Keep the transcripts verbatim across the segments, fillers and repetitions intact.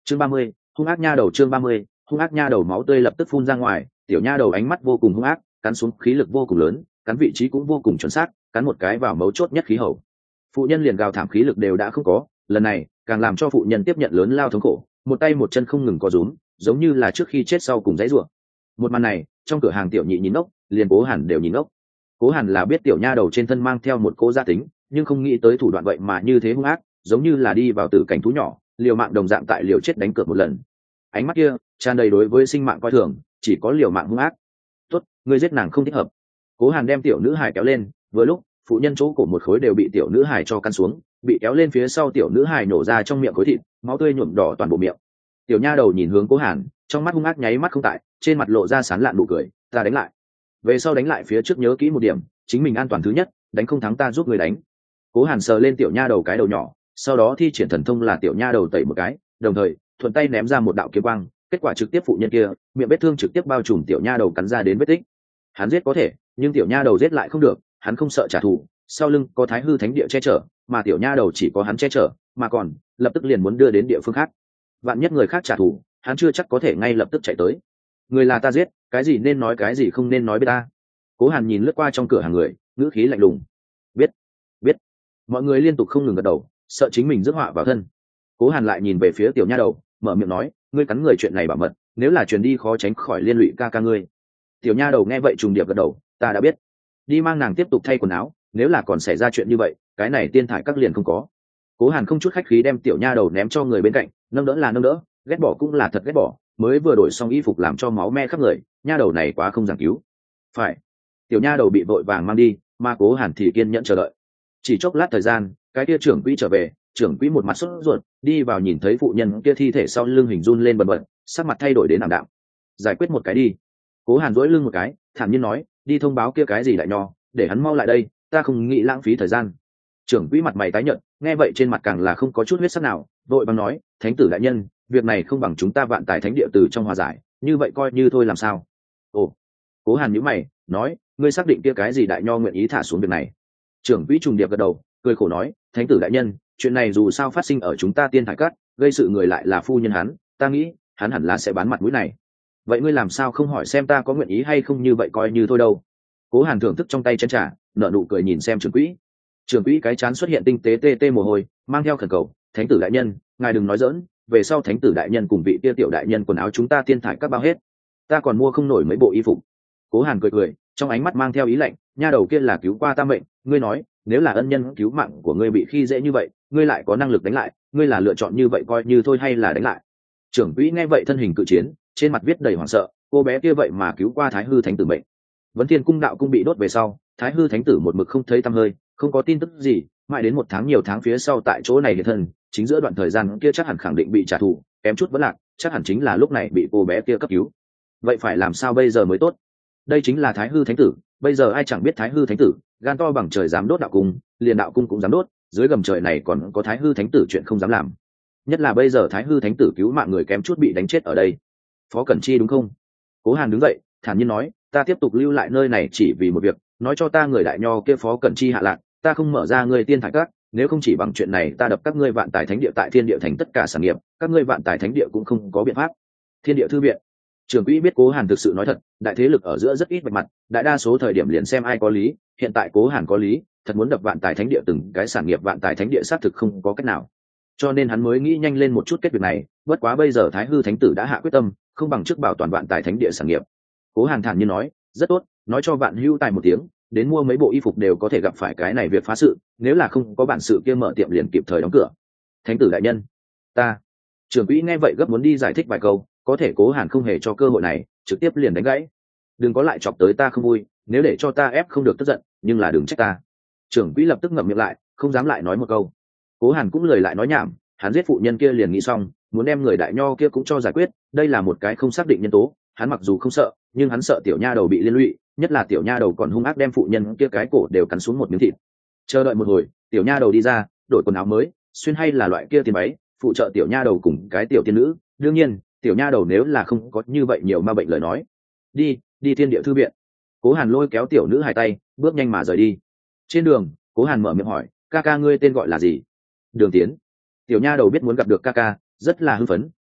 chương ba mươi, hung ác nha đầu. Chương ba mươi, hung ác nha đầu. Máu tươi lập tức phun ra ngoài, tiểu nha đầu ánh mắt vô cùng hung ác, cắn xuống khí lực vô cùng lớn, cắn vị trí cũng vô cùng chuẩn xác, cắn một cái vào mấu chốt nhất khí hậu. Phụ nhân liền gào thảm khí lực đều đã không có, lần này càng làm cho phụ nhân tiếp nhận lớn lao thống khổ, một tay một chân không ngừng co rúm, giống như là trước khi chết sau cùng dãy rủa. Một màn này trong cửa hàng tiểu nhị nhìn ngốc, liền Cố Hàn đều nhìn ngốc. Cố Hàn là biết tiểu nha đầu trên thân mang theo một cô gia tính, nhưng không nghĩ tới thủ đoạn vậy mà như thế hung ác, giống như là đi vào tử cảnh thú nhỏ, liều mạng đồng dạng tại liều chết đánh cược một lần. Ánh mắt kia tràn đầy đối với sinh mạng coi thường, chỉ có liều mạng hung ác. Tốt, ngươi giết nàng không thích hợp. Cố Hàn đem tiểu nữ hài kéo lên, vừa lúc phụ nhân chỗ cổ một khối đều bị tiểu nữ hài cho căn xuống, bị kéo lên phía sau tiểu nữ hài nổ ra trong miệng khối thịt, máu tươi nhuộm đỏ toàn bộ miệng. Tiểu nha đầu nhìn hướng Cố Hàn, trong mắt hung ác nháy mắt không tại, trên mặt lộ ra sán lạn nụ cười, ta đánh lại. Về sau đánh lại phía trước nhớ kỹ một điểm, chính mình an toàn thứ nhất, đánh không thắng ta giúp người đánh. Cố Hàn sờ lên tiểu nha đầu cái đầu nhỏ, sau đó thi triển thần thông là tiểu nha đầu tẩy một cái, đồng thời thuận tay ném ra một đạo kiếm quang, kết quả trực tiếp phụ nhân kia miệng vết thương trực tiếp bao trùm tiểu nha đầu cắn ra đến vết tích. Hắn giết có thể, nhưng tiểu nha đầu giết lại không được, hắn không sợ trả thù, sau lưng có Thái Hư Thánh Địa che chở, mà tiểu nha đầu chỉ có hắn che chở, mà còn lập tức liền muốn đưa đến địa phương khác. Vạn nhất người khác trả thù, hắn chưa chắc có thể ngay lập tức chạy tới. Người là ta giết, cái gì nên nói cái gì không nên nói với ta. Cố Hàn nhìn lướt qua trong cửa hàng người, ngữ khí lạnh lùng. Biết, biết. Mọi người liên tục không ngừng gật đầu, sợ chính mình rước họa vào thân. Cố Hàn lại nhìn về phía tiểu nha đầu, mở miệng nói, ngươi cắn người chuyện này bảo mật, nếu là truyền đi khó tránh khỏi liên lụy ca ca ngươi. Tiểu nha đầu nghe vậy trùng điệp gật đầu, ta đã biết. Đi mang nàng tiếp tục thay quần áo, nếu là còn xảy ra chuyện như vậy, cái này tiên thải các liền không có. Cố Hàn không chút khách khí đem tiểu nha đầu ném cho người bên cạnh, nâng đỡ là nâng đỡ, ghét bỏ cũng là thật ghét bỏ, mới vừa đổi xong y phục làm cho máu me khắp người, nha đầu này quá không giảng cứu. Phải. Tiểu nha đầu bị vội vàng mang đi, mà Cố Hàn thì kiên nhẫn chờ đợi. Chỉ chốc lát thời gian, cái kia trưởng quỹ trở về, trưởng quỹ một mặt sốt ruột, đi vào nhìn thấy phụ nhân kia thi thể sau lưng hình run lên bần bật, sắc mặt thay đổi đến ảm đạm. Giải quyết một cái đi. Cố Hàn duỗi lưng một cái, thản nhiên nói, đi thông báo kia cái gì đại nho, để hắn mau lại đây, ta không nghĩ lãng phí thời gian. Trưởng quỹ mặt mày tái nhợt, nghe vậy trên mặt càng là không có chút huyết sắc nào, vội vàng nói, thánh tử đại nhân, việc này không bằng chúng ta Vạn Tài Thánh Địa từ trong hòa giải, như vậy coi như thôi làm sao? Ồ. Cố Hàn nhíu mày, nói, ngươi xác định kia cái gì đại nho nguyện ý thả xuống việc này? Trưởng quỹ trùng điệp gật đầu, cười khổ nói, thánh tử đại nhân, chuyện này dù sao phát sinh ở chúng ta Tiên Thải Cát, gây sự người lại là phu nhân hắn, ta nghĩ hắn hẳn là sẽ bán mặt mũi này. Vậy ngươi làm sao không hỏi xem ta có nguyện ý hay không, như vậy coi như thôi đâu. Cố Hàn thưởng thức trong tay chén trà, nở nụ cười nhìn xem trưởng quỹ. Trưởng quỹ cái chán xuất hiện tinh tế tê tê mồ hôi, mang theo khẩn cầu, thánh tử đại nhân, ngài đừng nói dỡn, về sau thánh tử đại nhân cùng vị tia tiểu đại nhân quần áo chúng ta Tiên Thải Cát bao hết, ta còn mua không nổi mấy bộ y phục. Cố Hàn cười cười, trong ánh mắt mang theo ý lạnh, nha đầu kia là cứu qua ta mệnh, ngươi nói nếu là ân nhân cứu mạng của ngươi bị khi dễ như vậy, ngươi lại có năng lực đánh lại, ngươi là lựa chọn như vậy coi như thôi hay là đánh lại? Trưởng quỹ nghe vậy thân hình cự chiến, trên mặt viết đầy hoảng sợ, cô bé kia vậy mà cứu qua Thái Hư Thánh tử mệnh. Vấn Thiên cung đạo cung bị đốt về sau, Thái Hư Thánh tử một mực không thấy tăm hơi, không có tin tức gì, mãi đến một tháng nhiều tháng phía sau tại chỗ này hiện thân, chính giữa đoạn thời gian kia chắc hẳn khẳng định bị trả thù, kém chút vẫn lạc, chắc hẳn chính là lúc này bị cô bé kia cấp cứu. Vậy phải làm sao bây giờ mới tốt? Đây chính là Thái Hư Thánh tử, bây giờ ai chẳng biết Thái Hư Thánh tử, gan to bằng trời dám đốt đạo cung, liền đạo cung cũng dám đốt, dưới gầm trời này còn có Thái Hư Thánh tử chuyện không dám làm. Nhất là bây giờ Thái Hư Thánh tử cứu mạng người kém chút bị đánh chết ở đây. Phó Cẩn Chi đúng không? Cố Hàn đứng dậy, thản nhiên nói, ta tiếp tục lưu lại nơi này chỉ vì một việc, nói cho ta người đại nho kia Phó Cẩn Chi hạ lạc, ta không mở ra người Tiên Thải Các, nếu không chỉ bằng chuyện này ta đập các ngươi Vạn Tài Thánh Địa tại Thiên Địa thành tất cả sản nghiệp, các ngươi Vạn Tài Thánh Địa cũng không có biện pháp. Thiên Địa thư viện. Trưởng quỹ biết Cố Hàn thực sự nói thật, đại thế lực ở giữa rất ít vạch mặt, đại đa số thời điểm liền xem ai có lý, hiện tại Cố Hàn có lý, thật muốn đập Vạn Tài Thánh Địa từng cái sản nghiệp Vạn Tài Thánh Địa xác thực không có cách nào. Cho nên hắn mới nghĩ nhanh lên một chút kết việc này, bất quá bây giờ Thái Hư Thánh tử đã hạ quyết tâm, không bằng trước bảo toàn Vạn Tài Thánh Địa sản nghiệp. Cố Hàn thản nhiên nói, rất tốt, nói cho Vạn Hưu Tài một tiếng, đến mua mấy bộ y phục đều có thể gặp phải cái này việc phá sự, nếu là không có bản sự kia mở tiệm liền kịp thời đóng cửa. Thánh tử đại nhân, ta. Trưởng quỹ nghe vậy gấp muốn đi giải thích vài câu, có thể Cố Hàn không hề cho cơ hội này, trực tiếp liền đánh gãy. Đừng có lại chọc tới ta không vui, nếu để cho ta ép không được tức giận, nhưng là đừng trách ta. Trưởng quỹ lập tức ngậm miệng lại, không dám lại nói một câu. Cố Hàn cũng lời lại nói nhảm, hắn giết phụ nhân kia liền nghĩ xong, muốn đem người đại nho kia cũng cho giải quyết, đây là một cái không xác định nhân tố, hắn mặc dù không sợ, nhưng hắn sợ tiểu nha đầu bị liên lụy, nhất là tiểu nha đầu còn hung ác đem phụ nhân kia cái cổ đều cắn xuống một miếng thịt. Chờ đợi một hồi, tiểu nha đầu đi ra, đổi quần áo mới, xuyên hay là loại kia tiền váy, phụ trợ tiểu nha đầu cùng cái tiểu tiên nữ, đương nhiên, tiểu nha đầu nếu là không có như vậy nhiều ma bệnh lời nói, đi, đi Thiên Địa thư viện. Cố Hàn lôi kéo tiểu nữ hai tay, bước nhanh mà rời đi. Trên đường, Cố Hàn mở miệng hỏi, ca ca ngươi tên gọi là gì? Đường Tiến. Tiểu nha đầu biết muốn gặp được ca ca, rất là hưng phấn,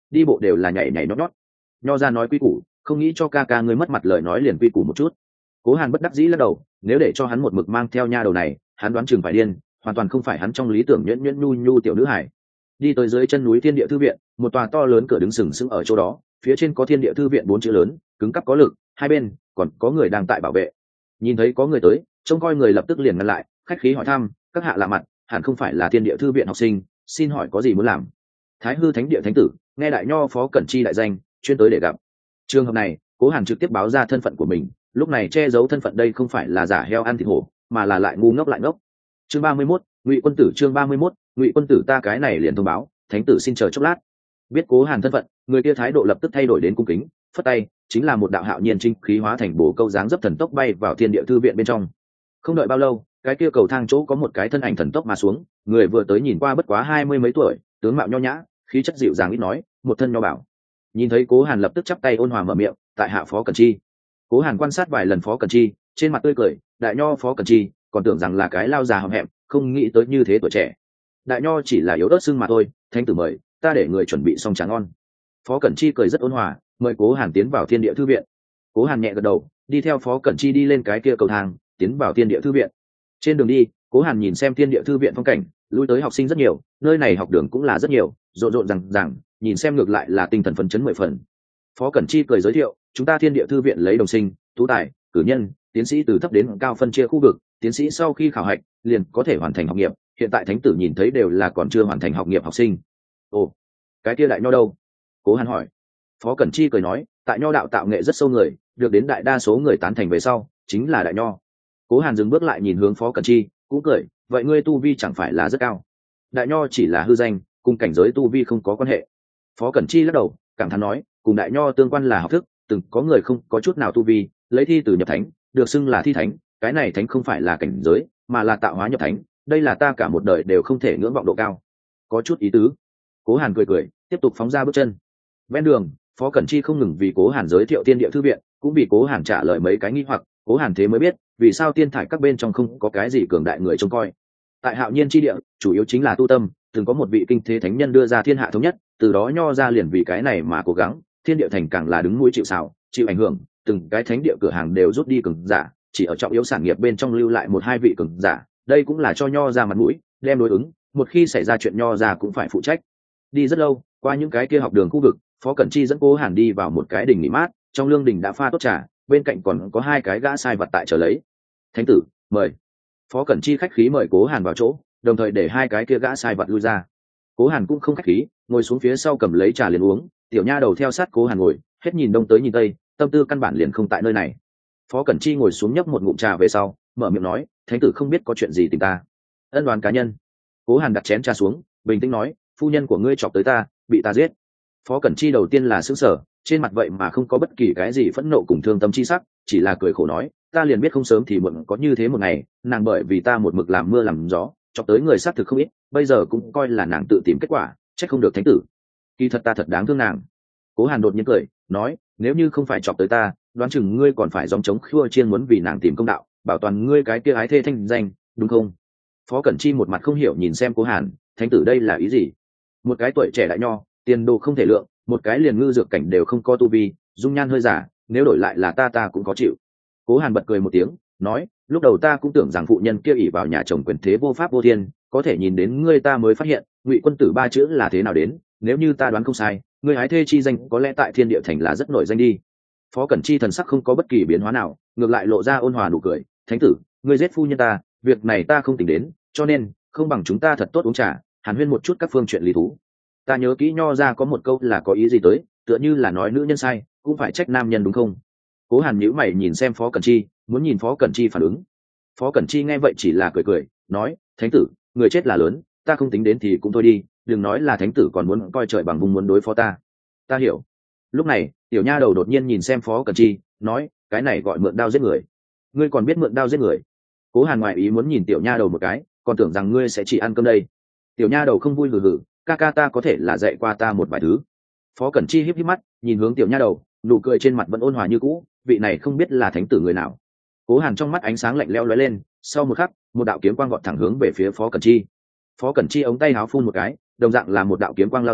đi bộ đều là nhảy nhảy nhót nhót. Nho ra nói quy củ, không nghĩ cho ca ca ngươi mất mặt lời nói liền quy củ một chút. Cố Hàn bất đắc dĩ lắc đầu, nếu để cho hắn một mực mang theo nha đầu này, hắn đoán chừng phải điên, hoàn toàn không phải hắn trong lý tưởng nhuyễn nhuyễn nhu nhu tiểu nữ hải. Đi tới dưới chân núi Thiên Địa Thư viện, một tòa to lớn cửa đứng sừng sững ở chỗ đó, phía trên có Thiên Địa Thư viện bốn chữ lớn, cứng cắp có lực, hai bên còn có người đang tại bảo vệ. Nhìn thấy có người tới, trông coi người lập tức liền ngăn lại, khách khí hỏi thăm, các hạ lạ mặt, hẳn không phải là Thiên Địa Thư viện học sinh, xin hỏi có gì muốn làm? Thái Hư Thánh Địa Thánh tử, nghe đại nho Phó Cẩn Chi đại danh, chuyên tới để gặp. Trường hợp này, Cố Hàn trực tiếp báo ra thân phận của mình, lúc này che giấu thân phận đây không phải là giả heo ăn thịt hổ, mà là lại ngu ngốc lại ngốc. Chương ba mươi mốt, Ngụy quân tử chương ba mươi mốt, Ngụy quân tử ta cái này liền thông báo, thánh tử xin chờ chốc lát. Biết Cố Hàn thân phận, người kia thái độ lập tức thay đổi đến cung kính, phất tay, chính là một đạo hạo nhiên trinh khí hóa thành bổ câu dáng dấp thần tốc bay vào Thiên Địa Thư viện bên trong. Không đợi bao lâu, cái kia cầu thang chỗ có một cái thân ảnh thần tốc mà xuống, người vừa tới nhìn qua bất quá hai mươi mấy tuổi, tướng mạo nho nhã, khí chất dịu dàng ít nói, một thân nho bảo. Nhìn thấy Cố Hàn lập tức chắp tay ôn hòa mở miệng, tại hạ Phó Cẩn Chi. Cố Hàn quan sát vài lần Phó Cẩn Chi, trên mặt tươi cười, đại nho Phó Cẩn Chi, còn tưởng rằng là cái lao già hậm hẹm, không nghĩ tới như thế tuổi trẻ. Đại nho chỉ là yếu ớt xương mà thôi, thánh tử mời, ta để người chuẩn bị xong trà ngon. Phó Cẩn Chi cười rất ôn hòa, mời Cố Hàn tiến vào Thiên Địa Thư viện. Cố Hàn nhẹ gật đầu, đi theo Phó Cẩn Chi đi lên cái kia cầu thang, tiến vào Thiên Địa Thư viện. Trên đường đi, Cố Hàn nhìn xem Thiên Địa Thư viện phong cảnh, lui tới học sinh rất nhiều, nơi này học đường cũng là rất nhiều, rộn rộn rằng rằng, nhìn xem ngược lại là tinh thần phấn chấn mười phần. Phó Cẩn Chi cười giới thiệu, chúng ta Thiên Địa Thư viện lấy đồng sinh, tú tài, cử nhân, tiến sĩ từ thấp đến cao phân chia khu vực, tiến sĩ sau khi khảo hạch liền có thể hoàn thành học nghiệp, hiện tại thánh tử nhìn thấy đều là còn chưa hoàn thành học nghiệp học sinh. Ồ, cái kia đại nho đâu? Cố Hàn hỏi. Phó Cẩn Chi cười nói, tại nho đạo tạo nghệ rất sâu người, được đến đại đa số người tán thành về sau, chính là đại nho. Cố Hàn dừng bước lại nhìn hướng Phó Cẩn Chi, cũng cười, vậy ngươi tu vi chẳng phải là rất cao? Đại nho chỉ là hư danh, cùng cảnh giới tu vi không có quan hệ. Phó Cẩn Chi lắc đầu, cảm thán nói, cùng đại nho tương quan là học thức, từng có người không có chút nào tu vi, lấy thi từ nhập thánh, được xưng là thi thánh, cái này thánh không phải là cảnh giới, mà là tạo hóa nhập thánh, đây là ta cả một đời đều không thể ngưỡng vọng độ cao. Có chút ý tứ. Cố Hàn cười cười, tiếp tục phóng ra bước chân. Ven đường, Phó Cẩn Chi không ngừng vì Cố Hàn giới thiệu Thiên Địa Thư viện, cũng vì Cố Hàn trả lời mấy cái nghi hoặc, Cố Hàn thế mới biết, vì sao tiên thải các bên trong không có cái gì cường đại người trông coi. Tại Hạo Nhiên chi địa, chủ yếu chính là tu tâm, từng có một vị kinh thế thánh nhân đưa ra thiên hạ thống nhất, từ đó nho ra liền vì cái này mà cố gắng, Thiên Địa thành càng là đứng mũi chịu sào, chịu ảnh hưởng, từng cái thánh địa cửa hàng đều rút đi cường giả, chỉ ở trọng yếu sản nghiệp bên trong lưu lại một hai vị cường giả, đây cũng là cho nho ra mặt mũi, đem đối ứng, một khi xảy ra chuyện nho ra cũng phải phụ trách. Đi rất lâu, qua những cái kia học đường khu vực, Phó Cẩn Chi dẫn Cố Hàn đi vào một cái đình nghỉ mát, trong lương đình đã pha tốt trà, bên cạnh còn có hai cái gã sai vật tại chờ lấy. Thánh tử, mời. Phó Cẩn Chi khách khí mời Cố Hàn vào chỗ, đồng thời để hai cái kia gã sai vật lui ra. Cố Hàn cũng không khách khí, ngồi xuống phía sau cầm lấy trà liền uống, tiểu nha đầu theo sát Cố Hàn ngồi, hết nhìn đông tới nhìn tây, tâm tư căn bản liền không tại nơi này. Phó Cẩn Chi ngồi xuống nhấp một ngụm trà về sau, mở miệng nói, thánh tử không biết có chuyện gì tìm ta. Ân đoán cá nhân. Cố Hàn đặt chén trà xuống, bình tĩnh nói, phu nhân của ngươi chọc tới ta, bị ta giết. Phó Cẩn Chi đầu tiên là sững sờ, trên mặt vậy mà không có bất kỳ cái gì phẫn nộ cùng thương tâm chi sắc, chỉ là cười khổ nói, ta liền biết không sớm thì muộn có như thế một ngày, nàng bởi vì ta một mực làm mưa làm gió, chọc tới người sát thực không ít, bây giờ cũng coi là nàng tự tìm kết quả, trách không được thánh tử. Kỳ thật ta thật đáng thương nàng. Cố Hàn đột nhiên cười, nói, nếu như không phải chọc tới ta, đoán chừng ngươi còn phải gióng trống khua chiên muốn vì nàng tìm công đạo, bảo toàn ngươi cái kia ái thê thanh danh, đúng không? Phó Cẩn Chi một mặt không hiểu nhìn xem Cố Hàn, thánh tử đây là ý gì? Một cái tuổi trẻ đại nho, tiền đồ không thể lượng, một cái liền ngư dược cảnh đều không có tu vi, dung nhan hơi giả, nếu đổi lại là ta ta cũng có chịu. Cố Hàn bật cười một tiếng, nói, lúc đầu ta cũng tưởng rằng phụ nhân kia ỷ vào nhà chồng quyền thế vô pháp vô thiên, có thể nhìn đến ngươi ta mới phát hiện, Ngụy quân tử ba chữ là thế nào đến, nếu như ta đoán không sai, ngươi hái thê chi danh có lẽ tại Thiên Địa thành là rất nổi danh đi. Phó Cẩn Chi thần sắc không có bất kỳ biến hóa nào, ngược lại lộ ra ôn hòa nụ cười, thánh tử, ngươi giết phu nhân ta, việc này ta không tính đến, cho nên không bằng chúng ta thật tốt uống trà, hàn huyên một chút các phương chuyện lý thú. Ta nhớ kỹ nho ra có một câu là có ý gì tới, tựa như là nói nữ nhân sai cũng phải trách nam nhân đúng không? Cố Hàn nhíu mày nhìn xem Phó Cẩn Chi, muốn nhìn Phó Cẩn Chi phản ứng. Phó Cẩn Chi nghe vậy chỉ là cười cười, nói, thánh tử, người chết là lớn, ta không tính đến thì cũng thôi đi, đừng nói là thánh tử còn muốn coi trời bằng vùng muốn đối phó ta. Ta hiểu. Lúc này, tiểu nha đầu đột nhiên nhìn xem Phó Cẩn Chi, nói, cái này gọi mượn đao giết người. Ngươi còn biết mượn đao giết người? Cố Hàn ngoại ý muốn nhìn tiểu nha đầu một cái, còn tưởng rằng ngươi sẽ chỉ ăn cơm đây. Tiểu nha đầu không vui hừ hừ, ca ca ta có thể là dạy qua ta một vài thứ. Phó Cẩn Chi híp híp mắt, nhìn hướng tiểu nha đầu, nụ cười trên mặt vẫn ôn hòa như cũ, vị này không biết là thánh tử người nào. Cố Hàn trong mắt ánh sáng lạnh lẽo lóe lên, sau một khắc, một đạo kiếm quang vọt thẳng hướng về phía Phó Cẩn Chi. Phó Cẩn Chi ống tay áo phun một cái, đồng dạng là một đạo kiếm quang lao ra,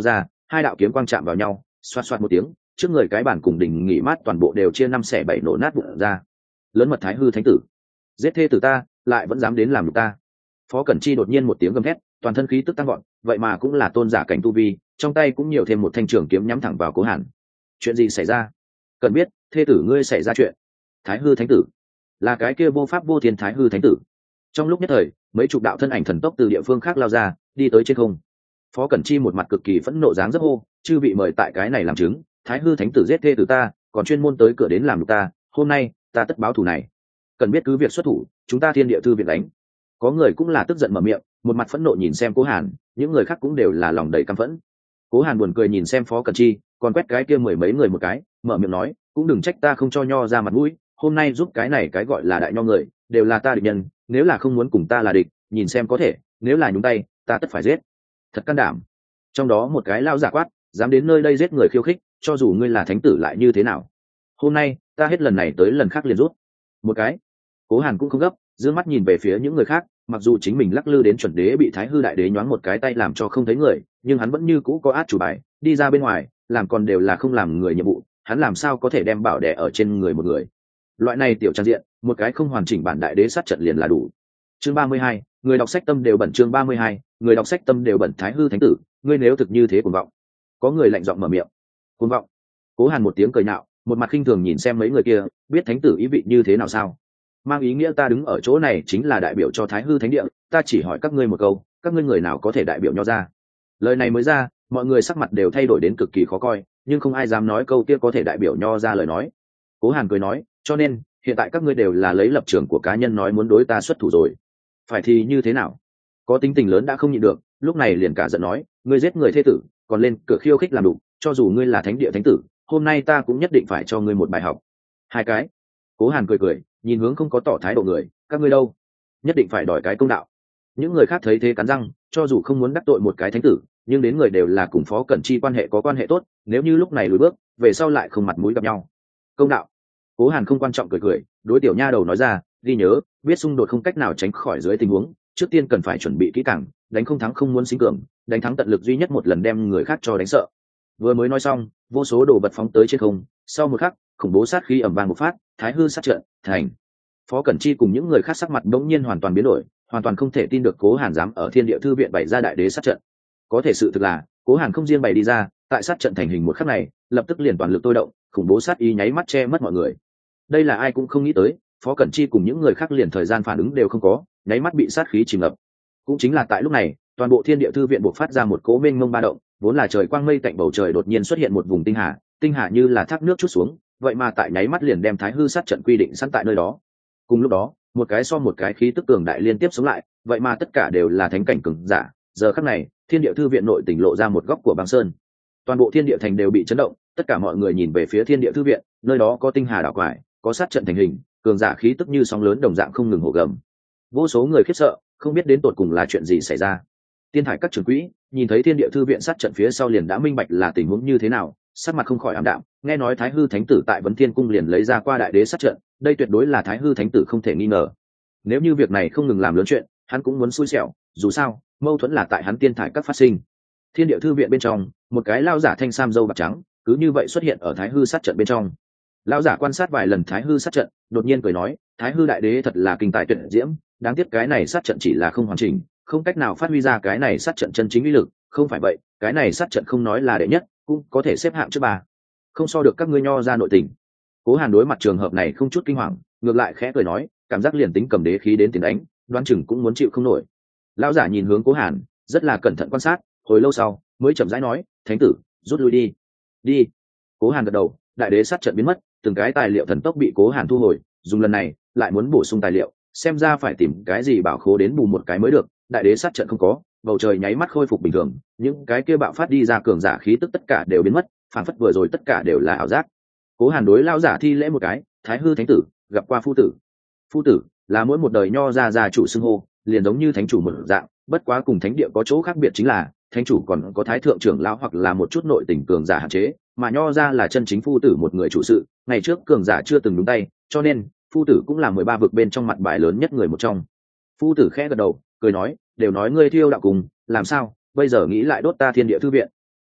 hai đạo kiếm quang chạm vào nhau, xoát xoát một tiếng, trước người cái bản cùng đỉnh nghỉ mát toàn bộ đều chia năm xẻ bảy nổ nát vụn ra. Lớn mật Thái Hư Thánh tử, giết thê tử ta, lại vẫn dám đến làm nhục ta. Phó Cẩn Chi đột nhiên một tiếng gầm thét, toàn thân khí tức tăng vọt, vậy mà cũng là tôn giả cảnh tu vi, trong tay cũng nhiều thêm một thanh trường kiếm nhắm thẳng vào Cố Hàn. Chuyện gì xảy ra? Cần biết, thê tử ngươi xảy ra chuyện. Thái Hư Thánh tử, là cái kia vô pháp vô thiên Thái Hư Thánh tử. Trong lúc nhất thời, mấy chục đạo thân ảnh thần tốc từ địa phương khác lao ra, đi tới trên không. Phó Cẩn Chi một mặt cực kỳ phẫn nộ dáng dấp hô, chư vị mời tại cái này làm chứng, Thái Hư Thánh tử giết thê tử ta, còn chuyên môn tới cửa đến làm nhục ta, hôm nay ta tất báo thù này. Cần biết cứ việc xuất thủ, chúng ta Thiên Địa Thư viện đánh. Có người cũng là tức giận mở miệng, một mặt phẫn nộ nhìn xem Cố Hàn, những người khác cũng đều là lòng đầy căm phẫn. Cố Hàn buồn cười nhìn xem Phó Cẩn Chi, còn quét cái kia mười mấy người một cái, mở miệng nói, cũng đừng trách ta không cho nho ra mặt mũi, hôm nay giúp cái này cái gọi là đại nho người, đều là ta địch nhân, nếu là không muốn cùng ta là địch, nhìn xem có thể, nếu là nhúng tay, ta tất phải giết. Thật can đảm. Trong đó một cái lao giả quát, dám đến nơi đây giết người khiêu khích, cho dù ngươi là thánh tử lại như thế nào, hôm nay ta hết lần này tới lần khác liền rút. Một cái. Cố Hàn cũng không gấp, dương mắt nhìn về phía những người khác, mặc dù chính mình lắc lư đến chuẩn đế bị Thái Hư đại đế nhoáng một cái tay làm cho không thấy người, nhưng hắn vẫn như cũ có át chủ bài, đi ra bên ngoài làm còn đều là không làm người nhiệm vụ, hắn làm sao có thể đem bảo đẻ ở trên người một người. Loại này tiểu trang diện, một cái không hoàn chỉnh bản đại đế sát trận liền là đủ. Chương ba mươi hai, người đọc sách tâm đều bẩn. Chương ba mươi hai, người đọc sách tâm đều bẩn. Thái Hư Thánh tử, ngươi nếu thực như thế cuồng vọng. Có người lạnh giọng mở miệng. Cuồng vọng? Cố Hàn một tiếng cười nhạo, một mặt khinh thường nhìn xem mấy người kia, biết thánh tử ý vị như thế nào sao? Mang ý nghĩa ta đứng ở chỗ này chính là đại biểu cho Thái Hư Thánh địa, ta chỉ hỏi các ngươi một câu, các ngươi người nào có thể đại biểu nho ra? Lời này mới ra, mọi người sắc mặt đều thay đổi đến cực kỳ khó coi, nhưng không ai dám nói câu kia có thể đại biểu nho ra lời nói. Cố Hàn cười nói, cho nên hiện tại các ngươi đều là lấy lập trường của cá nhân nói muốn đối ta xuất thủ rồi, phải thì như thế nào? Có tính tình lớn đã không nhịn được, lúc này liền cả giận nói, ngươi giết người thê tử, còn lên cửa khiêu khích làm đủ, cho dù ngươi là thánh địa thánh tử, hôm nay ta cũng nhất định phải cho ngươi một bài học. Hai cái. Cố Hàn cười cười, nhìn hướng không có tỏ thái độ người, các ngươi đâu? Nhất định phải đòi cái công đạo. Những người khác thấy thế cắn răng, cho dù không muốn đắc tội một cái thánh tử, nhưng đến người đều là cùng Phó Cẩn Chi quan hệ có quan hệ tốt, nếu như lúc này lùi bước, về sau lại không mặt mũi gặp nhau. Công đạo. Cố Hàn không quan trọng cười cười, đối tiểu nha đầu nói ra, ghi nhớ, biết xung đột không cách nào tránh khỏi dưới tình huống, trước tiên cần phải chuẩn bị kỹ càng, đánh không thắng không muốn sinh cường, đánh thắng tận lực duy nhất một lần đem người khác cho đánh sợ. Vừa mới nói xong, vô số đồ vật phóng tới trên không, sau một khắc, khủng bố sát khí ầm vang một phát, Thái Hư sát trận thành. Phó Cẩn Chi cùng những người khác sắc mặt đống nhiên hoàn toàn biến đổi, hoàn toàn không thể tin được Cố Hàn dám ở Thiên Địa Thư viện bày ra đại đế sát trận. Có thể sự thực là, Cố Hàn không riêng bày đi ra, tại sát trận thành hình một khắc này, lập tức liền toàn lực tôi động, khủng bố sát ý nháy mắt che mất mọi người. Đây là ai cũng không nghĩ tới, Phó Cẩn Chi cùng những người khác liền thời gian phản ứng đều không có, nháy mắt bị sát khí chìm ngập. Cũng chính là tại lúc này, toàn bộ Thiên Địa Thư viện bộc phát ra một cỗ mênh mông ba động, vốn là trời quang mây tạnh bầu trời đột nhiên xuất hiện một vùng tinh hà, tinh hà như là thác nước trút xuống, vậy mà tại nháy mắt liền đem Thái Hư sát trận quy định sẵn tại nơi đó. Cùng lúc đó, một cái so một cái khí tức cường đại liên tiếp sống lại, vậy mà tất cả đều là thánh cảnh cường giả. Giờ khắc này, Thiên Địa Thư viện nội tỉnh lộ ra một góc của băng sơn. Toàn bộ Thiên Địa thành đều bị chấn động, tất cả mọi người nhìn về phía Thiên Địa Thư viện, nơi đó có tinh hà đảo quải, có sát trận thành hình, cường giả khí tức như sóng lớn đồng dạng không ngừng hổ gầm. Vô số người khiếp sợ, không biết đến tột cùng là chuyện gì xảy ra. Tiên thải các trưởng quỹ nhìn thấy Thiên Địa Thư viện sát trận phía sau liền đã minh bạch là tình huống như thế nào, sắc mặt không khỏi ảm đạm. Nghe nói Thái Hư Thánh tử tại Vấn Thiên cung liền lấy ra qua đại đế sát trận, đây tuyệt đối là Thái Hư Thánh tử không thể nghi ngờ. Nếu như việc này không ngừng làm lớn chuyện, hắn cũng muốn xui xẻo, dù sao mâu thuẫn là tại hắn tiên thải các phát sinh. Thiên Địa Thư viện bên trong, một cái lao giả thanh sam râu bạc trắng cứ như vậy xuất hiện ở Thái Hư sát trận bên trong. Lao giả quan sát vài lần Thái Hư sát trận, đột nhiên cười nói, Thái Hư đại đế thật là kinh tài tuyệt diễm, đáng tiếc cái này sát trận chỉ là không hoàn chỉnh, không cách nào phát huy ra cái này sát trận chân chính uy lực, không phải vậy, cái này sát trận không nói là đệ nhất, cũng có thể xếp hạng trước ba. Không so được các ngươi nho ra nội tình. Cố Hàn đối mặt trường hợp này không chút kinh hoàng, ngược lại khẽ cười nói, cảm giác liền tính cầm đế khí đến tiền đánh, đoán chừng cũng muốn chịu không nổi. Lão giả nhìn hướng Cố Hàn, rất là cẩn thận quan sát, hồi lâu sau mới chậm rãi nói, thánh tử, rút lui đi. Đi. Cố Hàn gật đầu, đại đế sát trận biến mất, từng cái tài liệu thần tốc bị Cố Hàn thu hồi, dùng lần này lại muốn bổ sung tài liệu, xem ra phải tìm cái gì bảo khố đến bù một cái mới được. Đại đế sát trận không có, bầu trời nháy mắt khôi phục bình thường, những cái kia bạo phát đi ra cường giả khí tức tất cả đều biến mất, phản phất vừa rồi tất cả đều là ảo giác. Cố Hàn đối lão giả thi lễ một cái, Thái Hư Thánh tử, gặp qua phu tử. Phu tử là mỗi một đời nho gia gia chủ xưng hô, liền giống như thánh chủ một dạng, bất quá cùng thánh địa có chỗ khác biệt chính là, thánh chủ còn có thái thượng trưởng lão hoặc là một chút nội tình cường giả hạn chế, mà nho gia là chân chính phu tử một người chủ sự, ngày trước cường giả chưa từng đúng tay, cho nên phu tử cũng là mười ba vực bên trong mặt bài lớn nhất người một trong. Phu tử khẽ gật đầu, cười nói, đều nói ngươi thiêu đạo cùng, làm sao bây giờ nghĩ lại đốt ta Thiên Địa Thư viện?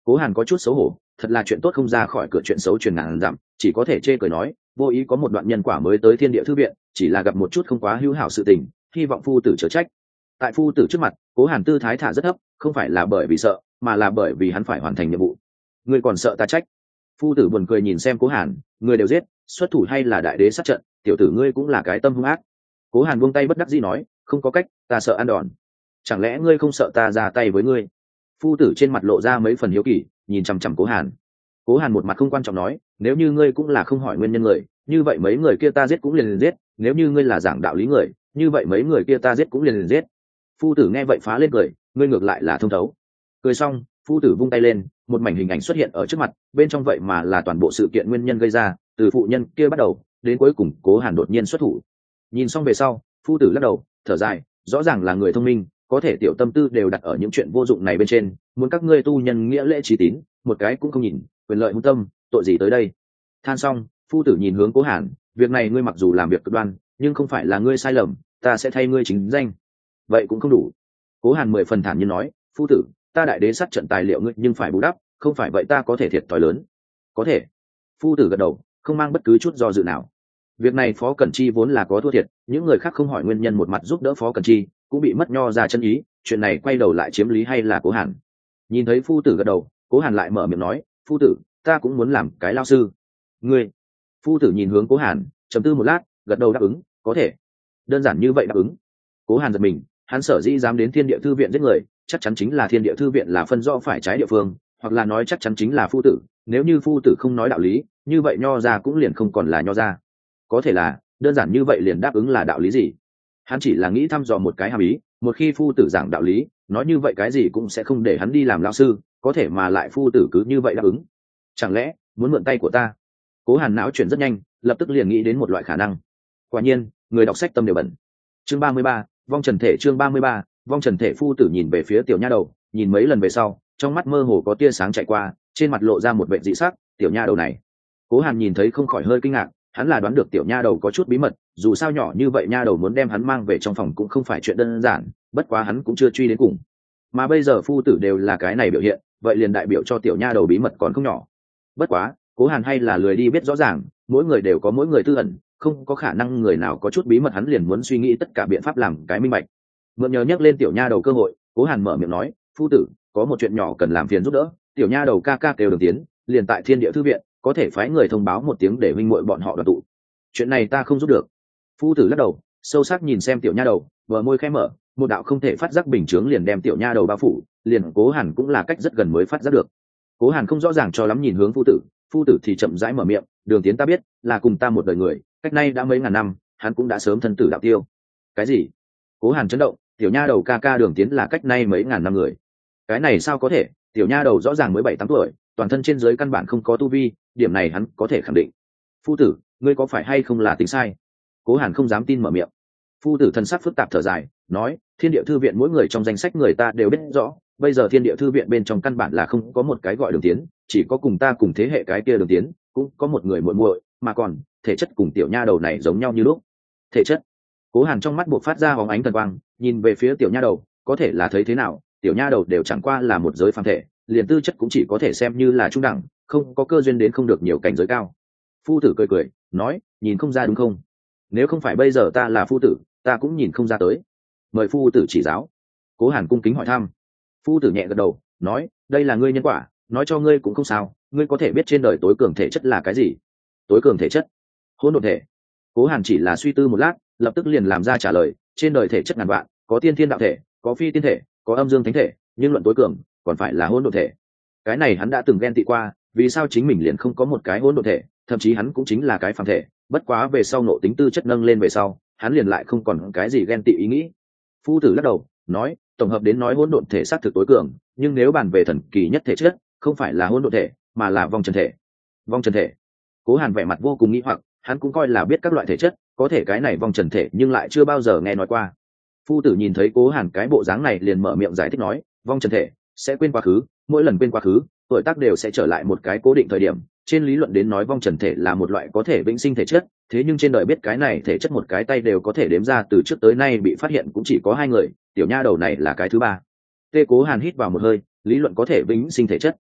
Cố Hàn có chút xấu hổ, thật là chuyện tốt không ra khỏi cửa, chuyện xấu truyền ngàn dặm, chỉ có thể chê cười nói, vô ý có một đoạn nhân quả mới tới thiên địa thư viện, chỉ là gặp một chút không quá hữu hảo sự tình, hy vọng phu tử chớ trách. Tại phu tử trước mặt, Cố Hàn tư thái thả rất thấp, không phải là bởi vì sợ, mà là bởi vì hắn phải hoàn thành nhiệm vụ. Ngươi còn sợ ta trách? Phu tử buồn cười nhìn xem Cố Hàn, người đều giết, xuất thủ hay là đại đế sát trận, tiểu tử ngươi cũng là cái tâm hung ác. Cố Hàn buông tay bất đắc dĩ nói, không có cách, ta sợ ăn đòn. Chẳng lẽ ngươi không sợ ta ra tay với ngươi? Phu tử trên mặt lộ ra mấy phần hiếu kỳ, nhìn chằm chằm Cố Hàn. Cố Hàn một mặt không quan trọng nói, nếu như ngươi cũng là không hỏi nguyên nhân người, như vậy mấy người kia ta giết cũng liền liền giết, nếu như ngươi là giảng đạo lý người, như vậy mấy người kia ta giết cũng liền liền giết. Phu tử nghe vậy phá lên cười, ngươi ngược lại là thông thấu. Cười xong, phu tử vung tay lên, một mảnh hình ảnh xuất hiện ở trước mặt, bên trong vậy mà là toàn bộ sự kiện nguyên nhân gây ra, từ phụ nhân kia bắt đầu, đến cuối cùng Cố Hàn đột nhiên xuất thủ. Nhìn xong về sau, phu tử lắc đầu, thở dài, rõ ràng là người thông minh, có thể tiểu tâm tư đều đặt ở những chuyện vô dụng này bên trên, muốn các ngươi tu nhân nghĩa lễ trí tín, một cái cũng không nhìn, quyền lợi hung tâm, tội gì tới đây. Than xong, phu tử nhìn hướng Cố Hàn, việc này ngươi mặc dù làm việc cực đoan, nhưng không phải là ngươi sai lầm, ta sẽ thay ngươi chính danh. Vậy cũng không đủ. Cố Hàn mười phần thản nhiên nói, phu tử, ta đại đế sát trận tài liệu ngươi nhưng phải bù đắp, không phải vậy ta có thể thiệt thòi lớn. Có thể. Phu tử gật đầu, không mang bất cứ chút do dự nào. Việc này Phó Cẩn Chi vốn là có thua thiệt, những người khác không hỏi nguyên nhân một mặt giúp đỡ Phó Cẩn Chi, cũng bị mất nho ra chân ý, chuyện này quay đầu lại chiếm lý hay là Cố Hàn. Nhìn thấy phu tử gật đầu, Cố Hàn lại mở miệng nói, phu tử, ta cũng muốn làm cái lao sư. Ngươi? Phu tử nhìn hướng Cố Hàn, trầm tư một lát, gật đầu đáp ứng, có thể. Đơn giản như vậy đáp ứng. Cố Hàn giật mình, hắn sở dĩ dám đến Thiên Địa Thư viện giết người, chắc chắn chính là Thiên Địa Thư viện là phân rõ phải trái địa phương, hoặc là nói chắc chắn chính là phu tử, nếu như phu tử không nói đạo lý, như vậy nho ra cũng liền không còn là nho ra. Có thể là, đơn giản như vậy liền đáp ứng là đạo lý gì? Hắn chỉ là nghĩ thăm dò một cái hàm ý, một khi phu tử giảng đạo lý, nói như vậy cái gì cũng sẽ không để hắn đi làm lão sư, có thể mà lại phu tử cứ như vậy đáp ứng. Chẳng lẽ muốn mượn tay của ta? Cố Hàn não chuyển rất nhanh, lập tức liền nghĩ đến một loại khả năng. Quả nhiên, người đọc sách tâm đều bẩn. Chương ba mươi ba, vong trần thể. Chương ba mươi ba, vong trần thể. Phu tử nhìn về phía tiểu nha đầu, nhìn mấy lần về sau, trong mắt mơ hồ có tia sáng chạy qua, trên mặt lộ ra một vẻ dị sắc. Tiểu nha đầu này, Cố Hàn nhìn thấy không khỏi hơi kinh ngạc, hắn là đoán được tiểu nha đầu có chút bí mật, dù sao nhỏ như vậy nha đầu muốn đem hắn mang về trong phòng cũng không phải chuyện đơn giản, bất quá hắn cũng chưa truy đến cùng. Mà bây giờ phu tử đều là cái này biểu hiện, vậy liền đại biểu cho tiểu nha đầu bí mật còn không nhỏ. Bất quá, Cố Hàn hay là lười đi biết rõ ràng, mỗi người đều có mỗi người tư ẩn, không có khả năng người nào có chút bí mật hắn liền muốn suy nghĩ tất cả biện pháp làm cái minh bạch. Mượn nhờ nhắc lên tiểu nha đầu cơ hội, Cố Hàn mở miệng nói, phu tử, có một chuyện nhỏ cần làm phiền giúp đỡ, tiểu nha đầu ca ca kêu Đường Tiến, liền tại Thiên Địa Thư viện, có thể phái người thông báo một tiếng để huynh muội bọn họ đoàn tụ. Chuyện này ta không giúp được. Phu tử lắc đầu, sâu sắc nhìn xem tiểu nha đầu, bờ môi khẽ mở, một đạo không thể phát giác bình chướng liền đem tiểu nha đầu bao phủ, liền Cố Hàn cũng là cách rất gần mới phát giác được. Cố Hàn không rõ ràng cho lắm nhìn hướng phu tử, phu tử thì chậm rãi mở miệng, Đường Tiến ta biết, là cùng ta một đời người, cách nay đã mấy ngàn năm, hắn cũng đã sớm thân tử đạo tiêu. Cái gì? Cố Hàn chấn động, tiểu nha đầu ca ca Đường Tiến là cách nay mấy ngàn năm người. Cái này sao có thể? Tiểu nha đầu rõ ràng mới bảy tám tuổi, toàn thân trên dưới căn bản không có tu vi, điểm này hắn có thể khẳng định. Phu tử, ngươi có phải hay không là tính sai? Cố Hàn không dám tin mở miệng. Phu tử thần sắc phức tạp thở dài, nói, Thiên Địa Thư viện mỗi người trong danh sách người ta đều biết rõ, bây giờ Thiên Địa Thư viện bên trong căn bản là không có một cái gọi Đường Tiến, chỉ có cùng ta cùng thế hệ cái kia Đường Tiến, cũng có một người muội muội, mà còn thể chất cùng tiểu nha đầu này giống nhau như lúc. Thể chất? Cố Hàn trong mắt buộc phát ra bóng ánh thần quang, nhìn về phía tiểu nha đầu, có thể là thấy thế nào, tiểu nha đầu đều chẳng qua là một giới phàm thể, liền tư chất cũng chỉ có thể xem như là trung đẳng, không có cơ duyên đến không được nhiều cảnh giới cao. Phu tử cười cười, nói, nhìn không ra đúng không? Nếu không phải bây giờ ta là phu tử, ta cũng nhìn không ra tới. Mời phu tử chỉ giáo. Cố Hàn cung kính hỏi thăm. Phu tử nhẹ gật đầu, nói, đây là ngươi nhân quả, nói cho ngươi cũng không sao, ngươi có thể biết trên đời tối cường thể chất là cái gì? Tối cường thể chất? Hỗn độn thể. Cố Hàn chỉ là suy tư một lát, lập tức liền làm ra trả lời, trên đời thể chất ngàn vạn, có tiên thiên đạo thể, có phi tiên thể, có âm dương thánh thể, nhưng luận tối cường, còn phải là hỗn độn thể. Cái này hắn đã từng ghen tị qua, vì sao chính mình liền không có một cái hỗn độn thể, thậm chí hắn cũng chính là cái phàm thể, bất quá về sau nộ tính tư chất nâng lên về sau, hắn liền lại không còn cái gì ghen tị ý nghĩ. Phu tử lắc đầu, nói, tổng hợp đến nói hỗn độn thể xác thực tối cường, nhưng nếu bàn về thần kỳ nhất thể chất, không phải là hỗn độn thể, mà là vong trần thể. Vong trần thể? Cố Hàn vẻ mặt vô cùng nghi hoặc, hắn cũng coi là biết các loại thể chất, có thể cái này vong trần thể nhưng lại chưa bao giờ nghe nói qua. Phu tử nhìn thấy Cố Hàn cái bộ dáng này liền mở miệng giải thích nói, vong trần thể sẽ quên quá khứ, mỗi lần quên quá khứ, tuổi tác đều sẽ trở lại một cái cố định thời điểm. Trên lý luận đến nói vong trần thể là một loại có thể vĩnh sinh thể chất, thế nhưng trên đời biết cái này thể chất một cái tay đều có thể đếm ra, từ trước tới nay bị phát hiện cũng chỉ có hai người, tiểu nha đầu này là cái thứ ba. Tê Cố Hàn hít vào một hơi, lý luận có thể vĩnh sinh thể chất,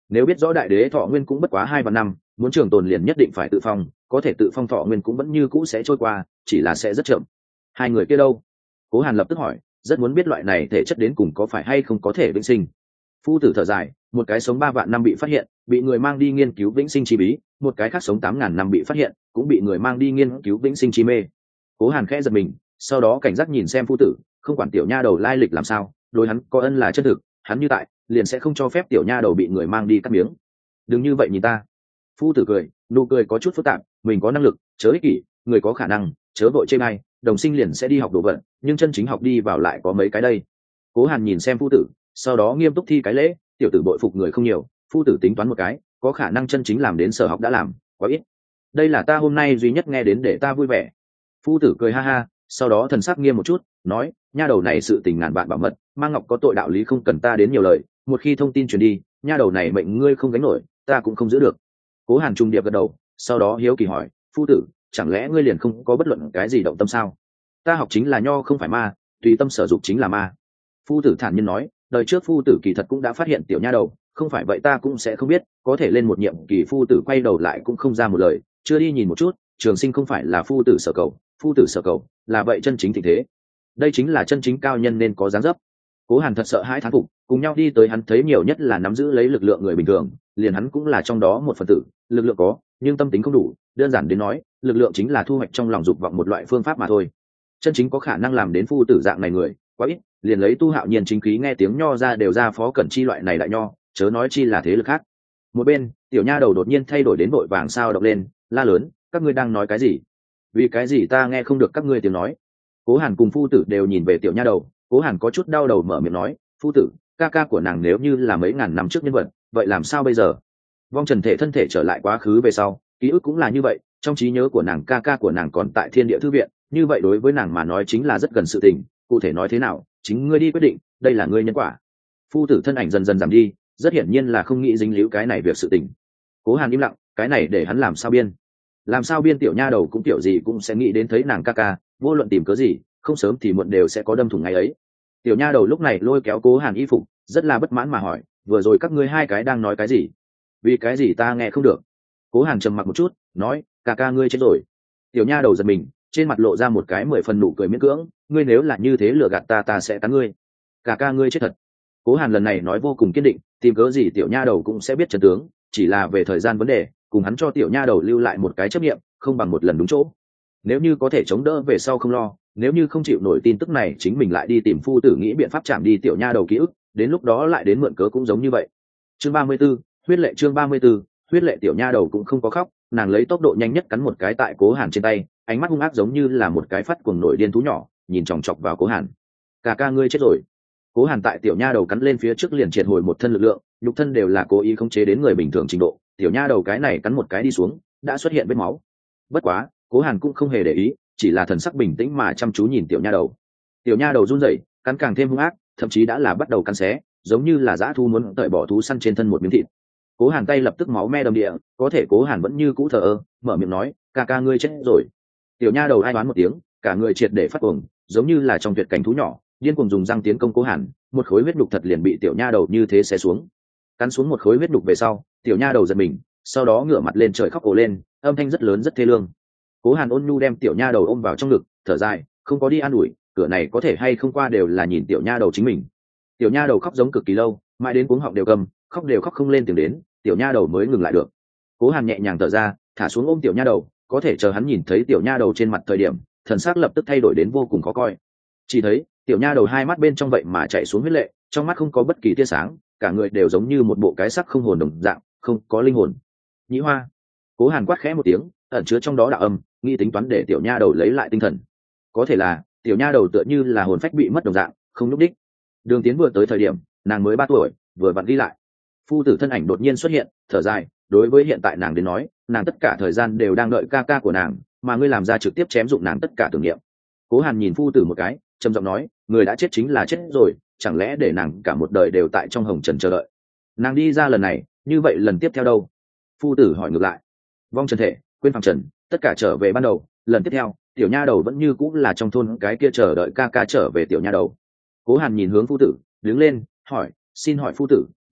nếu biết rõ đại đế thọ nguyên cũng bất quá hai vạn năm, muốn trường tồn liền nhất định phải tự phong, có thể tự phong thọ nguyên cũng vẫn như cũ sẽ trôi qua, chỉ là sẽ rất chậm. Hai người kia đâu? Cố Hàn lập tức hỏi, rất muốn biết loại này thể chất đến cùng có phải hay không có thể vĩnh sinh. Phu tử thở dài, một cái sống ba vạn năm bị phát hiện, bị người mang đi nghiên cứu vĩnh sinh chi bí, một cái khác sống tám ngàn năm bị phát hiện, cũng bị người mang đi nghiên cứu vĩnh sinh chi mê. Cố Hàn khẽ giật mình, sau đó cảnh giác nhìn xem phu tử, không quản tiểu nha đầu lai lịch làm sao, đối hắn có ân là chân thực, hắn như tại, liền sẽ không cho phép tiểu nha đầu bị người mang đi cắt miếng. Đừng như vậy nhìn ta. Phu tử cười, nụ cười có chút phức tạp, mình có năng lực, chớ ích kỷ, người có khả năng, chớ vội chê bai, đồng sinh liền sẽ đi học đồ vật, nhưng chân chính học đi vào lại có mấy cái đây. Cố Hàn nhìn xem phu tử, sau đó nghiêm túc thi cái lễ, tiểu tử bội phục người không nhiều, phu tử tính toán một cái, có khả năng chân chính làm đến sở học đã làm, quá ít. Đây là ta hôm nay duy nhất nghe đến để ta vui vẻ. Phu tử cười ha ha, sau đó thần sắc nghiêm một chút, nói, nha đầu này sự tình ngàn vạn bảo mật, mang ngọc có tội đạo lý không cần ta đến nhiều lời, một khi thông tin truyền đi, nha đầu này mệnh ngươi không gánh nổi, ta cũng không giữ được. Cố Hàn trung điệp gật đầu, sau đó hiếu kỳ hỏi, phu tử, chẳng lẽ ngươi liền không có bất luận cái gì động tâm sao? Ta học chính là nho không phải ma, tùy tâm sở dục chính là ma. Phu tử thản nhiên nói, đời trước phu tử kỳ thật cũng đã phát hiện tiểu nha đầu, không phải vậy ta cũng sẽ không biết, có thể lên một nhiệm kỳ phu tử quay đầu lại cũng không ra một lời, chưa đi nhìn một chút, trường sinh không phải là phu tử sở cầu, phu tử sở cầu là vậy chân chính tình thế. Đây chính là chân chính cao nhân nên có dáng dấp. Cố Hàn thật sợ hãi thán phục, cùng nhau đi tới hắn thấy nhiều nhất là nắm giữ lấy lực lượng người bình thường, liền hắn cũng là trong đó một phần tử, lực lượng có, nhưng tâm tính không đủ, đơn giản đến nói, lực lượng chính là thu hoạch trong lòng dục vọng một loại phương pháp mà thôi. Chân chính có khả năng làm đến phu tử dạng này người, quá ít, liền lấy Tu Hạo Nhiên chính khí nghe tiếng nho ra đều ra phó cẩn chi loại này đại nho, chớ nói chi là thế lực khác. Một bên, tiểu nha đầu đột nhiên thay đổi đến vội vàng sao động lên, la lớn, các ngươi đang nói cái gì? Vì cái gì ta nghe không được các ngươi tiếng nói? Cố Hàn cùng phu tử đều nhìn về tiểu nha đầu, Cố Hàn có chút đau đầu mở miệng nói, phu tử, ca ca của nàng nếu như là mấy ngàn năm trước nhân vật, vậy làm sao bây giờ? Vong trần thể thân thể trở lại quá khứ về sau, ký ức cũng là như vậy, trong trí nhớ của nàng ca ca của nàng còn tại Thiên Địa Thư viện, như vậy đối với nàng mà nói chính là rất gần sự tình, cụ thể nói thế nào, chính ngươi đi quyết định, đây là ngươi nhân quả. Phu tử thân ảnh dần dần giảm đi, rất hiển nhiên là không nghĩ dính líu cái này việc sự tình. Cố Hàn im lặng, cái này để hắn làm sao biên? Làm sao biên tiểu nha đầu cũng tiểu gì cũng sẽ nghĩ đến thấy nàng ca ca, vô luận tìm cớ gì, không sớm thì muộn đều sẽ có đâm thủng ngày ấy. Tiểu nha đầu lúc này lôi kéo Cố Hàn y phục, rất là bất mãn mà hỏi, vừa rồi các ngươi hai cái đang nói cái gì? Vì cái gì ta nghe không được? Cố Hàn trầm mặc một chút, nói, ca ca ngươi chết rồi. Tiểu nha đầu giật mình, trên mặt lộ ra một cái mười phần nụ cười miễn cưỡng, ngươi nếu là như thế lừa gạt ta ta sẽ cắn ngươi. Ca ca ngươi chết thật. Cố Hàn lần này nói vô cùng kiên định, tìm cớ gì tiểu nha đầu cũng sẽ biết chân tướng, chỉ là về thời gian vấn đề, cùng hắn cho tiểu nha đầu lưu lại một cái chấp niệm, không bằng một lần đúng chỗ. Nếu như có thể chống đỡ về sau không lo, nếu như không chịu nổi tin tức này chính mình lại đi tìm phu tử nghĩ biện pháp chạm đi tiểu nha đầu ký ức, đến lúc đó lại đến mượn cớ cũng giống như vậy. Chương ba mươi 34, huyết lệ chương ba mươi 34, huyết lệ tiểu nha đầu cũng không có khóc, nàng lấy tốc độ nhanh nhất cắn một cái tại Cố Hàn trên tay, ánh mắt hung ác giống như là một cái phát cuồng nổi điên thú nhỏ, nhìn chòng chọc vào Cố Hàn. Cả ca ngươi chết rồi. Cố Hàn tại tiểu nha đầu cắn lên phía trước liền triệt hồi một thân lực lượng, nhục thân đều là cố ý khống chế đến người bình thường trình độ, tiểu nha đầu cái này cắn một cái đi xuống, đã xuất hiện vết máu. Bất quá, Cố Hàn cũng không hề để ý, chỉ là thần sắc bình tĩnh mà chăm chú nhìn tiểu nha đầu. Tiểu nha đầu run rẩy, cắn càng thêm hung ác, thậm chí đã là bắt đầu cắn xé, giống như là dã thu muốn tợi bỏ thú săn trên thân một miếng thịt. Cố Hàn tay lập tức máu me đầm địa, có thể Cố Hàn vẫn như cũ thờ ơ, mở miệng nói, ca ca ngươi chết rồi. Tiểu nha đầu ai đoán một tiếng, cả người triệt để phát cuồng, giống như là trong tuyệt cảnh thú nhỏ, điên cuồng dùng răng tiến công Cố Hàn, một khối huyết nhục thật liền bị tiểu nha đầu như thế xé xuống. Cắn xuống một khối huyết nhục về sau, tiểu nha đầu giật mình, sau đó ngửa mặt lên trời khóc ồ lên, âm thanh rất lớn rất thê lương. Cố Hàn ôn nhu đem tiểu nha đầu ôm vào trong ngực, thở dài, không có đi an ủi, cửa này có thể hay không qua đều là nhìn tiểu nha đầu chính mình. Tiểu nha đầu khóc giống cực kỳ lâu, mãi đến cuống họng đều cầm, khóc đều khóc không lên tiếng đến, tiểu nha đầu mới ngừng lại được. Cố Hàn nhẹ nhàng thở ra, thả xuống ôm tiểu nha đầu, có thể chờ hắn nhìn thấy tiểu nha đầu trên mặt thời điểm, thần sắc lập tức thay đổi đến vô cùng khó coi. Chỉ thấy tiểu nha đầu hai mắt bên trong vậy mà chảy xuống huyết lệ, trong mắt không có bất kỳ tia sáng, cả người đều giống như một bộ cái sắc không hồn đồng dạng, không có linh hồn. Nhĩ Hoa. Cố Hàn quát khẽ một tiếng, ẩn chứa trong đó đạo âm, nghĩ tính toán để tiểu nha đầu lấy lại tinh thần. Có thể là tiểu nha đầu tựa như là hồn phách bị mất đồng dạng, không lúc đích. Đường Tiến vừa tới thời điểm, nàng mới ba tuổi, vừa vặn đi lại. Phu tử thân ảnh đột nhiên xuất hiện, thở dài, đối với hiện tại nàng đến nói, nàng tất cả thời gian đều đang đợi ca ca của nàng, mà ngươi làm ra trực tiếp chém dụng nàng tất cả tưởng niệm. Cố Hàn nhìn phu tử một cái, trầm giọng nói, người đã chết chính là chết rồi, chẳng lẽ để nàng cả một đời đều tại trong hồng trần chờ đợi? Nàng đi ra lần này, như vậy lần tiếp theo đâu? Phu tử hỏi ngược lại. Vong trần thể, quên phàm trần, tất cả trở về ban đầu, lần tiếp theo, tiểu nha đầu vẫn như cũng là trong thôn cái kia chờ đợi ca ca trở về tiểu nha đầu. Cố Hàn nhìn hướng phu tử, đứng lên, hỏi, xin hỏi phu tử,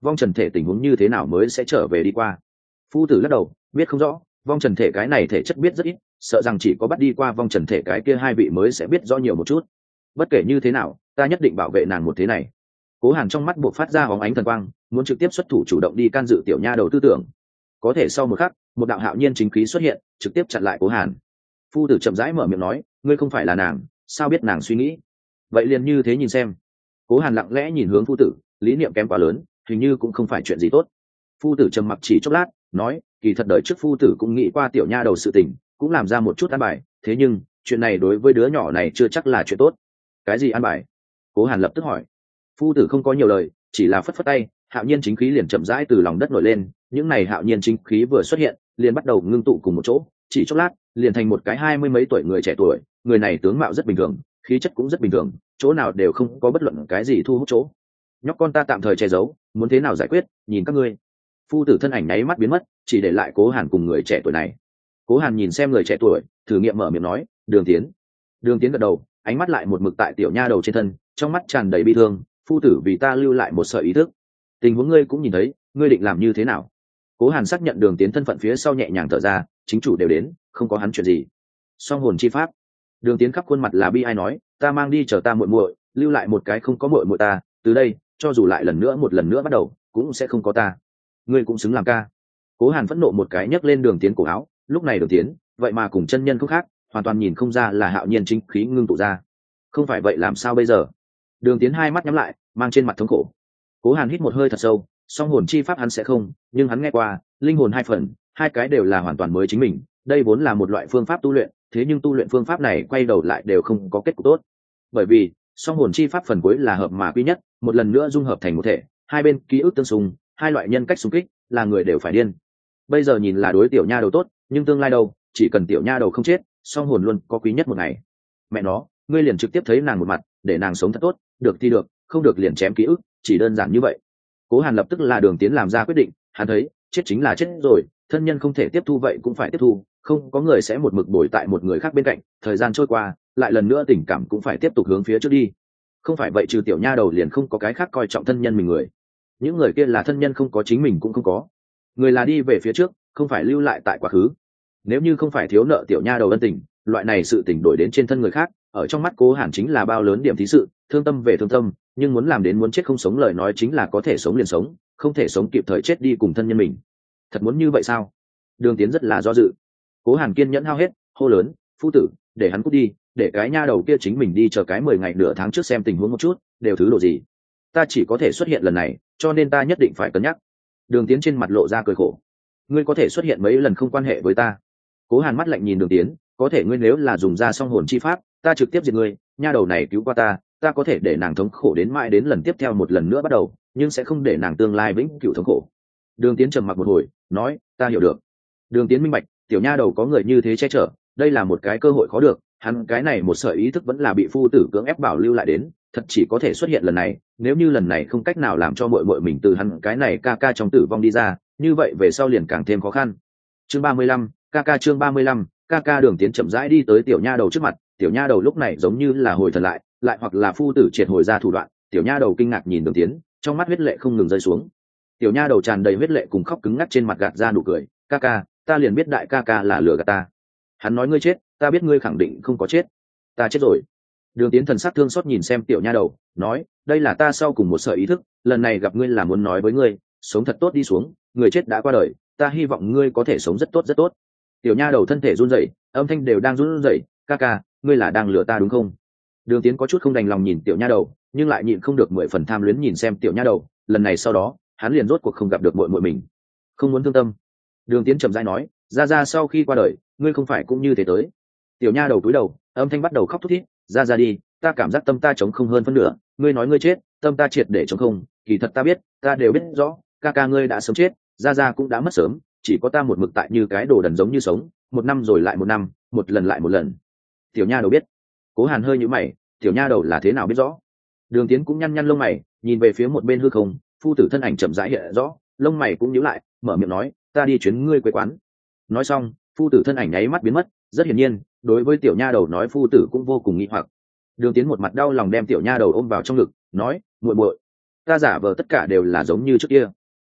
vong trần thể tình huống như thế nào mới sẽ trở về đi qua. Phu tử lắc đầu, biết không rõ, vong trần thể cái này thể chất biết rất ít, sợ rằng chỉ có bắt đi qua vong trần thể cái kia hai vị mới sẽ biết rõ nhiều một chút. Bất kể như thế nào, ta nhất định bảo vệ nàng một thế này. Cố Hàn trong mắt buộc phát ra hóng ánh thần quang, muốn trực tiếp xuất thủ chủ động đi can dự tiểu nha đầu tư tưởng. Có thể sau một khắc, một đạo hạo nhiên chính khí xuất hiện, trực tiếp chặn lại Cố Hàn. Phu tử chậm rãi mở miệng nói, ngươi không phải là nàng, sao biết nàng suy nghĩ? Vậy liền như thế nhìn xem. Cố Hàn lặng lẽ nhìn hướng phu tử, lý niệm kém quá lớn, hình như cũng không phải chuyện gì tốt. Phu tử trầm mặc chỉ chốc lát, nói, kỳ thật đời trước phu tử cũng nghĩ qua tiểu nha đầu sự tình, cũng làm ra một chút an bài, thế nhưng chuyện này đối với đứa nhỏ này chưa chắc là chuyện tốt. Cái gì an bài? Cố Hàn lập tức hỏi. Phu tử không có nhiều lời, chỉ là phất phất tay, hạo nhiên chính khí liền chậm rãi từ lòng đất nổi lên. Những này hạo nhiên chính khí vừa xuất hiện, liền bắt đầu ngưng tụ cùng một chỗ, chỉ chốc lát, liền thành một cái hai mươi mấy tuổi người trẻ tuổi. Người này tướng mạo rất bình thường, khí chất cũng rất bình thường, chỗ nào đều không có bất luận cái gì thu hút chỗ. Nhóc con ta tạm thời che giấu, muốn thế nào giải quyết, nhìn các ngươi. Phu tử thân ảnh nháy mắt biến mất, chỉ để lại Cố Hàn cùng người trẻ tuổi này. Cố Hàn nhìn xem người trẻ tuổi, thử nghiệm mở miệng nói, Đường Tiến. Đường Tiến gật đầu, ánh mắt lại một mực tại tiểu nha đầu trên thân, trong mắt tràn đầy bi thương. Phu tử vì ta lưu lại một sợi ý thức, tình huống ngươi cũng nhìn thấy, ngươi định làm như thế nào? Cố Hàn xác nhận Đường Tiến thân phận phía sau nhẹ nhàng thở ra, chính chủ đều đến, không có hắn chuyện gì. Song hồn chi pháp. Đường Tiến khắp khuôn mặt là bi ai nói, ta mang đi chờ ta muội muội, lưu lại một cái không có muội muội ta, từ đây, cho dù lại lần nữa một lần nữa bắt đầu, cũng sẽ không có ta. Ngươi cũng xứng làm ca. Cố Hàn phẫn nộ một cái nhấc lên Đường Tiến cổ áo, lúc này Đường Tiến, vậy mà cùng chân nhân không khác, hoàn toàn nhìn không ra là hạo nhiên chính khí ngưng tụ ra. Không phải vậy làm sao bây giờ? Đường Tiến hai mắt nhắm lại, mang trên mặt thống khổ. Cố Hàn hít một hơi thật sâu, song hồn chi pháp hắn sẽ không, nhưng hắn nghe qua, linh hồn hai phần, hai cái đều là hoàn toàn mới chính mình, đây vốn là một loại phương pháp tu luyện, thế nhưng tu luyện phương pháp này quay đầu lại đều không có kết cục tốt. Bởi vì, song hồn chi pháp phần cuối là hợp mà quy nhất, một lần nữa dung hợp thành một thể, hai bên ký ức tương xung, hai loại nhân cách xung kích, là người đều phải điên. Bây giờ nhìn là đối tiểu nha đầu tốt, nhưng tương lai đâu, chỉ cần tiểu nha đầu không chết, song hồn luôn có quý nhất một ngày. Mẹ nó, ngươi liền trực tiếp thấy nàng một mặt, để nàng sống thật tốt, được thì được, không được liền chém ký ức, chỉ đơn giản như vậy. Cố Hàn lập tức là Đường Tiến làm ra quyết định, hắn thấy, chết chính là chết rồi, thân nhân không thể tiếp thu vậy cũng phải tiếp thu, không có người sẽ một mực bồi tại một người khác bên cạnh, thời gian trôi qua, lại lần nữa tình cảm cũng phải tiếp tục hướng phía trước đi. Không phải vậy trừ tiểu nha đầu liền không có cái khác coi trọng thân nhân mình người. Những người kia là thân nhân không có, chính mình cũng không có. Người là đi về phía trước, không phải lưu lại tại quá khứ. Nếu như không phải thiếu nợ tiểu nha đầu ân tình, loại này sự tình đổi đến trên thân người khác, ở trong mắt Cố Hàn chính là bao lớn điểm thí sự, thương tâm về thương tâm, nhưng muốn làm đến muốn chết không sống lời nói chính là có thể sống liền sống, không thể sống kịp thời chết đi cùng thân nhân mình. Thật muốn như vậy sao? Đường Tiến rất là do dự. Cố Hàn kiên nhẫn hao hết, hô lớn, phu tử, để hắn cút đi, để cái nha đầu kia chính mình đi chờ cái mười ngày nửa tháng trước xem tình huống một chút, đều thứ độ gì. Ta chỉ có thể xuất hiện lần này, cho nên ta nhất định phải cân nhắc. Đường Tiến trên mặt lộ ra cười khổ. Ngươi có thể xuất hiện mấy lần không quan hệ với ta. Cố Hàn mắt lạnh nhìn Đường Tiến, có thể ngươi nếu là dùng ra song hồn chi pháp, ta trực tiếp diệt ngươi, nha đầu này cứu qua ta, ta có thể để nàng thống khổ đến mãi đến lần tiếp theo một lần nữa bắt đầu, nhưng sẽ không để nàng tương lai vĩnh cửu thống khổ. Đường Tiến trầm mặc một hồi, nói, ta hiểu được. Đường Tiến minh bạch, tiểu nha đầu có người như thế che chở, đây là một cái cơ hội khó được, hắn cái này một sợi ý thức vẫn là bị phu tử cưỡng ép bảo lưu lại đến, thật chỉ có thể xuất hiện lần này, nếu như lần này không cách nào làm cho muội muội mình từ hắn cái này ca ca trong tử vong đi ra, như vậy về sau liền càng thêm khó khăn. Chương ba mươi lăm, ca ca chương ba mươi lăm, ca ca. Đường Tiến chậm rãi đi tới tiểu nha đầu trước mặt, tiểu nha đầu lúc này giống như là hồi thần lại, lại hoặc là phu tử triệt hồi ra thủ đoạn, tiểu nha đầu kinh ngạc nhìn Đường Tiến, trong mắt huyết lệ không ngừng rơi xuống. Tiểu nha đầu tràn đầy huyết lệ cùng khóc cứng ngắc trên mặt gạt ra nụ cười, ca ca, ta liền biết đại ca ca là lừa gạt ta. Hắn nói ngươi chết, ta biết ngươi khẳng định không có chết. Ta chết rồi. Đường Tiến thần sắc thương xót nhìn xem tiểu nha đầu, nói, đây là ta sau cùng một sợi ý thức, lần này gặp ngươi là muốn nói với ngươi, sống thật tốt đi xuống, người chết đã qua đời, ta hy vọng ngươi có thể sống rất tốt rất tốt. Tiểu nha đầu thân thể run rẩy, âm thanh đều đang run rẩy, ca ca, ngươi là đang lừa ta đúng không? Đường Tiến có chút không đành lòng nhìn tiểu nha đầu, nhưng lại nhịn không được mười phần tham luyến nhìn xem tiểu nha đầu, lần này sau đó, hắn liền rốt cuộc không gặp được muội muội mình. Không muốn thương tâm. Đường Tiến chậm rãi nói, ra ra sau khi qua đời, ngươi không phải cũng như thế tới. Tiểu nha đầu cúi đầu, âm thanh bắt đầu khóc thút thít, ra ra đi, ta cảm giác tâm ta trống không hơn phân nửa, ngươi nói ngươi chết, tâm ta triệt để trống không, kỳ thật ta biết, ta đều biết rõ, ca ca ngươi đã sớm chết, ra ra cũng đã mất sớm, chỉ có ta một mực tại như cái đồ đần giống như sống, một năm rồi lại một năm, một lần lại một lần. Tiểu nha đầu biết. Cố Hàn hơi nhíu mày, tiểu nha đầu là thế nào biết rõ? Đường Tiến cũng nhăn nhăn lông mày, nhìn về phía một bên hư không, phu tử thân ảnh chậm rãi hiện rõ, lông mày cũng nhíu lại, mở miệng nói, ta đi chuyến ngươi quê quán. Nói xong, phu tử thân ảnh nháy mắt biến mất, rất hiển nhiên, đối với tiểu nha đầu nói phu tử cũng vô cùng nghi hoặc. Đường Tiến một mặt đau lòng đem tiểu nha đầu ôm vào trong ngực, nói, muội muội, ta giả vờ tất cả đều là giống như trước kia,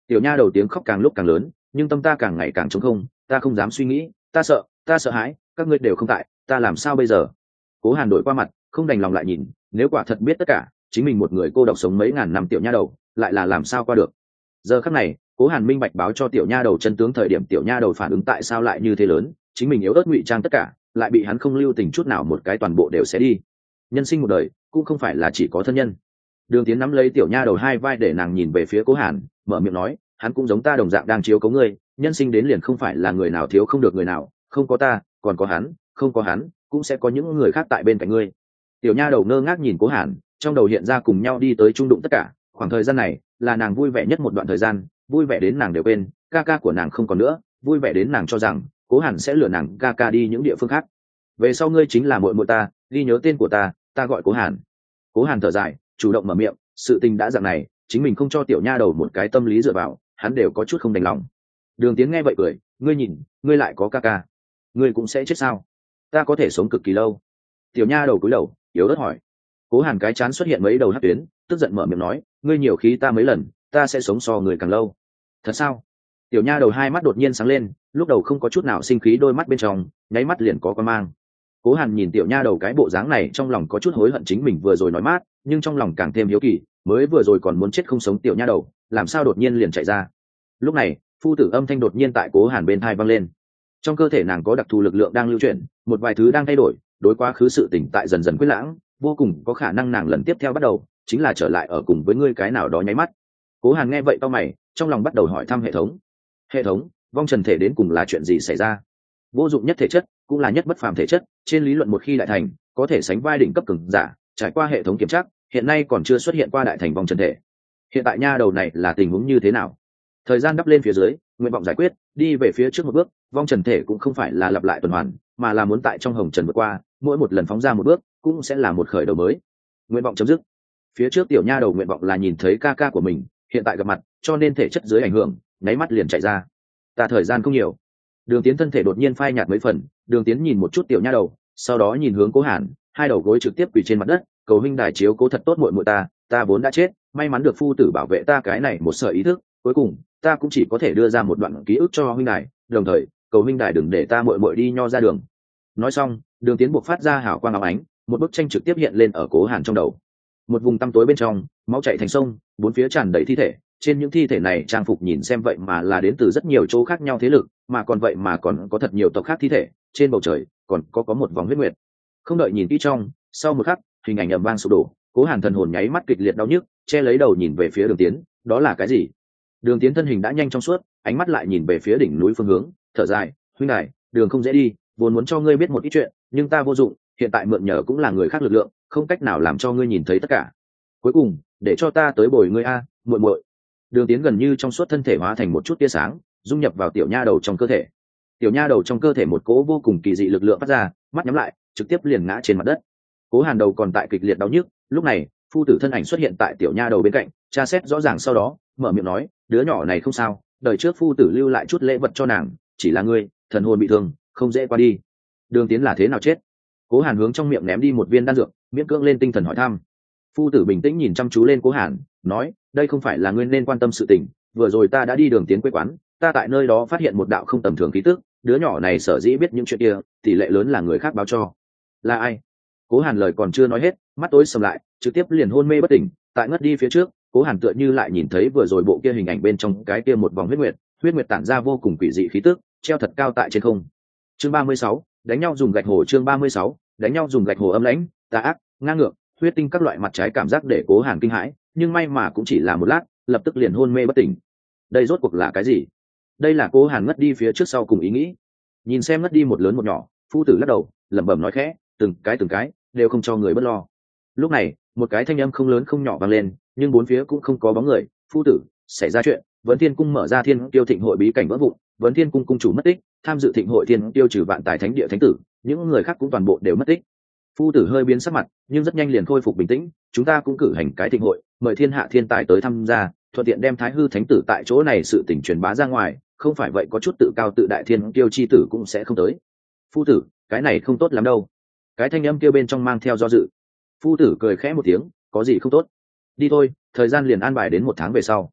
Tiểu nha đầu tiếng khóc càng lúc càng lớn, nhưng tâm ta càng ngày càng trống không, ta không dám suy nghĩ, ta sợ, ta sợ hãi, các ngươi đều không tại, ta làm sao bây giờ? Cố Hàn đổi qua mặt, không đành lòng lại nhìn, nếu quả thật biết tất cả, chính mình một người cô độc sống mấy ngàn năm tiểu nha đầu, lại là làm sao qua được? Giờ khắc này, Cố Hàn minh bạch báo cho tiểu nha đầu chân tướng thời điểm tiểu nha đầu phản ứng tại sao lại như thế lớn, chính mình yếu ớt ngụy trang tất cả, lại bị hắn không lưu tình chút nào một cái toàn bộ đều sẽ đi. Nhân sinh một đời, cũng không phải là chỉ có thân nhân. Đường Tiến nắm lấy tiểu nha đầu hai vai để nàng nhìn về phía Cố Hàn, mở miệng nói, hắn cũng giống ta đồng dạng đang chiếu cố ngươi, nhân sinh đến liền không phải là người nào thiếu không được người nào, không có ta, còn có hắn, không có hắn, cũng sẽ có những người khác tại bên cạnh ngươi. Tiểu nha đầu ngơ ngác nhìn Cố Hàn, trong đầu hiện ra cùng nhau đi tới trung đụng tất cả, khoảng thời gian này là nàng vui vẻ nhất một đoạn thời gian, vui vẻ đến nàng đều quên ca ca của nàng không còn nữa, vui vẻ đến nàng cho rằng Cố Hàn sẽ lừa nàng ca ca đi những địa phương khác. Về sau ngươi chính là muội muội ta, ghi nhớ tên của ta, ta gọi Cố Hàn. Cố Hàn thở dài, chủ động mở miệng, sự tình đã dạng này, chính mình không cho tiểu nha đầu một cái tâm lý dựa vào, hắn đều có chút không đành lòng. Đường Tiến nghe vậy cười, ngươi nhìn, ngươi lại có ca ca, ngươi cũng sẽ chết sao? Ta có thể sống cực kỳ lâu. Tiểu nha đầu cúi đầu, yếu ớt hỏi. Cố Hàn cái chán xuất hiện mấy đầu hắc tuyến, tức giận mở miệng nói, ngươi nhiều khí ta mấy lần, ta sẽ sống so người càng lâu. Thật sao? Tiểu nha đầu hai mắt đột nhiên sáng lên, lúc đầu không có chút nào sinh khí đôi mắt bên trong nháy mắt liền có quan mang. Cố Hàn nhìn tiểu nha đầu cái bộ dáng này trong lòng có chút hối hận chính mình vừa rồi nói mát, nhưng trong lòng càng thêm hiếu kỳ, mới vừa rồi còn muốn chết không sống tiểu nha đầu, làm sao đột nhiên liền chạy ra. Lúc này, phu tử âm thanh đột nhiên tại Cố Hàn bên tai vang lên. Trong cơ thể nàng có đặc thù lực lượng đang lưu chuyển, một vài thứ đang thay đổi, đối quá khứ sự tỉnh tại dần dần quyết lãng, vô cùng có khả năng nàng lần tiếp theo bắt đầu chính là trở lại ở cùng với ngươi cái nào đó nháy mắt. Cố Hàn nghe vậy cau mày, trong lòng bắt đầu hỏi thăm hệ thống. Hệ thống, vong trần thể đến cùng là chuyện gì xảy ra? Vô dụng nhất thể chất, cũng là nhất bất phàm thể chất, trên lý luận một khi đại thành, có thể sánh vai đỉnh cấp cường giả, trải qua hệ thống kiểm tra, hiện nay còn chưa xuất hiện qua đại thành vong trần thể. Hiện tại nha đầu này là tình huống như thế nào? Thời gian đắp lên phía dưới, nguyện vọng giải quyết, đi về phía trước một bước, vong trần thể cũng không phải là lặp lại tuần hoàn, mà là muốn tại trong hồng trần vượt qua, mỗi một lần phóng ra một bước, cũng sẽ là một khởi đầu mới. Nguyện vọng chấm dứt. Phía trước tiểu nha đầu nguyện vọng là nhìn thấy ca ca của mình, hiện tại gặp mặt, cho nên thể chất dưới ảnh hưởng, nháy mắt liền chạy ra. Ta thời gian không nhiều. Đường Tiến thân thể đột nhiên phai nhạt mấy phần, Đường Tiến nhìn một chút tiểu nha đầu, sau đó nhìn hướng Cố Hàn, hai đầu gối trực tiếp quỳ trên mặt đất, cầu huynh đài chiếu cố thật tốt muội muội ta, ta vốn đã chết, may mắn được phu tử bảo vệ ta cái này một sợi ý thức, cuối cùng ta cũng chỉ có thể đưa ra một đoạn ký ức cho huynh đài, đồng thời cầu huynh đài đừng để ta muội muội đi nho ra đường. Nói xong, Đường Tiến buộc phát ra hào quang óng ánh, một bức tranh trực tiếp hiện lên ở Cố Hàn trong đầu. Một vùng tăm tối bên trong, máu chảy thành sông, bốn phía tràn đầy thi thể, trên những thi thể này trang phục nhìn xem vậy mà là đến từ rất nhiều chỗ khác nhau thế lực, mà còn vậy mà còn có thật nhiều tộc khác thi thể, trên bầu trời còn có có một vòng huyết nguyệt. Không đợi nhìn kỹ trong, sau một khắc, hình ảnh ầm vang sụp đổ, Cố Hàn thần hồn nháy mắt kịch liệt đau nhức, che lấy đầu nhìn về phía Đường Tiến, đó là cái gì? Đường Tiến thân hình đã nhanh trong suốt, ánh mắt lại nhìn về phía đỉnh núi phương hướng, thở dài, huynh đài, đường không dễ đi, vốn muốn cho ngươi biết một ít chuyện, nhưng ta vô dụng, hiện tại mượn nhờ cũng là người khác lực lượng, không cách nào làm cho ngươi nhìn thấy tất cả. Cuối cùng, để cho ta tới bồi ngươi a, muội muội. Đường Tiến gần như trong suốt thân thể hóa thành một chút tia sáng, dung nhập vào tiểu nha đầu trong cơ thể. Tiểu nha đầu trong cơ thể một cỗ vô cùng kỳ dị lực lượng phát ra, mắt nhắm lại, trực tiếp liền ngã trên mặt đất. Cố Hàn đầu còn tại kịch liệt đau nhức, lúc này, phu tử thân ảnh xuất hiện tại tiểu nha đầu bên cạnh, tra xét rõ ràng sau đó, mở miệng nói, đứa nhỏ này không sao, đời trước phu tử lưu lại chút lễ vật cho nàng, chỉ là ngươi, thần hồn bị thương, không dễ qua đi. Đường Tiến là thế nào chết? Cố Hàn hướng trong miệng ném đi một viên đan dược, miễn cưỡng lên tinh thần hỏi thăm. Phu tử bình tĩnh nhìn chăm chú lên Cố Hàn, nói, đây không phải là ngươi nên quan tâm sự tình, vừa rồi ta đã đi Đường Tiến quê quán, ta tại nơi đó phát hiện một đạo không tầm thường khí tức, đứa nhỏ này sở dĩ biết những chuyện kia, tỷ lệ lớn là người khác báo cho. Là ai? Cố Hàn lời còn chưa nói hết, mắt tối sầm lại, trực tiếp liền hôn mê bất tỉnh, tại ngất đi phía trước, Cố Hàn tựa như lại nhìn thấy vừa rồi bộ kia hình ảnh bên trong cái kia một vòng huyết nguyệt, huyết nguyệt tản ra vô cùng quỷ dị khí tức, treo thật cao tại trên không. Chương ba mươi sáu, đánh nhau dùng gạch hồ. Chương ba mươi sáu, đánh nhau dùng gạch hồ. Âm lãnh, tà ác, ngang ngược, huyết tinh các loại mặt trái cảm giác để Cố Hàn kinh hãi, nhưng may mà cũng chỉ là một lát, lập tức liền hôn mê bất tỉnh. Đây rốt cuộc là cái gì? Đây là Cố Hàn ngất đi phía trước sau cùng ý nghĩ. Nhìn xem ngất đi một lớn một nhỏ, phu tử lắc đầu, lẩm bẩm nói khẽ, từng cái từng cái đều không cho người bất lo. Lúc này, một cái thanh âm không lớn không nhỏ vang lên, nhưng bốn phía cũng không có bóng người. Phu tử, xảy ra chuyện, Vấn Thiên cung mở ra Thiên Tiêu Thịnh hội bí cảnh vỡ vụn, Vấn Thiên cung cung chủ mất tích, tham dự thịnh hội Thiên Tiêu trừ vạn tài thánh địa thánh tử, những người khác cũng toàn bộ đều mất tích. Phu tử hơi biến sắc mặt, nhưng rất nhanh liền khôi phục bình tĩnh, chúng ta cũng cử hành cái thịnh hội, mời thiên hạ thiên tài tới tham gia, thuận tiện đem Thái Hư thánh tử tại chỗ này sự tình truyền bá ra ngoài, không phải vậy có chút tự cao tự đại Thiên Tiêu chi tử cũng sẽ không tới. Phu tử, cái này không tốt lắm đâu. Cái thanh âm kia bên trong mang theo do dự. Phu tử cười khẽ một tiếng, có gì không tốt? Đi thôi, thời gian liền an bài đến một tháng về sau.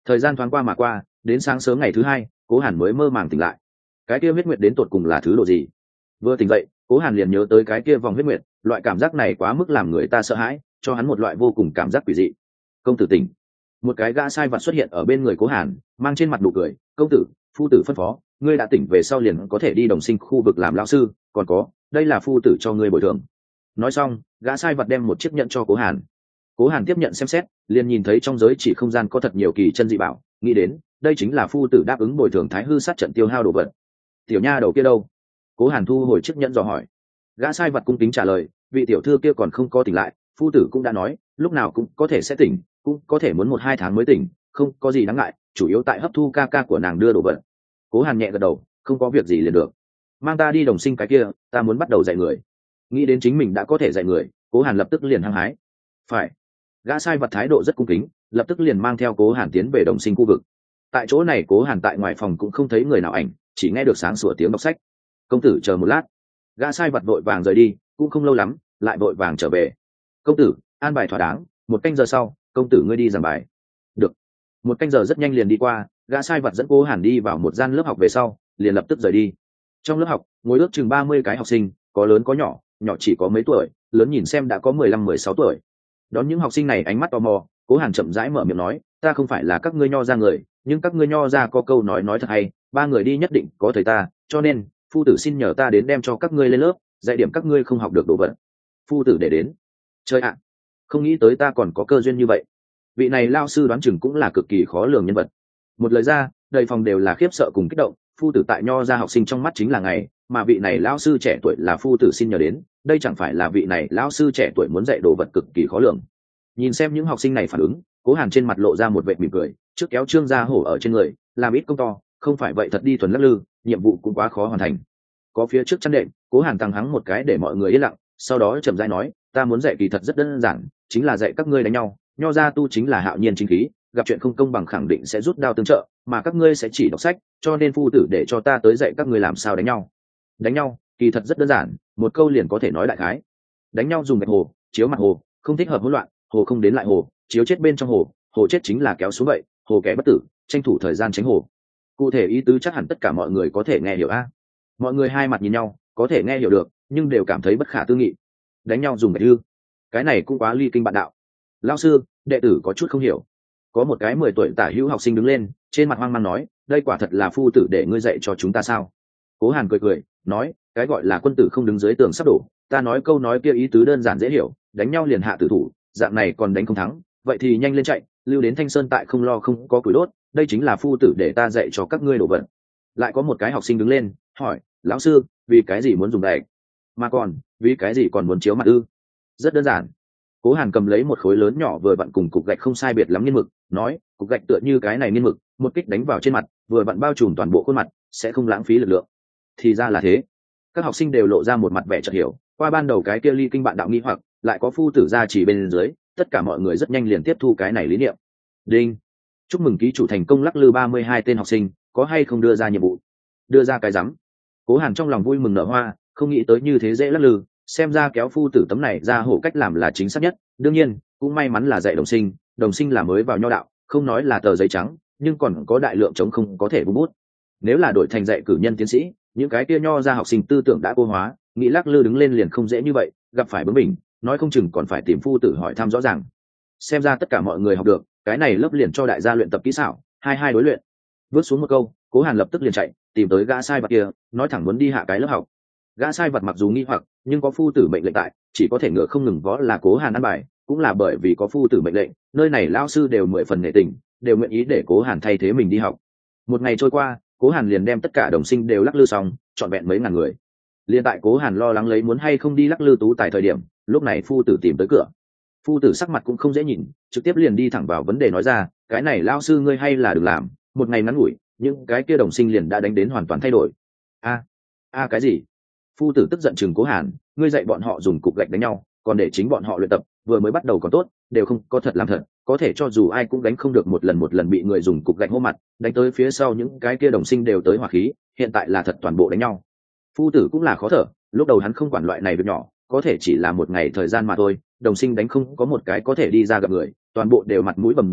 Thời gian thoáng qua mà qua, đến sáng sớm ngày thứ hai, Cố Hàn mới mơ màng tỉnh lại. Cái kia huyết nguyệt đến tột cùng là thứ độ gì? Vừa tỉnh dậy, Cố Hàn liền nhớ tới cái kia vòng huyết nguyệt, loại cảm giác này quá mức làm người ta sợ hãi, cho hắn một loại vô cùng cảm giác quỷ dị. Công tử tỉnh. Một cái gã sai vặt xuất hiện ở bên người Cố Hàn, mang trên mặt nụ cười. Công tử, phu tử phân phó, ngươi đã tỉnh về sau liền có thể đi đồng sinh khu vực làm lão sư, còn có, đây là phu tử cho ngươi bồi thường. Nói xong, gã sai vặt đem một chiếc nhẫn cho Cố Hàn. Cố Hàn tiếp nhận xem xét, liền nhìn thấy trong giới chỉ không gian có thật nhiều kỳ chân dị bảo, nghĩ đến, đây chính là phu tử đáp ứng bồi thường Thái Hư sát trận tiêu hao đồ vật. Tiểu nha đầu kia đâu? Cố Hàn thu hồi chiếc nhẫn dò hỏi. Gã sai vật cung kính trả lời, vị tiểu thư kia còn không có tỉnh lại, phu tử cũng đã nói, lúc nào cũng có thể sẽ tỉnh, cũng có thể muốn một hai tháng mới tỉnh, không có gì đáng ngại, chủ yếu tại hấp thu ca ca của nàng đưa đồ vật. Cố Hàn nhẹ gật đầu, không có việc gì liền được. Mang ta đi đồng sinh cái kia, ta muốn bắt đầu dạy người. Nghĩ đến chính mình đã có thể dạy người, Cố Hàn lập tức liền hăng hái. Phải. Gã sai vật thái độ rất cung kính, lập tức liền mang theo Cố Hàn tiến về đồng sinh khu vực. Tại chỗ này Cố Hàn tại ngoài phòng cũng không thấy người nào ảnh, chỉ nghe được sáng sủa tiếng đọc sách. Công tử chờ một lát. Gã sai vật vội vàng rời đi, cũng không lâu lắm, lại vội vàng trở về. Công tử, an bài thỏa đáng, một canh giờ sau, công tử ngươi đi giảng bài. Được. Một canh giờ rất nhanh liền đi qua, gã sai vật dẫn Cố Hàn đi vào một gian lớp học về sau, liền lập tức rời đi. Trong lớp học, ngồi ước chừng ba mươi cái học sinh, có lớn có nhỏ, nhỏ chỉ có mấy tuổi, lớn nhìn xem đã có mười lăm mười sáu tuổi. Đón những học sinh này ánh mắt tò mò, Cố Hàn chậm rãi mở miệng nói, ta không phải là các ngươi nho ra người, nhưng các ngươi nho ra có câu nói nói thật hay, ba người đi nhất định có thầy ta, cho nên phu tử xin nhờ ta đến đem cho các ngươi lên lớp, dạy điểm các ngươi không học được đồ vật. Phu tử để đến. Chơi ạ, không nghĩ tới ta còn có cơ duyên như vậy. Vị này lao sư đoán chừng cũng là cực kỳ khó lường nhân vật. Một lời ra, đầy phòng đều là khiếp sợ cùng kích động, phu tử tại nho ra học sinh trong mắt chính là ngày, mà vị này lao sư trẻ tuổi là phu tử xin nhờ đến, đây chẳng phải là vị này lao sư trẻ tuổi muốn dạy đồ vật cực kỳ khó lường. Nhìn xem những học sinh này phản ứng, Cố Hàn trên mặt lộ ra một vẻ mỉm cười, trước kéo Trương Gia Hổ ở trên người, làm ít công to, không phải vậy thật đi thuần lắc lư, nhiệm vụ cũng quá khó hoàn thành. Có phía trước chăn đệm, Cố Hàn tăng hắng một cái để mọi người yên lặng, sau đó chậm rãi nói, ta muốn dạy kỳ thật rất đơn giản, chính là dạy các ngươi đánh nhau, nho gia tu chính là hạo nhiên chính khí, gặp chuyện không công bằng khẳng định sẽ rút đao tương trợ, mà các ngươi sẽ chỉ đọc sách, cho nên phu tử để cho ta tới dạy các ngươi làm sao đánh nhau. Đánh nhau, kỳ thật rất đơn giản, một câu liền có thể nói đại khái. Đánh nhau dùng gạch hồ, chiếu mặt hồ, không thích hợp hỗn loạn, hồ không đến lại hồ, chiếu chết bên trong hồ, hồ chết chính là kéo xuống vậy, hồ kẻ bất tử, tranh thủ thời gian tránh hồ. Cụ thể ý tứ chắc hẳn tất cả mọi người có thể nghe hiểu a. Mọi người hai mặt nhìn nhau, có thể nghe hiểu được, nhưng đều cảm thấy bất khả tư nghị. Đánh nhau dùng gạch ư? Cái này cũng quá ly kinh bạn đạo. Lão sư, đệ tử có chút không hiểu. Có một cái mười tuổi tả hữu học sinh đứng lên, trên mặt hoang mang nói, đây quả thật là phu tử để ngươi dạy cho chúng ta sao? Cố Hàn cười cười, nói, cái gọi là quân tử không đứng dưới tường sắp đổ, ta nói câu nói kia ý tứ đơn giản dễ hiểu, đánh nhau liền hạ tử thủ, dạng này còn đánh không thắng, vậy thì nhanh lên chạy, lưu đến Thanh Sơn tại không lo không có củi đốt, đây chính là phu tử để ta dạy cho các ngươi đồ vật. Lại có một cái học sinh đứng lên, hỏi, lão sư, vì cái gì muốn dùng gạch? Mà còn, vì cái gì còn muốn chiếu mặt ư? Rất đơn giản. Cố Hàn cầm lấy một khối lớn nhỏ vừa vặn cùng cục gạch không sai biệt lắm nghiên mực, nói, cục gạch tựa như cái này nghiên mực, một kích đánh vào trên mặt, vừa vặn bao trùm toàn bộ khuôn mặt, sẽ không lãng phí lực lượng. Thì ra là thế. Các học sinh đều lộ ra một mặt vẻ chợt hiểu, qua ban đầu cái kia ly kinh bạn đạo nghi hoặc, lại có phu tử gia chỉ bên dưới, tất cả mọi người rất nhanh liền tiếp thu cái này lý niệm. Đinh. Chúc mừng ký chủ thành công lắc lư ba mươi hai tên học sinh, có hay không đưa ra nhiệm vụ? Đưa ra cái rắm. Cố Hàn trong lòng vui mừng nở hoa, không nghĩ tới như thế dễ lắc lư, xem ra kéo phu tử tấm này ra hổ cách làm là chính xác nhất. Đương nhiên, cũng may mắn là dạy đồng sinh, đồng sinh là mới vào nho đạo, không nói là tờ giấy trắng, nhưng còn có đại lượng chống không có thể bút bút. Nếu là đổi thành dạy cử nhân tiến sĩ, những cái kia nho ra học sinh tư tưởng đã cô hóa, nghĩ lắc lư đứng lên liền không dễ như vậy, gặp phải bướng bỉnh, nói không chừng còn phải tìm phu tử hỏi thăm rõ ràng. Xem ra tất cả mọi người học được, cái này lớp liền cho đại gia luyện tập kỹ xảo, hai hai đối luyện. Vớt xuống một câu, Cố Hàn lập tức liền chạy, tìm tới gã sai vật kia, nói thẳng muốn đi hạ cái lớp học. Gã sai vật mặc dù nghi hoặc, nhưng có phu tử mệnh lệnh tại, chỉ có thể ngựa không ngừng vó là Cố Hàn ăn bài, cũng là bởi vì có phu tử mệnh lệnh, nơi này lão sư đều mười phần nể tình, đều nguyện ý để Cố Hàn thay thế mình đi học. Một ngày trôi qua, Cố Hàn liền đem tất cả đồng sinh đều lắc lư xong, trọn vẹn mấy ngàn người. Liên tại Cố Hàn lo lắng lấy muốn hay không đi lắc lư tú tại thời điểm, lúc này phu tử tìm tới cửa. Phu tử sắc mặt cũng không dễ nhìn, trực tiếp liền đi thẳng vào vấn đề nói ra, cái này lão sư ngươi hay là đừng làm, một ngày ngắn ngủi, những cái kia đồng sinh liền đã đánh đến hoàn toàn thay đổi. A, a cái gì? Phu tử tức giận chừng Cố Hàn, ngươi dạy bọn họ dùng cục gạch đánh nhau, còn để chính bọn họ luyện tập, vừa mới bắt đầu còn tốt, đều không có thật làm thật, có thể cho dù ai cũng đánh không được một lần một lần bị người dùng cục gạch hô mặt, đánh tới phía sau những cái kia đồng sinh đều tới hỏa khí, hiện tại là thật toàn bộ đánh nhau. Phu tử cũng là khó thở, lúc đầu hắn không quản loại này việc nhỏ, có thể chỉ là một ngày thời gian mà thôi, đồng sinh đánh không có một cái có thể đi ra gặp người, toàn bộ đều mặt mũi bầm dập,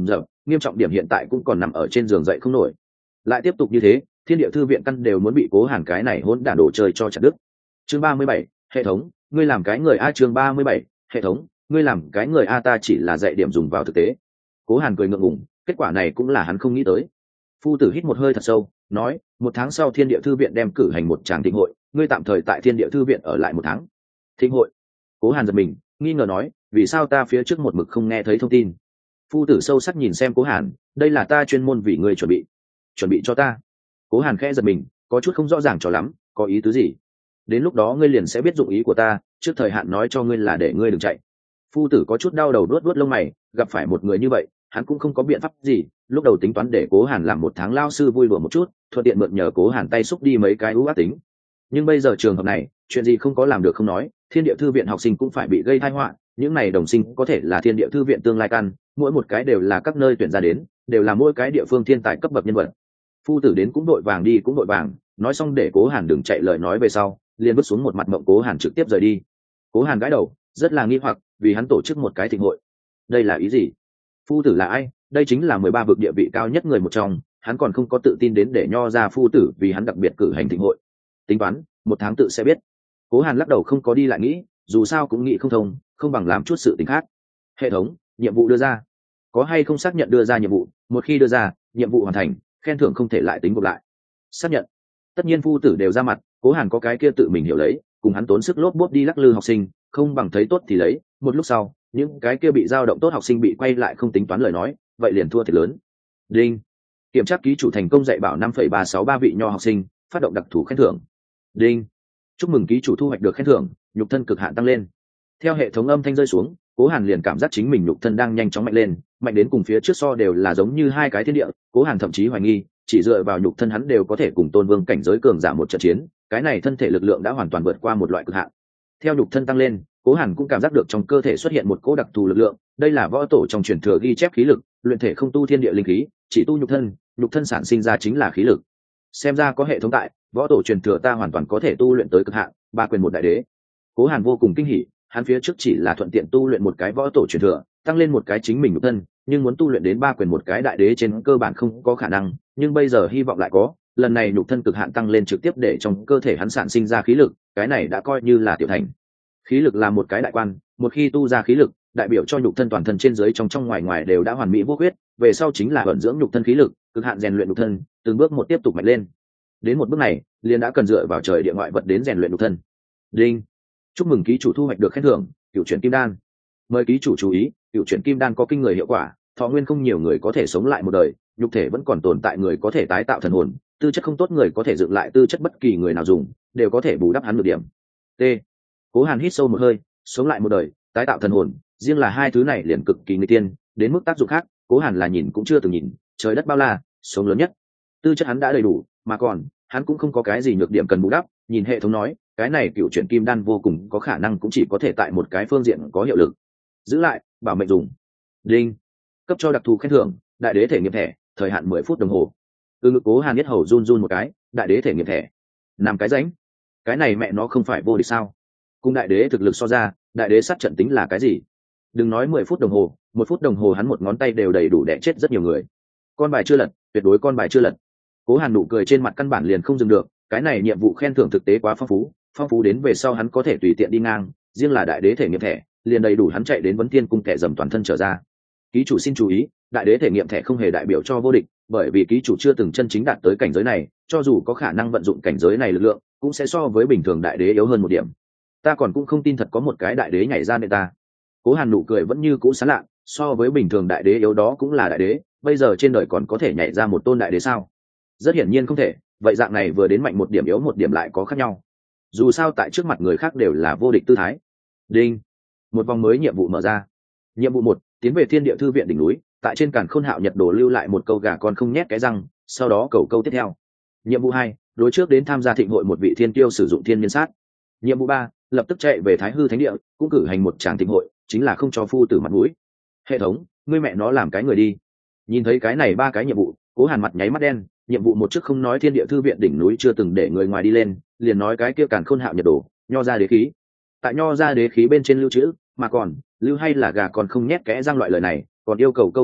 nghiêm trọng điểm hiện tại cũng còn nằm ở trên giường dậy không nổi. Lại tiếp tục như thế, thiên địa thư viện căn đều muốn bị Cố Hàn cái này hỗn đản đồ chơi cho chặt đứt. Chương ba mươi bảy, hệ thống, ngươi làm cái người a. Chương ba mươi bảy, hệ thống, ngươi làm cái người a. Ta chỉ là dạy điểm dùng vào thực tế. Cố Hàn cười ngượng ngùng, kết quả này cũng là hắn không nghĩ tới. Phu tử hít một hơi thật sâu, nói, một tháng sau thiên địa thư viện đem cử hành một tràng thịnh hội, ngươi tạm thời tại thiên địa thư viện ở lại một tháng. Thịnh hội? Cố Hàn giật mình, nghi ngờ nói, vì sao ta phía trước một mực không nghe thấy thông tin? Phu tử sâu sắc nhìn xem Cố Hàn, đây là ta chuyên môn vì ngươi chuẩn bị. Chuẩn bị cho ta? Cố Hàn khẽ giật mình, có chút không rõ ràng cho lắm, có ý tứ gì? Đến lúc đó ngươi liền sẽ biết dụng ý của ta, trước thời hạn nói cho ngươi là để ngươi đừng chạy. Phu tử có chút đau đầu đuốt đuốt lông mày, gặp phải một người như vậy, hắn cũng không có biện pháp gì, lúc đầu tính toán để Cố Hàn làm một tháng lao sư vui đùa một chút, thuận tiện mượn nhờ Cố Hàn tay xúc đi mấy cái ưu ác tính. Nhưng bây giờ trường hợp này, chuyện gì không có làm được không nói, thiên địa thư viện học sinh cũng phải bị gây tai họa, những này đồng sinh có thể là thiên địa thư viện tương lai căn, mỗi một cái đều là các nơi tuyển ra đến, đều là mỗi cái địa phương thiên tài cấp bậc nhân vật. Phu tử đến cũng đội vàng đi cũng đội vàng, nói xong để Cố Hàn đừng chạy lời nói về sau, liền bước xuống một mặt mộng Cố Hàn trực tiếp rời đi. Cố Hàn gãi đầu, rất là nghi hoặc, vì hắn tổ chức một cái thịnh hội, đây là ý gì? Phu tử là ai? Đây chính là mười ba vực địa vị cao nhất người một trong, hắn còn không có tự tin đến để nho ra phu tử vì hắn đặc biệt cử hành thịnh hội. Tính toán, một tháng tự sẽ biết. Cố Hàn lắc đầu không có đi lại nghĩ, dù sao cũng nghĩ không thông, không bằng làm chút sự tình khác. Hệ thống, nhiệm vụ đưa ra. Có hay không xác nhận đưa ra nhiệm vụ, một khi đưa ra, nhiệm vụ hoàn thành, khen thưởng không thể lại tính gộp lại. Xác nhận. Tất nhiên phu tử đều ra mặt, Cố Hàn có cái kia tự mình hiểu lấy, cùng hắn tốn sức lốp bốp đi lắc lư học sinh, không bằng thấy tốt thì lấy, một lúc sau, những cái kia bị dao động tốt học sinh bị quay lại không tính toán lời nói, vậy liền thua thiệt lớn. Đinh. Kiểm tra ký chủ thành công dạy bảo năm phẩy ba sáu ba vị nho học sinh, phát động đặc thù khen thưởng. Đinh. Chúc mừng ký chủ thu hoạch được khen thưởng, nhục thân cực hạn tăng lên. Theo hệ thống âm thanh rơi xuống, Cố Hàn liền cảm giác chính mình nhục thân đang nhanh chóng mạnh lên, mạnh đến cùng phía trước so đều là giống như hai cái thiên địa. Cố Hàn thậm chí hoài nghi, chỉ dựa vào nhục thân hắn đều có thể cùng tôn vương cảnh giới cường giả một trận chiến, cái này thân thể lực lượng đã hoàn toàn vượt qua một loại cực hạn. Theo nhục thân tăng lên, Cố Hàn cũng cảm giác được trong cơ thể xuất hiện một cỗ đặc thù lực lượng, đây là võ tổ trong truyền thừa ghi chép khí lực, luyện thể không tu thiên địa linh khí, chỉ tu nhục thân, nhục thân sản sinh ra chính là khí lực. Xem ra có hệ thống tại, võ tổ truyền thừa ta hoàn toàn có thể tu luyện tới cực hạn, ba quyền một đại đế. Cố Hàn vô cùng kinh hỉ, hắn phía trước chỉ là thuận tiện tu luyện một cái võ tổ truyền thừa, tăng lên một cái chính mình nhục thân, nhưng muốn tu luyện đến ba quyền một cái đại đế trên cơ bản không có khả năng, nhưng bây giờ hy vọng lại có, lần này nhục thân cực hạn tăng lên trực tiếp để trong cơ thể hắn sản sinh ra khí lực, cái này đã coi như là tiểu thành. Khí lực là một cái đại quan, một khi tu ra khí lực, đại biểu cho nhục thân toàn thân trên dưới trong trong ngoài ngoài đều đã hoàn mỹ vô khuyết, về sau chính là vận dưỡng nhục thân khí lực, cực hạn rèn luyện nhục thân, từng bước một tiếp tục mạnh lên. Đến một bước này, liền đã cần dựa vào trời địa ngoại vật đến rèn luyện nhục thân. Đinh. Chúc mừng ký chủ thu hoạch được khen thưởng, cựu chuyển kim đan. Mời ký chủ chú ý, cựu chuyển kim đan có kinh người hiệu quả, thọ nguyên không nhiều người có thể sống lại một đời, nhục thể vẫn còn tồn tại người có thể tái tạo thần hồn, tư chất không tốt người có thể dựng lại tư chất, bất kỳ người nào dùng đều có thể bù đắp hắn được điểm. T. Cố Hàn hít sâu một hơi, sống lại một đời, tái tạo thần hồn, riêng là hai thứ này liền cực kỳ nguy tiên, đến mức tác dụng khác, Cố Hàn là nhìn cũng chưa từng nhìn, trời đất bao la, sống lớn nhất. Tư chất hắn đã đầy đủ, mà còn, hắn cũng không có cái gì nhược điểm cần bù đắp, nhìn hệ thống nói, cái này cựu chuyển kim đan vô cùng có khả năng cũng chỉ có thể tại một cái phương diện có hiệu lực. Giữ lại, bảo mệnh dùng. Đinh. Cấp cho đặc thù khen thưởng, đại đế thể nghiệm thẻ, thời hạn mười phút đồng hồ. Từ ngực Cố Hàn nhất hầu run run một cái, đại đế thể nghiệm thẻ. Làm cái rãnh. Cái này mẹ nó không phải vô địch sao? Cùng đại đế thực lực so ra, đại đế sát trận tính là cái gì? Đừng nói mười phút đồng hồ, một phút đồng hồ hắn một ngón tay đều đầy đủ để chết rất nhiều người. Con bài chưa lật, tuyệt đối con bài chưa lật. Cố Hàn nụ cười trên mặt căn bản liền không dừng được, cái này nhiệm vụ khen thưởng thực tế quá phong phú, phong phú đến về sau hắn có thể tùy tiện đi ngang, riêng là đại đế thể nghiệm thẻ, liền đầy đủ hắn chạy đến Vấn Thiên cung kẻ dầm toàn thân trở ra. Ký chủ xin chú ý, đại đế thể nghiệm thẻ không hề đại biểu cho vô địch, bởi vì ký chủ chưa từng chân chính đạt tới cảnh giới này, cho dù có khả năng vận dụng cảnh giới này lực lượng, cũng sẽ so với bình thường đại đế yếu hơn một điểm. Ta còn cũng không tin thật có một cái đại đế nhảy ra nên ta. Cố Hàn nụ cười vẫn như cũ sán lạ, so với bình thường đại đế yếu đó cũng là đại đế, bây giờ trên đời còn có thể nhảy ra một tôn đại đế sao? Rất hiển nhiên không thể, vậy dạng này vừa đến mạnh một điểm yếu một điểm lại có khác nhau. Dù sao tại trước mặt người khác đều là vô địch tư thái. Đinh. Một vòng mới nhiệm vụ mở ra. Nhiệm vụ một, tiến về Thiên Địa Thư viện đỉnh núi, tại trên Càn Khôn Hạo Nhật Đồ lưu lại một câu gà con không nhét cái răng, sau đó cầu câu tiếp theo. Nhiệm vụ hai, đối trước đến tham gia thịnh hội một vị thiên tiêu sử dụng thiên nhân sát. Nhiệm vụ ba, lập tức chạy về Thái Hư Thánh Địa, cũng cử hành một tràng thịnh hội, chính là không cho phu tử mặt mũi. Hệ thống, ngươi mẹ nó làm cái người đi. Nhìn thấy cái này ba cái nhiệm vụ, Cố Hàn mặt nháy mắt đen. Nhiệm vụ một trước không nói Thiên Địa Thư viện đỉnh núi chưa từng để người ngoài đi lên, liền nói cái kia Càn Khôn Hạo Nhật Đồ, nho ra đế khí. Tại nho ra đế khí bên trên lưu trữ, mà còn lưu hay là gà còn không nhét kẽ răng loại lời này, còn yêu cầu câu tiếp theo,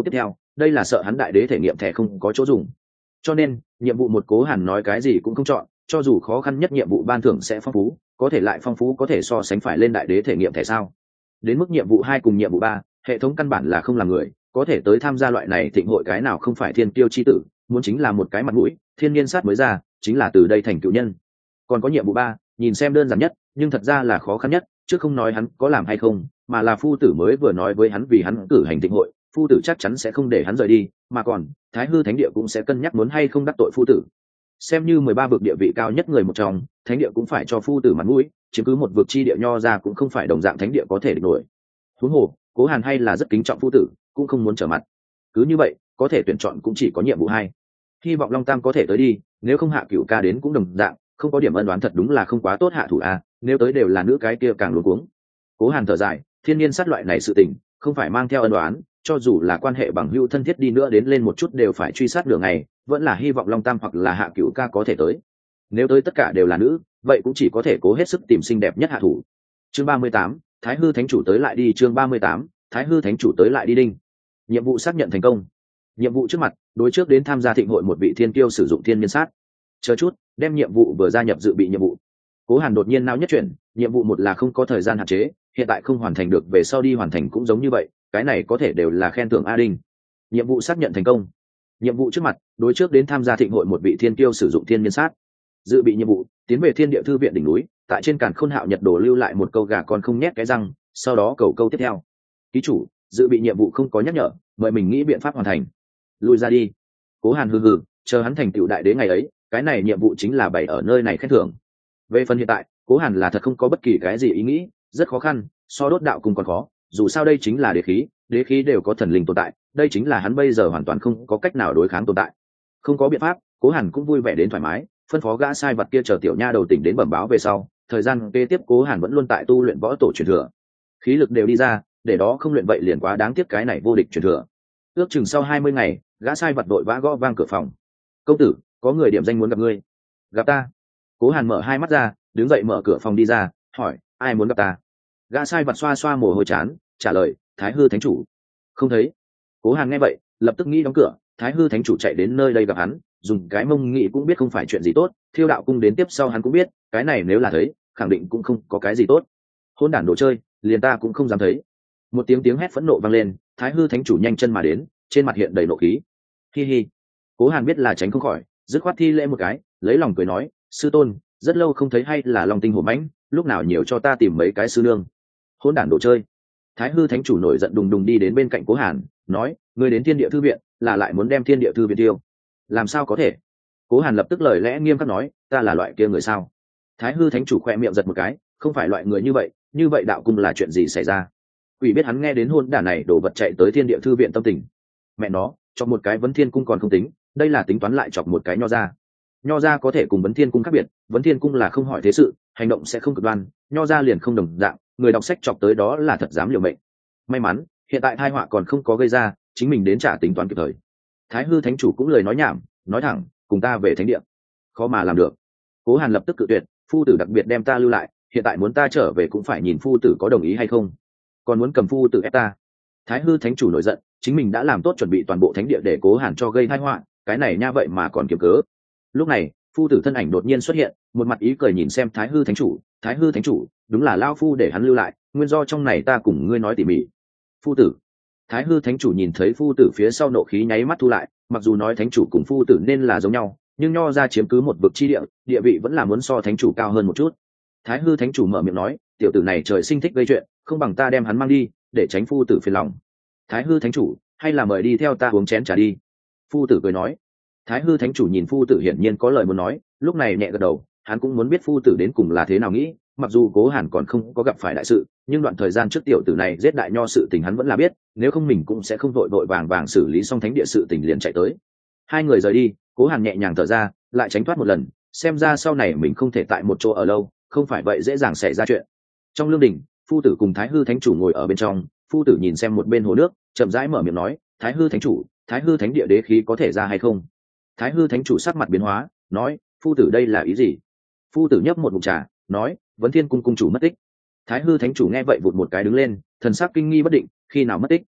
đây là sợ hắn đại đế thể nghiệm thẻ không có chỗ dùng. Cho nên nhiệm vụ một Cố Hàn nói cái gì cũng không chọn, cho dù khó khăn nhất nhiệm vụ ban thưởng sẽ phong phú, có thể lại phong phú có thể so sánh phải lên đại đế thể nghiệm thẻ sao. Đến mức nhiệm vụ hai cùng nhiệm vụ ba, hệ thống căn bản là không làm người, có thể tới tham gia loại này thịnh hội cái nào không phải thiên tiêu chi tử, muốn chính là một cái mặt mũi, thiên niên sát mới ra, chính là từ đây thành cựu nhân. Còn có nhiệm vụ ba, nhìn xem đơn giản nhất, nhưng thật ra là khó khăn nhất, chứ không nói hắn có làm hay không, mà là phu tử mới vừa nói với hắn vì hắn cử hành thịnh hội, phu tử chắc chắn sẽ không để hắn rời đi, mà còn Thái Hư Thánh Địa cũng sẽ cân nhắc muốn hay không đắc tội phu tử. Xem như mười ba vực địa vị cao nhất người một trong, thánh địa cũng phải cho phu tử mặt mũi, chứ cứ một vực chi địa nho ra cũng không phải đồng dạng thánh địa có thể địch nổi. Huống hồ, Cố Hàn hay là rất kính trọng phu tử, cũng không muốn trở mặt. Cứ như vậy, có thể tuyển chọn cũng chỉ có nhiệm vụ hai. Hy vọng Long Tam có thể tới đi, nếu không Hạ Cửu Ca đến cũng đồng dạng, không có điểm ân đoán thật đúng là không quá tốt hạ thủ a, nếu tới đều là nữ cái kia càng luống cuống. Cố Hàn thở dài, thiên nhiên sát loại này sự tình, không phải mang theo ân đoán, cho dù là quan hệ bằng hữu thân thiết đi nữa đến lên một chút đều phải truy sát nửa ngày, vẫn là hy vọng Long Tam hoặc là Hạ Cửu Ca có thể tới. Nếu tới tất cả đều là nữ, vậy cũng chỉ có thể cố hết sức tìm xinh đẹp nhất hạ thủ. Chương ba mươi tám, Thái Hư Thánh chủ tới lại đi. Chương ba mươi tám, Thái Hư Thánh chủ tới lại đi đinh. Nhiệm vụ xác nhận thành công. Nhiệm vụ trước mặt, đối trước đến tham gia thịnh hội một vị thiên kiêu sử dụng thiên nhiên sát. Chờ chút, đem nhiệm vụ vừa gia nhập dự bị nhiệm vụ. Cố Hàn đột nhiên nao nhất chuyển, nhiệm vụ một là không có thời gian hạn chế, hiện tại không hoàn thành được về sau đi hoàn thành cũng giống như vậy, cái này có thể đều là khen thưởng a đinh. Nhiệm vụ xác nhận thành công. Nhiệm vụ trước mặt, đối trước đến tham gia thịnh hội một vị thiên kiêu sử dụng thiên nhiên sát. Dự bị nhiệm vụ, tiến về Thiên Địa Thư viện đỉnh núi, tại trên càn khôn hạo nhật đồ lưu lại một câu gà con không nhét cái răng, sau đó cầu câu tiếp theo. Ký chủ, dự bị nhiệm vụ không có nhắc nhở, mời mình nghĩ biện pháp hoàn thành. Lui ra đi. Cố Hàn hừ hừ, chờ hắn thành tựu đại đế ngày ấy, cái này nhiệm vụ chính là bày ở nơi này khen thưởng. Về phần hiện tại, Cố Hàn là thật không có bất kỳ cái gì ý nghĩ, rất khó khăn, so đốt đạo cùng còn khó, dù sao đây chính là đế khí, đế khí đều có thần linh tồn tại, đây chính là hắn bây giờ hoàn toàn không có cách nào đối kháng tồn tại. Không có biện pháp, Cố Hàn cũng vui vẻ đến thoải mái, phân phó gã sai vật kia chờ tiểu nha đầu tỉnh đến bẩm báo về sau, thời gian kế tiếp Cố Hàn vẫn luôn tại tu luyện võ tổ truyền thừa. Khí lực đều đi ra, để đó không luyện vậy liền quá đáng tiếc cái này vô địch truyền thừa. Ước chừng sau hai mươi ngày, gã sai vật đội vã gõ vang cửa phòng. "Công tử, có người điểm danh muốn gặp ngươi." "Gặp ta?" Cố Hàn mở hai mắt ra, đứng dậy mở cửa phòng đi ra, hỏi, "Ai muốn gặp ta?" Gã sai vật xoa xoa mồ hôi chán, trả lời, "Thái Hư Thánh chủ." "Không thấy." Cố Hàn nghe vậy, lập tức nghĩ đóng cửa, Thái Hư Thánh chủ chạy đến nơi đây gặp hắn, dùng cái mông nghĩ cũng biết không phải chuyện gì tốt, Thiêu đạo cung đến tiếp sau hắn cũng biết, cái này nếu là thấy, khẳng định cũng không có cái gì tốt. Hôn đản đồ chơi, liền ta cũng không dám thấy. Một tiếng tiếng hét phẫn nộ vang lên, Thái Hư Thánh chủ nhanh chân mà đến, trên mặt hiện đầy nộ khí. Hi hi. Cố Hàn biết là tránh không khỏi, dứt khoát thi lễ một cái, lấy lòng cười nói, "Sư tôn, rất lâu không thấy hay là Long Tinh hổ mãnh, lúc nào nhiều cho ta tìm mấy cái sư nương." Hôn đản đồ chơi. Thái Hư Thánh chủ nổi giận đùng đùng đi đến bên cạnh Cố Hàn, nói, "Ngươi đến Thiên Địa Thư viện, là lại muốn đem Thiên Địa Thư viện tiêu? Làm sao có thể?" Cố Hàn lập tức lời lẽ nghiêm khắc nói, "Ta là loại kia người sao?" Thái Hư Thánh chủ khoe miệng giật một cái, không phải loại người như vậy, như vậy đạo cung là chuyện gì xảy ra? Quỷ biết hắn nghe đến hôn đản này đổ vật chạy tới Thiên Địa Thư viện tâm tình. Mẹ nó, chọc một cái Vấn Thiên cung còn không tính, đây là tính toán lại chọc một cái nho ra. Nho ra có thể cùng Vấn Thiên cung khác biệt, Vấn Thiên cung là không hỏi thế sự, hành động sẽ không cực đoan, nho ra liền không đồng dạng, người đọc sách chọc tới đó là thật dám liều mệnh. May mắn, hiện tại tai họa còn không có gây ra, chính mình đến trả tính toán kịp thời. Thái Hư Thánh chủ cũng lời nói nhảm, nói thẳng, cùng ta về thánh địa. Khó mà làm được. Cố Hàn lập tức cự tuyệt, phu tử đặc biệt đem ta lưu lại, hiện tại muốn ta trở về cũng phải nhìn phu tử có đồng ý hay không, còn muốn cầm phu tử ép ta. Thái Hư Thánh chủ nổi giận, chính mình đã làm tốt chuẩn bị toàn bộ thánh địa để Cố Hàn cho gây tai họa, cái này nha vậy mà còn kiếm cớ. Lúc này, phu tử thân ảnh đột nhiên xuất hiện, một mặt ý cười nhìn xem Thái Hư Thánh chủ, "Thái Hư Thánh chủ, đúng là lao phu để hắn lưu lại, nguyên do trong này ta cùng ngươi nói tỉ mỉ." Phu tử. Thái Hư Thánh chủ nhìn thấy phu tử phía sau nộ khí nháy mắt thu lại, mặc dù nói thánh chủ cùng phu tử nên là giống nhau, nhưng nho ra chiếm cứ một vực chi địa, địa vị vẫn là muốn so thánh chủ cao hơn một chút. Thái Hư Thánh chủ mở miệng nói, "Tiểu tử này trời sinh thích gây chuyện, không bằng ta đem hắn mang đi, để tránh phu tử phiền lòng." Thái Hư Thánh chủ, "Hay là mời đi theo ta uống chén trà đi." Phu tử cười nói. Thái Hư Thánh chủ nhìn phu tử hiển nhiên có lời muốn nói, lúc này nhẹ gật đầu, hắn cũng muốn biết phu tử đến cùng là thế nào nghĩ, mặc dù Cố Hàn còn không có gặp phải đại sự, nhưng đoạn thời gian trước tiểu tử này giết đại nho sự tình hắn vẫn là biết, nếu không mình cũng sẽ không vội vội vàng vàng xử lý xong thánh địa sự tình liền chạy tới. Hai người rời đi, Cố Hàn nhẹ nhàng thở ra, lại tránh thoát một lần, xem ra sau này mình không thể tại một chỗ ở lâu, không phải vậy dễ dàng xảy ra chuyện. Trong lương đình, phu tử cùng Thái Hư Thánh chủ ngồi ở bên trong, phu tử nhìn xem một bên hồ nước, chậm rãi mở miệng nói, "Thái Hư Thánh chủ, Thái Hư Thánh địa đế khí có thể ra hay không?" Thái Hư Thánh chủ sắc mặt biến hóa, nói, "Phu tử đây là ý gì?" Phu tử nhấp một ngụm trà, nói, "Vấn Thiên cung cung chủ mất tích." Thái Hư Thánh chủ nghe vậy vụt một cái đứng lên, thần sắc kinh nghi bất định, "Khi nào mất tích?"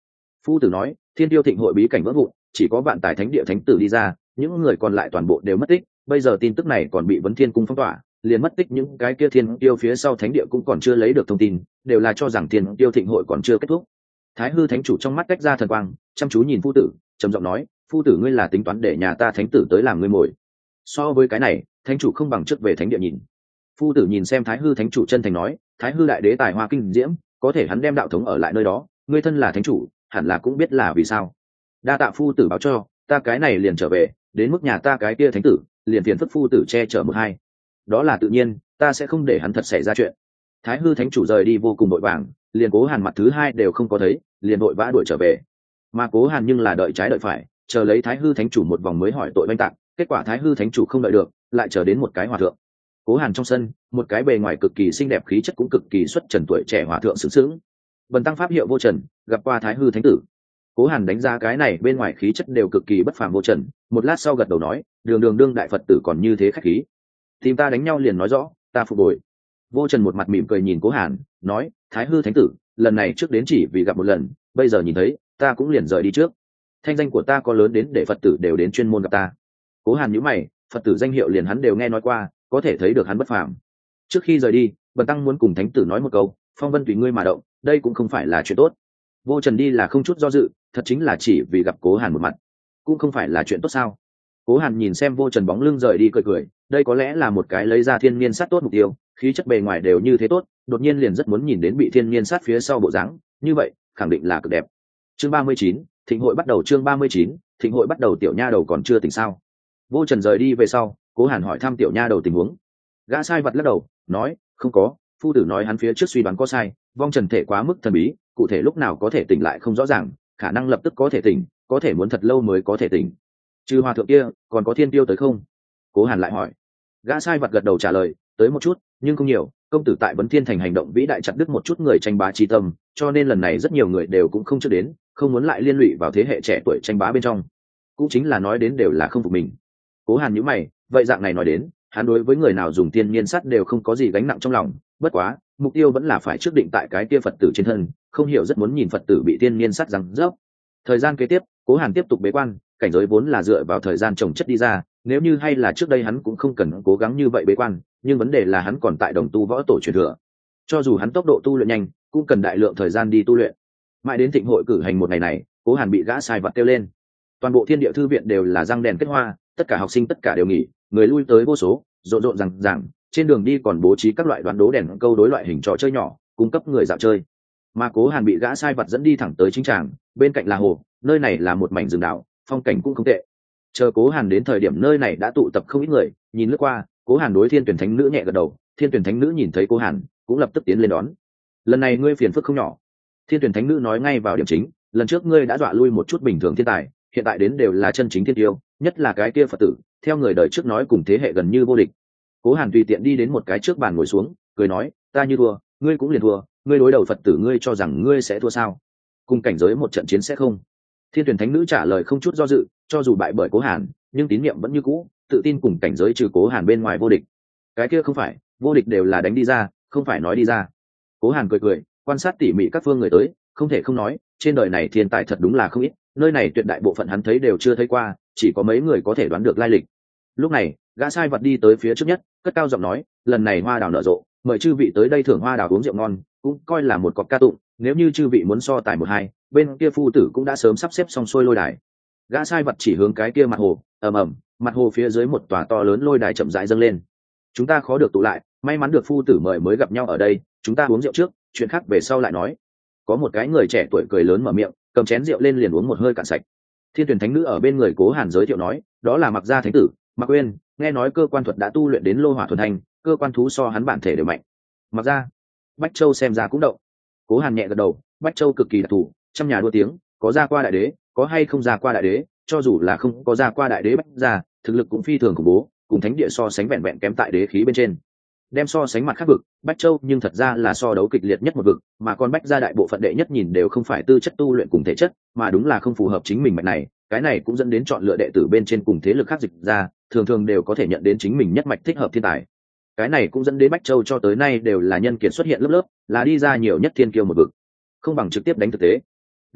Phu tử nói thiên tiêu thịnh hội bí cảnh vỡ vụn, chỉ có vạn tài thánh địa thánh tử đi ra, những người còn lại toàn bộ đều mất tích. Bây giờ tin tức này còn bị vấn thiên cung phong tỏa, liền mất tích những cái kia thiên tiêu phía sau thánh địa cũng còn chưa lấy được thông tin, đều là cho rằng thiên tiêu thịnh hội còn chưa kết thúc. Thái hư thánh chủ trong mắt cách ra thần quang, chăm chú nhìn phu tử, trầm giọng nói, phu tử ngươi là tính toán để nhà ta thánh tử tới làm ngươi mồi. So với cái này, thánh chủ không bằng trước về thánh địa nhìn. Phu tử nhìn xem thái hư thánh chủ chân thành nói, thái hư đại đế tài hoa kinh diễm, có thể hắn đem đạo thống ở lại nơi đó, ngươi thân là thánh chủ hẳn là cũng biết là vì sao. Đa tạ phu tử báo cho, ta cái này liền trở về, đến mức nhà ta cái kia thánh tử liền phiền phức phu tử che chở một hai. Đó là tự nhiên, ta sẽ không để hắn thật xảy ra chuyện. Thái hư thánh chủ rời đi vô cùng vội vàng, liền Cố Hàn mặt thứ hai đều không có thấy, liền vội vã đuổi trở về. Mà Cố Hàn nhưng là đợi trái đợi phải, chờ lấy thái hư thánh chủ một vòng mới hỏi tội oanh tạc, kết quả thái hư thánh chủ không đợi được, lại chờ đến một cái hòa thượng. Cố Hàn trong sân, một cái bề ngoài cực kỳ xinh đẹp khí chất cũng cực kỳ xuất trần tuổi trẻ hòa thượng sướng sướng. Bần tăng pháp hiệu Vô Trần, gặp qua thái hư thánh tử. Cố Hàn đánh giá cái này bên ngoài khí chất đều cực kỳ bất phàm vô trần, một lát sau gật đầu nói, đường đường đương đại Phật tử còn như thế khách khí. Tìm ta đánh nhau liền nói rõ, ta phục bồi. Vô Trần một mặt mỉm cười nhìn Cố Hàn, nói, thái hư thánh tử, lần này trước đến chỉ vì gặp một lần, bây giờ nhìn thấy, ta cũng liền rời đi trước. Thanh danh của ta có lớn đến để Phật tử đều đến chuyên môn gặp ta. Cố Hàn nhíu mày, Phật tử danh hiệu liền hắn đều nghe nói qua, có thể thấy được hắn bất phàm. Trước khi rời đi, bần tăng muốn cùng thánh tử nói một câu, phong vân tùy ngươi mà động, đây cũng không phải là chuyện tốt. Vô Trần đi là không chút do dự, thật chính là chỉ vì gặp Cố Hàn một mặt, cũng không phải là chuyện tốt sao? Cố Hàn nhìn xem Vô Trần bóng lưng rời đi cười cười, đây có lẽ là một cái lấy ra thiên niên sát tốt mục tiêu, khí chất bề ngoài đều như thế tốt, đột nhiên liền rất muốn nhìn đến bị thiên niên sát phía sau bộ dáng, như vậy, khẳng định là cực đẹp. Chương ba mươi chín, thịnh hội bắt đầu. Chương ba mươi chín, thịnh hội bắt đầu. Tiểu nha đầu còn chưa tỉnh sao? Vô Trần rời đi về sau, Cố Hàn hỏi thăm tiểu nha đầu tình huống. Gã sai vật lắc đầu, nói, không có, phu tử nói hắn phía trước suy đoán có sai, vong trần thể quá mức thần bí, cụ thể lúc nào có thể tỉnh lại không rõ ràng, khả năng lập tức có thể tỉnh, có thể muốn thật lâu mới có thể tỉnh. Trừ hòa thượng kia, còn có thiên tiêu tới không? Cố Hàn lại hỏi. Gã sai vật gật đầu trả lời, tới một chút, nhưng không nhiều, công tử tại Vấn Thiên Thành hành động vĩ đại chặt đứt một chút người tranh bá chi tâm, cho nên lần này rất nhiều người đều cũng không chưa đến, không muốn lại liên lụy vào thế hệ trẻ tuổi tranh bá bên trong. Cũng chính là nói đến đều là không phục mình. Cố Hàn nhíu mày, vậy dạng này nói đến, hắn đối với người nào dùng tiên niên sắt đều không có gì gánh nặng trong lòng, bất quá, mục tiêu vẫn là phải trước định tại cái kia Phật tử trên thân, không hiểu rất muốn nhìn Phật tử bị tiên niên sắt răng rớp. Thời gian kế tiếp, Cố Hàn tiếp tục bế quan, cảnh giới vốn là dựa vào thời gian trồng chất đi ra, nếu như hay là trước đây hắn cũng không cần cố gắng như vậy bế quan, nhưng vấn đề là hắn còn tại đồng tu võ tổ truyền thừa. Cho dù hắn tốc độ tu luyện nhanh, cũng cần đại lượng thời gian đi tu luyện. Mãi đến thịnh hội cử hành một ngày này, Cố Hàn bị gã sai vặt kêu lên. Toàn bộ Thiên Địa thư viện đều là răng đèn kết hoa, tất cả học sinh tất cả đều nghỉ, người lui tới vô số, rộn rộn rằng rằng, trên đường đi còn bố trí các loại đoán đố đèn câu đối loại hình trò chơi nhỏ, cung cấp người dạo chơi. Mà Cố Hàn bị gã sai vặt dẫn đi thẳng tới chính tràng, bên cạnh là hồ, nơi này là một mảnh rừng đảo, phong cảnh cũng không tệ. Chờ Cố Hàn đến thời điểm nơi này đã tụ tập không ít người, nhìn lướt qua, Cố Hàn đối Thiên Tuyển Thánh Nữ nhẹ gật đầu, Thiên Tuyển Thánh Nữ nhìn thấy Cố Hàn, cũng lập tức tiến lên đón. Lần này ngươi phiền phức không nhỏ. Thiên Tuyển Thánh Nữ nói ngay vào điểm chính, lần trước ngươi đã dọa lui một chút bình thường thiên tài, hiện tại đến đều là chân chính thiên tiêu, nhất là cái kia Phật tử, theo người đời trước nói cùng thế hệ gần như vô địch. Cố Hàn tùy tiện đi đến một cái trước bàn ngồi xuống, cười nói, ta như thua, ngươi cũng liền thua, ngươi đối đầu Phật tử ngươi cho rằng ngươi sẽ thua sao? Cùng cảnh giới một trận chiến sẽ không? Thiên Tuyển Thánh Nữ trả lời không chút do dự, cho dù bại bởi Cố Hàn, nhưng tín niệm vẫn như cũ, tự tin cùng cảnh giới trừ Cố Hàn bên ngoài vô địch. Cái kia không phải, vô địch đều là đánh đi ra, không phải nói đi ra. Cố Hàn cười cười, quan sát tỉ mỉ các phương người tới, không thể không nói, trên đời này thiên tài thật đúng là không ít, nơi này tuyệt đại bộ phận hắn thấy đều chưa thấy qua, chỉ có mấy người có thể đoán được lai lịch. Lúc này, gã sai vật đi tới phía trước nhất, cất cao giọng nói, lần này hoa đào nở rộ, mời chư vị tới đây thưởng hoa đào uống rượu ngon, cũng coi là một cọc ca tụng, nếu như chư vị muốn so tài một hai, bên kia phu tử cũng đã sớm sắp xếp xong xuôi lôi đài. Gã sai vật chỉ hướng cái kia mặt hồ, ầm ầm, mặt hồ phía dưới một tòa to lớn lôi đài chậm rãi dâng lên. Chúng ta khó được tụ lại, may mắn được phu tử mời mới gặp nhau ở đây, chúng ta uống rượu trước, chuyện khác về sau lại nói. Có một cái người trẻ tuổi cười lớn mở miệng, cầm chén rượu lên liền uống một hơi cạn sạch. Thiên Tuyển Thánh Nữ ở bên người Cố Hàn giới thiệu nói, đó là Mặc Gia Thánh tử, Mặc Uyên, nghe nói cơ quan thuật đã tu luyện đến lô hỏa thuần thành, cơ quan thú so hắn bản thể đều mạnh. Mặc Gia, Bách Châu xem ra cũng động. Cố Hàn nhẹ gật đầu, Bách Châu cực kỳ đặc thù, trăm nhà đua tiếng, có ra qua đại đế, có hay không ra qua đại đế, cho dù là không có ra qua đại đế Bách Gia, thực lực cũng phi thường khủng bố, cùng thánh địa so sánh vẹn vẹn kém tại đế khí bên trên. Đem so sánh mặt khác vực, Bách Châu nhưng thật ra là so đấu kịch liệt nhất một vực, mà con Bách Gia đại bộ phận đệ nhất nhìn đều không phải tư chất tu luyện cùng thể chất, mà đúng là không phù hợp chính mình mạch này, cái này cũng dẫn đến chọn lựa đệ tử bên trên cùng thế lực khác dịch ra, thường thường đều có thể nhận đến chính mình nhất mạch thích hợp thiên tài. Cái này cũng dẫn đến Bách Châu cho tới nay đều là nhân kiệt xuất hiện lớp lớp, là đi ra nhiều nhất thiên kiêu một vực, không bằng trực tiếp đánh thực tế.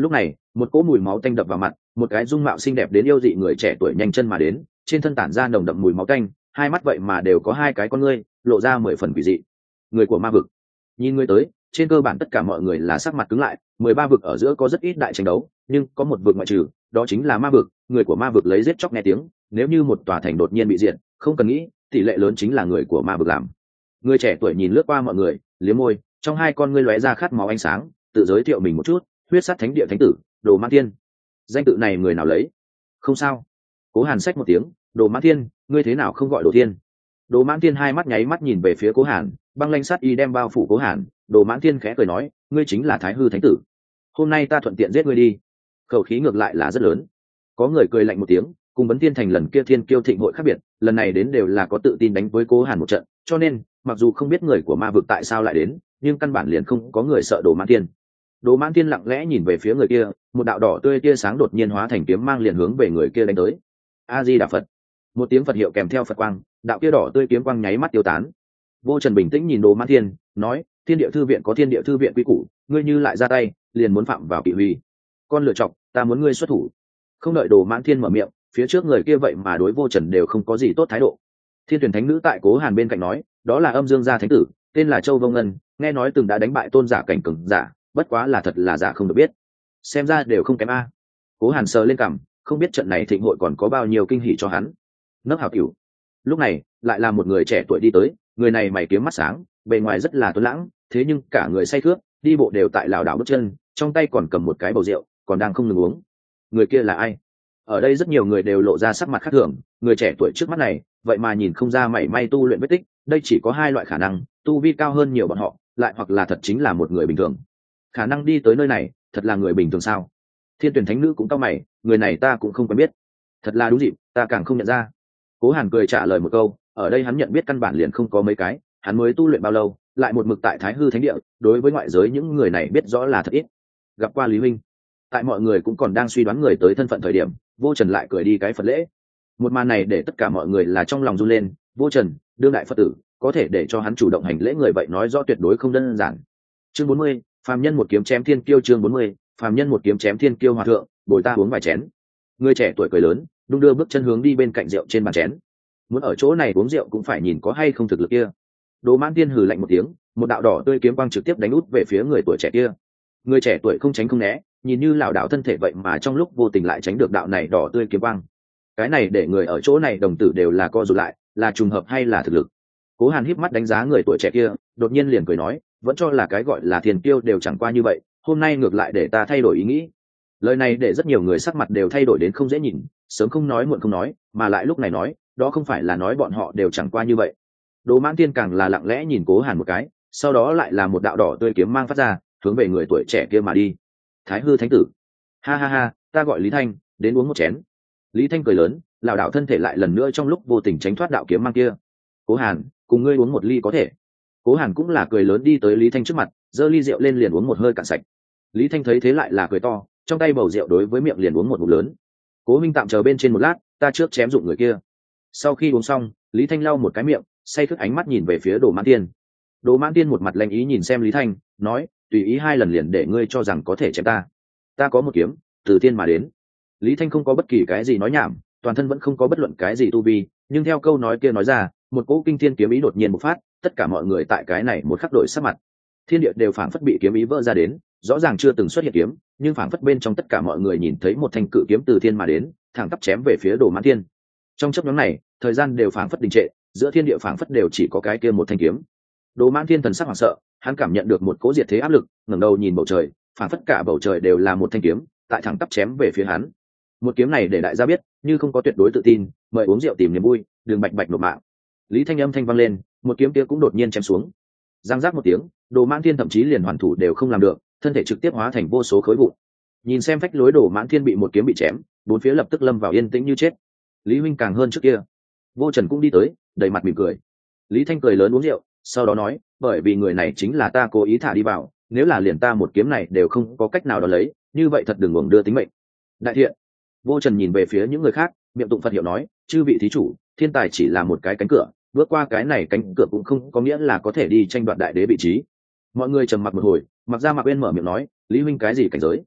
Lúc này một cỗ mùi máu tanh đập vào mặt, một cái dung mạo xinh đẹp đến yêu dị người trẻ tuổi nhanh chân mà đến, trên thân tản ra nồng đậm mùi máu tanh, hai mắt vậy mà đều có hai cái con ngươi, lộ ra mười phần quỷ dị. Người của ma vực. Nhìn người tới, trên cơ bản tất cả mọi người là sắc mặt cứng lại. Mười ba vực ở giữa có rất ít đại tranh đấu, nhưng có một vực ngoại trừ, đó chính là ma vực. Người của ma vực lấy giết chóc nghe tiếng, nếu như một tòa thành đột nhiên bị diệt, không cần nghĩ, tỷ lệ lớn chính là người của ma vực làm. Người trẻ tuổi nhìn lướt qua mọi người, liếm môi, trong hai con ngươi lóe ra khát máu ánh sáng, tự giới thiệu mình một chút: huyết sát thánh địa thánh tử Đồ Mãn Thiên. Danh tự này người nào lấy? Không sao. Cố Hàn xách một tiếng: Đồ Mãn Thiên, ngươi thế nào không gọi Đồ Thiên? Đồ Mãn Thiên hai mắt nháy mắt nhìn về phía Cố Hàn, băng lãnh sát y đem bao phủ Cố Hàn. Đồ Mãn Thiên khẽ cười nói: ngươi chính là Thái Hư thánh tử, hôm nay ta thuận tiện giết ngươi đi. Khẩu khí ngược lại là rất lớn. Có người cười lạnh một tiếng, cùng Vấn Thiên thành lần kia Thiên Kiêu thịnh hội khác biệt, lần này đến đều là có tự tin đánh với Cố Hàn một trận, cho nên mặc dù không biết người của ma vực tại sao lại đến, nhưng căn bản liền không có người sợ Đồ Mãn Thiên. Đồ Mãn Thiên lặng lẽ nhìn về phía người kia, một đạo đỏ tươi tia sáng đột nhiên hóa thành kiếm mang liền hướng về người kia đánh tới. A Di Đà Phật. Một tiếng Phật hiệu kèm theo Phật quang, đạo kia đỏ tươi kiếm quang nháy mắt tiêu tán. Vô Trần bình tĩnh nhìn Đồ Mãn Thiên, nói: Thiên địa thư viện có thiên địa thư viện quy củ, ngươi như lại ra tay, liền muốn phạm vào kỵ huy. Con lựa chọc, ta muốn ngươi xuất thủ. Không đợi Đồ Mãn Thiên mở miệng, phía trước người kia vậy mà đối Vô Trần đều không có gì tốt thái độ. Thiên Tuyển Thánh Nữ tại Cố Hàn bên cạnh nói: đó là Âm Dương gia thánh tử, tên là Châu Vông Ngân, nghe nói từng đã đánh bại tôn giả cảnh cường giả, bất quá là thật là giả không được biết. Xem ra đều không kém a. Cố Hàn sờ lên cằm, không biết trận này thịnh hội còn có bao nhiêu kinh hỉ cho hắn. Nấc hào cửu. Lúc này lại là một người trẻ tuổi đi tới, người này mày kiếm mắt sáng, bề ngoài rất là tuấn lãng, thế nhưng cả người say khướt, đi bộ đều tại lảo đảo bước chân, trong tay còn cầm một cái bầu rượu, còn đang không ngừng uống. Người kia là ai? Ở đây rất nhiều người đều lộ ra sắc mặt khác thường, người trẻ tuổi trước mắt này vậy mà nhìn không ra mảy may tu luyện vết tích, đây chỉ có hai loại khả năng: tu vi cao hơn nhiều bọn họ, lại hoặc là thật chính là một người bình thường. Khả năng đi tới nơi này thật là người bình thường sao? Thiên Tuyển Thánh Nữ cũng cau mày, người này ta cũng không quen biết. Thật là đúng dịp, ta càng không nhận ra. Cố Hàn cười trả lời một câu, ở đây hắn nhận biết căn bản liền không có mấy cái, hắn mới tu luyện bao lâu, lại một mực tại Thái Hư Thánh Địa, đối với ngoại giới những người này biết rõ là thật ít. Gặp qua Lý huynh. Tại mọi người cũng còn đang suy đoán người tới thân phận thời điểm, Vô Trần lại cười đi cái Phật lễ. Một màn này để tất cả mọi người là trong lòng run lên, Vô Trần, đương đại Phật tử, có thể để cho hắn chủ động hành lễ người vậy nói rõ tuyệt đối không đơn giản. Chương bốn mươi, phàm nhân một kiếm chém thiên kiêu. Chương bốn mươi, phàm nhân một kiếm chém thiên kiêu. Hòa thượng, bồi ta uống vài chén. Người trẻ tuổi cười lớn, đung đưa bước chân hướng đi bên cạnh rượu trên bàn chén. Muốn ở chỗ này uống rượu cũng phải nhìn có hay không thực lực kia. Đồ Mãn Thiên hừ lạnh một tiếng, một đạo đỏ tươi kiếm quang trực tiếp đánh út về phía người tuổi trẻ kia. Người trẻ tuổi không tránh không né, nhìn như lảo đảo thân thể vậy mà trong lúc vô tình lại tránh được đạo này đỏ tươi kiếm quang. Cái này để người ở chỗ này đồng tử đều là co rụt lại, là trùng hợp hay là thực lực? Cố Hàn híp mắt đánh giá người tuổi trẻ kia, đột nhiên liền cười nói: vẫn cho là cái gọi là thiên kiêu đều chẳng qua như vậy, hôm nay ngược lại để ta thay đổi ý nghĩ. Lời này để rất nhiều người sắc mặt đều thay đổi đến không dễ nhìn, sớm không nói muộn không nói, mà lại lúc này nói, đó không phải là nói bọn họ đều chẳng qua như vậy. Đồ Mãn Thiên càng là lặng lẽ nhìn Cố Hàn một cái, sau đó lại là một đạo đỏ tươi kiếm mang phát ra, hướng về người tuổi trẻ kia mà đi. Thái Hư Thánh tử. Ha ha ha, ta gọi Lý Thanh, đến uống một chén. Lý Thanh cười lớn, lảo đảo thân thể lại lần nữa trong lúc vô tình tránh thoát đạo kiếm mang kia. Cố Hàn, cùng ngươi uống một ly có thể. Cố Hàn cũng là cười lớn đi tới Lý Thanh trước mặt, giơ ly rượu lên liền uống một hơi cạn sạch. Lý Thanh thấy thế lại là cười to, trong tay bầu rượu đối với miệng liền uống một ngụm lớn. Cố Minh tạm chờ bên trên một lát, ta trước chém dụng người kia. Sau khi uống xong, Lý Thanh lau một cái miệng, say khướt ánh mắt nhìn về phía Đồ Mãn Tiên. Đồ Mãn Tiên một mặt lạnh ý nhìn xem Lý Thanh, nói: tùy ý hai lần liền để ngươi cho rằng có thể chém ta. Ta có một kiếm, từ tiên mà đến. Lý Thanh không có bất kỳ cái gì nói nhảm, toàn thân vẫn không có bất luận cái gì tu vi, nhưng theo câu nói kia nói ra, một cỗ kinh thiên kiếm ý đột nhiên bộc phát, tất cả mọi người tại cái này một khắc đổi sắc mặt. Thiên địa đều phảng phất bị kiếm ý vỡ ra đến, rõ ràng chưa từng xuất hiện kiếm, nhưng phảng phất bên trong tất cả mọi người nhìn thấy một thanh cự kiếm từ thiên mà đến, thẳng tắp chém về phía Đồ Mãn Tiên. Trong chớp nhoáng này, thời gian đều phảng phất đình trệ, giữa thiên địa phảng phất đều chỉ có cái kia một thanh kiếm. Đồ Mãn Tiên thần sắc hoảng sợ, hắn cảm nhận được một cỗ diệt thế áp lực, ngẩng đầu nhìn bầu trời, phảng phất cả bầu trời đều là một thanh kiếm, tại thẳng tắp chém về phía hắn. Một kiếm này để đại gia biết, như không có tuyệt đối tự tin, mời uống rượu tìm niềm vui, đừng bạch bạch nộp mạng. Lý Thanh âm thanh vang lên, một kiếm kia cũng đột nhiên chém xuống. Giang giác một tiếng, Đồ Mãn Thiên thậm chí liền hoàn thủ đều không làm được, thân thể trực tiếp hóa thành vô số khối vụn. Nhìn xem phách lối Đồ Mãn Thiên bị một kiếm bị chém, bốn phía lập tức lâm vào yên tĩnh như chết. Lý huynh càng hơn trước kia. Vô Trần cũng đi tới, đầy mặt mỉm cười. Lý Thanh cười lớn uống rượu, sau đó nói: bởi vì người này chính là ta cố ý thả đi vào, nếu là liền ta một kiếm này đều không có cách nào đó lấy, như vậy thật đừng uổng đưa tính mệnh. Đại thiện. Vô Trần nhìn về phía những người khác, miệng tụng Phật hiệu nói: chư vị thí chủ, thiên tài chỉ là một cái cánh cửa, bước qua cái này cánh cửa cũng không có nghĩa là có thể đi tranh đoạt đại đế vị trí. Mọi người trầm mặc một hồi, Mặc Gia Mặc Uyên mở miệng nói: Lý huynh cái gì cảnh giới?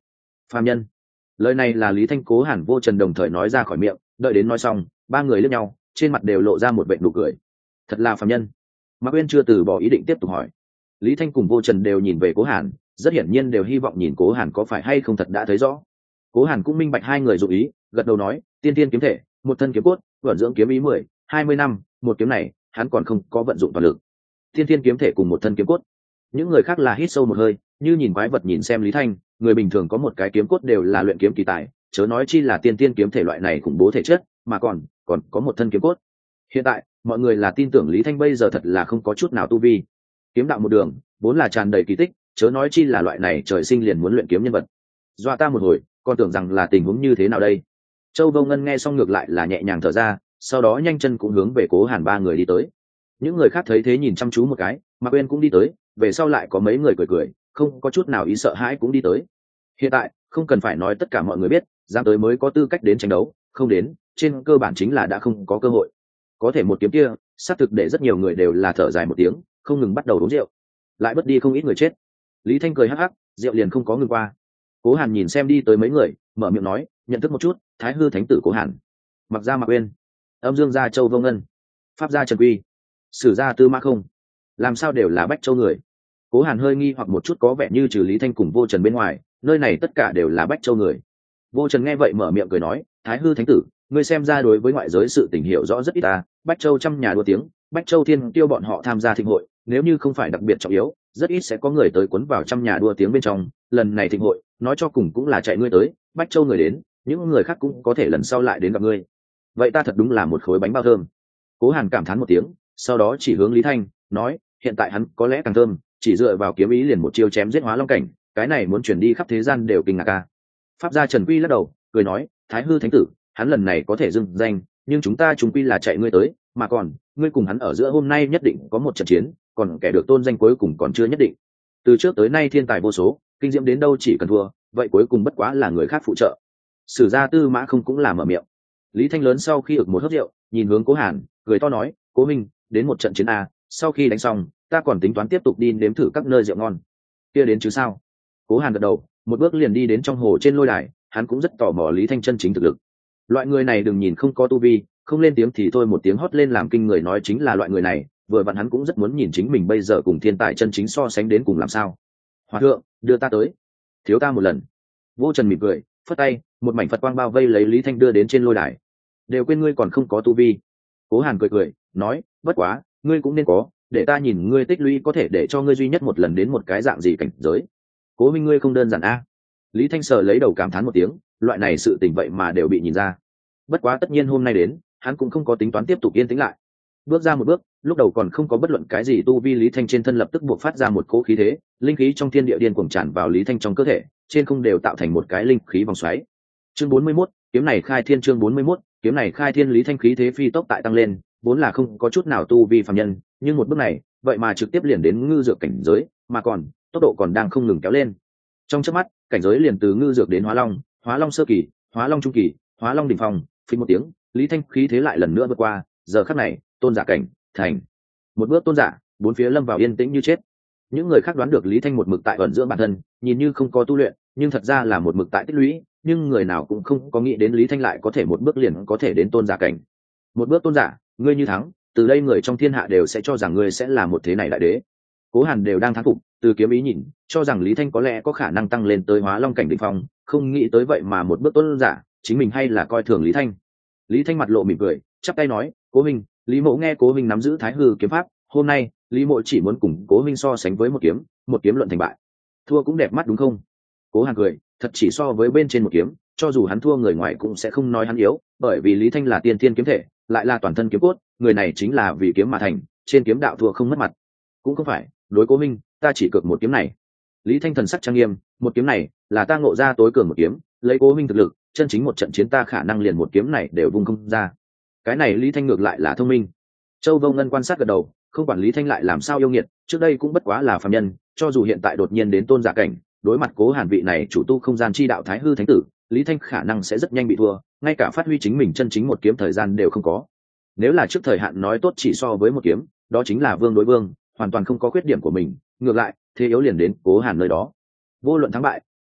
Phàm nhân. Lời này là Lý Thanh, Cố Hàn, Vô Trần đồng thời nói ra khỏi miệng, đợi đến nói xong, ba người liếc nhau, trên mặt đều lộ ra một vệt nụ cười. Thật là phàm nhân. Mạc Uyên chưa từ bỏ ý định tiếp tục hỏi. Lý Thanh cùng Vô Trần đều nhìn về Cố Hàn, rất hiển nhiên đều hy vọng nhìn Cố Hàn có phải hay không thật đã thấy rõ. Cố Hàn cũng minh bạch hai người dụng ý, gật đầu nói, tiên tiên kiếm thể, một thân kiếm cốt, vận dưỡng kiếm ý mười, hai mươi năm, một kiếm này, hắn còn không có vận dụng toàn lực. Tiên tiên kiếm thể cùng một thân kiếm cốt. Những người khác là hít sâu một hơi, như nhìn quái vật nhìn xem Lý Thanh, người bình thường có một cái kiếm cốt đều là luyện kiếm kỳ tài, chớ nói chi là tiên tiên kiếm thể loại này khủng bố thể chất, mà còn còn có một thân kiếm cốt. Hiện tại, mọi người là tin tưởng Lý Thanh bây giờ thật là không có chút nào tu vi. Kiếm đạo một đường, vốn là tràn đầy kỳ tích, chớ nói chi là loại này trời sinh liền muốn luyện kiếm nhân vật. Dọa ta một hồi, còn tưởng rằng là tình huống như thế nào đây. Châu Vô Ngân nghe xong ngược lại là nhẹ nhàng thở ra, sau đó nhanh chân cũng hướng về Cố Hàn ba người đi tới. Những người khác thấy thế nhìn chăm chú một cái, Mạc Uyên cũng đi tới, về sau lại có mấy người cười cười, không có chút nào ý sợ hãi cũng đi tới. Hiện tại không cần phải nói tất cả mọi người biết, dám tới mới có tư cách đến tranh đấu, không đến trên cơ bản chính là đã không có cơ hội. Có thể một kiếm kia xác thực để rất nhiều người đều là thở dài một tiếng, không ngừng bắt đầu uống rượu, lại mất đi không ít người chết. Lý Thanh cười hắc hắc, rượu liền không có ngừng qua. Cố Hàn nhìn xem đi tới mấy người, mở miệng nói, nhận thức một chút, Thái Hư Thánh tử Cố Hàn. Mặc gia Mạc Uyên, âm dương gia Châu Vô Ngân, pháp gia Trần Quy, sử gia Tư Mã Không, làm sao đều là Bách Châu người. Cố Hàn hơi nghi hoặc một chút, có vẻ như trừ Lý Thanh cùng Vô Trần bên ngoài, nơi này tất cả đều là Bách Châu người. Vô Trần nghe vậy mở miệng cười nói, Thái Hư Thánh tử, ngươi xem ra đối với ngoại giới sự tình hiểu rõ rất ít ta. Bách Châu trăm nhà đua tiếng, Bách Châu Thiên Tiêu bọn họ tham gia thịnh hội, nếu như không phải đặc biệt trọng yếu, rất ít sẽ có người tới cuốn vào trăm nhà đua tiếng bên trong. Lần này thịnh hội, nói cho cùng cũng là chạy ngươi tới, Bách Châu người đến, những người khác cũng có thể lần sau lại đến gặp ngươi. Vậy ta thật đúng là một khối bánh bao thơm. Cố Hàn cảm thán một tiếng, sau đó chỉ hướng Lý Thanh, nói, hiện tại hắn có lẽ càng thơm, chỉ dựa vào kiếm ý liền một chiêu chém giết hóa long cảnh, cái này muốn chuyển đi khắp thế gian đều kinh ngạc ca. Pháp gia Trần Quy lắc đầu, cười nói, Thái Hư Thánh tử, hắn lần này có thể dưng danh, nhưng chúng ta chúng quy là chạy ngươi tới, mà còn ngươi cùng hắn ở giữa hôm nay nhất định có một trận chiến, còn kẻ được tôn danh cuối cùng còn chưa nhất định. Từ trước tới nay thiên tài vô số, kinh diễm đến đâu chỉ cần thua, vậy cuối cùng bất quá là người khác phụ trợ. Sử gia Tư Mã Không cũng là mở miệng. Lý Thanh lớn sau khi ực một hớp rượu, nhìn hướng Cố Hàn, cười to nói, Cố minh, đến một trận chiến a, sau khi đánh xong, ta còn tính toán tiếp tục đi nếm thử các nơi rượu ngon. Kia đến chứ sao? Cố Hàn gật đầu, một bước liền đi đến trong hồ trên lôi đài, hắn cũng rất tò mò Lý Thanh chân chính thực lực. Loại người này đừng nhìn không có tu vi, không lên tiếng thì thôi một tiếng hót lên làm kinh người nói chính là loại người này, vừa vặn hắn cũng rất muốn nhìn chính mình bây giờ cùng thiên tài chân chính so sánh đến cùng làm sao. Hòa thượng, đưa ta tới. Thiếu ta một lần. Vô Trần mỉm cười, phất tay, một mảnh Phật quang bao vây lấy Lý Thanh đưa đến trên lôi đài. Đều quên ngươi còn không có tu vi. Cố Hàn cười cười, nói, bất quá, ngươi cũng nên có, để ta nhìn ngươi tích lũy có thể để cho ngươi duy nhất một lần đến một cái dạng gì cảnh giới. Cố minh ngươi không đơn giản a. Lý Thanh sờ lấy đầu cảm thán một tiếng, loại này sự tình vậy mà đều bị nhìn ra. Bất quá tất nhiên hôm nay đến, hắn cũng không có tính toán tiếp tục yên tĩnh lại. Bước ra một bước, lúc đầu còn không có bất luận cái gì tu vi Lý Thanh trên thân lập tức buộc phát ra một cỗ khí thế, linh khí trong thiên địa điên cuồng tràn vào Lý Thanh trong cơ thể, trên không đều tạo thành một cái linh khí vòng xoáy. Chương bốn mươi mốt, kiếm này khai thiên chương bốn mươi mốt, kiếm này khai thiên Lý Thanh khí thế phi tốc tại tăng lên, vốn là không có chút nào tu vi phàm nhân, nhưng một bước này, vậy mà trực tiếp liền đến ngư dược cảnh giới, mà còn tốc độ còn đang không ngừng kéo lên. Trong chớp mắt, cảnh giới liền từ ngư dược đến hóa long, hóa long sơ kỳ, hóa long trung kỳ, hóa long đỉnh phong, phình một tiếng, Lý Thanh khí thế lại lần nữa vượt qua, giờ khắc này, tôn giả cảnh, thành. Một bước tôn giả, bốn phía lâm vào yên tĩnh như chết. Những người khác đoán được Lý Thanh một mực tại ẩn dưỡng bản thân, nhìn như không có tu luyện, nhưng thật ra là một mực tại tích lũy, nhưng người nào cũng không có nghĩ đến Lý Thanh lại có thể một bước liền có thể đến tôn giả cảnh. Một bước tôn giả, ngươi như thắng, từ đây người trong thiên hạ đều sẽ cho rằng ngươi sẽ là một thế này đại đế. Cố Hàn đều đang thán phục, từ kiếm ý nhìn, cho rằng Lý Thanh có lẽ có khả năng tăng lên tới hóa long cảnh đỉnh phong, không nghĩ tới vậy mà một bước tôn giả, chính mình hay là coi thường Lý Thanh. Lý Thanh mặt lộ mỉm cười, chắp tay nói, Cố Minh, Lý Mộ nghe Cố Minh nắm giữ Thái Hư kiếm pháp, hôm nay Lý Mộ chỉ muốn cùng Cố Minh so sánh với một kiếm, một kiếm luận thành bại. Thua cũng đẹp mắt đúng không? Cố Hàn cười, thật chỉ so với bên trên một kiếm, cho dù hắn thua người ngoài cũng sẽ không nói hắn yếu, bởi vì Lý Thanh là tiên thiên kiếm thể, lại là toàn thân kiếm cốt, người này chính là vì kiếm mà thành, trên kiếm đạo thua không mất mặt. Cũng không phải, đối Cố Minh, ta chỉ cược một kiếm này. Lý Thanh thần sắc trang nghiêm, một kiếm này là ta ngộ ra tối cường một kiếm, lấy Cố Minh thực lực, chân chính một trận chiến ta khả năng liền một kiếm này đều vung không ra. Cái này Lý Thanh ngược lại là thông minh. Châu Vô Ngân quan sát gật đầu, không quản Lý Thanh lại làm sao yêu nghiệt, trước đây cũng bất quá là phàm nhân, cho dù hiện tại đột nhiên đến tôn giả cảnh, đối mặt Cố Hàn vị này chủ tu không gian chi đạo Thái Hư Thánh tử, Lý Thanh khả năng sẽ rất nhanh bị thua, ngay cả phát huy chính mình chân chính một kiếm thời gian đều không có. Nếu là trước thời hạn nói tốt chỉ so với một kiếm, đó chính là vương đối vương, hoàn toàn không có khuyết điểm của mình, ngược lại thế yếu liền đến Cố Hàn nơi đó. Vô luận thắng bại,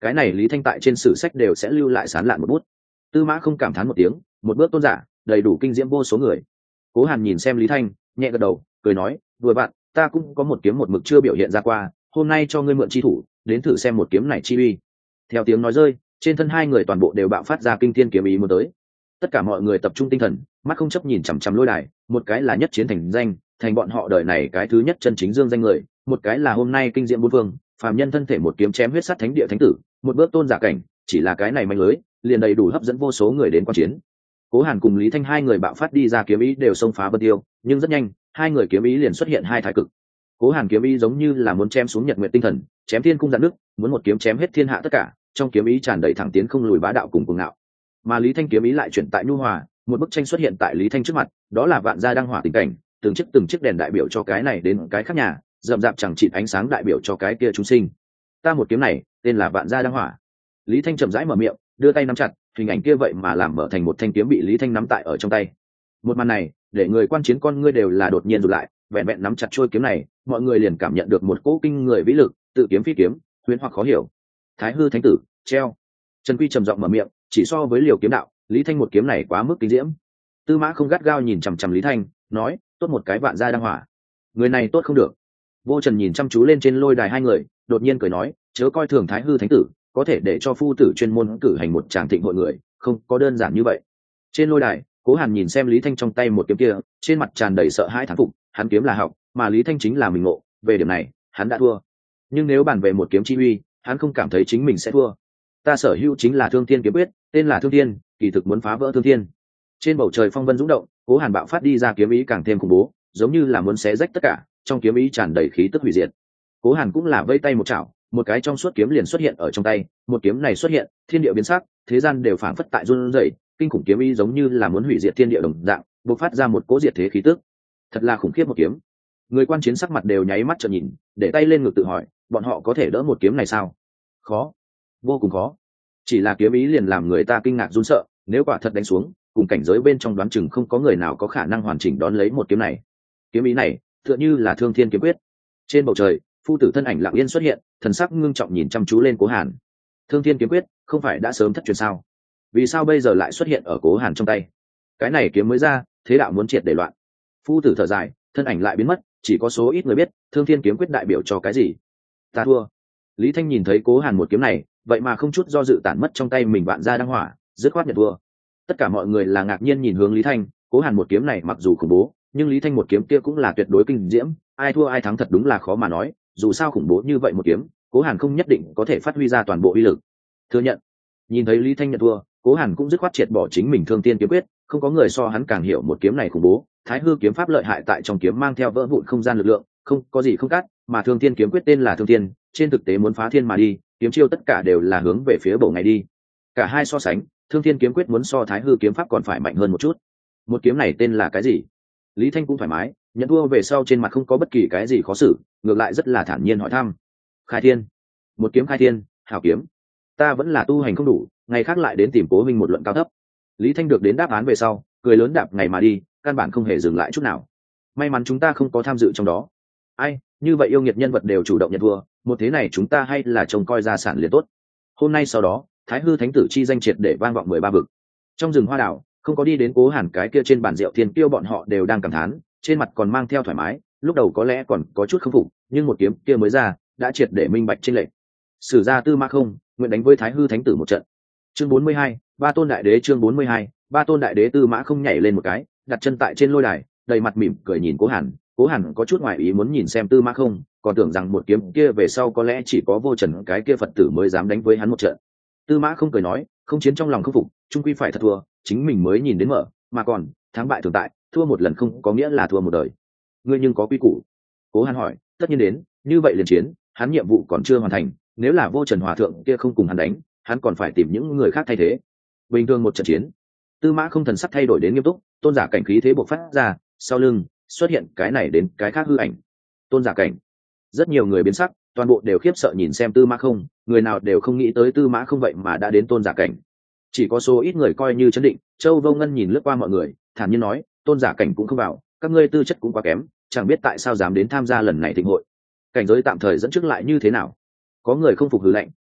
cái này Lý Thanh tại trên sử sách đều sẽ lưu lại sán lạn một bút. Tư Mã Không cảm thán một tiếng, một bước tôn giả, đầy đủ kinh diễm vô số người. Cố Hàn nhìn xem Lý Thanh, nhẹ gật đầu, cười nói, vừa bạn, ta cũng có một kiếm một mực chưa biểu hiện ra qua, hôm nay cho ngươi mượn chi thủ, đến thử xem một kiếm này chi uy. Theo tiếng nói rơi, trên thân hai người toàn bộ đều bạo phát ra kinh thiên kiếm ý muốn tới. Tất cả mọi người tập trung tinh thần, mắt không chấp nhìn chằm chằm lôi đài, một cái là nhất chiến thành danh, thành bọn họ đời này cái thứ nhất chân chính dương danh người, một cái là hôm nay kinh diễm bốn phương, phàm nhân thân thể một kiếm chém huyết sắt thánh địa thánh tử, một bước tôn giả cảnh, chỉ là cái này manh lưới, liền đầy đủ hấp dẫn vô số người đến quan chiến. Cố Hàn cùng Lý Thanh hai người bạo phát đi ra kiếm ý đều xông phá vân tiêu, nhưng rất nhanh, hai người kiếm ý liền xuất hiện hai thái cực. Cố Hàn kiếm ý giống như là muốn chém xuống nhật nguyện tinh thần, chém thiên cung dạn nước, muốn một kiếm chém hết thiên hạ tất cả, trong kiếm ý tràn đầy thẳng tiến không lùi bá đạo cùng cuồng ngạo. Mà Lý Thanh kiếm ý lại chuyển tại nhu hòa, một bức tranh xuất hiện tại Lý Thanh trước mặt, đó là vạn gia đăng hỏa tình cảnh, từng chiếc từng chiếc đèn đại biểu cho cái này đến cái khác nhà, rậm rạp chẳng chịt ánh sáng đại biểu cho cái kia chúng sinh. Ta một kiếm này, tên là vạn gia đăng hỏa. Lý Thanh chậm rãi mở miệng, đưa tay nắm chặt, hình ảnh kia vậy mà làm mở thành một thanh kiếm bị Lý Thanh nắm tại ở trong tay. Một màn này, để người quan chiến con ngươi đều là đột nhiên rụt lại, vẹn vẹn nắm chặt trôi kiếm này, mọi người liền cảm nhận được một cỗ kinh người vĩ lực, tự kiếm phi kiếm, huyền hoặc khó hiểu. Thái hư thánh tử, treo. Trần Quy trầm giọng mở miệng, chỉ so với Liều kiếm đạo, Lý Thanh một kiếm này quá mức kinh diễm. Tư Mã Không gắt gao nhìn chằm chằm Lý Thanh, nói, tốt một cái vạn gia đăng hỏa. Người này tốt không được. Vô Trần nhìn chăm chú lên trên lôi đài hai người, đột nhiên cười nói, chớ coi thường Thái hư thánh tử, có thể để cho phu tử chuyên môn cử hành một tràng thịnh hội người, không có đơn giản như vậy. Trên lôi đài, Cố Hàn nhìn xem Lý Thanh trong tay một kiếm kia, trên mặt tràn đầy sợ hãi thán phục, hắn kiếm là học, mà Lý Thanh chính là mình ngộ, về điểm này, hắn đã thua. Nhưng nếu bàn về một kiếm chi uy, hắn không cảm thấy chính mình sẽ thua. Ta sở hữu chính là Thương Thiên kiếm quyết, tên là Thương Thiên, kỳ thực muốn phá vỡ Thương Thiên. Trên bầu trời phong vân dũng động, Cố Hàn bạo phát đi ra kiếm ý càng thêm khủng bố, giống như là muốn xé rách tất cả, trong kiếm ý tràn đầy khí tức hủy diệt. Cố Hàn cũng là vây tay một chảo, một cái trong suốt kiếm liền xuất hiện ở trong tay, một kiếm này xuất hiện, thiên địa biến sắc, thế gian đều phảng phất tại run rẩy, kinh khủng kiếm ý giống như là muốn hủy diệt thiên địa đồng dạng, bộc phát ra một cỗ diệt thế khí tức. Thật là khủng khiếp một kiếm. Người quan chiến sắc mặt đều nháy mắt trợn nhìn, để tay lên ngực tự hỏi, bọn họ có thể đỡ một kiếm này sao? Khó, vô cùng khó. Chỉ là kiếm ý liền làm người ta kinh ngạc run sợ, nếu quả thật đánh xuống, cùng cảnh giới bên trong đoán chừng không có người nào có khả năng hoàn chỉnh đón lấy một kiếm này. Kiếm ý này, tựa như là Thương Thiên kiếm quyết. Trên bầu trời, phu tử thân ảnh lặng yên xuất hiện, thần sắc ngưng trọng nhìn chăm chú lên Cố Hàn. Thương Thiên kiếm quyết, không phải đã sớm thất truyền sao? Vì sao bây giờ lại xuất hiện ở Cố Hàn trong tay? Cái này kiếm mới ra, thế đạo muốn triệt để loạn. Phu tử thở dài, thân ảnh lại biến mất, chỉ có số ít người biết, Thương Thiên kiếm quyết đại biểu cho cái gì. Ta thua. Lý Thanh nhìn thấy Cố Hàn một kiếm này, vậy mà không chút do dự tản mất trong tay mình vạn gia đăng hỏa, dứt khoát nhận thua. Tất cả mọi người là ngạc nhiên nhìn hướng Lý Thanh, Cố Hàn một kiếm này mặc dù khủng bố, nhưng Lý Thanh một kiếm kia cũng là tuyệt đối kinh diễm, ai thua ai thắng thật đúng là khó mà nói, dù sao khủng bố như vậy một kiếm, Cố Hàn không nhất định có thể phát huy ra toàn bộ uy lực. Thừa nhận. Nhìn thấy Lý Thanh nhận thua, Cố Hàn cũng dứt khoát triệt bỏ chính mình Thương Tiên kiếm quyết, không có người so hắn càng hiểu một kiếm này khủng bố, Thái hư kiếm pháp lợi hại tại trong kiếm mang theo vỡ vụn không gian lực lượng, không có gì không cắt, mà Thương Tiên kiếm quyết tên là Thương Tiên, trên thực tế muốn phá thiên mà đi, kiếm chiêu tất cả đều là hướng về phía bầu ngày đi. Cả hai so sánh, Thương Thiên kiếm quyết muốn so Thái hư kiếm pháp còn phải mạnh hơn một chút. Một kiếm này tên là cái gì? Lý Thanh cũng thoải mái, nhận thua về sau trên mặt không có bất kỳ cái gì khó xử, ngược lại rất là thản nhiên hỏi thăm. Khai Thiên. Một kiếm khai thiên, hảo kiếm. Ta vẫn là tu hành không đủ, ngày khác lại đến tìm Cố huynh một luận cao thấp. Lý Thanh được đến đáp án về sau, cười lớn đạp ngày mà đi, căn bản không hề dừng lại chút nào. May mắn chúng ta không có tham dự trong đó. Ai, như vậy yêu nghiệt nhân vật đều chủ động nhận thua, một thế này chúng ta hay là trông coi gia sản liền tốt. Hôm nay sau đó, Thái hư thánh tử chi danh triệt để vang vọng mười ba vực. Trong rừng hoa đảo, không có đi đến Cố Hàn cái kia trên bàn rượu thiên kiêu bọn họ đều đang cảm thán, trên mặt còn mang theo thoải mái, lúc đầu có lẽ còn có chút không phục, nhưng một kiếm kia mới ra, đã triệt để minh bạch trên lệnh. Sử gia Tư Mã Không, nguyện đánh với Thái hư thánh tử một trận. Chương bốn mươi hai, Ba tôn đại đế chương bốn mươi hai, Ba tôn đại đế. Tư Mã Không nhảy lên một cái, đặt chân tại trên lôi đài, đầy mặt mỉm cười nhìn Cố Hàn. Cố Hàn có chút ngoài ý muốn nhìn xem Tư Mã Không, còn tưởng rằng một kiếm kia về sau có lẽ chỉ có Vô Trần cái kia Phật tử mới dám đánh với hắn một trận. Tư Mã Không cười nói, không chiến trong lòng không phục, chung quy phải thật thua, chính mình mới nhìn đến mở, mà còn thắng bại thường tại, thua một lần không có nghĩa là thua một đời. Ngươi nhưng có quy củ? Cố Hàn hỏi. Tất nhiên đến, như vậy liền chiến, hắn nhiệm vụ còn chưa hoàn thành, nếu là Vô Trần hòa thượng kia không cùng hắn đánh, hắn còn phải tìm những người khác thay thế. Bình thường một trận chiến. Tư Mã Không thần sắc thay đổi đến nghiêm túc, tôn giả cảnh khí thế bộc phát ra, sau lưng xuất hiện cái này đến cái khác hư ảnh. Tôn giả cảnh. Rất nhiều người biến sắc, toàn bộ đều khiếp sợ nhìn xem Tư Mã Không, người nào đều không nghĩ tới Tư Mã Không vậy mà đã đến tôn giả cảnh. Chỉ có số ít người coi như chấn định. Châu Vô Ngân nhìn lướt qua mọi người, thản nhiên nói, tôn giả cảnh cũng không vào, các ngươi tư chất cũng quá kém, chẳng biết tại sao dám đến tham gia lần này thịnh hội. Cảnh giới tạm thời dẫn trước lại như thế nào? Có người không phục hừ lạnh,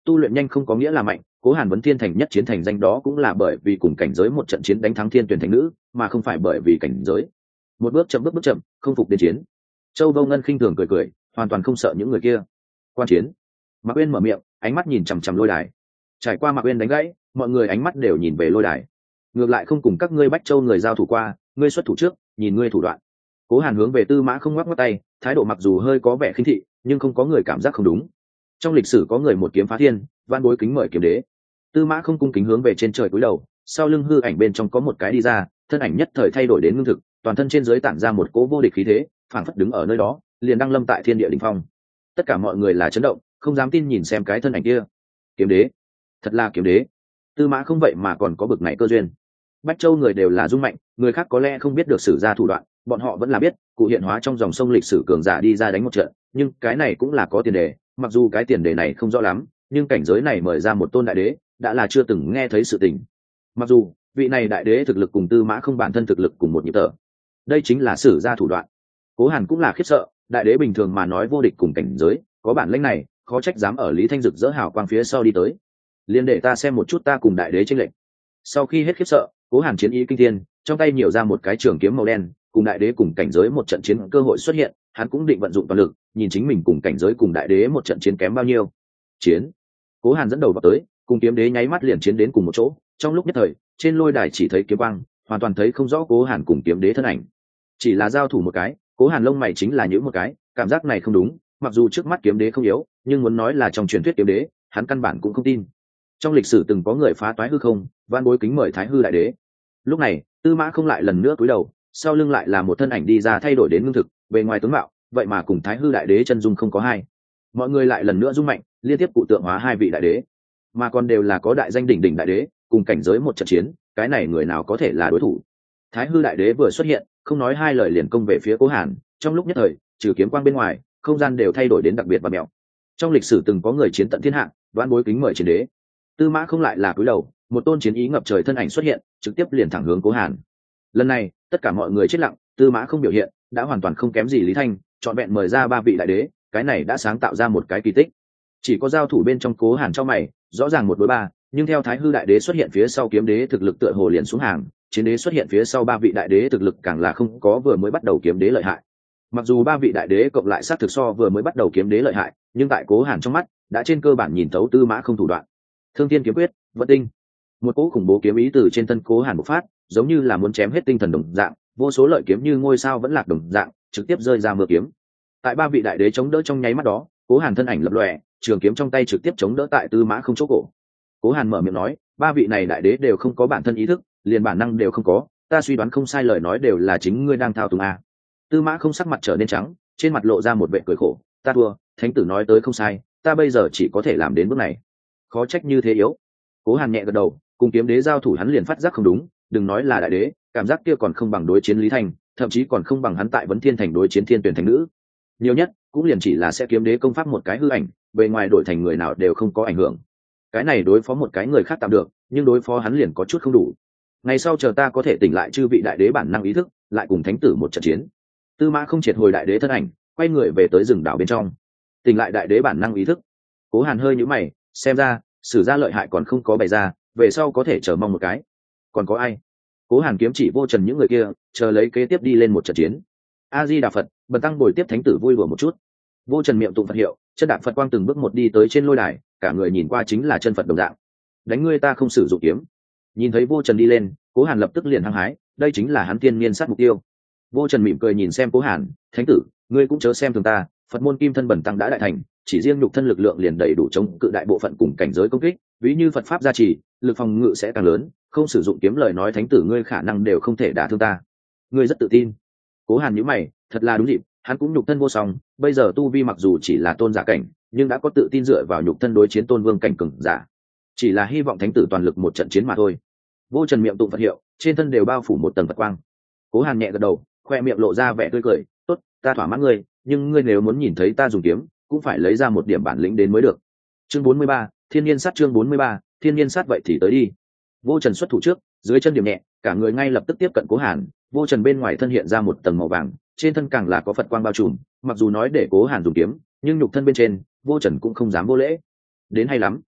tu luyện nhanh không có nghĩa là mạnh, Cố Hàn vấn thiên thành nhất chiến thành danh đó cũng là bởi vì cùng cảnh giới một trận chiến đánh thắng thiên tuyển thành nữ, mà không phải bởi vì cảnh giới. Một bước chậm bước bước chậm, không phục đến chiến. Châu Vô Ngân khinh thường cười cười, hoàn toàn không sợ những người kia. Quan chiến. Mạc Uyên mở miệng, ánh mắt nhìn chằm chằm lôi đài. Trải qua Mạc Uyên đánh gãy, mọi người ánh mắt đều nhìn về lôi đài. Ngược lại không cùng các ngươi Bách Châu người giao thủ qua, ngươi xuất thủ trước, nhìn ngươi thủ đoạn. Cố Hàn hướng về Tư Mã Không ngoắc ngoắc tay, thái độ mặc dù hơi có vẻ khinh thị, nhưng không có người cảm giác không đúng. Trong lịch sử có người một kiếm phá thiên, van bối kính mời kiếm đế. Tư Mã Không cung kính hướng về trên trời cúi đầu, sau lưng hư ảnh bên trong có một cái đi ra, thân ảnh nhất thời thay đổi đến ngưng thực, toàn thân trên dưới tản ra một cỗ vô địch khí thế, phảng phất đứng ở nơi đó, liền đăng lâm tại thiên địa đỉnh phong. Tất cả mọi người là chấn động, không dám tin nhìn xem cái thân ảnh kia. Kiếm đế, thật là kiếm đế. Tư Mã Không vậy mà còn có bực này cơ duyên. Bách Châu người đều là dung mạnh, người khác có lẽ không biết được sử ra thủ đoạn, bọn họ vẫn là biết, cụ hiện hóa trong dòng sông lịch sử cường giả đi ra đánh một trận, nhưng cái này cũng là có tiền đề, mặc dù cái tiền đề này không rõ lắm, nhưng cảnh giới này mời ra một tôn đại đế, đã là chưa từng nghe thấy sự tình. Mặc dù vị này đại đế thực lực cùng Tư Mã Không bản thân thực lực cùng một nhịp thở, đây chính là sử ra thủ đoạn. Cố Hàn cũng là khiếp sợ, đại đế bình thường mà nói vô địch cùng cảnh giới, có bản lĩnh này, khó trách dám ở Lý Thanh Dực dỡ hào quang phía sau đi tới. Liên để ta xem một chút ta cùng đại đế chênh lệch. Sau khi hết khiếp sợ, Cố Hàn chiến ý kinh thiên, trong tay nhiều ra một cái trường kiếm màu đen, cùng đại đế cùng cảnh giới một trận chiến cơ hội xuất hiện, hắn cũng định vận dụng toàn lực, nhìn chính mình cùng cảnh giới cùng đại đế một trận chiến kém bao nhiêu. Chiến. Cố Hàn dẫn đầu vào tới, cùng kiếm đế nháy mắt liền chiến đến cùng một chỗ, trong lúc nhất thời, trên lôi đài chỉ thấy kiếm quang, hoàn toàn thấy không rõ Cố Hàn cùng kiếm đế thân ảnh. Chỉ là giao thủ một cái, Cố Hàn lông mày chính là nhíu một cái, cảm giác này không đúng, mặc dù trước mắt kiếm đế không yếu, nhưng muốn nói là trong truyền thuyết kiếm đế, hắn căn bản cũng không tin. Trong lịch sử từng có người phá toái hư không, van bối kính mời Thái hư đại đế. Lúc này, Tư Mã Không lại lần nữa cúi đầu, sau lưng lại là một thân ảnh đi ra thay đổi đến ngưng thực, bề ngoài tướng mạo, vậy mà cùng Thái hư đại đế chân dung không có hai. Mọi người lại lần nữa rung mạnh, liên tiếp cụ tượng hóa hai vị đại đế, mà còn đều là có đại danh đỉnh đỉnh đại đế, cùng cảnh giới một trận chiến, cái này người nào có thể là đối thủ. Thái hư đại đế vừa xuất hiện, không nói hai lời liền công về phía Cố Hàn, trong lúc nhất thời, trừ kiếm quang bên ngoài, không gian đều thay đổi đến đặc biệt và mèo. Trong lịch sử từng có người chiến tận thiên hạ, đoán bối kính mời chiến đế. Tư Mã Không lại là cúi đầu, một tôn chiến ý ngập trời thân ảnh xuất hiện, trực tiếp liền thẳng hướng Cố Hàn. Lần này, tất cả mọi người chết lặng, Tư Mã Không biểu hiện, đã hoàn toàn không kém gì Lý Thanh, chọn vẹn mời ra ba vị đại đế, cái này đã sáng tạo ra một cái kỳ tích. Chỉ có giao thủ bên trong Cố Hàn cho mày, rõ ràng một đối ba, nhưng theo Thái hư đại đế xuất hiện phía sau kiếm đế thực lực tựa hồ liền xuống hàng, chiến đế xuất hiện phía sau ba vị đại đế thực lực càng là không có vừa mới bắt đầu kiếm đế lợi hại. Mặc dù ba vị đại đế cộng lại sát thực so vừa mới bắt đầu kiếm đế lợi hại, nhưng tại Cố Hàn trong mắt, đã trên cơ bản nhìn thấu Tư Mã Không thủ đoạn. Thương Thiên kiếm quyết, Vận Tinh. Một cỗ khủng bố kiếm ý từ trên thân Cố Hàn bộc phát, giống như là muốn chém hết tinh thần đồng dạng, vô số lợi kiếm như ngôi sao vẫn lạc đồng dạng, trực tiếp rơi ra mưa kiếm. Tại ba vị đại đế chống đỡ trong nháy mắt đó, Cố Hàn thân ảnh lập lòe, trường kiếm trong tay trực tiếp chống đỡ tại Tư Mã Không chỗ cổ. Cố Hàn mở miệng nói, ba vị này đại đế đều không có bản thân ý thức, liền bản năng đều không có, ta suy đoán không sai lời nói đều là chính ngươi đang thao túng a. Tư Mã Không sắc mặt trở nên trắng, trên mặt lộ ra một vẻ cười khổ, ta thua, thánh tử nói tới không sai, ta bây giờ chỉ có thể làm đến bước này. Khó trách như thế yếu. Cố Hàn nhẹ gật đầu, cùng kiếm đế giao thủ hắn liền phát giác không đúng, đừng nói là đại đế, cảm giác kia còn không bằng đối chiến Lý Thanh, thậm chí còn không bằng hắn tại Vấn Thiên thành đối chiến Thiên Tuyển thành nữ. Nhiều nhất cũng liền chỉ là sẽ kiếm đế công pháp một cái hư ảnh, bề ngoài đổi thành người nào đều không có ảnh hưởng. Cái này đối phó một cái người khác tạm được, nhưng đối phó hắn liền có chút không đủ. Ngày sau chờ ta có thể tỉnh lại chư vị đại đế bản năng ý thức, lại cùng thánh tử một trận chiến. Tư Mã Không triệt hồi đại đế thân ảnh, quay người về tới rừng đảo bên trong. Tỉnh lại đại đế bản năng ý thức. Cố Hàn hơi nhíu mày, xem ra sử gia lợi hại còn không có bày ra, về sau có thể chờ mong một cái. Còn có ai? Cố Hàn kiếm chỉ vô trần những người kia, chờ lấy kế tiếp đi lên một trận chiến. A Di Đà Phật, bần tăng bồi tiếp thánh tử vui đùa một chút. Vô trần miệng tụng Phật hiệu, chân đạp Phật quang từng bước một đi tới trên lôi đài, cả người nhìn qua chính là chân Phật đồng dạng. Đánh ngươi ta không sử dụng kiếm. Nhìn thấy vô trần đi lên, Cố Hàn lập tức liền hăng hái, đây chính là hắn tiên niên sát mục tiêu. Vô trần mỉm cười nhìn xem Cố Hàn, thánh tử, ngươi cũng chớ xem thường ta, Phật môn kim thân bần tăng đã đại thành, chỉ riêng nhục thân lực lượng liền đầy đủ chống cự đại bộ phận cùng cảnh giới công kích, ví như Phật pháp gia trì, lực phòng ngự sẽ càng lớn, không sử dụng kiếm lời nói thánh tử ngươi khả năng đều không thể đả thương ta. Ngươi rất tự tin. Cố Hàn nhíu mày, thật là đúng dịp, hắn cũng nhục thân vô song, bây giờ tu vi mặc dù chỉ là tôn giả cảnh, nhưng đã có tự tin dựa vào nhục thân đối chiến tôn vương cảnh cường giả. Chỉ là hy vọng thánh tử toàn lực một trận chiến mà thôi. Vô trần miệng tụng Phật hiệu, trên thân đều bao phủ một tầng Phật quang. Cố Hàn nhẹ gật đầu, khoe miệng lộ ra vẻ tươi cười, tốt, ta thỏa mãn ngươi, nhưng ngươi nếu muốn nhìn thấy ta dùng kiếm, cũng phải lấy ra một điểm bản lĩnh đến mới được. Chương bốn mươi ba, Thiên Nhiên sát chương bốn mươi ba, Thiên Nhiên sát vậy thì tới đi. Vô trần xuất thủ trước, dưới chân điểm nhẹ, cả người ngay lập tức tiếp cận Cố Hàn. Vô trần bên ngoài thân hiện ra một tầng màu vàng, trên thân càng là có Phật quang bao trùm, mặc dù nói để Cố Hàn dùng kiếm, nhưng nhục thân bên trên, vô trần cũng không dám vô lễ. Đến hay lắm,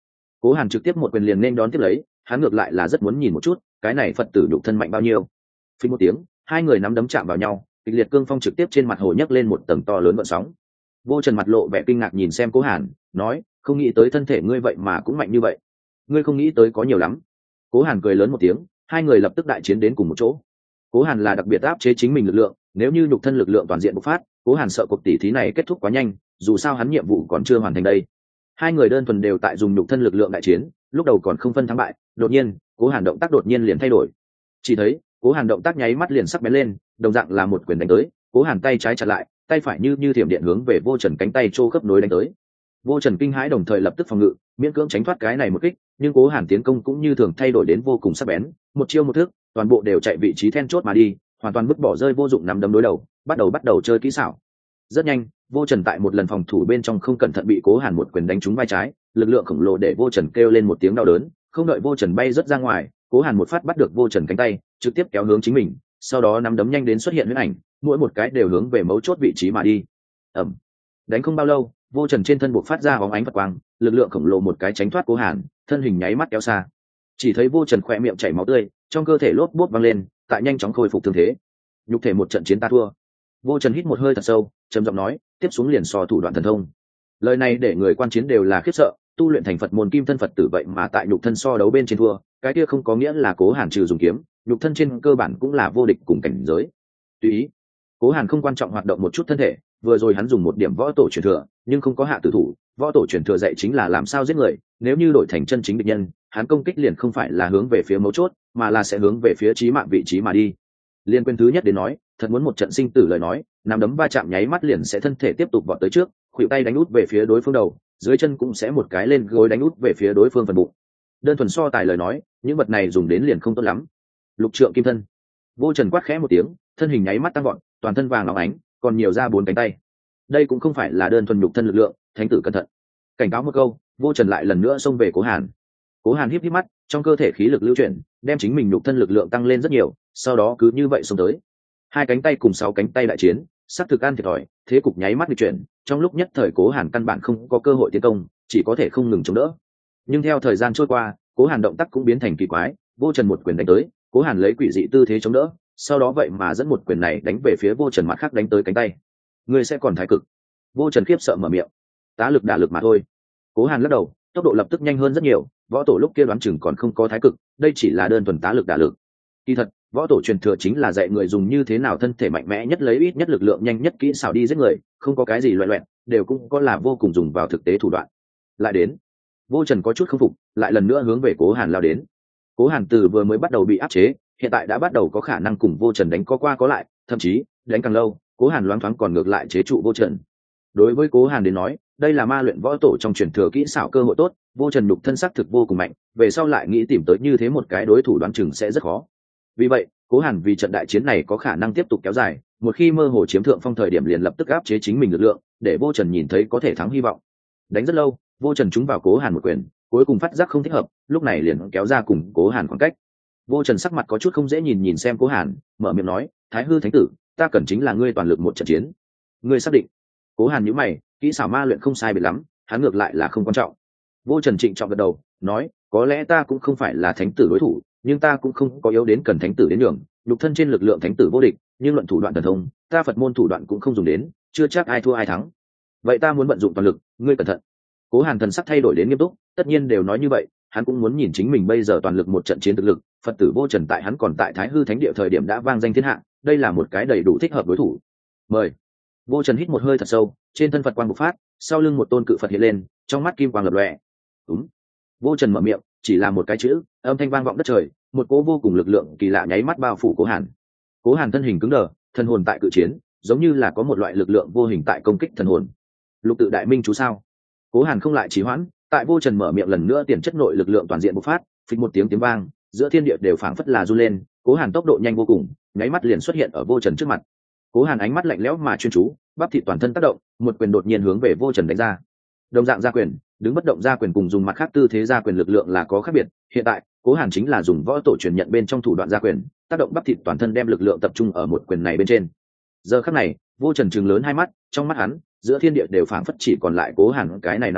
Cố Hàn trực tiếp một quyền liền nên đón tiếp lấy, hắn ngược lại là rất muốn nhìn một chút cái này Phật tử nhục thân mạnh bao nhiêu. Phình một tiếng, hai người nắm đấm chạm vào nhau, kịch liệt cương phong trực tiếp trên mặt hồ nhấc lên một tầng to lớn gợn sóng. Vô Trần mặt lộ vẻ kinh ngạc nhìn xem Cố Hàn, nói, không nghĩ tới thân thể ngươi vậy mà cũng mạnh như vậy. Ngươi không nghĩ tới có nhiều lắm. Cố Hàn cười lớn một tiếng, hai người lập tức đại chiến đến cùng một chỗ. Cố Hàn là đặc biệt áp chế chính mình lực lượng, nếu như nhục thân lực lượng toàn diện bộc phát, Cố Hàn sợ cuộc tỷ thí này kết thúc quá nhanh, dù sao hắn nhiệm vụ còn chưa hoàn thành đây. Hai người đơn thuần đều tại dùng nhục thân lực lượng đại chiến, lúc đầu còn không phân thắng bại, đột nhiên, Cố Hàn động tác đột nhiên liền thay đổi. Chỉ thấy, Cố Hàn động tác nháy mắt liền sắc bén lên, đồng dạng là một quyền đánh tới, Cố Hàn tay trái chặn lại, tay phải như như thiểm điện hướng về Vô Trần cánh tay chô khớp nối đánh tới. Vô Trần kinh hãi đồng thời lập tức phòng ngự, miễn cưỡng tránh thoát cái này một kích, nhưng Cố Hàn tiến công cũng như thường thay đổi đến vô cùng sắc bén, một chiêu một thức, toàn bộ đều chạy vị trí then chốt mà đi, hoàn toàn vứt bỏ rơi vô dụng nắm đấm đối đầu, bắt đầu bắt đầu chơi kỹ xảo. Rất nhanh, Vô Trần tại một lần phòng thủ bên trong không cẩn thận bị Cố Hàn một quyền đánh trúng vai trái, lực lượng khổng lồ để Vô Trần kêu lên một tiếng đau đớn, không đợi Vô Trần bay rất ra ngoài, Cố Hàn một phát bắt được Vô Trần cánh tay, trực tiếp kéo hướng chính mình, sau đó nắm đấm nhanh đến xuất hiện huyễn ảnh, mỗi một cái đều hướng về mấu chốt vị trí mà đi. Ầm. Đánh không bao lâu, Vô Trần trên thân buộc phát ra bóng ánh phật quang, lực lượng khổng lồ một cái tránh thoát Cố Hàn, thân hình nháy mắt kéo xa. Chỉ thấy Vô Trần khỏe miệng chảy máu tươi, trong cơ thể lốp bốp văng lên, tại nhanh chóng khôi phục thương thế. Nhục thể một trận chiến ta thua. Vô Trần hít một hơi thật sâu, trầm giọng nói, tiếp xuống liền so thủ đoạn thần thông. Lời này để người quan chiến đều là khiếp sợ, tu luyện thành Phật môn kim thân Phật tử vậy mà tại nhục thân so đấu bên trên thua, cái kia không có nghĩa là Cố Hàn trừ dùng kiếm, nhục thân trên cơ bản cũng là vô địch cùng cảnh giới. Tùy ý. Cố Hàn không quan trọng hoạt động một chút thân thể, vừa rồi hắn dùng một điểm võ tổ truyền thừa, nhưng không có hạ tử thủ, võ tổ truyền thừa dạy chính là làm sao giết người, nếu như đổi thành chân chính địch nhân, hắn công kích liền không phải là hướng về phía mấu chốt, mà là sẽ hướng về phía chí mạng vị trí mà đi. Liên quyền thứ nhất đến nói, thật muốn một trận sinh tử lời nói, nắm đấm va chạm nháy mắt liền sẽ thân thể tiếp tục vọt tới trước, khuỷu tay đánh út về phía đối phương đầu, dưới chân cũng sẽ một cái lên gối đánh út về phía đối phương phần bụng. Đơn thuần so tài lời nói, những vật này dùng đến liền không tốt lắm. Lục trượng kim thân. Vô Trần quát khẽ một tiếng, thân hình nháy mắt tăng vọt, toàn thân vàng óng ánh, còn nhiều ra bốn cánh tay. Đây cũng không phải là đơn thuần nhục thân lực lượng, thánh tử cẩn thận. Cảnh cáo một câu, Vô Trần lại lần nữa xông về Cố Hàn. Cố Hàn híp híp mắt, trong cơ thể khí lực lưu chuyển, đem chính mình nhục thân lực lượng tăng lên rất nhiều, sau đó cứ như vậy xông tới. Hai cánh tay cùng sáu cánh tay đại chiến, sắc thực ăn thiệt thòi, thế cục nháy mắt di chuyển, trong lúc nhất thời Cố Hàn căn bản không có cơ hội tiến công, chỉ có thể không ngừng chống đỡ. Nhưng theo thời gian trôi qua, Cố Hàn động tác cũng biến thành kỳ quái, Vô Trần một quyền đánh tới, Cố Hàn lấy quỷ dị tư thế chống đỡ, sau đó vậy mà dẫn một quyền này đánh về phía Vô Trần mặt khác đánh tới cánh tay. Ngươi sẽ còn thái cực? Vô Trần khiếp sợ mở miệng. Tá lực đả lực mà thôi. Cố Hàn lắc đầu, tốc độ lập tức nhanh hơn rất nhiều, võ tổ lúc kia đoán chừng còn không có thái cực, đây chỉ là đơn thuần tá lực đả lực. Kỳ thật, võ tổ truyền thừa chính là dạy người dùng như thế nào thân thể mạnh mẽ nhất lấy ít nhất lực lượng nhanh nhất kỹ xảo đi giết người, không có cái gì loẹt loẹt, đều cũng có là vô cùng dùng vào thực tế thủ đoạn. Lại đến, Vô Trần có chút không phục, lại lần nữa hướng về Cố Hàn lao đến. Cố Hàn từ vừa mới bắt đầu bị áp chế, hiện tại đã bắt đầu có khả năng cùng Vô Trần đánh có qua có lại, thậm chí đánh càng lâu, Cố Hàn loáng thoáng còn ngược lại chế trụ Vô Trần. Đối với Cố Hàn đến nói, đây là ma luyện võ tổ trong truyền thừa kỹ xảo cơ hội tốt, Vô Trần nhục thân sắc thực vô cùng mạnh, về sau lại nghĩ tìm tới như thế một cái đối thủ đoán chừng sẽ rất khó. Vì vậy, Cố Hàn vì trận đại chiến này có khả năng tiếp tục kéo dài, một khi mơ hồ chiếm thượng phong thời điểm liền lập tức áp chế chính mình lực lượng, để Vô Trần nhìn thấy có thể thắng hy vọng. Đánh rất lâu, Vô Trần trúng vào Cố Hàn một quyền, cuối cùng phát giác không thích hợp, lúc này liền kéo ra cùng Cố Hàn khoảng cách. Vô Trần sắc mặt có chút không dễ nhìn nhìn xem Cố Hàn, mở miệng nói, Thái hư thánh tử, ta cần chính là ngươi toàn lực một trận chiến. Ngươi xác định? Cố Hàn nhíu mày, kỹ xảo ma luyện không sai biệt lắm, hắn ngược lại là không quan trọng. Vô Trần trịnh trọng gật đầu, nói, có lẽ ta cũng không phải là thánh tử đối thủ, nhưng ta cũng không có yếu đến cần thánh tử đến đường, lục thân trên lực lượng thánh tử vô địch, nhưng luận thủ đoạn thần thông, ta Phật môn thủ đoạn cũng không dùng đến, chưa chắc ai thua ai thắng. Vậy ta muốn vận dụng toàn lực, ngươi cẩn thận. Cố Hàn thần sắc thay đổi đến nghiêm túc, tất nhiên đều nói như vậy, hắn cũng muốn nhìn chính mình bây giờ toàn lực một trận chiến thực lực, Phật tử Vô Trần tại hắn còn tại Thái hư thánh địa thời điểm đã vang danh thiên hạ, đây là một cái đầy đủ thích hợp đối thủ. Mời. Vô Trần hít một hơi thật sâu, trên thân Phật quang bộc phát, sau lưng một tôn cự Phật hiện lên, trong mắt kim quang lập lòe. Đúng. Vô Trần mở miệng, chỉ là một cái chữ, âm thanh vang vọng đất trời, một cỗ vô cùng lực lượng kỳ lạ nháy mắt bao phủ Cố Hàn. Cố Hàn thân hình cứng đờ, thần hồn tại cự chiến, giống như là có một loại lực lượng vô hình tại công kích thần hồn. Lục tự đại minh chú sao? Cố Hàn không lại trì hoãn, tại Vô Trần mở miệng lần nữa tiền chất nội lực lượng toàn diện bộc phát, phịch một tiếng tiếng vang, giữa thiên địa đều phảng phất là run lên, Cố Hàn tốc độ nhanh vô cùng, nháy mắt liền xuất hiện ở Vô Trần trước mặt. Cố Hàn ánh mắt lạnh lẽo mà chuyên chú, bắp thịt toàn thân tác động, một quyền đột nhiên hướng về Vô Trần đánh ra. Đồng dạng ra quyền, đứng bất động ra quyền cùng dùng mặt khác tư thế ra quyền lực lượng là có khác biệt, hiện tại, Cố Hàn chính là dùng võ tổ truyền nhận bên trong thủ đoạn ra quyền, tác động bắp thịt toàn thân đem lực lượng tập trung ở một quyền này bên trên. Giờ khắc này, Vô Trần trừng lớn hai mắt, trong mắt hắn, giữa thiên địa đều phảng phất chỉ còn lại Cố Hàn cái này nắm đấm,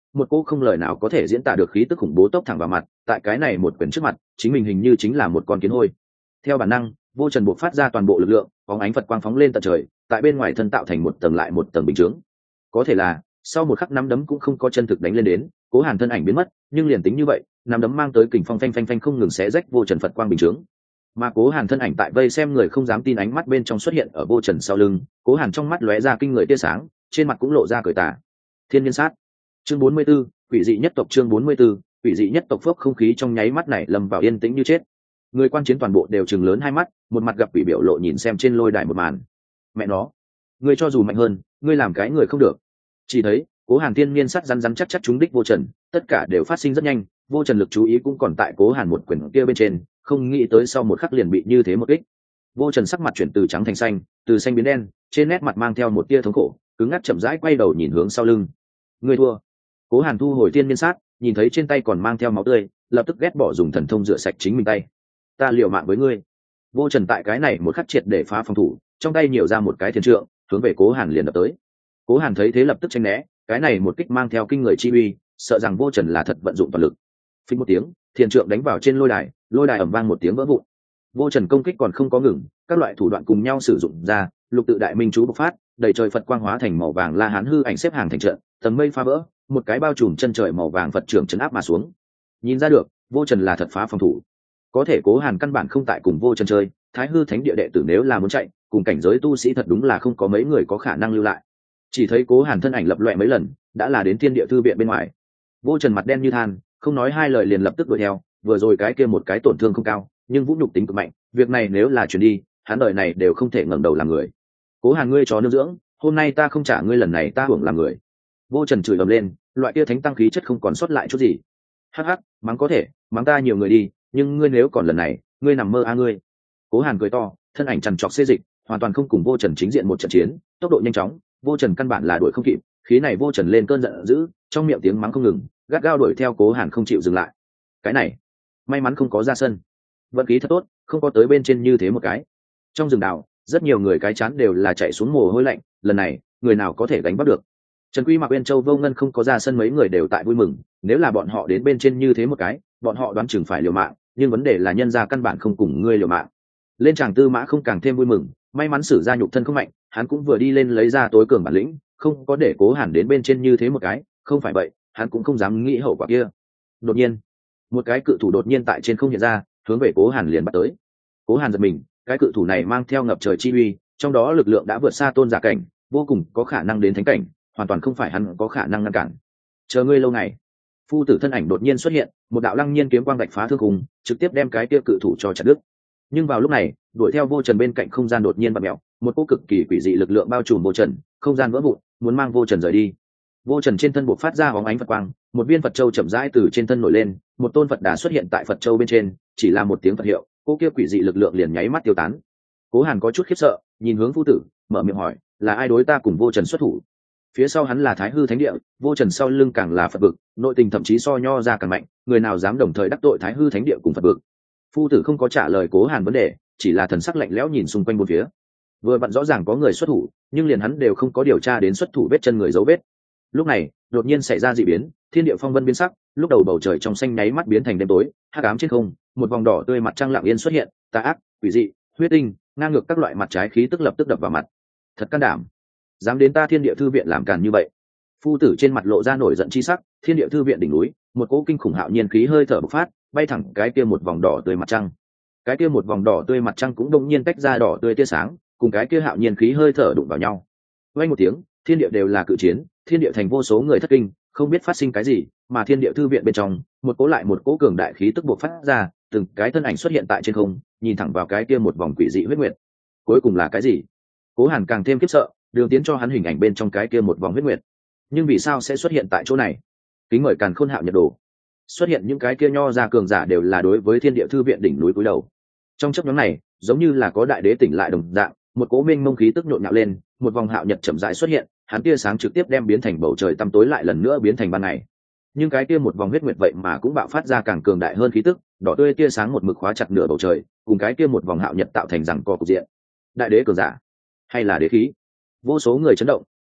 một cô không lời nào có thể diễn tả được khí tức khủng bố tốc thẳng vào mặt, tại cái này một quyền trước mặt chính mình hình như chính là một con kiến hôi. Theo bản năng, vô trần buộc phát ra toàn bộ lực lượng, bóng ánh Phật quang phóng lên tận trời, tại bên ngoài thân tạo thành một tầng lại một tầng bình chướng. Có thể là sau một khắc nắm đấm cũng không có chân thực đánh lên đến, Cố Hàn thân ảnh biến mất, nhưng liền tính như vậy, nắm đấm mang tới kình phong phanh phanh phanh không ngừng xé rách vô trần Phật quang bình chướng. Mà Cố Hàn thân ảnh tại vây xem người không dám tin ánh mắt bên trong xuất hiện ở vô trần sau lưng, Cố Hàn trong mắt lóe ra kinh người tia sáng, trên mặt cũng lộ ra cười tà. Thiên Nhân Sát. Chương bốn mươi 44, quỷ dị nhất tộc chương bốn mươi 44, quỷ dị nhất tộc phốc không khí trong nháy mắt này lâm vào yên tĩnh như chết. Người quan chiến toàn bộ đều trừng lớn hai mắt, một mặt gặp quỷ biểu lộ nhìn xem trên lôi đài một màn. Mẹ nó, ngươi cho dù mạnh hơn, ngươi làm cái người không được. Chỉ thấy Cố Hàn Thiên Niên Sát rắn rắn chắc chắc trúng đích vô trần, tất cả đều phát sinh rất nhanh, vô trần lực chú ý cũng còn tại Cố Hàn một quyền kia bên trên, không nghĩ tới sau một khắc liền bị như thế một kích. Vô trần sắc mặt chuyển từ trắng thành xanh, từ xanh biến đen, trên nét mặt mang theo một tia thống khổ, cứng ngắc chậm rãi quay đầu nhìn hướng sau lưng. Ngươi thua. Cố Hàn thu hồi Thiên Niên Sát, nhìn thấy trên tay còn mang theo máu tươi, lập tức ghét bỏ dùng thần thông rửa sạch chính mình tay. Ta liều mạng với ngươi. Vô trần tại cái này một khắc triệt để phá phòng thủ, trong tay nhiều ra một cái thiên trượng, hướng về Cố Hàn liền đập tới. Cố Hàn thấy thế lập tức tránh né, cái này một kích mang theo kinh người chi uy, sợ rằng vô trần là thật vận dụng toàn lực. Phình một tiếng, thiên trượng đánh vào trên lôi đài, lôi đài ầm vang một tiếng vỡ vụn. Vô trần công kích còn không có ngừng, các loại thủ đoạn cùng nhau sử dụng ra, lục tự đại minh chú bộc phát, đầy trời Phật quang hóa thành màu vàng la hán hư ảnh xếp hàng thành trận, tầng mây phá vỡ, một cái bao trùm chân trời màu vàng Phật trưởng chấn áp mà xuống. Nhìn ra được, vô trần là thật phá phòng thủ. Có thể Cố Hàn căn bản không tại cùng vô trần chơi, Thái Hư Thánh Địa đệ tử nếu là muốn chạy, cùng cảnh giới tu sĩ thật đúng là không có mấy người có khả năng lưu lại. Chỉ thấy Cố Hàn thân ảnh lập loè mấy lần, đã là đến Thiên Địa thư viện bên ngoài. Vô trần mặt đen như than, không nói hai lời liền lập tức đuổi theo, vừa rồi cái kia một cái tổn thương không cao, nhưng vũ nhục tính cực mạnh, việc này nếu là truyền đi, hắn đời này đều không thể ngẩng đầu làm người. Cố Hàn ngươi chó nương dưỡng, hôm nay ta không trả ngươi lần này ta hưởng làm người. Vô trần chửi ầm lên, loại kia thánh tăng khí chất không còn sót lại chút gì. Hắc hắc, mắng có thể, mắng ta nhiều người đi, nhưng ngươi nếu còn lần này, ngươi nằm mơ a ngươi. Cố Hàn cười to, thân ảnh trằn trọc xê dịch, hoàn toàn không cùng vô trần chính diện một trận chiến, tốc độ nhanh chóng, vô trần căn bản là đuổi không kịp, khí này vô trần lên cơn giận dữ, trong miệng tiếng mắng không ngừng, gắt gao đuổi theo Cố Hàn không chịu dừng lại. Cái này, may mắn không có ra sân, vận khí thật tốt, không có tới bên trên như thế một cái. Trong rừng đào, rất nhiều người cái chán đều là chạy xuống mồ hôi lạnh, lần này, người nào có thể gánh vác được. Trần Quy Mặc Uyên Châu Vô Ngân không có ra sân, mấy người đều tại vui mừng, nếu là bọn họ đến bên trên như thế một cái, bọn họ đoán chừng phải liều mạng, nhưng vấn đề là nhân gia căn bản không cùng ngươi liều mạng. Lên chàng Tư Mã không càng thêm vui mừng, may mắn sử gia nhục thân không mạnh, hắn cũng vừa đi lên lấy ra tối cường bản lĩnh, không có để Cố Hàn đến bên trên như thế một cái, không phải vậy, hắn cũng không dám nghĩ hậu quả kia. Đột nhiên, một cái cự thủ đột nhiên tại trên không hiện ra, hướng về Cố Hàn liền bắt tới. Cố Hàn giật mình, cái cự thủ này mang theo ngập trời chi uy, trong đó lực lượng đã vượt xa tôn giả cảnh, vô cùng có khả năng đến thánh cảnh, hoàn toàn không phải hắn có khả năng ngăn cản. Chờ ngươi lâu ngày. Phu tử thân ảnh đột nhiên xuất hiện, một đạo lăng nhiên kiếm quang vạch phá thương khung, trực tiếp đem cái kia cự thủ cho chặt đứt. Nhưng vào lúc này, đuổi theo vô trần bên cạnh không gian đột nhiên bật mèo, một cỗ cực kỳ quỷ dị lực lượng bao trùm vô trần, không gian vỡ vụn, muốn mang vô trần rời đi. Vô trần trên thân bộc phát ra bóng ánh Phật quang, một viên Phật châu chậm rãi từ trên thân nổi lên, một tôn Phật đà xuất hiện tại Phật châu bên trên, chỉ là một tiếng Phật hiệu, cỗ kia quỷ dị lực lượng liền nháy mắt tiêu tán. Cố Hàn có chút khiếp sợ, nhìn hướng phu tử, mở miệng hỏi, là ai đối ta cùng vô trần xuất thủ? Phía sau hắn là Thái Hư Thánh Địa, vô trần sau lưng càng là Phật vực, nội tình thậm chí so nho ra càng mạnh, người nào dám đồng thời đắc tội Thái Hư Thánh Địa cùng Phật vực? Phu tử không có trả lời Cố Hàn vấn đề, chỉ là thần sắc lạnh lẽo nhìn xung quanh bốn phía. Vừa vặn rõ ràng có người xuất thủ, nhưng liền hắn đều không có điều tra đến xuất thủ vết chân người dấu vết. Lúc này, đột nhiên xảy ra dị biến, thiên địa phong vân biến sắc, lúc đầu bầu trời trong xanh nháy mắt biến thành đêm tối, hắc ám trên không, một vòng đỏ tươi mặt trăng lặng yên xuất hiện, tà ác, quỷ dị, huyết tinh, ngang ngược các loại mặt trái khí tức lập tức đập vào mặt. Thật can đảm, dám đến ta Thiên Địa thư viện làm càn như vậy. Phu tử trên mặt lộ ra nổi giận chi sắc, Thiên Địa thư viện đỉnh núi, một cỗ kinh khủng hạo nhiên khí hơi thở bộc phát, bay thẳng cái kia một vòng đỏ tươi mặt trăng. Cái kia một vòng đỏ tươi mặt trăng cũng đông nhiên tách ra đỏ tươi tia sáng, cùng cái kia hạo nhiên khí hơi thở đụng vào nhau. Vang một tiếng, thiên địa đều là cự chiến, thiên địa thành vô số người thất kinh, không biết phát sinh cái gì, mà Thiên Địa thư viện bên trong, một cỗ lại một cỗ cường đại khí tức bộc phát ra, từng cái thân ảnh xuất hiện tại trên không, nhìn thẳng vào cái kia một vòng quỷ dị huyết nguyệt. Cuối cùng là cái gì? Cố Hàn càng thêm khiếp sợ, đường tiến cho hắn hình ảnh bên trong cái kia một vòng huyết nguyệt. Nhưng vì sao sẽ xuất hiện tại chỗ này? Kính mời Càn Khôn Hạo Nhật Đồ. Xuất hiện những cái kia nho ra cường giả đều là đối với Thiên Địa thư viện đỉnh núi cúi đầu. Trong chốc ngắn này, giống như là có đại đế tỉnh lại đồng dạng, một cỗ mênh mông khí tức nhộn nhạo lên, một vòng hạo nhật chậm rãi xuất hiện, hắn tia sáng trực tiếp đem biến thành bầu trời tăm tối lại lần nữa biến thành ban ngày. Nhưng cái kia một vòng huyết nguyệt vậy mà cũng bạo phát ra càng cường đại hơn khí tức, đỏ tươi tia sáng một mực khóa chặt nửa bầu trời, cùng cái kia một vòng hạo nhật tạo thành rằng co cục diện. Đại đế cường giả, hay là đế khí? Vô số người chấn động,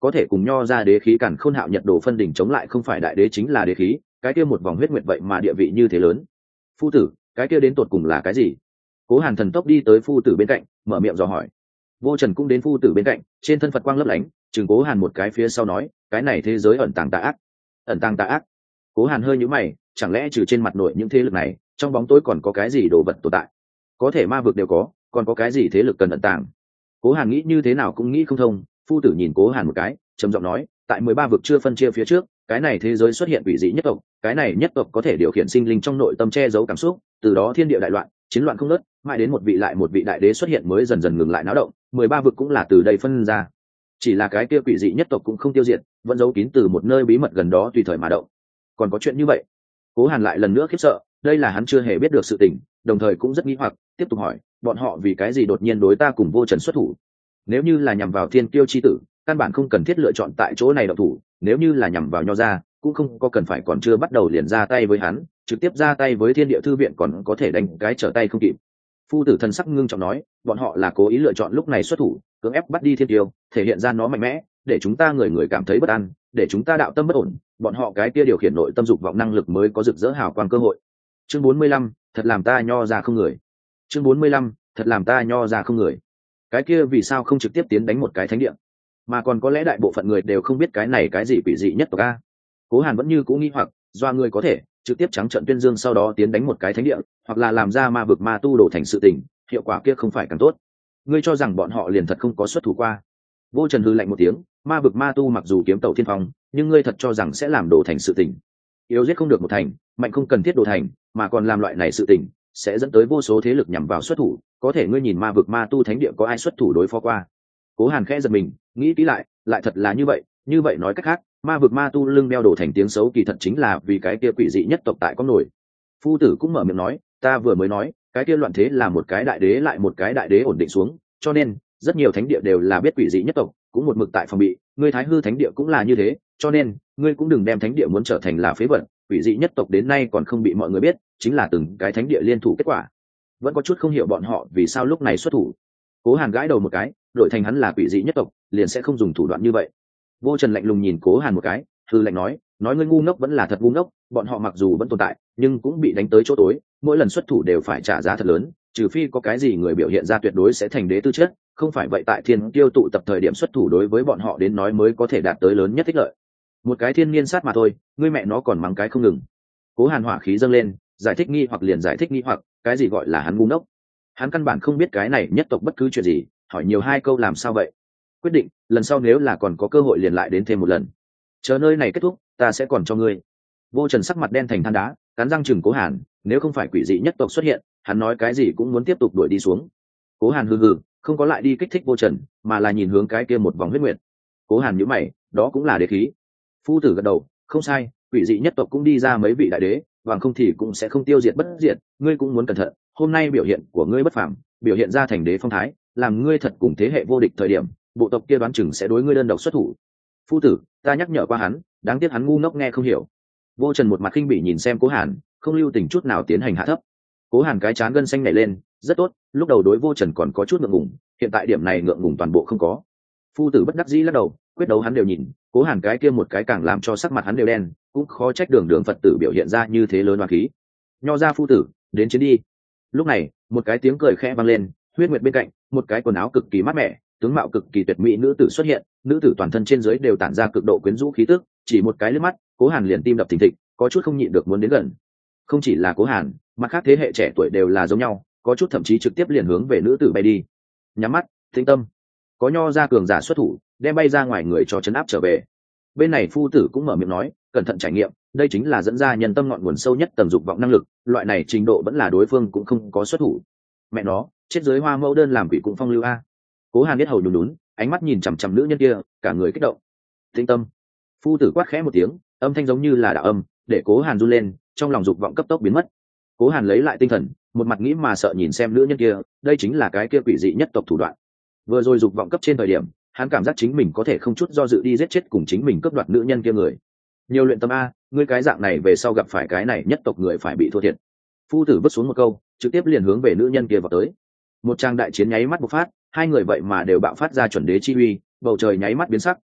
có thể cùng nho ra đế khí càn khôn hạo nhật đồ phân đỉnh chống lại không phải đại đế chính là đế khí, cái kia một vòng huyết nguyệt vậy mà địa vị như thế lớn. Phu tử, cái kia đến tột cùng là cái gì? Cố Hàn thần tốc đi tới phu tử bên cạnh, mở miệng dò hỏi. Vô Trần cũng đến phu tử bên cạnh, trên thân Phật quang lấp lánh, chừng Cố Hàn một cái phía sau nói, cái này thế giới ẩn tàng tà ác. Ẩn tàng tà ác? Cố Hàn hơi nhíu mày, chẳng lẽ trừ trên mặt nội những thế lực này, trong bóng tối còn có cái gì đồ vật tồn tại? Có thể ma vực đều có, còn có cái gì thế lực cần ẩn tàng? Cố Hàn nghĩ như thế nào cũng nghĩ không thông. Phu tử nhìn Cố Hàn một cái, trầm giọng nói, tại mười ba vực chưa phân chia phía trước, cái này thế giới xuất hiện quỷ dị nhất tộc, cái này nhất tộc có thể điều khiển sinh linh trong nội tâm che giấu cảm xúc, từ đó thiên địa đại loạn, chiến loạn không ngớt, mãi đến một vị lại một vị đại đế xuất hiện mới dần dần ngừng lại náo động. Mười ba vực cũng là từ đây phân ra. Chỉ là cái kia quỷ dị nhất tộc cũng không tiêu diệt, vẫn giấu kín từ một nơi bí mật gần đó tùy thời mà động. Còn có chuyện như vậy? Cố Hàn lại lần nữa khiếp sợ, đây là hắn chưa hề biết được sự tình, đồng thời cũng rất nghi hoặc, tiếp tục hỏi, bọn họ vì cái gì đột nhiên đối ta cùng Vô Trần xuất thủ? Nếu như là nhằm vào Thiên Kiêu chi tử, căn bản không cần thiết lựa chọn tại chỗ này động thủ, nếu như là nhằm vào Nho gia, cũng không có cần phải còn chưa bắt đầu liền ra tay với hắn, trực tiếp ra tay với Thiên Địa thư viện còn có thể đánh cái trở tay không kịp. Phu tử thần sắc ngưng trọng nói, bọn họ là cố ý lựa chọn lúc này xuất thủ, cưỡng ép bắt đi Thiên Kiêu, thể hiện ra nó mạnh mẽ, để chúng ta người người cảm thấy bất an, để chúng ta đạo tâm bất ổn, bọn họ cái kia điều khiển nội tâm dục vọng năng lực mới có rực rỡ hào quang cơ hội. Chương bốn mươi lăm, thật làm ta Nho gia không người. Chương bốn mươi lăm, thật làm ta Nho gia không người. Cái kia vì sao không trực tiếp tiến đánh một cái thánh địa, mà còn có lẽ đại bộ phận người đều không biết cái này cái gì quỷ dị nhất tộc a? Cố Hàn vẫn như cũ nghi hoặc, do người có thể trực tiếp trắng trợn tuyên dương sau đó tiến đánh một cái thánh địa, hoặc là làm ra ma vực ma tu đổ thành sự tình, hiệu quả kia không phải càng tốt? Ngươi cho rằng bọn họ liền thật không có xuất thủ qua? Vô Trần hư lạnh một tiếng, ma vực ma tu mặc dù kiếm tẩu thiên phong, nhưng ngươi thật cho rằng sẽ làm đổ thành sự tình? Yếu giết không được một thành, mạnh không cần thiết đổ thành, mà còn làm loại này sự tình, sẽ dẫn tới vô số thế lực nhằm vào xuất thủ. Có thể ngươi nhìn ma vực ma tu thánh địa có ai xuất thủ đối phó qua? Cố Hàn khẽ giật mình, nghĩ kỹ lại, lại thật là như vậy. Như vậy nói cách khác, ma vực ma tu lưng đeo đổ thành tiếng xấu kỳ thật chính là vì cái kia quỷ dị nhất tộc tại có nổi. Phu tử cũng mở miệng nói, ta vừa mới nói, cái kia loạn thế là một cái đại đế lại một cái đại đế ổn định xuống, cho nên rất nhiều thánh địa đều là biết quỷ dị nhất tộc, cũng một mực tại phòng bị. Ngươi Thái Hư thánh địa cũng là như thế, cho nên ngươi cũng đừng đem thánh địa muốn trở thành là phế vật. Quỷ dị nhất tộc đến nay còn không bị mọi người biết, chính là từng cái thánh địa liên thủ kết quả. Vẫn có chút không hiểu bọn họ vì sao lúc này xuất thủ. Cố Hàn gãi đầu một cái, đổi thành hắn là quỷ dị nhất tộc, liền sẽ không dùng thủ đoạn như vậy. Vô Trần lạnh lùng nhìn Cố Hàn một cái, hư lạnh nói, nói ngươi ngu ngốc vẫn là thật ngu ngốc, bọn họ mặc dù vẫn tồn tại, nhưng cũng bị đánh tới chỗ tối, mỗi lần xuất thủ đều phải trả giá thật lớn, trừ phi có cái gì người biểu hiện ra tuyệt đối sẽ thành đế tư chất, không phải vậy tại Thiên Kiêu tụ tập thời điểm xuất thủ đối với bọn họ đến nói mới có thể đạt tới lớn nhất ích lợi. Một cái thiên niên sát mà thôi, ngươi mẹ nó còn mắng cái không ngừng. Cố Hàn hỏa khí dâng lên, giải thích nghi hoặc liền giải thích nghi hoặc, cái gì gọi là hắn ngu ngốc? Hắn căn bản không biết cái này nhất tộc bất cứ chuyện gì, hỏi nhiều hai câu làm sao vậy? Quyết định, lần sau nếu là còn có cơ hội liền lại đến thêm một lần. Chờ nơi này kết thúc, ta sẽ còn cho ngươi. Vô Trần sắc mặt đen thành than đá, cắn răng chừng Cố Hàn, nếu không phải quỷ dị nhất tộc xuất hiện, hắn nói cái gì cũng muốn tiếp tục đuổi đi xuống. Cố Hàn hừ hừ, không có lại đi kích thích Vô Trần, mà là nhìn hướng cái kia một vòng huyết nguyệt. Cố Hàn nhíu mày, đó cũng là đế khí. Phu tử gật đầu, không sai, quỷ dị nhất tộc cũng đi ra mấy vị đại đế, bằng không thì cũng sẽ không tiêu diệt bất diệt, ngươi cũng muốn cẩn thận, hôm nay biểu hiện của ngươi bất phàm, biểu hiện ra thành đế phong thái, làm ngươi thật cùng thế hệ vô địch thời điểm, bộ tộc kia đoán chừng sẽ đối ngươi đơn độc xuất thủ. Phu tử, ta nhắc nhở qua hắn, đáng tiếc hắn ngu ngốc nghe không hiểu. Vô Trần một mặt khinh bỉ nhìn xem Cố Hàn, không lưu tình chút nào tiến hành hạ thấp. Cố Hàn cái chán gân xanh nảy lên, rất tốt, lúc đầu đối Vô Trần còn có chút ngượng ngùng, hiện tại điểm này ngượng ngùng toàn bộ không có. Phu tử bất đắc dĩ lắc đầu, quyết đấu hắn đều nhìn, Cố Hàn cái kia một cái càng làm cho sắc mặt hắn đều đen, cũng khó trách đường đường Phật tử biểu hiện ra như thế lớn oán khí. Nho ra phu tử, đến chiến đi. Lúc này, một cái tiếng cười khẽ vang lên, huyết nguyệt bên cạnh, một cái quần áo cực kỳ mát mẻ, tướng mạo cực kỳ tuyệt mỹ nữ tử xuất hiện, nữ tử toàn thân trên dưới đều tản ra cực độ quyến rũ khí tức, chỉ một cái liếc mắt, Cố Hàn liền tim đập thình thịch, có chút không nhịn được muốn đến gần. Không chỉ là Cố Hàn, mà khác thế hệ trẻ tuổi đều là giống nhau, có chút thậm chí trực tiếp liền hướng về nữ tử bay đi. Nhắm mắt, tĩnh tâm. Có nho ra cường giả xuất thủ, đem bay ra ngoài người cho chấn áp trở về. Bên này phu tử cũng mở miệng nói, cẩn thận trải nghiệm, đây chính là dẫn ra nhân tâm ngọn nguồn sâu nhất tầng dục vọng năng lực, loại này trình độ vẫn là đối phương cũng không có xuất thủ. Mẹ nó, chết dưới hoa mẫu đơn làm quỷ cũng phong lưu a. Cố Hàn biết hầu nhún nhún, ánh mắt nhìn chằm chằm nữ nhân kia, cả người kích động. Tĩnh tâm. Phu tử quát khẽ một tiếng, âm thanh giống như là đạo âm, để Cố Hàn run lên, trong lòng dục vọng cấp tốc biến mất. Cố Hàn lấy lại tinh thần, một mặt nghĩ mà sợ nhìn xem nữ nhân kia, đây chính là cái kia quỷ dị nhất tộc thủ đoạn. Vừa rồi dục vọng cấp trên thời điểm, hắn cảm giác chính mình có thể không chút do dự đi giết chết cùng chính mình cướp đoạt nữ nhân kia người. Nhiều luyện tâm a, ngươi cái dạng này về sau gặp phải cái này nhất tộc người phải bị thua thiệt. Phu tử vứt xuống một câu, trực tiếp liền hướng về nữ nhân kia vào tới. Một trang đại chiến nháy mắt bộc phát, hai người vậy mà đều bạo phát ra chuẩn đế chi uy, bầu trời nháy mắt biến sắc,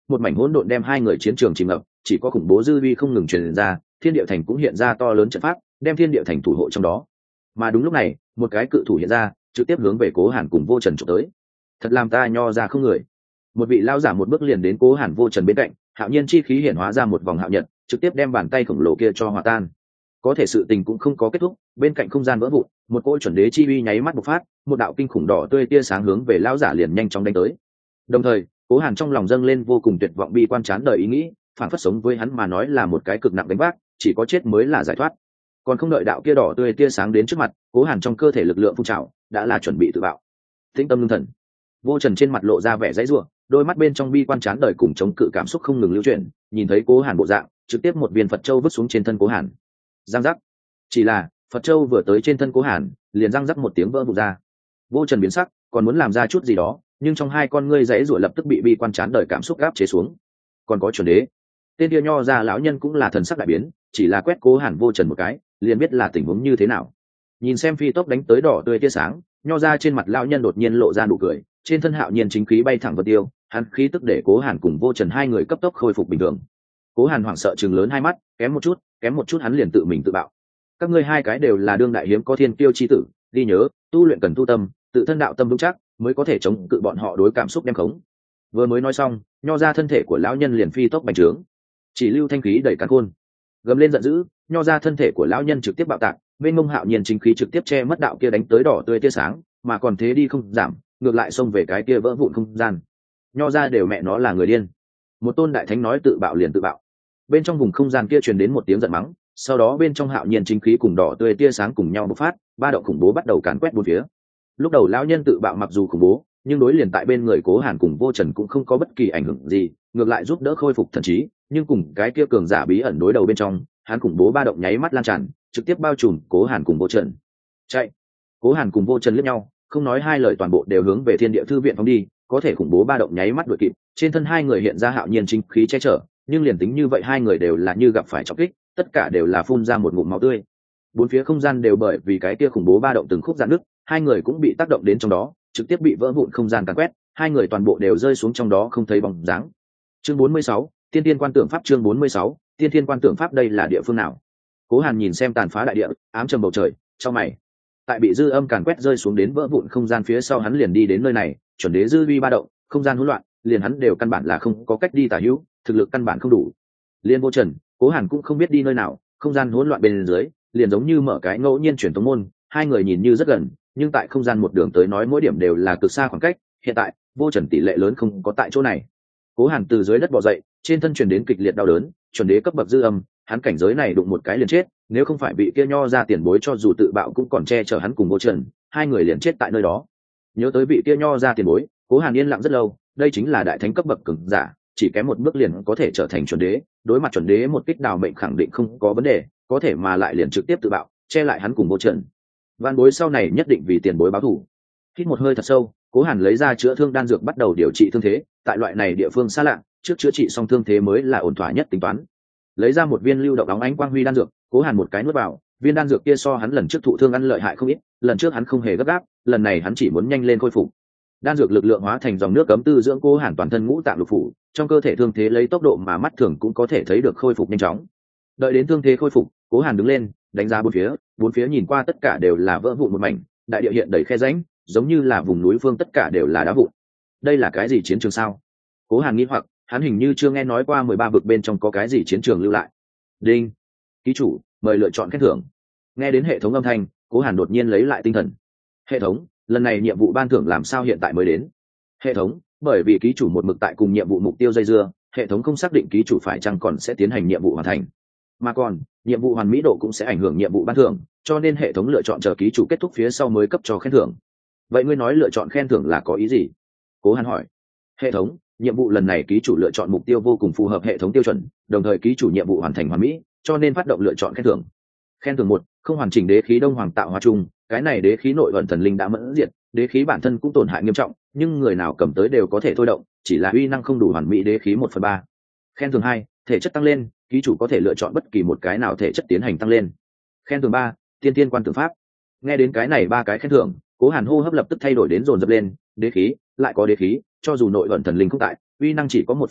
một mảnh hỗn độn đem hai người chiến trường chìm ngập, chỉ có khủng bố dư uy không ngừng truyền ra, thiên địa thành cũng hiện ra to lớn trận pháp, đem thiên địa thành thủ hộ trong đó. Mà đúng lúc này, một cái cự thủ hiện ra, trực tiếp hướng về Cố Hàn cùng Vô Trần chụp tới. Thật làm ta nho ra không người. Một vị lao giả một bước liền đến Cố Hàn Vô Trần bên cạnh, hạo nhiên chi khí hiện hóa ra một vòng hạo nhật, trực tiếp đem bàn tay khổng lồ kia cho hòa tan. Có thể sự tình cũng không có kết thúc, bên cạnh không gian vỡ vụn, một cỗ chuẩn đế chi uy nháy mắt bộc phát, một đạo kinh khủng đỏ tươi tia sáng hướng về lão giả liền nhanh chóng đánh tới. Đồng thời, Cố Hàn trong lòng dâng lên vô cùng tuyệt vọng bi quan chán đời ý nghĩ, phản phất sống với hắn mà nói là một cái cực nặng đánh vác, chỉ có chết mới là giải thoát. Còn không đợi đạo kia đỏ tươi tia sáng đến trước mặt, Cố Hàn trong cơ thể lực lượng phun trào, đã là chuẩn bị tự bạo. Tĩnh tâm lương thần. Vô Trần trên mặt lộ ra vẻ dãy rủa, đôi mắt bên trong bi quan chán đời cùng chống cự cảm xúc không ngừng lưu chuyển, nhìn thấy Cố Hàn bộ dạng, trực tiếp một viên Phật châu vứt xuống trên thân Cố Hàn. Giang giác. Chỉ là, Phật châu vừa tới trên thân Cố Hàn, liền răng rắc một tiếng vỡ vụn ra. Vô Trần biến sắc, còn muốn làm ra chút gì đó, nhưng trong hai con ngươi dãy rủa lập tức bị bi quan chán đời cảm xúc áp chế xuống. Còn có chuẩn đế. Tên kia nho ra lão nhân cũng là thần sắc đại biến, chỉ là quét Cố Hàn Vô Trần một cái, liền biết là tình huống như thế nào. Nhìn xem phi tốc đánh tới đỏ tươi tia sáng, nho ra trên mặt lão nhân đột nhiên lộ ra nụ cười, trên thân hạo nhiên chính khí bay thẳng vào tiêu, hắn khí tức để Cố Hàn cùng Vô Trần hai người cấp tốc khôi phục bình thường. Cố Hàn hoảng sợ trừng lớn hai mắt, kém một chút, kém một chút hắn liền tự mình tự bạo. Các ngươi hai cái đều là đương đại hiếm có thiên kiêu chi tử, ghi nhớ, tu luyện cần tu tâm, tự thân đạo tâm vững chắc, mới có thể chống cự bọn họ đối cảm xúc đem khống. Vừa mới nói xong, nho ra thân thể của lão nhân liền phi tốc bành trướng, chỉ lưu thanh khí đẩy càn khôn. Gầm lên giận dữ, nho ra thân thể của lão nhân trực tiếp bạo tạc, bên mông hạo nhiên chính khí trực tiếp che mất đạo kia đánh tới đỏ tươi tia sáng, mà còn thế đi không giảm, ngược lại xông về cái kia vỡ vụn không gian. Nho ra đều mẹ nó là người điên. Một tôn đại thánh nói tự bạo liền tự bạo. Bên trong vùng không gian kia truyền đến một tiếng giận mắng, sau đó bên trong hạo nhiên chính khí cùng đỏ tươi tia sáng cùng nhau bộc phát, ba động khủng bố bắt đầu càn quét bốn phía. Lúc đầu lão nhân tự bạo mặc dù khủng bố, nhưng đối liền tại bên người Cố Hàn cùng Vô Trần cũng không có bất kỳ ảnh hưởng gì, ngược lại giúp đỡ khôi phục thần trí, nhưng cùng cái kia cường giả bí ẩn đối đầu bên trong, hắn khủng bố ba động nháy mắt lan tràn, trực tiếp bao trùm Cố Hàn cùng Vô Trần. Chạy! Cố Hàn cùng Vô Trần liếc nhau, không nói hai lời toàn bộ đều hướng về Thiên Địa Thư viện phóng đi, có thể khủng bố ba động nháy mắt đuổi kịp, trên thân hai người hiện ra hạo nhiên chính khí che chở, nhưng liền tính như vậy hai người đều là như gặp phải trọng kích, tất cả đều là phun ra một ngụm máu tươi. Bốn phía không gian đều bởi vì cái kia khủng bố ba động từng khúc rạn nứt, hai người cũng bị tác động đến trong đó, trực tiếp bị vỡ vụn không gian càn quét, hai người toàn bộ đều rơi xuống trong đó không thấy bóng dáng. Chương bốn mươi sáu, Tiên Thiên Quan Tượng Pháp. Chương bốn mươi sáu, Tiên Thiên Quan Tượng Pháp. Đây là địa phương nào? Cố Hàn nhìn xem tàn phá đại địa, ám trầm bầu trời, chau mày. Tại bị dư âm càn quét rơi xuống đến vỡ vụn không gian phía sau hắn liền đi đến nơi này, chuẩn đế dư uy ba động, không gian hỗn loạn, liền hắn đều căn bản là không có cách đi tả hữu, thực lực căn bản không đủ. Liên Vô Trần, Cố Hàn cũng không biết đi nơi nào, không gian hỗn loạn bên dưới, liền giống như mở cái ngẫu nhiên truyền tống môn, hai người nhìn như rất gần, nhưng tại không gian một đường tới nói mỗi điểm đều là cực xa khoảng cách. Hiện tại, Vô Trần tỷ lệ lớn không có tại chỗ này. Cố Hàn từ dưới đất bò dậy, trên thân truyền đến kịch liệt đau đớn, chuẩn đế cấp bậc dư âm, hắn cảnh giới này đụng một cái liền chết, nếu không phải bị kia nho ra tiền bối cho dù tự bạo cũng còn che chở hắn cùng Vô Trần, hai người liền chết tại nơi đó. Nhớ tới vị kia nho ra tiền bối, Cố Hàn yên lặng rất lâu, đây chính là đại thánh cấp bậc cường giả, chỉ kém một bước liền có thể trở thành chuẩn đế, đối mặt chuẩn đế một kích đào mệnh khẳng định không có vấn đề, có thể mà lại liền trực tiếp tự bạo, che lại hắn cùng Vô Trần. Van bối sau này nhất định vì tiền bối báo thù. Hít một hơi thật sâu, Cố Hàn lấy ra chữa thương đan dược bắt đầu điều trị thương thế, tại loại này địa phương xa lạ, trước chữa trị xong thương thế mới là ổn thỏa nhất tính toán. Lấy ra một viên lưu động óng ánh quang huy đan dược, Cố Hàn một cái nuốt vào, viên đan dược kia so hắn lần trước thụ thương ăn lợi hại không ít, lần trước hắn không hề gấp gáp, lần này hắn chỉ muốn nhanh lên khôi phục. Đan dược lực lượng hóa thành dòng nước cấm tư dưỡng Cố Hàn toàn thân ngũ tạng lục phủ, trong cơ thể thương thế lấy tốc độ mà mắt thường cũng có thể thấy được khôi phục nhanh chóng. Đợi đến thương thế khôi phục, Cố Hàn đứng lên, đánh ra bốn phía, bốn phía nhìn qua tất cả đều là vỡ vụn một mảnh, đại địa hiện đầy khe rãnh, giống như là vùng núi phương tất cả đều là đá vụn. Đây là cái gì chiến trường sao? Cố Hàn nghi hoặc, hắn hình như chưa nghe nói qua mười ba vực bên trong có cái gì chiến trường lưu lại. Đinh, ký chủ, mời lựa chọn khen thưởng. Nghe đến hệ thống âm thanh, Cố Hàn đột nhiên lấy lại tinh thần. Hệ thống, lần này nhiệm vụ ban thưởng làm sao hiện tại mới đến? Hệ thống, bởi vì ký chủ một mực tại cùng nhiệm vụ mục tiêu dây dưa, hệ thống không xác định ký chủ phải chăng còn sẽ tiến hành nhiệm vụ hoàn thành. Mà còn, nhiệm vụ hoàn mỹ độ cũng sẽ ảnh hưởng nhiệm vụ ban thưởng, cho nên hệ thống lựa chọn chờ ký chủ kết thúc phía sau mới cấp cho khen thưởng. Vậy ngươi nói lựa chọn khen thưởng là có ý gì? Cố Hàn hỏi. Hệ thống, nhiệm vụ lần này ký chủ lựa chọn mục tiêu vô cùng phù hợp hệ thống tiêu chuẩn, đồng thời ký chủ nhiệm vụ hoàn thành hoàn mỹ, cho nên phát động lựa chọn khen thưởng. Khen thưởng một, không hoàn chỉnh đế khí đông hoàng tạo hóa chung, cái này đế khí nội ẩn thần linh đã mẫn diệt, đế khí bản thân cũng tổn hại nghiêm trọng, nhưng người nào cầm tới đều có thể thôi động, chỉ là uy năng không đủ hoàn mỹ đế khí một phần ba. Khen thưởng hai, thể chất tăng lên, ký chủ có thể lựa chọn bất kỳ một cái nào thể chất tiến hành tăng lên. Khen thưởng ba, tiên tiên quan tượng pháp. Nghe đến cái này ba cái khen thưởng, Cố Hàn hô hấp lập tức thay đổi đến dồn dập lên, đế khí, lại có đế khí, cho dù nội ẩn thần linh không tại, uy năng chỉ có một phần ba,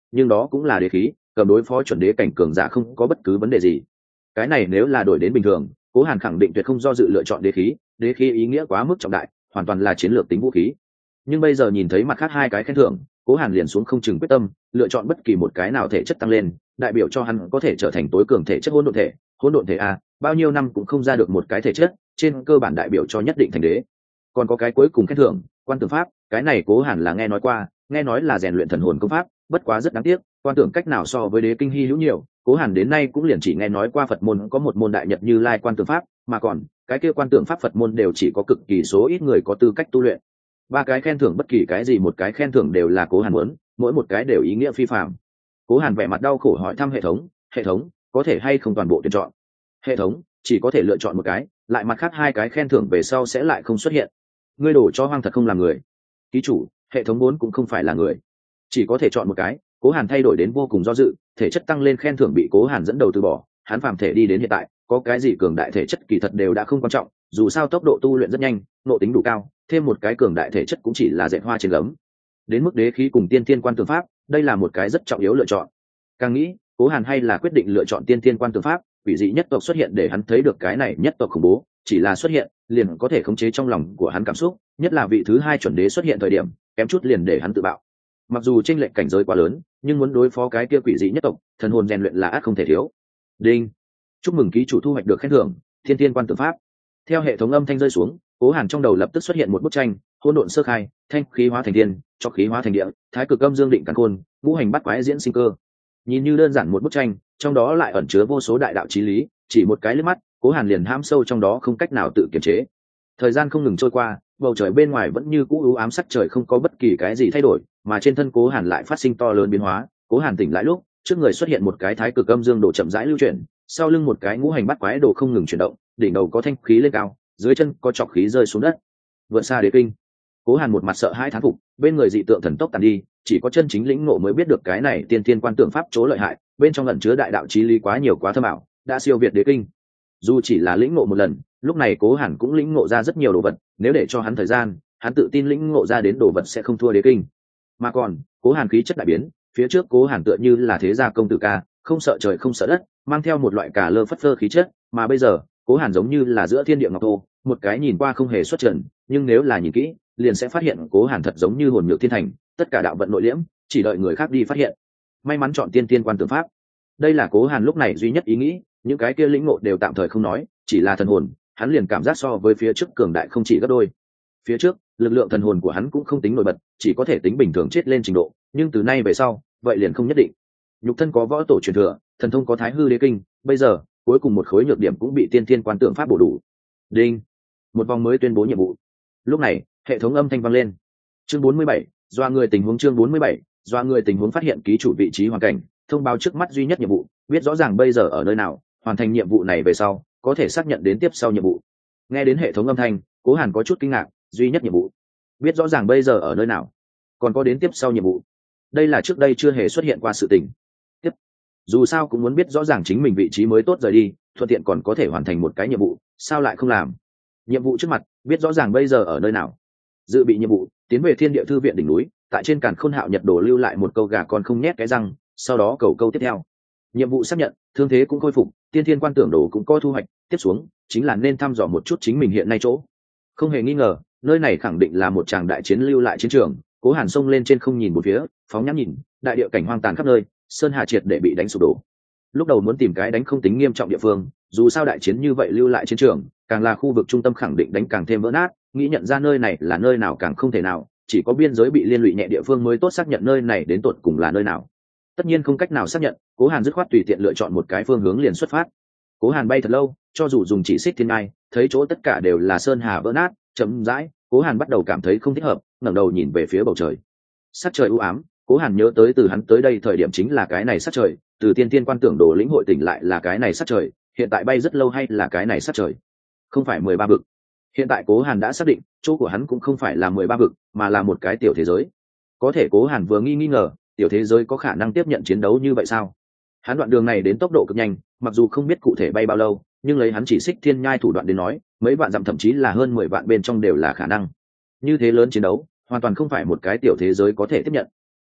nhưng đó cũng là đế khí, cầm đối phó chuẩn đế cảnh cường giả không có bất cứ vấn đề gì. Cái này nếu là đổi đến bình thường, Cố Hàn khẳng định tuyệt không do dự lựa chọn đế khí, đế khí ý nghĩa quá mức trọng đại, hoàn toàn là chiến lược tính vũ khí. Nhưng bây giờ nhìn thấy mặt khác hai cái khen thưởng, Cố Hàn liền xuống không chừng quyết tâm, lựa chọn bất kỳ một cái nào thể chất tăng lên, đại biểu cho hắn có thể trở thành tối cường thể chất hỗn độn thể. Hỗn độn thể a, bao nhiêu năm cũng không ra được một cái thể chất, trên cơ bản đại biểu cho nhất định thành đế. Còn có cái cuối cùng khen thưởng, quan tưởng pháp, cái này Cố Hàn là nghe nói qua, nghe nói là rèn luyện thần hồn công pháp, bất quá rất đáng tiếc, quan tưởng cách nào so với đế kinh hy hữu nhiều, Cố Hàn đến nay cũng liền chỉ nghe nói qua Phật môn có một môn đại nhật Như Lai quan tưởng pháp, mà còn cái kia quan tưởng pháp Phật môn đều chỉ có cực kỳ số ít người có tư cách tu luyện. Ba cái khen thưởng bất kỳ cái gì một cái khen thưởng đều là Cố Hàn muốn, mỗi một cái đều ý nghĩa phi phàm. Cố Hàn vẻ mặt đau khổ hỏi thăm hệ thống, hệ thống có thể hay không toàn bộ tuyển chọn? Hệ thống chỉ có thể lựa chọn một cái, lại mặt khác hai cái khen thưởng về sau sẽ lại không xuất hiện. Ngươi đổ cho hoang thật không làm người. Ký chủ, hệ thống bốn cũng không phải là người, chỉ có thể chọn một cái. Cố Hàn thay đổi đến vô cùng do dự, thể chất tăng lên khen thưởng bị Cố Hàn dẫn đầu từ bỏ. Hắn phàm thể đi đến hiện tại, có cái gì cường đại thể chất kỳ thật đều đã không quan trọng, dù sao tốc độ tu luyện rất nhanh, nộ tính đủ cao, thêm một cái cường đại thể chất cũng chỉ là dệt hoa trên gấm. Đến mức đế khí cùng tiên thiên quan tưởng pháp, đây là một cái rất trọng yếu lựa chọn. Càng nghĩ, Cố Hàn hay là quyết định lựa chọn tiên thiên quan tưởng pháp. Quỷ dị nhất tộc xuất hiện để hắn thấy được cái này nhất tộc khủng bố, chỉ là xuất hiện liền có thể khống chế trong lòng của hắn cảm xúc, nhất là vị thứ hai chuẩn đế xuất hiện thời điểm, kém chút liền để hắn tự bạo. Mặc dù chênh lệch cảnh giới quá lớn, nhưng muốn đối phó cái kia quỷ dị nhất tộc, thần hồn rèn luyện là ắt không thể thiếu. Đinh, chúc mừng ký chủ thu hoạch được khen thưởng thiên thiên quan tưởng pháp. Theo hệ thống âm thanh rơi xuống, Cố Hàn trong đầu lập tức xuất hiện một bức tranh, hỗn độn sơ khai, thanh khí hóa thành thiên, cho khí hóa thành địa, thái cực âm dương định càn khôn, ngũ hành bắt quái diễn sinh cơ. Nhìn như đơn giản một bức tranh, trong đó lại ẩn chứa vô số đại đạo chí lý, chỉ một cái liếc mắt, Cố Hàn liền hãm sâu trong đó không cách nào tự kiềm chế. Thời gian không ngừng trôi qua, bầu trời bên ngoài vẫn như cũ u ám sắc trời không có bất kỳ cái gì thay đổi, mà trên thân Cố Hàn lại phát sinh to lớn biến hóa. Cố Hàn tỉnh lại lúc, trước người xuất hiện một cái thái cực âm dương đồ chậm rãi lưu chuyển, sau lưng một cái ngũ hành bắt quái đồ không ngừng chuyển động, đỉnh đầu có thanh khí lên cao, dưới chân có trọc khí rơi xuống đất. Vượt xa đế kinh. Cố Hàn một mặt sợ hãi thán phục, bên người dị tượng thần tốc tàn đi, chỉ có chân chính lĩnh ngộ mới biết được cái này tiên thiên quan tưởng pháp chỗ lợi hại, bên trong ẩn chứa đại đạo chí lý quá nhiều quá thâm ảo, đã siêu việt đế kinh. Dù chỉ là lĩnh ngộ một lần, lúc này Cố Hàn cũng lĩnh ngộ ra rất nhiều đồ vật, nếu để cho hắn thời gian, hắn tự tin lĩnh ngộ ra đến đồ vật sẽ không thua đế kinh. Mà còn, Cố Hàn khí chất đại biến, phía trước Cố Hàn tựa như là thế gia công tử ca, không sợ trời không sợ đất, mang theo một loại cả lơ phất phơ khí chất, mà bây giờ, Cố Hàn giống như là giữa thiên địa ngọc thô, một cái nhìn qua không hề xuất trần, nhưng nếu là nhìn kỹ, liền sẽ phát hiện Cố Hàn thật giống như hồn nhược thiên thành, tất cả đạo vận nội liễm, chỉ đợi người khác đi phát hiện. May mắn chọn tiên tiên quan tưởng pháp. Đây là Cố Hàn lúc này duy nhất ý nghĩ, những cái kia lĩnh ngộ đều tạm thời không nói, chỉ là thần hồn, hắn liền cảm giác so với phía trước cường đại không chỉ gấp đôi. Phía trước, lực lượng thần hồn của hắn cũng không tính nổi bật, chỉ có thể tính bình thường chết lên trình độ, nhưng từ nay về sau, vậy liền không nhất định. Nhục thân có võ tổ truyền thừa, thần thông có thái hư đế kinh, bây giờ, cuối cùng một khối nhược điểm cũng bị tiên tiên quan tưởng pháp bổ đủ. Đinh, một vòng mới tuyên bố nhiệm vụ. Lúc này, hệ thống âm thanh vang lên. Chương bốn mươi bảy, doa người tình huống chương bốn mươi bảy, doa người tình huống phát hiện ký chủ vị trí hoàn cảnh, thông báo trước mắt duy nhất nhiệm vụ, biết rõ ràng bây giờ ở nơi nào, hoàn thành nhiệm vụ này về sau, có thể xác nhận đến tiếp sau nhiệm vụ. Nghe đến hệ thống âm thanh, Cố Hàn có chút kinh ngạc, duy nhất nhiệm vụ, biết rõ ràng bây giờ ở nơi nào, còn có đến tiếp sau nhiệm vụ. Đây là trước đây chưa hề xuất hiện qua sự tình. Tiếp, dù sao cũng muốn biết rõ ràng chính mình vị trí mới tốt rời đi, thuận tiện còn có thể hoàn thành một cái nhiệm vụ, sao lại không làm? Nhiệm vụ trước mặt, biết rõ ràng bây giờ ở nơi nào. Dự bị nhiệm vụ, tiến về Thiên Địa Thư viện đỉnh núi, tại trên Càn Khôn Hạo Nhật Đồ lưu lại một câu gà con không nhét cái răng, sau đó cầu câu tiếp theo. Nhiệm vụ xác nhận, thương thế cũng khôi phục, tiên thiên quan tưởng đồ cũng có thu hoạch, tiếp xuống chính là nên thăm dò một chút chính mình hiện nay chỗ. Không hề nghi ngờ, nơi này khẳng định là một tràng đại chiến lưu lại chiến trường. Cố Hàn xông lên trên không nhìn một phía, phóng nhãn nhìn, đại địa cảnh hoang tàn khắp nơi, sơn hà triệt để bị đánh sụp đổ. Lúc đầu muốn tìm cái đánh không tính nghiêm trọng địa phương, dù sao đại chiến như vậy lưu lại chiến trường, càng là khu vực trung tâm khẳng định đánh càng thêm vỡ nát, nghĩ nhận ra nơi này là nơi nào càng không thể nào, chỉ có biên giới bị liên lụy nhẹ địa phương mới tốt xác nhận nơi này đến tột cùng là nơi nào. Tất nhiên không cách nào xác nhận, Cố Hàn dứt khoát tùy tiện lựa chọn một cái phương hướng liền xuất phát. Cố Hàn bay thật lâu, cho dù dùng chỉ xích thiên ngai, thấy chỗ tất cả đều là sơn hà vỡ nát, chậm rãi, Cố Hàn bắt đầu cảm thấy không thích hợp, ngẩng đầu nhìn về phía bầu trời. Sắc trời u ám, Cố Hàn nhớ tới từ hắn tới đây thời điểm chính là cái này sắc trời, từ tiên tiên quan tưởng đồ lĩnh hội tỉnh lại là cái này sắc trời, hiện tại bay rất lâu hay là cái này sắc trời? Không phải mười ba vực. Hiện tại Cố Hàn đã xác định, chỗ của hắn cũng không phải là mười ba vực, mà là một cái tiểu thế giới. Có thể Cố Hàn vừa nghi nghi ngờ, tiểu thế giới có khả năng tiếp nhận chiến đấu như vậy sao? Hắn đoạn đường này đến tốc độ cực nhanh, mặc dù không biết cụ thể bay bao lâu, nhưng lấy hắn chỉ xích thiên nhai thủ đoạn đến nói, mấy vạn dặm thậm chí là hơn mười vạn bên trong đều là khả năng. Như thế lớn chiến đấu, hoàn toàn không phải một cái tiểu thế giới có thể tiếp nhận.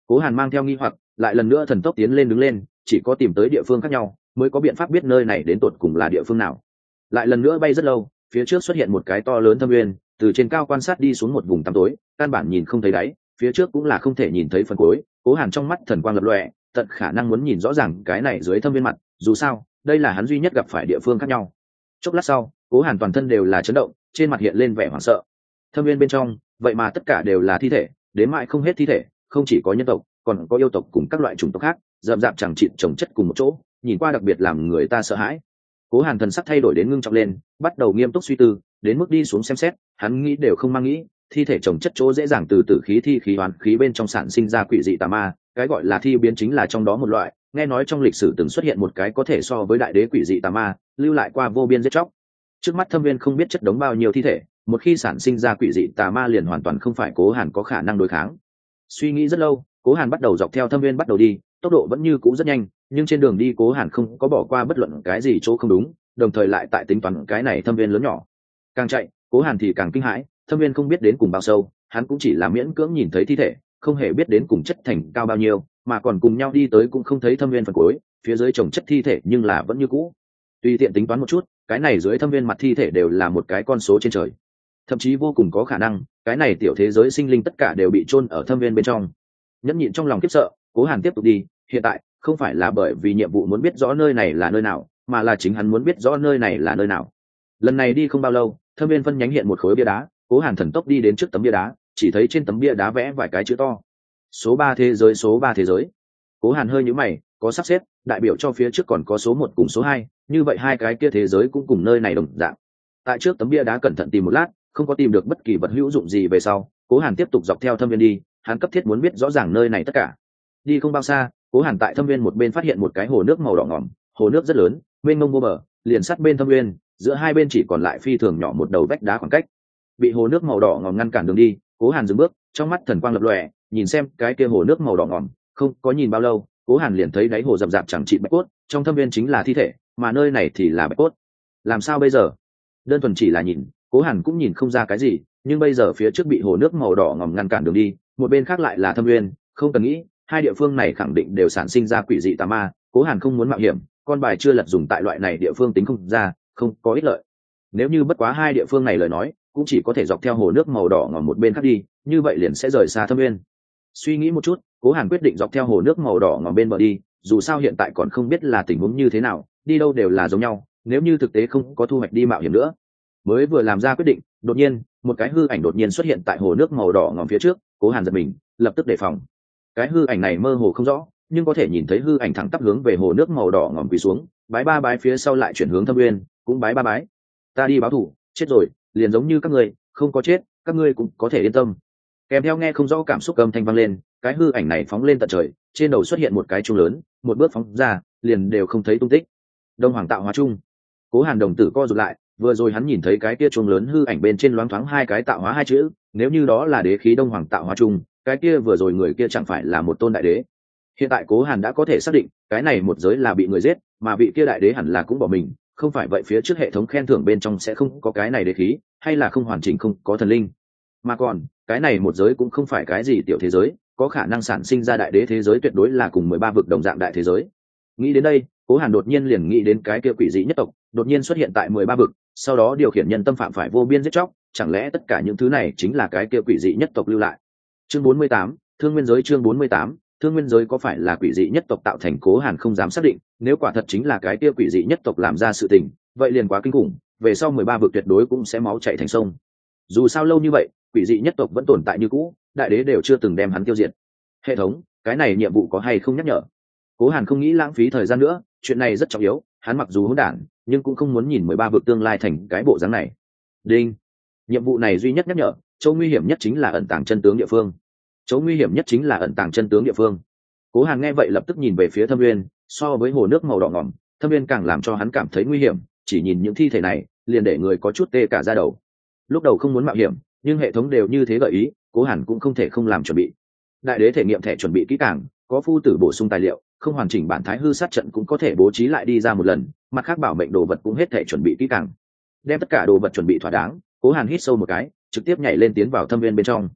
Cố Hàn mang theo nghi hoặc, lại lần nữa thần tốc tiến lên đứng lên, chỉ có tìm tới địa phương khác nhau mới có biện pháp biết nơi này đến tột cùng là địa phương nào. Lại lần nữa bay rất lâu, phía trước xuất hiện một cái to lớn thâm nguyên, từ trên cao quan sát đi xuống một vùng tăm tối, căn bản nhìn không thấy đáy, phía trước cũng là không thể nhìn thấy phần cuối. Cố Hàn trong mắt thần quang lập lòe, tận khả năng muốn nhìn rõ ràng cái này dưới thâm viên mặt, dù sao đây là hắn duy nhất gặp phải địa phương khác nhau. Chốc lát sau, Cố Hàn toàn thân đều là chấn động, trên mặt hiện lên vẻ hoảng sợ. Thâm viên bên trong vậy mà tất cả đều là thi thể, đến mãi không hết thi thể, không chỉ có nhân tộc, còn có yêu tộc cùng các loại chủng tộc khác, rậm rạp chẳng chịt chồng chất cùng một chỗ, nhìn qua đặc biệt làm người ta sợ hãi. Cố Hàn thần sắc thay đổi đến ngưng trọng lên, bắt đầu nghiêm túc suy tư, đến mức đi xuống xem xét, hắn nghĩ đều không mang nghĩ, thi thể chồng chất chỗ dễ dàng từ tử khí thi khí oán khí bên trong sản sinh ra quỷ dị tà ma, cái gọi là thi biến chính là trong đó một loại, nghe nói trong lịch sử từng xuất hiện một cái có thể so với đại đế quỷ dị tà ma, lưu lại qua vô biên giết chóc. Trước mắt Thâm Viên không biết chất đống bao nhiêu thi thể, một khi sản sinh ra quỷ dị tà ma liền hoàn toàn không phải Cố Hàn có khả năng đối kháng. Suy nghĩ rất lâu, Cố Hàn bắt đầu dọc theo Thâm Viên bắt đầu đi, tốc độ vẫn như cũ rất nhanh, nhưng trên đường đi Cố Hàn không có bỏ qua bất luận cái gì chỗ không đúng, đồng thời lại tại tính toán cái này Thâm Viên lớn nhỏ. Càng chạy, Cố Hàn thì càng kinh hãi, Thâm Viên không biết đến cùng bao sâu, hắn cũng chỉ là miễn cưỡng nhìn thấy thi thể, không hề biết đến cùng chất thành cao bao nhiêu, mà còn cùng nhau đi tới cũng không thấy Thâm Viên phần cuối, phía dưới chồng chất thi thể nhưng là vẫn như cũ. Tùy tiện tính toán một chút, cái này dưới Thâm Viên mặt thi thể đều là một cái con số trên trời, thậm chí vô cùng có khả năng cái này tiểu thế giới sinh linh tất cả đều bị chôn ở Thâm Viên bên trong. Nhẫn nhịn trong lòng khiếp sợ, Cố Hàn tiếp tục đi, hiện tại không phải là bởi vì nhiệm vụ muốn biết rõ nơi này là nơi nào, mà là chính hắn muốn biết rõ nơi này là nơi nào. Lần này đi không bao lâu, Thâm Viên phân nhánh hiện một khối bia đá, Cố Hàn thần tốc đi đến trước tấm bia đá, chỉ thấy trên tấm bia đá vẽ vài cái chữ to: số ba thế giới, số ba thế giới. Cố Hàn hơi nhíu mày, có sắp xếp, đại biểu cho phía trước còn có số một cùng số hai, như vậy hai cái kia thế giới cũng cùng nơi này đồng dạng. Tại trước tấm bia đá cẩn thận tìm một lát, không có tìm được bất kỳ vật hữu dụng gì về sau, Cố Hàn tiếp tục dọc theo Thâm Viên đi, hắn cấp thiết muốn biết rõ ràng nơi này tất cả. Đi không bao xa, Cố Hàn tại Thâm Viên một bên phát hiện một cái hồ nước màu đỏ ngòm, hồ nước rất lớn, mênh mông vô bờ, liền sát bên Thâm Viên, giữa hai bên chỉ còn lại phi thường nhỏ một đầu vách đá khoảng cách. Bị hồ nước màu đỏ ngòm ngăn cản đường đi, Cố Hàn dừng bước, trong mắt thần quang lập lòe, nhìn xem cái kia hồ nước màu đỏ ngòm, không có nhìn bao lâu, Cố Hàn liền thấy đáy hồ rậm rạp chẳng trị bạch cốt, trong Thâm Viên chính là thi thể, mà nơi này thì là bạch cốt. Làm sao bây giờ? Đơn thuần chỉ là nhìn, Cố Hàn cũng nhìn không ra cái gì, nhưng bây giờ phía trước bị hồ nước màu đỏ ngòm ngăn cản đường đi, một bên khác lại là Thâm Viên, không cần nghĩ, hai địa phương này khẳng định đều sản sinh ra quỷ dị tà ma. Cố Hàn không muốn mạo hiểm, con bài chưa lật dùng tại loại này địa phương tính không ra, không có ích lợi. Nếu như bất quá hai địa phương này lời nói, cũng chỉ có thể dọc theo hồ nước màu đỏ ngòm một bên khác đi, như vậy liền sẽ rời xa Thâm Viên. Suy nghĩ một chút, Cố Hàn quyết định dọc theo hồ nước màu đỏ ngòm bên bờ đi, dù sao hiện tại còn không biết là tình huống như thế nào, đi đâu đều là giống nhau, nếu như thực tế không có thu hoạch đi mạo hiểm nữa. Mới vừa làm ra quyết định, đột nhiên một cái hư ảnh đột nhiên xuất hiện tại hồ nước màu đỏ ngòm phía trước. Cố Hàn giật mình, lập tức đề phòng. Cái hư ảnh này mơ hồ không rõ, nhưng có thể nhìn thấy hư ảnh thẳng tắp hướng về hồ nước màu đỏ ngòm quỳ xuống, bái ba bái phía sau lại chuyển hướng Thâm Nguyên, cũng bái ba bái. Ta đi báo thù, chết rồi, liền giống như các ngươi, không có chết, các ngươi cũng có thể yên tâm. Kèm theo nghe không rõ cảm xúc âm thanh vang lên, cái hư ảnh này phóng lên tận trời, trên đầu xuất hiện một cái chuông lớn, một bước phóng ra, liền đều không thấy tung tích. Đông Hoàng Tạo Hóa Trung. Cố Hàn đồng tử co rụt lại, vừa rồi hắn nhìn thấy cái kia chuông lớn hư ảnh bên trên loáng thoáng hai cái tạo hóa hai chữ, nếu như đó là đế khí Đông Hoàng Tạo Hóa Trung, cái kia vừa rồi người kia chẳng phải là một tôn đại đế. Hiện tại Cố Hàn đã có thể xác định, cái này một giới là bị người giết, mà vị kia đại đế hẳn là cũng bỏ mình, không phải vậy phía trước hệ thống khen thưởng bên trong sẽ không có cái này đế khí, hay là không hoàn chỉnh không có thần linh. Mà còn, cái này một giới cũng không phải cái gì tiểu thế giới, có khả năng sản sinh ra đại đế thế giới tuyệt đối là cùng mười ba vực đồng dạng đại thế giới. Nghĩ đến đây, Cố Hàn đột nhiên liền nghĩ đến cái kia quỷ dị nhất tộc, đột nhiên xuất hiện tại mười ba vực, sau đó điều khiển nhân tâm phạm phải vô biên giết chóc, chẳng lẽ tất cả những thứ này chính là cái kia quỷ dị nhất tộc lưu lại. Chương bốn mươi tám, Thương Nguyên giới. Chương bốn mươi tám, Thương Nguyên giới có phải là quỷ dị nhất tộc tạo thành? Cố Hàn không dám xác định, nếu quả thật chính là cái kia quỷ dị nhất tộc làm ra sự tình, vậy liền quá kinh khủng, về sau mười ba vực tuyệt đối cũng sẽ máu chảy thành sông. Dù sao lâu như vậy, quỷ dị nhất tộc vẫn tồn tại như cũ, đại đế đều chưa từng đem hắn tiêu diệt. Hệ thống, cái này nhiệm vụ có hay không nhắc nhở? Cố Hàn không nghĩ lãng phí thời gian nữa, chuyện này rất trọng yếu, hắn mặc dù hỗn đản, nhưng cũng không muốn nhìn mười ba vực tương lai thành cái bộ dáng này. Đinh. Nhiệm vụ này duy nhất nhắc nhở, chỗ nguy hiểm nhất chính là ẩn tàng chân tướng địa phương. Chỗ nguy hiểm nhất chính là ẩn tàng chân tướng địa phương. Cố Hàn nghe vậy lập tức nhìn về phía Thâm Nguyên, so với hồ nước màu đỏ ngòm, Thâm Nguyên càng làm cho hắn cảm thấy nguy hiểm, chỉ nhìn những thi thể này, liền để người có chút tê cả da đầu. Lúc đầu không muốn mạo hiểm, nhưng hệ thống đều như thế gợi ý, Cố Hàn cũng không thể không làm chuẩn bị. Đại đế thể nghiệm thẻ chuẩn bị kỹ càng, có phu tử bổ sung tài liệu, không hoàn chỉnh bản thái hư sát trận cũng có thể bố trí lại đi ra một lần, mặt khác bảo mệnh đồ vật cũng hết thể chuẩn bị kỹ càng. Đem tất cả đồ vật chuẩn bị thỏa đáng, Cố Hàn hít sâu một cái, trực tiếp nhảy lên tiến vào Thâm Viên bên trong.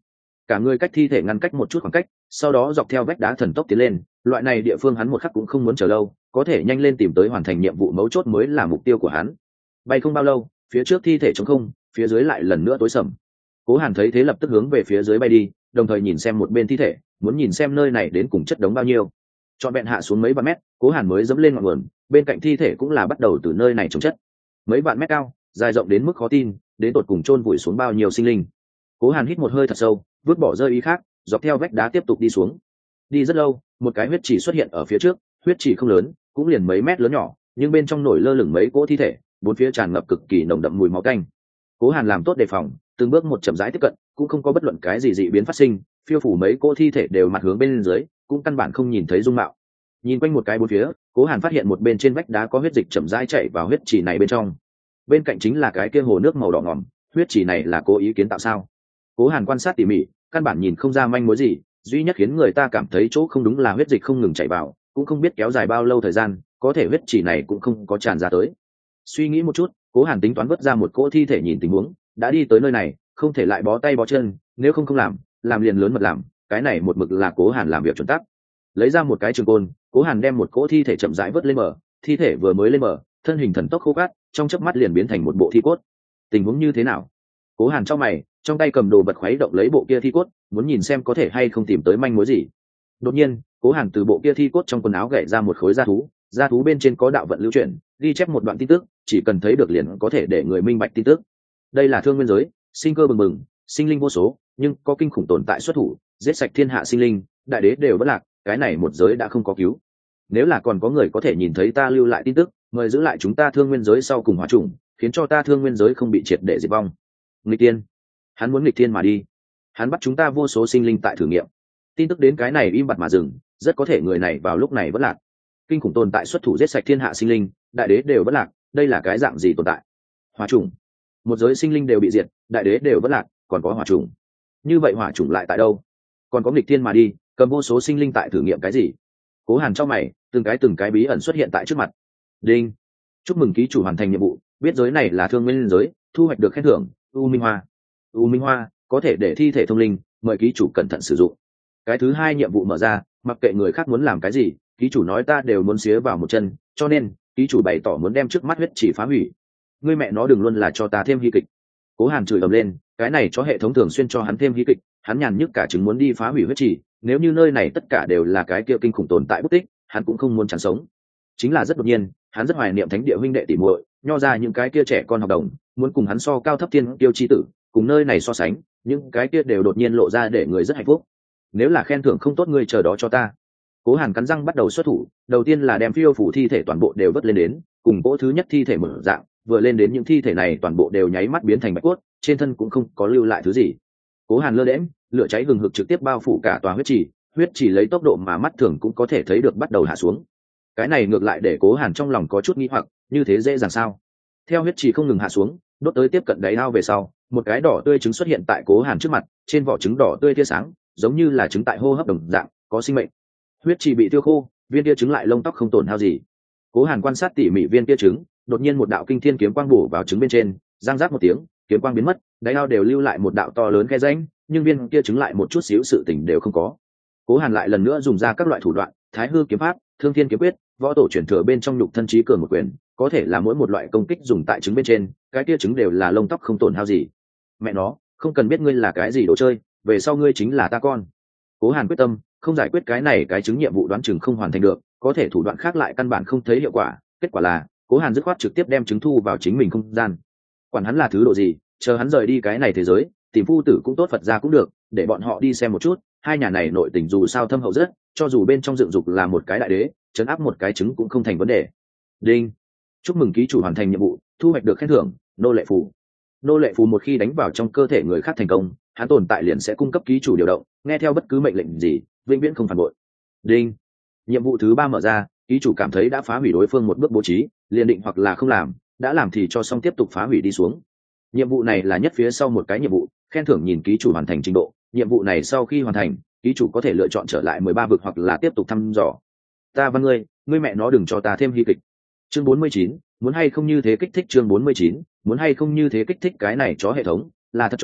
cả người cách thi thể ngăn cách một chút khoảng cách, sau đó dọc theo vách đá thần tốc tiến lên. Loại này địa phương hắn một khắc cũng không muốn chờ lâu, có thể nhanh lên tìm tới hoàn thành nhiệm vụ mấu chốt mới là mục tiêu của hắn. Bay không bao lâu, phía trước thi thể trống không, phía dưới lại lần nữa tối sầm. Cố Hàn thấy thế lập tức hướng về phía dưới bay đi, đồng thời nhìn xem một bên thi thể, muốn nhìn xem nơi này đến cùng chất đống bao nhiêu. Chọn bẹn hạ xuống mấy vạn mét, Cố Hàn mới dẫm lên ngọn nguồn, bên cạnh thi thể cũng là bắt đầu từ nơi này trồng chất. Mấy vạn mét cao, dài rộng đến mức khó tin, đến tột cùng chôn vùi xuống bao nhiêu sinh linh. Cố Hàn hít một hơi thật sâu, vứt bỏ rơi ý khác, dọc theo vách đá tiếp tục đi xuống. Đi rất lâu, một cái huyết chỉ xuất hiện ở phía trước, huyết chỉ không lớn, cũng liền mấy mét lớn nhỏ, nhưng bên trong nổi lơ lửng mấy cỗ thi thể, bốn phía tràn ngập cực kỳ nồng đậm mùi máu tanh. Cố Hàn làm tốt đề phòng, từng bước một chậm rãi tiếp cận, cũng không có bất luận cái gì dị biến phát sinh, phiêu phủ mấy cỗ thi thể đều mặt hướng bên dưới, cũng căn bản không nhìn thấy dung mạo. Nhìn quanh một cái bốn phía, Cố Hàn phát hiện một bên trên vách đá có huyết dịch chậm rãi chảy vào huyết chỉ này bên trong. Bên cạnh chính là cái kia hồ nước màu đỏ ngòm, huyết chỉ này là cố ý kiến tạo sao? Cố Hàn quan sát tỉ mỉ, căn bản nhìn không ra manh mối gì, duy nhất khiến người ta cảm thấy chỗ không đúng là huyết dịch không ngừng chảy vào, cũng không biết kéo dài bao lâu thời gian, có thể huyết chỉ này cũng không có tràn ra tới. Suy nghĩ một chút, Cố Hàn tính toán vớt ra một cỗ thi thể nhìn tình huống, đã đi tới nơi này, không thể lại bó tay bó chân, nếu không không làm, làm liền lớn mật làm, cái này một mực là Cố Hàn làm việc chuẩn tắc. Lấy ra một cái trường côn, Cố Hàn đem một cỗ thi thể chậm rãi vớt lên bờ, thi thể vừa mới lên bờ, thân hình thần tốc khô cát, trong chớp mắt liền biến thành một bộ thi cốt. Tình huống như thế nào? Cố Hàn trong mày, trong tay cầm đồ vật khuấy động lấy bộ kia thi cốt, muốn nhìn xem có thể hay không tìm tới manh mối gì. Đột nhiên, Cố Hàn từ bộ kia thi cốt trong quần áo gảy ra một khối da thú, da thú bên trên có đạo vận lưu chuyển, ghi chép một đoạn tin tức, chỉ cần thấy được liền có thể để người minh bạch tin tức. Đây là thương nguyên giới, sinh cơ bừng bừng, sinh linh vô số, nhưng có kinh khủng tồn tại xuất thủ, giết sạch thiên hạ sinh linh, đại đế đều bất lạc, cái này một giới đã không có cứu. Nếu là còn có người có thể nhìn thấy ta lưu lại tin tức, mời giữ lại chúng ta thương nguyên giới sau cùng hòa trùng, khiến cho ta thương nguyên giới không bị triệt để diệt vong. Nghịch tiên, hắn muốn nghịch tiên mà đi, hắn bắt chúng ta vô số sinh linh tại thử nghiệm. Tin tức đến cái này im bặt mà dừng, rất có thể người này vào lúc này vẫn lạc. Kinh khủng tồn tại xuất thủ giết sạch thiên hạ sinh linh, đại đế đều vẫn lạc, đây là cái dạng gì tồn tại? Hỏa trùng, một giới sinh linh đều bị diệt, đại đế đều vẫn lạc, còn có hỏa trùng. Như vậy hỏa trùng lại tại đâu? Còn có nghịch tiên mà đi, cầm vô số sinh linh tại thử nghiệm cái gì? Cố Hàn trong mày, từng cái từng cái bí ẩn xuất hiện tại trước mặt. Đinh, chúc mừng ký chủ hoàn thành nhiệm vụ, biết giới này là thương nguyên giới, thu hoạch được khen thưởng u minh hoa. U minh hoa có thể để thi thể thông linh, mời ký chủ cẩn thận sử dụng. Cái thứ hai nhiệm vụ mở ra, mặc kệ người khác muốn làm cái gì, ký chủ nói ta đều muốn xía vào một chân, cho nên ký chủ bày tỏ muốn đem trước mắt huyết chỉ phá hủy. Ngươi mẹ nó đừng luôn là cho ta thêm hy kịch. Cố Hàn chửi ầm lên, cái này cho hệ thống thường xuyên cho hắn thêm hy kịch, hắn nhàn nhức cả chứng muốn đi phá hủy huyết chỉ, nếu như nơi này tất cả đều là cái kia kinh khủng tồn tại bất tích, hắn cũng không muốn chẳng sống. Chính là rất đột nhiên, hắn rất hoài niệm thánh địa huynh đệ tỉ muội, nho ra những cái kia trẻ con học đồng, muốn cùng hắn so cao thấp thiên tiêu chi tử, cùng nơi này so sánh, những cái kia đều đột nhiên lộ ra để người rất hạnh phúc. Nếu là khen thưởng không tốt ngươi chờ đó cho ta. Cố Hàn cắn răng bắt đầu xuất thủ, đầu tiên là đem phiêu phủ thi thể toàn bộ đều vớt lên đến, cùng cỗ thứ nhất thi thể mở dạng, vừa lên đến những thi thể này toàn bộ đều nháy mắt biến thành bạch cốt, trên thân cũng không có lưu lại thứ gì. Cố Hàn lơ đễnh, lửa cháy hừng hực trực tiếp bao phủ cả tòa huyết trì, huyết trì lấy tốc độ mà mắt thường cũng có thể thấy được bắt đầu hạ xuống. Cái này ngược lại để Cố Hàn trong lòng có chút nghi hoặc, như thế dễ dàng sao? Theo huyết trì không ngừng hạ xuống, đốt tới tiếp cận đáy ao về sau, một cái đỏ tươi trứng xuất hiện tại Cố Hàn trước mặt, trên vỏ trứng đỏ tươi tia sáng, giống như là trứng tại hô hấp đồng dạng, có sinh mệnh. Huyết trì bị tiêu khô, viên tia trứng lại lông tóc không tổn hao gì. Cố Hàn quan sát tỉ mỉ viên tia trứng, đột nhiên một đạo kinh thiên kiếm quang bổ vào trứng bên trên, răng rác một tiếng, kiếm quang biến mất, đáy ao đều lưu lại một đạo to lớn khe rãnh, nhưng viên kia trứng lại một chút xíu sự tình đều không có. Cố Hàn lại lần nữa dùng ra các loại thủ đoạn, Thái Hư kiếm pháp, Thương Thiên kiếm quyết, võ tổ truyền thừa bên trong nhục thân trí cường một quyền, có thể là mỗi một loại công kích dùng tại trứng bên trên, cái kia trứng đều là lông tóc không tổn hao gì. Mẹ nó, không cần biết ngươi là cái gì đồ chơi, về sau ngươi chính là ta con. Cố Hàn quyết tâm, không giải quyết cái này cái chứng nhiệm vụ đoán chừng không hoàn thành được, có thể thủ đoạn khác lại căn bản không thấy hiệu quả, kết quả là Cố Hàn dứt khoát trực tiếp đem chứng thu vào chính mình không gian. Quản hắn là thứ độ gì, chờ hắn rời đi cái này thế giới, tìm phu tử cũng tốt Phật gia cũng được, để bọn họ đi xem một chút, hai nhà này nội tình dù sao thâm hậu rất, cho dù bên trong dựng dục là một cái đại đế, trấn áp một cái trứng cũng không thành vấn đề. Đinh, chúc mừng ký chủ hoàn thành nhiệm vụ, thu hoạch được khen thưởng nô lệ phù. Nô lệ phù một khi đánh vào trong cơ thể người khác thành công, hắn tồn tại liền sẽ cung cấp ký chủ điều động, nghe theo bất cứ mệnh lệnh gì, vĩnh viễn không phản bội. Đinh, nhiệm vụ thứ ba mở ra, ký chủ cảm thấy đã phá hủy đối phương một bước bố trí, liền định hoặc là không làm, đã làm thì cho xong tiếp tục phá hủy đi xuống. Nhiệm vụ này là nhất phía sau một cái nhiệm vụ, khen thưởng nhìn ký chủ hoàn thành trình độ, nhiệm vụ này sau khi hoàn thành, ký chủ có thể lựa chọn trở lại mười ba vực hoặc là tiếp tục thăm dò. Ta văn ngươi, ngươi mẹ nó đừng cho ta thêm hy kịch. Chương bốn mươi chín, muốn hay không như thế kích thích chương bốn mươi chín, muốn hay không như thế kích thích cái này chó hệ thống, là thật chó,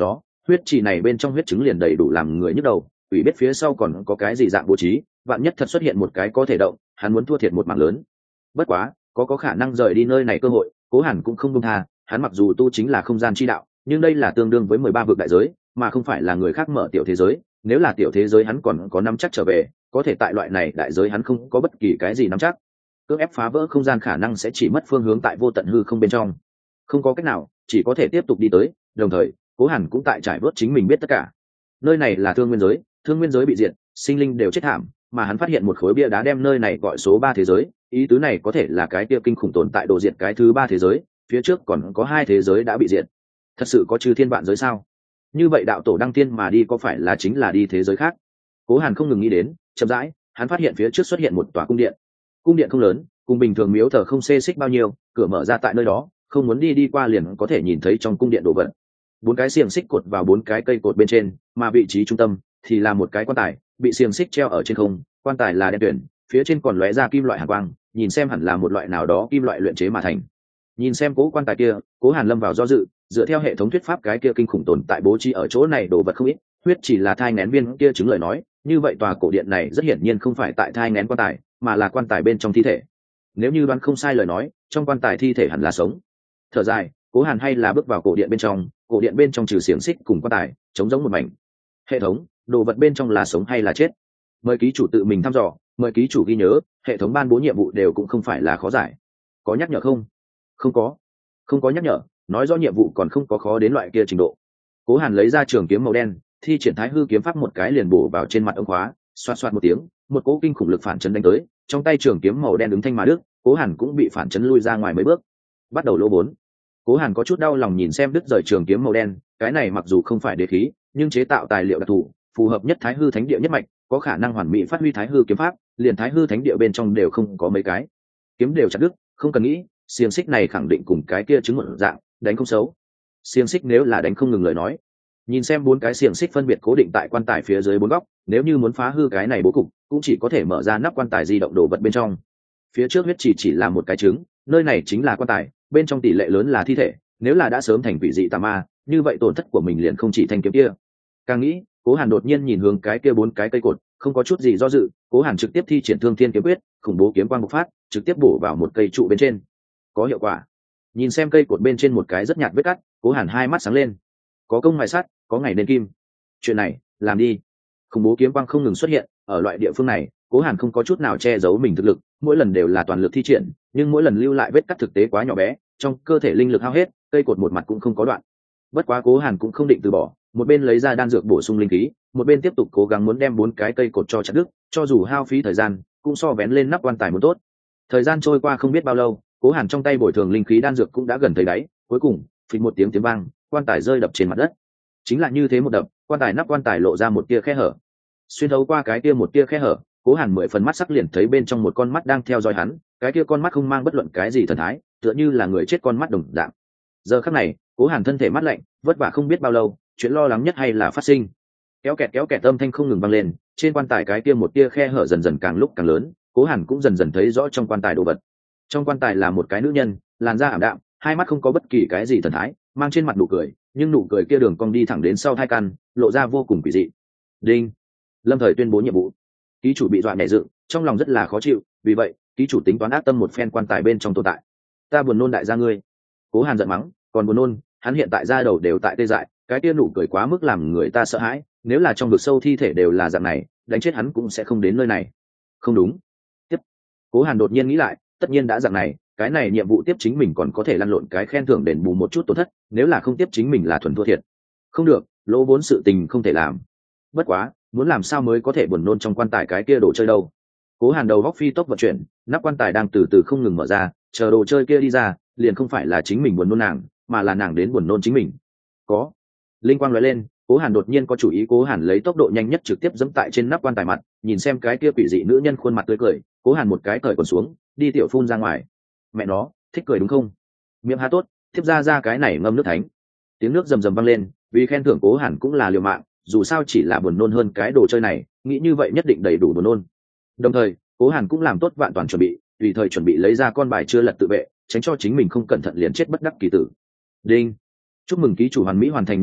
huyết trì này bên trong huyết trứng liền đầy đủ làm người nhức đầu, ủy biết phía sau còn có cái gì dạng bố trí, vạn nhất thật xuất hiện một cái có thể động, hắn muốn thua thiệt một mảng lớn. Bất quá có có khả năng rời đi nơi này cơ hội, Cố Hàn cũng không buông tha. Hắn mặc dù tu chính là không gian chi đạo, nhưng đây là tương đương với mười ba vực đại giới, mà không phải là người khác mở tiểu thế giới. Nếu là tiểu thế giới hắn còn có nắm chắc trở về, có thể tại loại này đại giới hắn không có bất kỳ cái gì nắm chắc. Cưỡng ép phá vỡ không gian khả năng sẽ chỉ mất phương hướng tại vô tận hư không bên trong. Không có cách nào, chỉ có thể tiếp tục đi tới, đồng thời Cố Hàn cũng tại trải vớt chính mình biết tất cả. Nơi này là thương nguyên giới, thương nguyên giới bị diệt, sinh linh đều chết thảm, mà hắn phát hiện một khối bia đá đem nơi này gọi số ba thế giới, ý tứ này có thể là cái kia kinh khủng tồn tại đồ diệt cái thứ ba thế giới, phía trước còn có hai thế giới đã bị diệt. Thật sự có chư thiên vạn giới sao? Như vậy đạo tổ đăng tiên mà đi có phải là chính là đi thế giới khác? Cố Hàn không ngừng nghĩ đến, chậm rãi, hắn phát hiện phía trước xuất hiện một tòa cung điện. Cung điện không lớn, cùng bình thường miếu thờ không xê xích bao nhiêu, cửa mở ra tại nơi đó, không muốn đi đi qua liền có thể nhìn thấy trong cung điện đồ vật. Bốn cái xiềng xích cột vào bốn cái cây cột bên trên, mà vị trí trung tâm thì là một cái quan tài, bị xiềng xích treo ở trên không. Quan tài là đen tuyển, phía trên còn lóe ra kim loại hàn quang, nhìn xem hẳn là một loại nào đó kim loại luyện chế mà thành. Nhìn xem cố quan tài kia, Cố Hàn lâm vào do dự, dựa theo hệ thống thuyết pháp cái kia kinh khủng tồn tại bố trí ở chỗ này đồ vật không ít, huyết chỉ là thai nghén viên kia chứng lời nói, như vậy tòa cổ điện này rất hiển nhiên không phải tại thai nghén quan tài, mà là quan tài bên trong thi thể. Nếu như đoán không sai lời nói, trong quan tài thi thể hẳn là sống. Thở dài, Cố Hàn hay là bước vào cổ điện bên trong, cổ điện bên trong trừ xiềng xích cùng quan tài, trống giống một mảnh. Hệ thống, đồ vật bên trong là sống hay là chết? Mời ký chủ tự mình thăm dò, mời ký chủ ghi nhớ, hệ thống ban bố nhiệm vụ đều cũng không phải là khó giải. Có nhắc nhở không? Không có. Không có nhắc nhở, nói rõ nhiệm vụ còn không có khó đến loại kia trình độ. Cố Hàn lấy ra trường kiếm màu đen, thi triển Thái Hư kiếm pháp một cái liền bổ vào trên mặt ống khóa, xoạt xoạt một tiếng, một cỗ kinh khủng lực phản chấn đánh tới, trong tay trường kiếm màu đen đứng thanh mà đứt, Cố Hàn cũng bị phản chấn lui ra ngoài mấy bước. Bắt đầu lỗ bốn. Cố Hàn có chút đau lòng nhìn xem đứt rời trường kiếm màu đen, cái này mặc dù không phải đế khí, nhưng chế tạo tài liệu đặc thù, phù hợp nhất Thái Hư Thánh Địa nhất mạch, có khả năng hoàn mỹ phát huy Thái Hư kiếm pháp, liền Thái Hư Thánh Địa bên trong đều không có mấy cái. Kiếm đều chặt đứt, không cần nghĩ, xiềng xích này khẳng định cùng cái kia chứng một dạng, đánh không xấu. Xiềng xích nếu là đánh không ngừng lời nói, nhìn xem bốn cái xiềng xích phân biệt cố định tại quan tài phía dưới bốn góc, nếu như muốn phá hư cái này bố cục, cũng chỉ có thể mở ra nắp quan tài di động đồ vật bên trong. Phía trước huyết chỉ chỉ là một cái trứng, nơi này chính là quan tài, bên trong tỷ lệ lớn là thi thể, nếu là đã sớm thành quỷ dị tà ma, như vậy tổn thất của mình liền không chỉ thanh kiếm kia. Càng nghĩ, Cố Hàn đột nhiên nhìn hướng cái kia bốn cái cây cột, không có chút gì do dự, Cố Hàn trực tiếp thi triển Thương Thiên kiếm quyết, khủng bố kiếm quang bộc phát, trực tiếp bổ vào một cây trụ bên trên. Có hiệu quả. Nhìn xem cây cột bên trên một cái rất nhạt vết cắt, Cố Hàn hai mắt sáng lên. Có công mài sắt, có ngày nên kim. Chuyện này, làm đi. Khủng bố kiếm quang không ngừng xuất hiện, ở loại địa phương này, Cố Hàn không có chút nào che giấu mình thực lực, mỗi lần đều là toàn lực thi triển, nhưng mỗi lần lưu lại vết cắt thực tế quá nhỏ bé, trong cơ thể linh lực hao hết, cây cột một mặt cũng không có đoạn. Bất quá Cố Hàn cũng không định từ bỏ, một bên lấy ra đan dược bổ sung linh khí, một bên tiếp tục cố gắng muốn đem bốn cái cây cột cho chặt đứt, cho dù hao phí thời gian, cũng so vén lên nắp quan tài muốn tốt. Thời gian trôi qua không biết bao lâu, Cố Hàn trong tay bồi thường linh khí đan dược cũng đã gần thấy đáy, cuối cùng, phình một tiếng tiếng vang, quan tài rơi đập trên mặt đất. Chính là như thế một đập, quan tài nắp quan tài lộ ra một tia khe hở. Xuyên thấu qua cái tia một tia khe hở, Cố Hàn mười phần mắt sắc liền thấy bên trong một con mắt đang theo dõi hắn, cái kia con mắt không mang bất luận cái gì thần thái, tựa như là người chết con mắt đồng dạng. Giờ khắc này, Cố Hàn thân thể mát lạnh, vất vả không biết bao lâu, chuyện lo lắng nhất hay là phát sinh. Kéo kẹt kéo kẹt âm thanh không ngừng vang lên, trên quan tài cái kia một tia khe hở dần dần càng lúc càng lớn, Cố Hàn cũng dần dần thấy rõ trong quan tài đồ vật. Trong quan tài là một cái nữ nhân, làn da ảm đạm, hai mắt không có bất kỳ cái gì thần thái, mang trên mặt nụ cười, nhưng nụ cười kia đường cong đi thẳng đến sau thai căn, lộ ra vô cùng quỷ dị. Đinh. Lâm Thời tuyên bố nhiệm vụ. Ký chủ bị dọa nhảy dựng, trong lòng rất là khó chịu, vì vậy, ký chủ tính toán ác tâm một phen quan tài bên trong tồn tại. Ta buồn nôn đại gia ngươi. Cố Hàn giận mắng, còn buồn nôn, hắn hiện tại da đầu đều tại tê dại, cái kia nụ cười quá mức làm người ta sợ hãi, nếu là trong vực sâu thi thể đều là dạng này, đánh chết hắn cũng sẽ không đến nơi này. Không đúng. Tiếp. Cố Hàn đột nhiên nghĩ lại, tất nhiên đã dạng này, cái này nhiệm vụ tiếp chính mình còn có thể lăn lộn cái khen thưởng đền bù một chút tổn thất, nếu là không tiếp chính mình là thuần thua thiệt. Không được, lỗ vốn sự tình không thể làm. Bất quá, muốn làm sao mới có thể buồn nôn trong quan tài cái kia đồ chơi đâu. Cố Hàn đầu góc phi tốc vận chuyển, nắp quan tài đang từ từ không ngừng mở ra, chờ đồ chơi kia đi ra, liền không phải là chính mình buồn nôn nàng, mà là nàng đến buồn nôn chính mình. Có. Linh quang lóe lên, Cố Hàn đột nhiên có chủ ý, Cố Hàn lấy tốc độ nhanh nhất trực tiếp giẫm tại trên nắp quan tài mặt, nhìn xem cái kia quỷ dị nữ nhân khuôn mặt tươi cười, Cố Hàn một cái cởi quần xuống, đi tiểu phun ra ngoài. Mẹ nó, thích cười đúng không? Miệng há tốt, tiếp ra ra cái này ngâm nước thánh. Tiếng nước rầm rầm vang lên, vì khen thưởng Cố Hàn cũng là liều mạng, dù sao chỉ là buồn nôn hơn cái đồ chơi này, nghĩ như vậy nhất định đầy đủ buồn nôn. Đồng thời, Cố Hàn cũng làm tốt vạn toàn chuẩn bị, tùy thời chuẩn bị lấy ra con bài chưa lật tự vệ, tránh cho chính mình không cẩn thận liền chết bất đắc kỳ tử. Đinh. Chúc mừng ký chủ hoàn mỹ hoàn thành nhiệm vụ,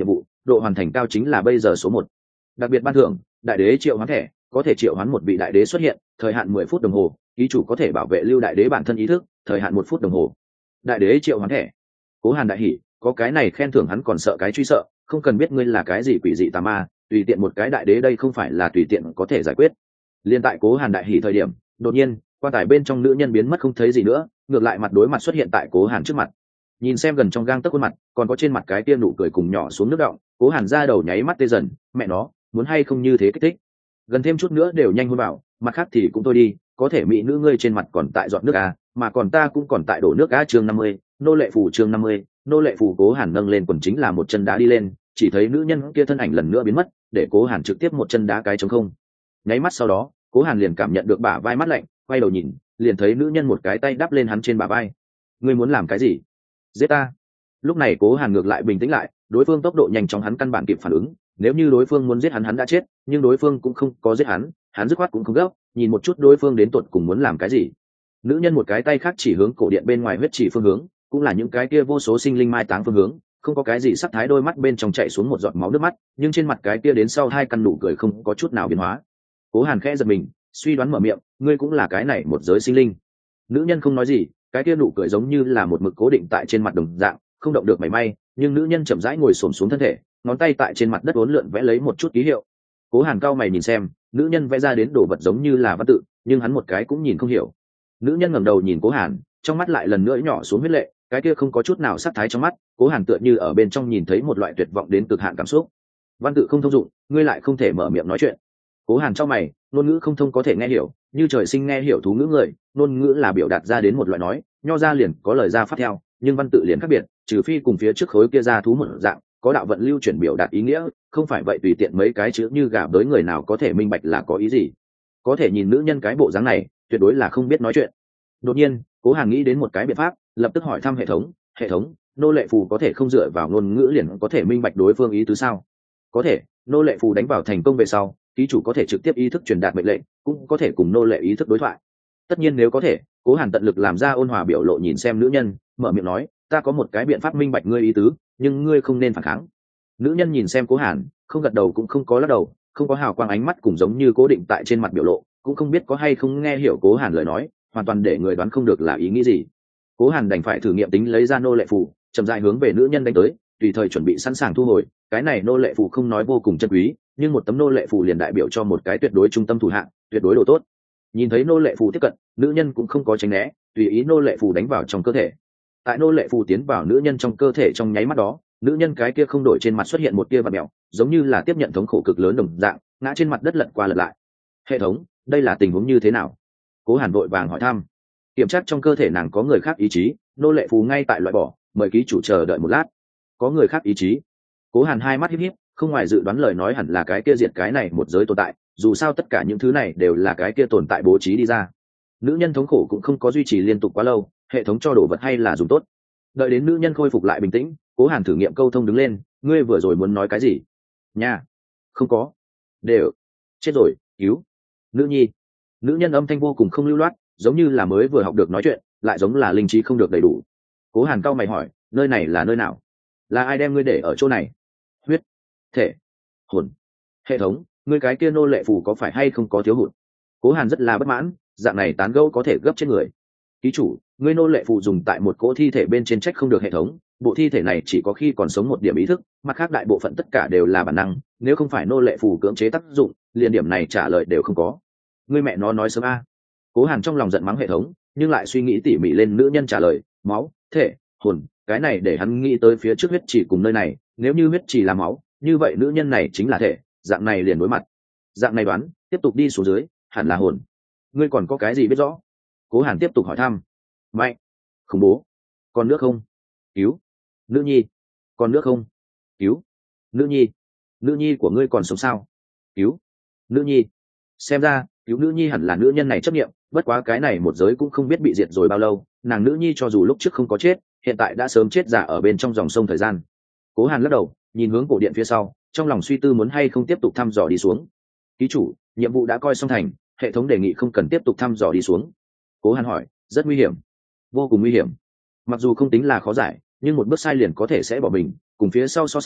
độ hoàn thành cao chính là bây giờ số một. Đặc biệt ban thưởng, đại đế triệu hoán thẻ, có thể triệu hoán một vị đại đế xuất hiện, thời hạn mười phút đồng hồ, ký chủ có thể bảo vệ lưu đại đế bản thân ý thức, thời hạn một phút đồng hồ. Đại đế triệu hoán thẻ. Cố Hàn đại hỉ, có cái này khen thưởng hắn còn sợ cái truy sợ, không cần biết ngươi là cái gì quỷ dị tà ma, tùy tiện một cái đại đế đây không phải là tùy tiện có thể giải quyết. Liên tại Cố Hàn đại hỉ thời điểm, đột nhiên, quan tài bên trong nữ nhân biến mất không thấy gì nữa, ngược lại mặt đối mặt xuất hiện tại Cố Hàn trước mặt. Nhìn xem gần trong gang tấc khuôn mặt, còn có trên mặt cái kia nụ cười cùng nhỏ xuống nước động, Cố Hàn ra đầu nháy mắt tê dần, mẹ nó, muốn hay không như thế kích thích. Gần thêm chút nữa đều nhanh hôn bảo, mặt khác thì cũng thôi đi, có thể mỹ nữ ngươi trên mặt còn tại giọt nước à, mà còn ta cũng còn tại đổ nước á. Chương năm mươi, nô lệ phù. Chương năm mươi, nô lệ phù. Cố Hàn nâng lên quần chính là một chân đá đi lên, chỉ thấy nữ nhân kia thân ảnh lần nữa biến mất, để Cố Hàn trực tiếp một chân đá cái trống không. Nháy mắt sau đó, Cố Hàn liền cảm nhận được bả vai mát lạnh, quay đầu nhìn, liền thấy nữ nhân một cái tay đắp lên hắn trên bả vai. Ngươi muốn làm cái gì? Giết ta. Lúc này Cố Hàn ngược lại bình tĩnh lại, đối phương tốc độ nhanh chóng hắn căn bản kịp phản ứng, nếu như đối phương muốn giết hắn hắn đã chết, nhưng đối phương cũng không có giết hắn, hắn dứt khoát cũng không gấp, nhìn một chút đối phương đến tột cùng muốn làm cái gì. Nữ nhân một cái tay khác chỉ hướng cổ điện bên ngoài huyết chỉ phương hướng, cũng là những cái kia vô số sinh linh mai táng phương hướng, không có cái gì sắc thái, đôi mắt bên trong chảy xuống một giọt máu nước mắt, nhưng trên mặt cái kia đến sau hai căn nụ cười không có chút nào biến hóa. Cố Hàn khẽ giật mình, suy đoán mở miệng, ngươi cũng là cái này một giới sinh linh. Nữ nhân không nói gì, cái kia nụ cười giống như là một mực cố định tại trên mặt đồng dạng, không động được mảy may, nhưng nữ nhân chậm rãi ngồi xổm xuống thân thể, ngón tay tại trên mặt đất uốn lượn vẽ lấy một chút ký hiệu. Cố Hàn cao mày nhìn xem, nữ nhân vẽ ra đến đồ vật giống như là văn tự, nhưng hắn một cái cũng nhìn không hiểu. Nữ nhân ngẩng đầu nhìn Cố Hàn, trong mắt lại lần nữa nhỏ xuống huyết lệ, cái kia không có chút nào sắc thái trong mắt. Cố Hàn tựa như ở bên trong nhìn thấy một loại tuyệt vọng đến cực hạn cảm xúc. Văn tự không thông dụng, ngươi lại không thể mở miệng nói chuyện. Cố Hàn chau mày, ngôn ngữ không thông có thể nghe hiểu, như trời sinh nghe hiểu thú ngữ người, ngôn ngữ là biểu đạt ra đến một loại nói, nho ra liền có lời ra phát theo, nhưng văn tự liền khác biệt, trừ phi cùng phía trước khối kia ra thú một dạng, có đạo vận lưu chuyển biểu đạt ý nghĩa, không phải vậy tùy tiện mấy cái chữ như gà bới người nào có thể minh bạch là có ý gì. Có thể nhìn nữ nhân cái bộ dáng này, tuyệt đối là không biết nói chuyện. Đột nhiên, Cố Hàn nghĩ đến một cái biện pháp, lập tức hỏi thăm hệ thống, hệ thống, nô lệ phù có thể không dựa vào ngôn ngữ liền có thể minh bạch đối phương ý tứ sao? Có thể, nô lệ phù đánh vào thành công về sau, ký chủ có thể trực tiếp ý thức truyền đạt mệnh lệnh, cũng có thể cùng nô lệ ý thức đối thoại. Tất nhiên nếu có thể, Cố Hàn tận lực làm ra ôn hòa biểu lộ nhìn xem nữ nhân, mở miệng nói, ta có một cái biện pháp minh bạch ngươi ý tứ, nhưng ngươi không nên phản kháng. Nữ nhân nhìn xem Cố Hàn, không gật đầu cũng không có lắc đầu, không có hào quang ánh mắt cùng giống như cố định tại trên mặt biểu lộ, cũng không biết có hay không nghe hiểu Cố Hàn lời nói, hoàn toàn để người đoán không được là ý nghĩ gì. Cố Hàn đành phải thử nghiệm tính lấy ra nô lệ phù, chậm rãi hướng về nữ nhân đánh tới, tùy thời chuẩn bị sẵn sàng thu hồi. Cái này nô lệ phù không nói vô cùng chân quý, nhưng một tấm nô lệ phù liền đại biểu cho một cái tuyệt đối trung tâm thủ hạng, tuyệt đối độ tốt. Nhìn thấy nô lệ phù tiếp cận, nữ nhân cũng không có tránh né, tùy ý nô lệ phù đánh vào trong cơ thể. Tại nô lệ phù tiến vào nữ nhân trong cơ thể trong nháy mắt đó, nữ nhân cái kia không đổi trên mặt xuất hiện một tia vặn mèo, giống như là tiếp nhận thống khổ cực lớn đồng dạng, ngã trên mặt đất lật qua lật lại. Hệ thống, đây là tình huống như thế nào? Cố Hàn vội vàng hỏi thăm. Kiểm tra trong cơ thể nàng có người khác ý chí, nô lệ phù ngay tại loại bỏ, mời ký chủ chờ đợi một lát. Có người khác ý chí? Cố Hàn hai mắt híp híp, không ngoài dự đoán lời nói hẳn là cái kia diệt cái này một giới tồn tại, dù sao tất cả những thứ này đều là cái kia tồn tại bố trí đi ra. Nữ nhân thống khổ cũng không có duy trì liên tục quá lâu, hệ thống cho đồ vật hay là dùng tốt. Đợi đến nữ nhân khôi phục lại bình tĩnh, Cố Hàn thử nghiệm câu thông đứng lên, ngươi vừa rồi muốn nói cái gì? Nha, không có. Đều chết rồi, cứu nữ nhi. Nữ nhân âm thanh vô cùng không lưu loát, giống như là mới vừa học được nói chuyện, lại giống là linh trí không được đầy đủ. Cố Hàn cau mày hỏi, nơi này là nơi nào? Là ai đem ngươi để ở chỗ này? Huyết, thể, hồn. Hệ thống, ngươi cái kia nô lệ phù có phải hay không có thiếu hụt? Cố Hàn rất là bất mãn, dạng này tán gẫu có thể gấp chết người. Ký chủ, ngươi nô lệ phù dùng tại một cỗ thi thể bên trên, trách không được hệ thống, bộ thi thể này chỉ có khi còn sống một điểm ý thức, mặt khác đại bộ phận tất cả đều là bản năng, nếu không phải nô lệ phù cưỡng chế tác dụng, liền điểm này trả lời đều không có. Ngươi mẹ nó nói sớm a. Cố Hàn trong lòng giận mắng hệ thống, nhưng lại suy nghĩ tỉ mỉ lên nữ nhân trả lời, máu, thể, hồn, cái này để hắn nghĩ tới phía trước huyết chỉ cùng nơi này, nếu như huyết chỉ là máu, như vậy nữ nhân này chính là thể, dạng này liền đối mặt. Dạng này đoán, tiếp tục đi xuống dưới, hẳn là hồn. Ngươi còn có cái gì biết rõ? Cố Hàn tiếp tục hỏi thăm. Mạnh, khủng bố, còn nước không? Cứu nữ nhi. Còn nước không? Cứu nữ nhi. Nữ nhi của ngươi còn sống sao? Cứu nữ nhi. Xem ra cứu nữ nhi hẳn là nữ nhân này chấp nghiệm, bất quá cái này một giới cũng không biết bị diệt rồi bao lâu, nàng nữ nhi cho dù lúc trước không có chết, hiện tại đã sớm chết giả ở bên trong dòng sông thời gian. Cố Hàn lắc đầu, nhìn hướng cổ điện phía sau, trong lòng suy tư muốn hay không tiếp tục thăm dò đi xuống. Ký chủ, nhiệm vụ đã coi xong thành, hệ thống đề nghị không cần tiếp tục thăm dò đi xuống. Cố Hàn hỏi, rất nguy hiểm? Vô cùng nguy hiểm. Mặc dù không tính là khó giải, nhưng một bước sai liền có thể sẽ bỏ mình, cùng phía sau so sánh,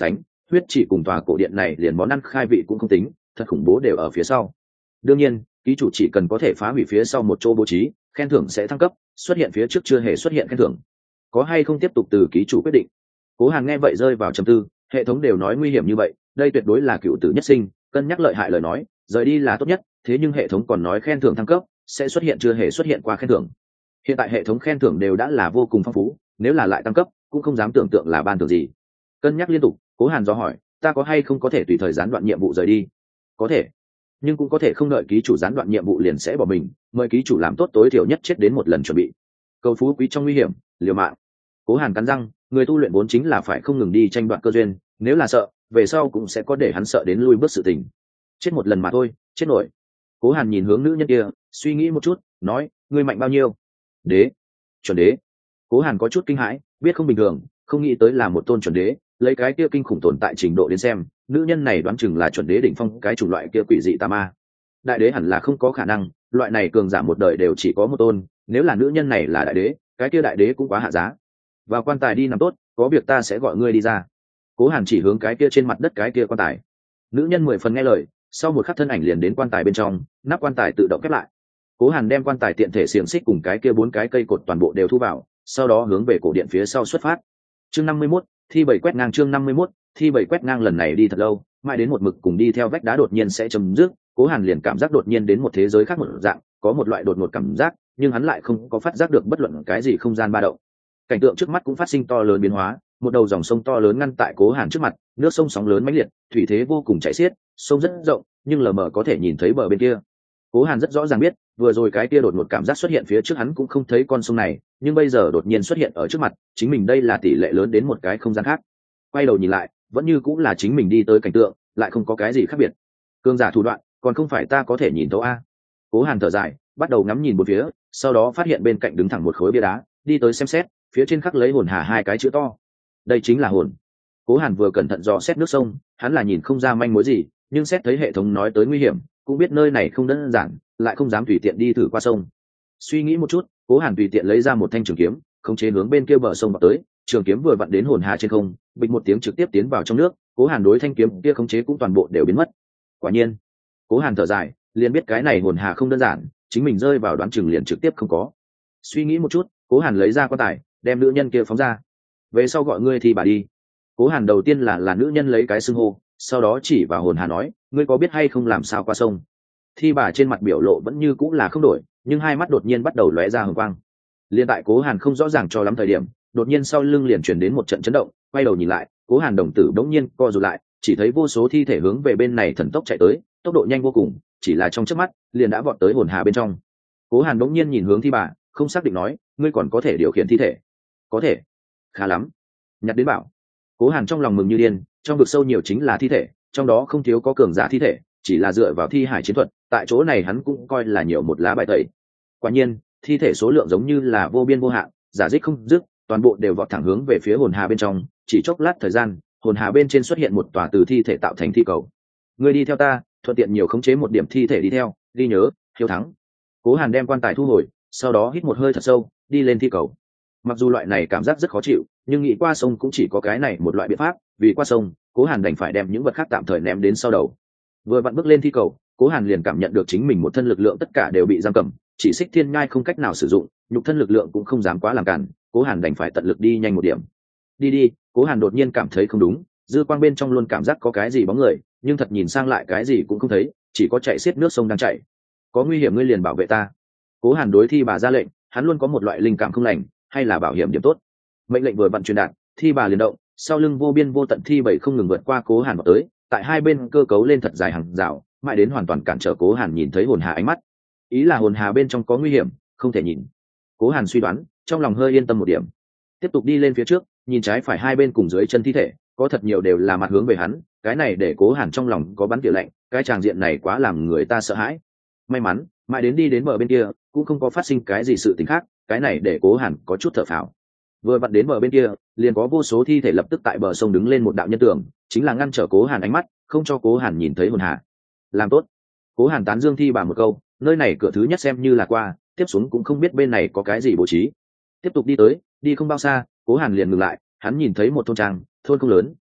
huyết chỉ cùng tòa cổ điện này liền món ăn khai vị cũng không tính, thật khủng bố đều ở phía sau. Đương nhiên ký chủ chỉ cần có thể phá hủy phía sau một chỗ bố trí, khen thưởng sẽ thăng cấp, xuất hiện phía trước chưa hề xuất hiện khen thưởng, có hay không tiếp tục từ ký chủ quyết định. Cố Hàn nghe vậy rơi vào trầm tư, hệ thống đều nói nguy hiểm như vậy, đây tuyệt đối là cựu tử nhất sinh, cân nhắc lợi hại lời nói rời đi là tốt nhất, thế nhưng hệ thống còn nói khen thưởng thăng cấp sẽ xuất hiện chưa hề xuất hiện qua khen thưởng. Hiện tại hệ thống khen thưởng đều đã là vô cùng phong phú, nếu là lại tăng cấp cũng không dám tưởng tượng là ban thưởng gì. Cân nhắc liên tục, Cố Hàn do hỏi, ta có hay không có thể tùy thời gián đoạn nhiệm vụ rời đi? Có thể, nhưng cũng có thể không đợi ký chủ gián đoạn nhiệm vụ liền sẽ bỏ mình, mời ký chủ làm tốt tối thiểu nhất chết đến một lần chuẩn bị. Cầu phú quý trong nguy hiểm, liều mạng. Cố Hàn cắn răng, người tu luyện vốn chính là phải không ngừng đi tranh đoạt cơ duyên, nếu là sợ về sau cũng sẽ có để hắn sợ đến lui bước sự tình. Chết một lần mà thôi, chết nổi. Cố Hàn nhìn hướng nữ nhân kia, suy nghĩ một chút, nói, ngươi mạnh bao nhiêu? Đế, chuẩn đế. Cố Hàn có chút kinh hãi, biết không bình thường, không nghĩ tới là một tôn chuẩn đế, lấy cái kia kinh khủng tồn tại trình độ đến xem, nữ nhân này đoán chừng là chuẩn đế đỉnh phong cái chủng loại kia quỷ dị tà ma. Đại đế hẳn là không có khả năng, loại này cường giả một đời đều chỉ có một tôn, nếu là nữ nhân này là đại đế, cái kia đại đế cũng quá hạ giá. Vào quan tài đi nằm tốt, có việc ta sẽ gọi ngươi đi ra. Cố Hàn chỉ hướng cái kia trên mặt đất cái kia quan tài. Nữ nhân mười phần nghe lời, sau một khắc thân ảnh liền đến quan tài bên trong, nắp quan tài tự động khép lại. Cố Hàn đem quan tài tiện thể xiềng xích cùng cái kia bốn cái cây cột toàn bộ đều thu vào, sau đó hướng về cổ điện phía sau xuất phát. Chương năm mươi mốt, thi bảy quét ngang. Chương năm mươi mốt, thi bảy quét ngang. Lần này đi thật lâu, mãi đến một mực cùng đi theo vách đá đột nhiên sẽ chấm dứt, Cố Hàn liền cảm giác đột nhiên đến một thế giới khác một dạng, có một loại đột ngột cảm giác, nhưng hắn lại không có phát giác được bất luận cái gì không gian ba động. Cảnh tượng trước mắt cũng phát sinh to lớn biến hóa, một đầu dòng sông to lớn ngăn tại Cố Hàn trước mặt, nước sông sóng lớn mãnh liệt, thủy thế vô cùng chảy xiết, sông rất rộng, nhưng lờ mờ có thể nhìn thấy bờ bên kia. Cố Hàn rất rõ ràng biết, vừa rồi cái kia đột ngột cảm giác xuất hiện phía trước hắn cũng không thấy con sông này, nhưng bây giờ đột nhiên xuất hiện ở trước mặt, chính mình đây là tỷ lệ lớn đến một cái không gian khác. Quay đầu nhìn lại, vẫn như cũng là chính mình đi tới cảnh tượng, lại không có cái gì khác biệt. Cương giả thủ đoạn, còn không phải ta có thể nhìn thấu a. Cố Hàn thở dài, bắt đầu ngắm nhìn một phía, sau đó phát hiện bên cạnh đứng thẳng một khối bia đá, đi tới xem xét, phía trên khắc lấy hồn hà hai cái chữ to. Đây chính là hồn. Cố Hàn vừa cẩn thận dò xét nước sông, hắn là nhìn không ra manh mối gì, nhưng xét thấy hệ thống nói tới nguy hiểm, cũng biết nơi này không đơn giản, lại không dám tùy tiện đi thử qua sông. Suy nghĩ một chút, Cố Hàn tùy tiện lấy ra một thanh trường kiếm, khống chế hướng bên kia bờ sông vào tới, trường kiếm vừa vặn đến hồn hà trên không, bịch một tiếng trực tiếp tiến vào trong nước, Cố Hàn đối thanh kiếm kia khống chế cũng toàn bộ đều biến mất. Quả nhiên, Cố Hàn thở dài, liền biết cái này hồn hà không đơn giản, chính mình rơi vào đoán chừng liền trực tiếp không có. Suy nghĩ một chút, Cố Hàn lấy ra quan tài, đem nữ nhân kia phóng ra. Về sau gọi ngươi thì bà đi. Cố Hàn đầu tiên là là nữ nhân lấy cái xưng hô, sau đó chỉ vào hồn hà nói, ngươi có biết hay không làm sao qua sông? Thi bà trên mặt biểu lộ vẫn như cũng là không đổi, nhưng hai mắt đột nhiên bắt đầu lóe ra hồng quang. Liên tại Cố Hàn không rõ ràng cho lắm thời điểm, đột nhiên sau lưng liền truyền đến một trận chấn động, quay đầu nhìn lại, Cố Hàn đồng tử đống nhiên co rụt lại, chỉ thấy vô số thi thể hướng về bên này thần tốc chạy tới, tốc độ nhanh vô cùng, chỉ là trong chớp mắt, liền đã vọt tới hồn hà bên trong. Cố Hàn đống nhiên nhìn hướng thi bà, không xác định nói, ngươi còn có thể điều khiển thi thể? Có thể. Khá lắm. Nhặt đến bảo. Cố Hàn trong lòng mừng như điên, trong vực sâu nhiều chính là thi thể, trong đó không thiếu có cường giả thi thể, chỉ là dựa vào thi hải chiến thuật, tại chỗ này hắn cũng coi là nhiều một lá bài tẩy. Quả nhiên, thi thể số lượng giống như là vô biên vô hạn, giả dích không dứt, toàn bộ đều vọt thẳng hướng về phía hồn hà bên trong, chỉ chốc lát thời gian, hồn hà bên trên xuất hiện một tòa từ thi thể tạo thành thi cầu. Ngươi đi theo ta, thuận tiện nhiều khống chế một điểm thi thể đi theo, ghi nhớ, hiếu thắng. Cố Hàn đem quan tài thu hồi, sau đó hít một hơi thật sâu, đi lên thi cầu. Mặc dù loại này cảm giác rất khó chịu, nhưng nghĩ qua sông cũng chỉ có cái này một loại biện pháp, vì qua sông, Cố Hàn đành phải đem những vật khác tạm thời ném đến sau đầu. Vừa vặn bước lên thi cầu, Cố Hàn liền cảm nhận được chính mình một thân lực lượng tất cả đều bị giam cầm, chỉ xích thiên nhai không cách nào sử dụng, nhục thân lực lượng cũng không dám quá làm cản, Cố Hàn đành phải tận lực đi nhanh một điểm. Đi đi, Cố Hàn đột nhiên cảm thấy không đúng, dư quang bên trong luôn cảm giác có cái gì bóng người, nhưng thật nhìn sang lại cái gì cũng không thấy, chỉ có chạy xiết nước sông đang chảy. Có nguy hiểm ngươi liền bảo vệ ta. Cố Hàn đối thi bà ra lệnh, hắn luôn có một loại linh cảm không lành, hay là bảo hiểm điểm tốt. Mệnh lệnh vừa vặn truyền đạt, thi bà liền động, sau lưng vô biên vô tận thi bảy không ngừng vượt qua Cố Hàn vào tới, tại hai bên cơ cấu lên thật dài hàng rào, mãi đến hoàn toàn cản trở Cố Hàn nhìn thấy hồn hà ánh mắt. Ý là hồn hà bên trong có nguy hiểm, không thể nhìn. Cố Hàn suy đoán, trong lòng hơi yên tâm một điểm. Tiếp tục đi lên phía trước, nhìn trái phải hai bên cùng dưới chân thi thể, có thật nhiều đều là mặt hướng về hắn, cái này để Cố Hàn trong lòng có bắn tỉa lạnh, cái tràng diện này quá làm người ta sợ hãi. May mắn, mãi đến đi đến bờ bên kia, cũng không có phát sinh cái gì sự tình khác, cái này để Cố Hàn có chút thở phào. Vừa vặn đến bờ bên kia, liền có vô số thi thể lập tức tại bờ sông đứng lên một đạo nhân tường, chính là ngăn trở Cố Hàn ánh mắt, không cho Cố Hàn nhìn thấy hồn hà. Làm tốt. Cố Hàn tán dương thi bà một câu, nơi này cửa thứ nhất xem như là qua, tiếp xuống cũng không biết bên này có cái gì bố trí. Tiếp tục đi tới, đi không bao xa, Cố Hàn liền ngừng lại, hắn nhìn thấy một thôn trang, thôn không lớn,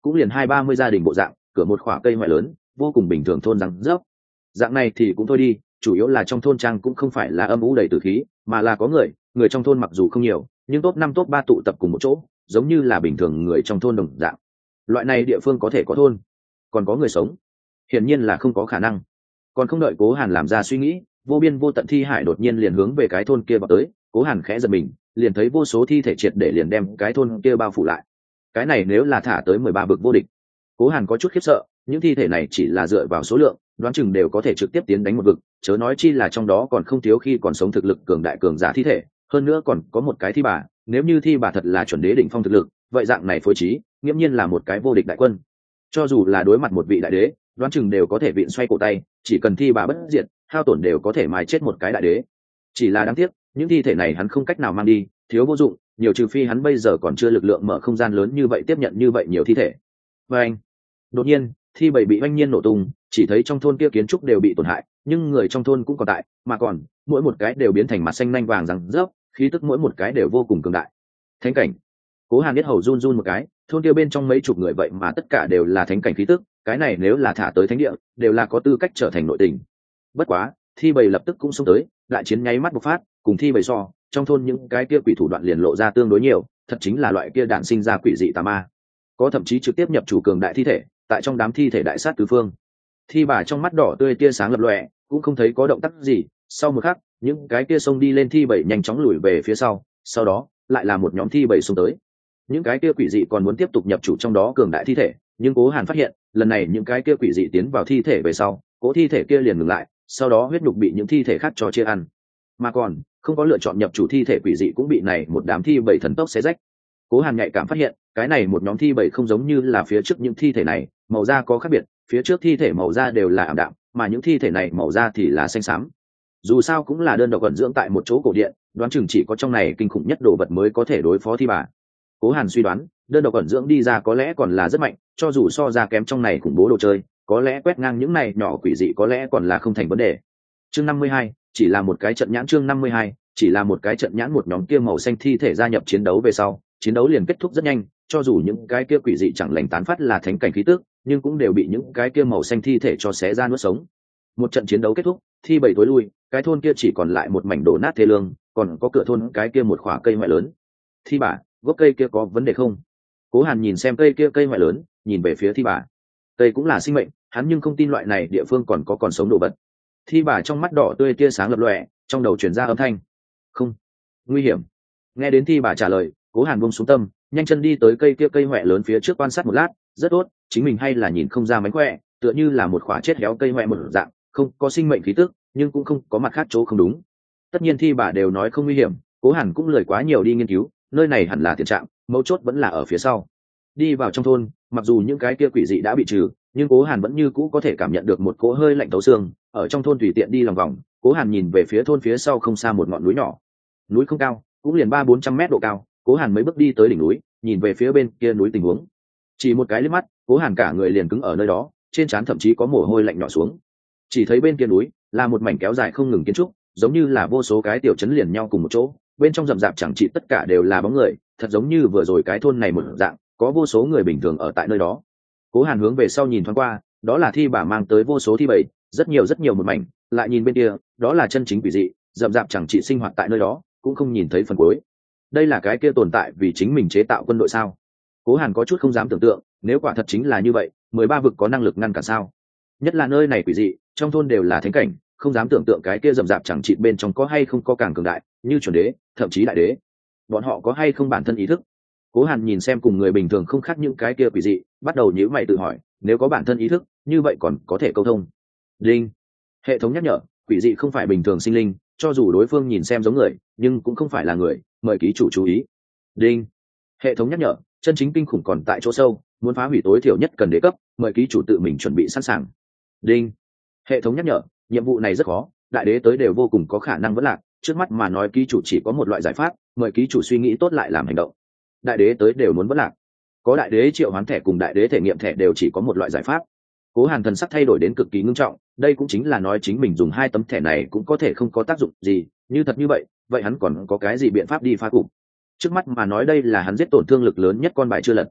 cũng liền hai ba mươi gia đình bộ dạng, cửa một khoả cây ngoại lớn, vô cùng bình thường thôn răng rớp. Dạng này thì cũng thôi đi, chủ yếu là trong thôn trang cũng không phải là âm u đầy tử khí, mà là có người, người trong thôn mặc dù không nhiều, nhưng top năm top ba tụ tập cùng một chỗ, giống như là bình thường người trong thôn đồng dạng. Loại này địa phương có thể có thôn, còn có người sống, hiển nhiên là không có khả năng. Còn không đợi Cố Hàn làm ra suy nghĩ, vô biên vô tận thi hải đột nhiên liền hướng về cái thôn kia vào tới. Cố Hàn khẽ giật mình, liền thấy vô số thi thể triệt để liền đem cái thôn kia bao phủ lại. Cái này nếu là thả tới mười ba bực vô địch, Cố Hàn có chút khiếp sợ. Những thi thể này chỉ là dựa vào số lượng, đoán chừng đều có thể trực tiếp tiến đánh một vực, chớ nói chi là trong đó còn không thiếu khi còn sống thực lực cường đại cường giả thi thể, hơn nữa còn có một cái thi bà. Nếu như thi bà thật là chuẩn đế đỉnh phong thực lực, vậy dạng này phối trí nghiễm nhiên là một cái vô địch đại quân. Cho dù là đối mặt một vị đại đế, đoán chừng đều có thể vịn xoay cổ tay, chỉ cần thi bà bất diệt, hao tổn đều có thể mài chết một cái đại đế. Chỉ là đáng tiếc, những thi thể này hắn không cách nào mang đi, thiếu vô dụng, nhiều trừ phi hắn bây giờ còn chưa lực lượng mở không gian lớn như vậy tiếp nhận như vậy nhiều thi thể. Và anh, đột nhiên, thi bầy bị oanh nhiên nổ tung, chỉ thấy trong thôn kia kiến trúc đều bị tổn hại, nhưng người trong thôn cũng còn tại, mà còn mỗi một cái đều biến thành mặt xanh nhanh vàng răng rớp, khí tức mỗi một cái đều vô cùng cường đại. Thánh cảnh. Cố Hàn biết hầu run run một cái, thôn kia bên trong mấy chục người vậy mà tất cả đều là thánh cảnh khí tức, cái này nếu là thả tới thánh địa, đều là có tư cách trở thành nội tình. Bất quá, thi bầy lập tức cũng xông tới, đại chiến nháy mắt bộc phát, cùng thi bầy so, trong thôn những cái kia quỷ thủ đoạn liền lộ ra tương đối nhiều, thật chính là loại kia đạn sinh ra quỷ dị tà ma. Có thậm chí trực tiếp nhập chủ cường đại thi thể, tại trong đám thi thể đại sát tứ phương. Thi bà trong mắt đỏ tươi tia sáng lập lòe, cũng không thấy có động tác gì, sau một khắc, những cái kia xông đi lên thi bầy nhanh chóng lùi về phía sau, sau đó, lại là một nhóm thi bầy xông tới. Những cái kia quỷ dị còn muốn tiếp tục nhập chủ trong đó cường đại thi thể, nhưng Cố Hàn phát hiện, lần này những cái kia quỷ dị tiến vào thi thể về sau, cố thi thể kia liền ngừng lại, sau đó huyết nhục bị những thi thể khác cho chia ăn. Mà còn, không có lựa chọn nhập chủ thi thể quỷ dị cũng bị này một đám thi bầy thần tốc xé rách. Cố Hàn nhạy cảm phát hiện, cái này một nhóm thi bầy không giống như là phía trước những thi thể này, màu da có khác biệt, phía trước thi thể màu da đều là ảm đạm, mà những thi thể này màu da thì là xanh xám. Dù sao cũng là đơn độc ẩn dưỡng tại một chỗ cổ điện, đoán chừng chỉ có trong này kinh khủng nhất đồ vật mới có thể đối phó thi bà. Cố Hàn suy đoán, đơn độc ẩn dưỡng đi ra có lẽ còn là rất mạnh, cho dù so ra kém trong này khủng bố đồ chơi, có lẽ quét ngang những này nhỏ quỷ dị có lẽ còn là không thành vấn đề. Chương năm mươi hai, chỉ là một cái trận nhãn chương năm mươi hai, chỉ là một cái trận nhãn một nhóm kia màu xanh thi thể gia nhập chiến đấu về sau, chiến đấu liền kết thúc rất nhanh, cho dù những cái kia quỷ dị chẳng lành tán phát là thánh cảnh khí tức, nhưng cũng đều bị những cái kia màu xanh thi thể cho xé ra nuốt sống. Một trận chiến đấu kết thúc, thi bầy tối lui, cái thôn kia chỉ còn lại một mảnh đổ nát thê lương, còn có cửa thôn cái kia một khỏa cây ngoại lớn. Thi bà, gốc cây kia có vấn đề không? Cố Hàn nhìn xem cây kia cây ngoại lớn, nhìn về phía thi bà. Cây cũng là sinh mệnh, hắn nhưng không tin loại này địa phương còn có còn sống đồ vật. Thi bà trong mắt đỏ tươi tia sáng lập lòe, trong đầu truyền ra âm thanh. Không, nguy hiểm. Nghe đến thi bà trả lời, Cố Hàn buông xuống tâm, nhanh chân đi tới cây kia cây hoẹ lớn phía trước quan sát một lát, rất tốt, chính mình hay là nhìn không ra mánh khỏe, tựa như là một khỏa chết héo cây hoẹ một dạng, không có sinh mệnh khí tức, nhưng cũng không có mặt khác chỗ không đúng. Tất nhiên thi bà đều nói không nguy hiểm, Cố Hàn cũng lười quá nhiều đi nghiên cứu, nơi này hẳn là tiền trạm, mấu chốt vẫn là ở phía sau. Đi vào trong thôn, mặc dù những cái kia quỷ dị đã bị trừ, nhưng Cố Hàn vẫn như cũ có thể cảm nhận được một cỗ hơi lạnh thấu xương. Ở trong thôn tùy tiện đi lòng vòng, Cố Hàn nhìn về phía thôn phía sau không xa một ngọn núi nhỏ. Núi không cao, cũng liền ba bốn trăm mét độ cao. Cố Hàn mấy bước đi tới đỉnh núi, nhìn về phía bên kia núi tình huống. Chỉ một cái liếc mắt, Cố Hàn cả người liền cứng ở nơi đó, trên trán thậm chí có mồ hôi lạnh nhỏ xuống. Chỉ thấy bên kia núi là một mảnh kéo dài không ngừng kiến trúc, giống như là vô số cái tiểu trấn liền nhau cùng một chỗ, bên trong rậm rạp chẳng trị tất cả đều là bóng người, thật giống như vừa rồi cái thôn này một dạng, có vô số người bình thường ở tại nơi đó. Cố Hàn hướng về sau nhìn thoáng qua, đó là thi bà mang tới vô số thi bầy, rất nhiều rất nhiều một mảnh, lại nhìn bên kia, đó là chân chính quỷ dị, rậm rạp chẳng trị sinh hoạt tại nơi đó, cũng không nhìn thấy phần cuối. Đây là cái kia tồn tại vì chính mình chế tạo quân đội sao? Cố Hàn có chút không dám tưởng tượng, nếu quả thật chính là như vậy, mười ba vực có năng lực ngăn cản sao? Nhất là nơi này quỷ dị, trong thôn đều là thánh cảnh, không dám tưởng tượng cái kia rậm rạp chẳng trị bên trong có hay không có càng cường đại, như chuẩn đế, thậm chí đại đế. Bọn họ có hay không bản thân ý thức? Cố Hàn nhìn xem cùng người bình thường không khác những cái kia quỷ dị, bắt đầu nhíu mày tự hỏi, nếu có bản thân ý thức, như vậy còn có thể câu thông. Linh, hệ thống nhắc nhở, quỷ dị không phải bình thường sinh linh, cho dù đối phương nhìn xem giống người, nhưng cũng không phải là người, mời ký chủ chú ý. Đinh, hệ thống nhắc nhở, chân chính kinh khủng còn tại chỗ sâu, muốn phá hủy tối thiểu nhất cần đế cấp, mời ký chủ tự mình chuẩn bị sẵn sàng. Đinh, hệ thống nhắc nhở, nhiệm vụ này rất khó, đại đế tới đều vô cùng có khả năng vẫn lạc, trước mắt mà nói ký chủ chỉ có một loại giải pháp, mời ký chủ suy nghĩ tốt lại làm hành động. Đại đế tới đều muốn vẫn lạc, có đại đế triệu hoán thẻ cùng đại đế thể nghiệm thẻ đều chỉ có một loại giải pháp. Cố Hàn thần sắc thay đổi đến cực kỳ ngưng trọng, đây cũng chính là nói chính mình dùng hai tấm thẻ này cũng có thể không có tác dụng gì, như thật như vậy, vậy hắn còn có cái gì biện pháp đi phá cục? Trước mắt mà nói đây là hắn giết tổn thương lực lớn nhất con bài chưa lật.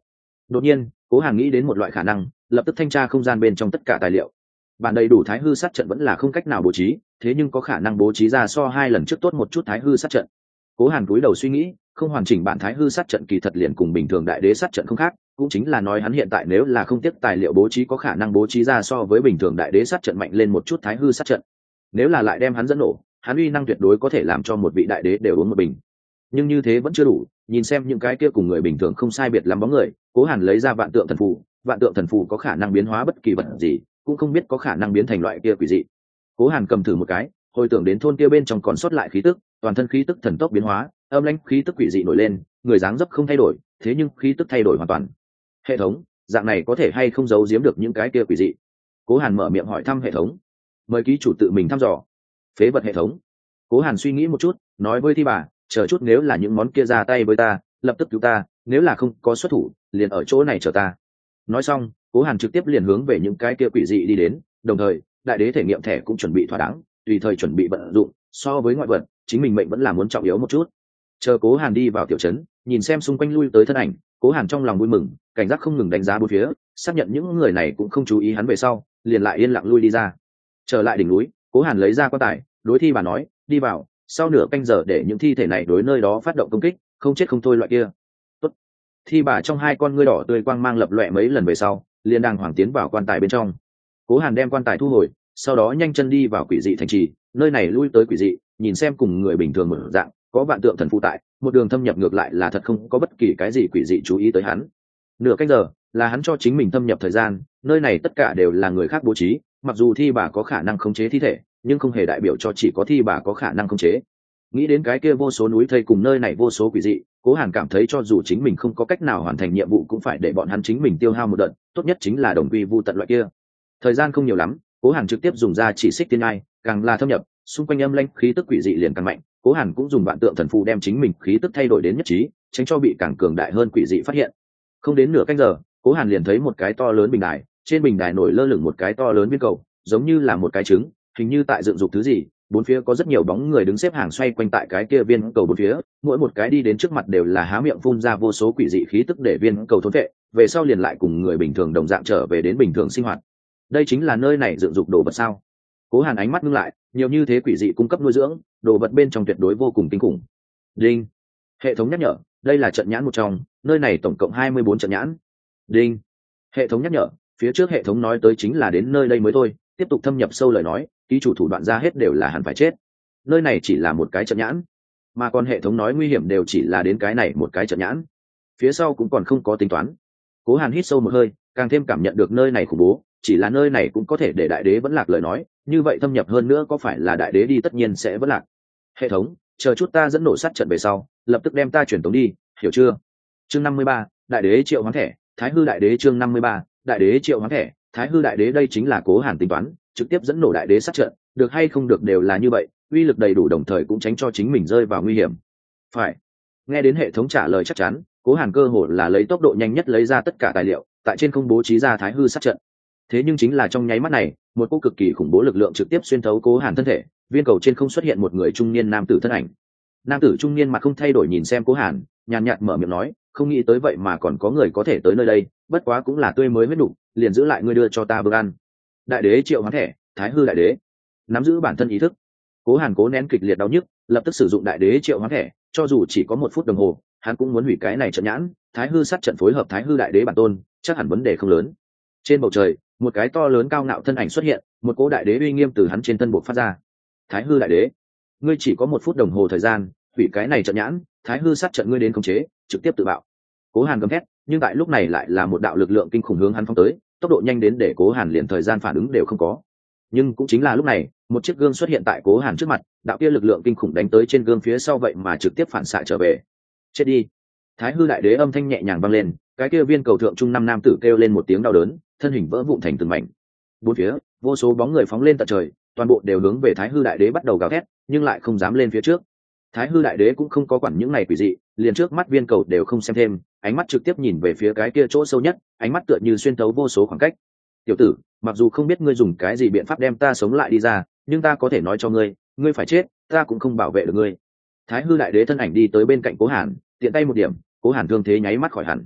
Đột nhiên Cố Hàn nghĩ đến một loại khả năng, lập tức thanh tra không gian bên trong tất cả tài liệu. Bản đầy đủ thái hư sát trận vẫn là không cách nào bố trí, thế nhưng có khả năng bố trí ra so hai lần trước tốt một chút thái hư sát trận. Cố Hàn cúi đầu suy nghĩ, không hoàn chỉnh bản thái hư sát trận kỳ thật liền cùng bình thường đại đế sát trận không khác, cũng chính là nói hắn hiện tại nếu là không tiếp tài liệu bố trí có khả năng bố trí ra so với bình thường đại đế sát trận mạnh lên một chút thái hư sát trận. Nếu là lại đem hắn dẫn nổ, hắn uy năng tuyệt đối có thể làm cho một vị đại đế đều uống một bình. Nhưng như thế vẫn chưa đủ, nhìn xem những cái kia cùng người bình thường không sai biệt lắm bóng người, Cố Hàn lấy ra vạn tượng thần phù, vạn tượng thần phù có khả năng biến hóa bất kỳ vật gì, cũng không biết có khả năng biến thành loại kia quỷ dị. Cố Hàn cầm thử một cái, hồi tưởng đến thôn kia bên trong còn sót lại khí tức, toàn thân khí tức thần tốc biến hóa, âm lãnh khí tức quỷ dị nổi lên, người dáng dấp không thay đổi, thế nhưng khí tức thay đổi hoàn toàn. Hệ thống, dạng này có thể hay không giấu giếm được những cái kia quỷ dị? Cố Hàn mở miệng hỏi thăm hệ thống. Mời ký chủ tự mình thăm dò. Phế vật hệ thống. Cố Hàn suy nghĩ một chút, nói với Thi Bà, chờ chút nếu là những món kia ra tay với ta, lập tức cứu ta, nếu là không có xuất thủ, liền ở chỗ này chờ ta. Nói xong, Cố Hàn trực tiếp liền hướng về những cái kia quỷ dị đi đến, đồng thời, đại đế thể nghiệm thẻ cũng chuẩn bị thỏa đáng, tùy thời chuẩn bị vận dụng, so với ngoại vật, chính mình mệnh vẫn là muốn trọng yếu một chút. Chờ Cố Hàn đi vào tiểu trấn, nhìn xem xung quanh lui tới thân ảnh, Cố Hàn trong lòng vui mừng, cảnh giác không ngừng đánh giá bốn phía, xác nhận những người này cũng không chú ý hắn về sau, liền lại yên lặng lui đi ra. Trở lại đỉnh núi, Cố Hàn lấy ra quan tài, đối Thi Bà nói, đi vào, sau nửa canh giờ để những thi thể này đối nơi đó phát động công kích, không chết không thôi loại kia. Tốt. Thi Bà trong hai con ngươi đỏ tươi quang mang lập lòe mấy lần về sau, liền đang hoàng tiến vào quan tài bên trong. Cố Hàn đem quan tài thu hồi, sau đó nhanh chân đi vào quỷ dị thành trì, nơi này lui tới quỷ dị, nhìn xem cùng người bình thường mở dạng, có vạn tượng thần phụ tại, một đường thâm nhập ngược lại là thật không có bất kỳ cái gì quỷ dị chú ý tới hắn. Nửa canh giờ là hắn cho chính mình thâm nhập thời gian, nơi này tất cả đều là người khác bố trí, mặc dù Thi Bà có khả năng khống chế thi thể, nhưng không hề đại biểu cho chỉ có Thi Bà có khả năng khống chế. Nghĩ đến cái kia vô số núi thây cùng nơi này vô số quỷ dị, Cố Hàn cảm thấy cho dù chính mình không có cách nào hoàn thành nhiệm vụ cũng phải để bọn hắn chính mình tiêu hao một đợt, tốt nhất chính là đồng quy vu tận loại kia. Thời gian không nhiều lắm, Cố Hàn trực tiếp dùng ra chỉ xích tiên ai, càng là thâm nhập, xung quanh âm lãnh khí tức quỷ dị liền càng mạnh. Cố Hàn cũng dùng vạn tượng thần phù đem chính mình khí tức thay đổi đến nhất trí, tránh cho bị càng cường đại hơn quỷ dị phát hiện. Không đến nửa canh giờ, Cố Hàn liền thấy một cái to lớn bình đài, trên bình đài nổi lơ lửng một cái to lớn viên cầu, giống như là một cái trứng, hình như tại dựng dục thứ gì. Bốn phía có rất nhiều bóng người đứng xếp hàng xoay quanh tại cái kia viên cầu bốn phía, mỗi một cái đi đến trước mặt đều là há miệng phun ra vô số quỷ dị khí tức để viên cầu thôn vệ, về sau liền lại cùng người bình thường đồng dạng trở về đến bình thường sinh hoạt. Đây chính là nơi này dựng dục đồ vật sao? Cố Hàn ánh mắt ngưng lại, nhiều như thế quỷ dị cung cấp nuôi dưỡng, đồ vật bên trong tuyệt đối vô cùng kinh khủng. Đinh. Hệ thống nhắc nhở, đây là trận nhãn một trong, nơi này tổng cộng hai mươi bốn trận nhãn. Đinh. Hệ thống nhắc nhở, phía trước hệ thống nói tới chính là đến nơi đây mới thôi, tiếp tục thâm nhập sâu lời nói, ký chủ thủ đoạn ra hết đều là hẳn phải chết. Nơi này chỉ là một cái trận nhãn, mà còn hệ thống nói nguy hiểm đều chỉ là đến cái này một cái trận nhãn, phía sau cũng còn không có tính toán. Cố Hàn hít sâu một hơi, càng thêm cảm nhận được nơi này khủng bố, chỉ là nơi này cũng có thể để đại đế vẫn lạc lời nói, như vậy thâm nhập hơn nữa có phải là đại đế đi tất nhiên sẽ vẫn lạc. Hệ thống, chờ chút ta dẫn nổ sát trận về sau, lập tức đem ta chuyển tống đi, hiểu chưa? Chương năm mươi ba, đại đế triệu hoán thẻ, Thái hư đại đế chương năm mươi ba, đại đế triệu hoán thẻ, Thái hư đại đế đây chính là Cố Hàn tính toán, trực tiếp dẫn nổ đại đế sát trận, được hay không được đều là như vậy, uy lực đầy đủ đồng thời cũng tránh cho chính mình rơi vào nguy hiểm. Phải. Nghe đến hệ thống trả lời chắc chắn, Cố Hàn cơ hồ là lấy tốc độ nhanh nhất lấy ra tất cả tài liệu, tại trên không bố trí ra Thái hư sát trận. Thế nhưng chính là trong nháy mắt này, một cỗ cực kỳ khủng bố lực lượng trực tiếp xuyên thấu Cố Hàn thân thể, viên cầu trên không xuất hiện một người trung niên nam tử thân ảnh. Nam tử trung niên mặt không thay đổi nhìn xem Cố Hàn, nhàn nhạt mở miệng nói, không nghĩ tới vậy mà còn có người có thể tới nơi đây, bất quá cũng là tươi mới huyết đủ, liền giữ lại ngươi đưa cho ta bữa ăn. Đại đế triệu hoán thẻ, Thái hư đại đế. Nắm giữ bản thân ý thức, Cố Hàn cố nén kịch liệt đau nhức, lập tức sử dụng đại đế triệu hoán thẻ, cho dù chỉ có một phút đồng hồ, hắn cũng muốn hủy cái này trận nhãn. Thái hư sát trận phối hợp Thái hư đại đế bản tôn, chắc hẳn vấn đề không lớn. Trên bầu trời, một cái to lớn cao ngạo thân ảnh xuất hiện, một cỗ đại đế uy nghiêm từ hắn trên thân buộc phát ra. Thái hư đại đế, ngươi chỉ có một phút đồng hồ thời gian, hủy cái này trận nhãn. Thái hư sát trận ngươi đến khống chế, trực tiếp tự bạo. Cố Hàn gầm thét, nhưng tại lúc này lại là một đạo lực lượng kinh khủng hướng hắn phóng tới, tốc độ nhanh đến để Cố Hàn liền thời gian phản ứng đều không có. Nhưng cũng chính là lúc này, một chiếc gương xuất hiện tại Cố Hàn trước mặt, đạo kia lực lượng kinh khủng đánh tới trên gương phía sau vậy mà trực tiếp phản xạ trở về. Chết đi. Thái hư đại đế âm thanh nhẹ nhàng vang lên, cái kia viên cầu thượng trung năm nam tử kêu lên một tiếng đau đớn, thân hình vỡ vụn thành từng mảnh. Bốn phía, vô số bóng người phóng lên tận trời, toàn bộ đều hướng về Thái hư đại đế bắt đầu gào thét, nhưng lại không dám lên phía trước. Thái hư đại đế cũng không có quản những này quỷ dị, liền trước mắt viên cầu đều không xem thêm, ánh mắt trực tiếp nhìn về phía cái kia chỗ sâu nhất, ánh mắt tựa như xuyên thấu vô số khoảng cách. Tiểu tử, mặc dù không biết ngươi dùng cái gì biện pháp đem ta sống lại đi ra, nhưng ta có thể nói cho ngươi, ngươi phải chết, ta cũng không bảo vệ được ngươi. Thái hư đại đế thân ảnh đi tới bên cạnh Cố Hàn, tiện tay một điểm, Cố Hàn thương thế nháy mắt khỏi hẳn.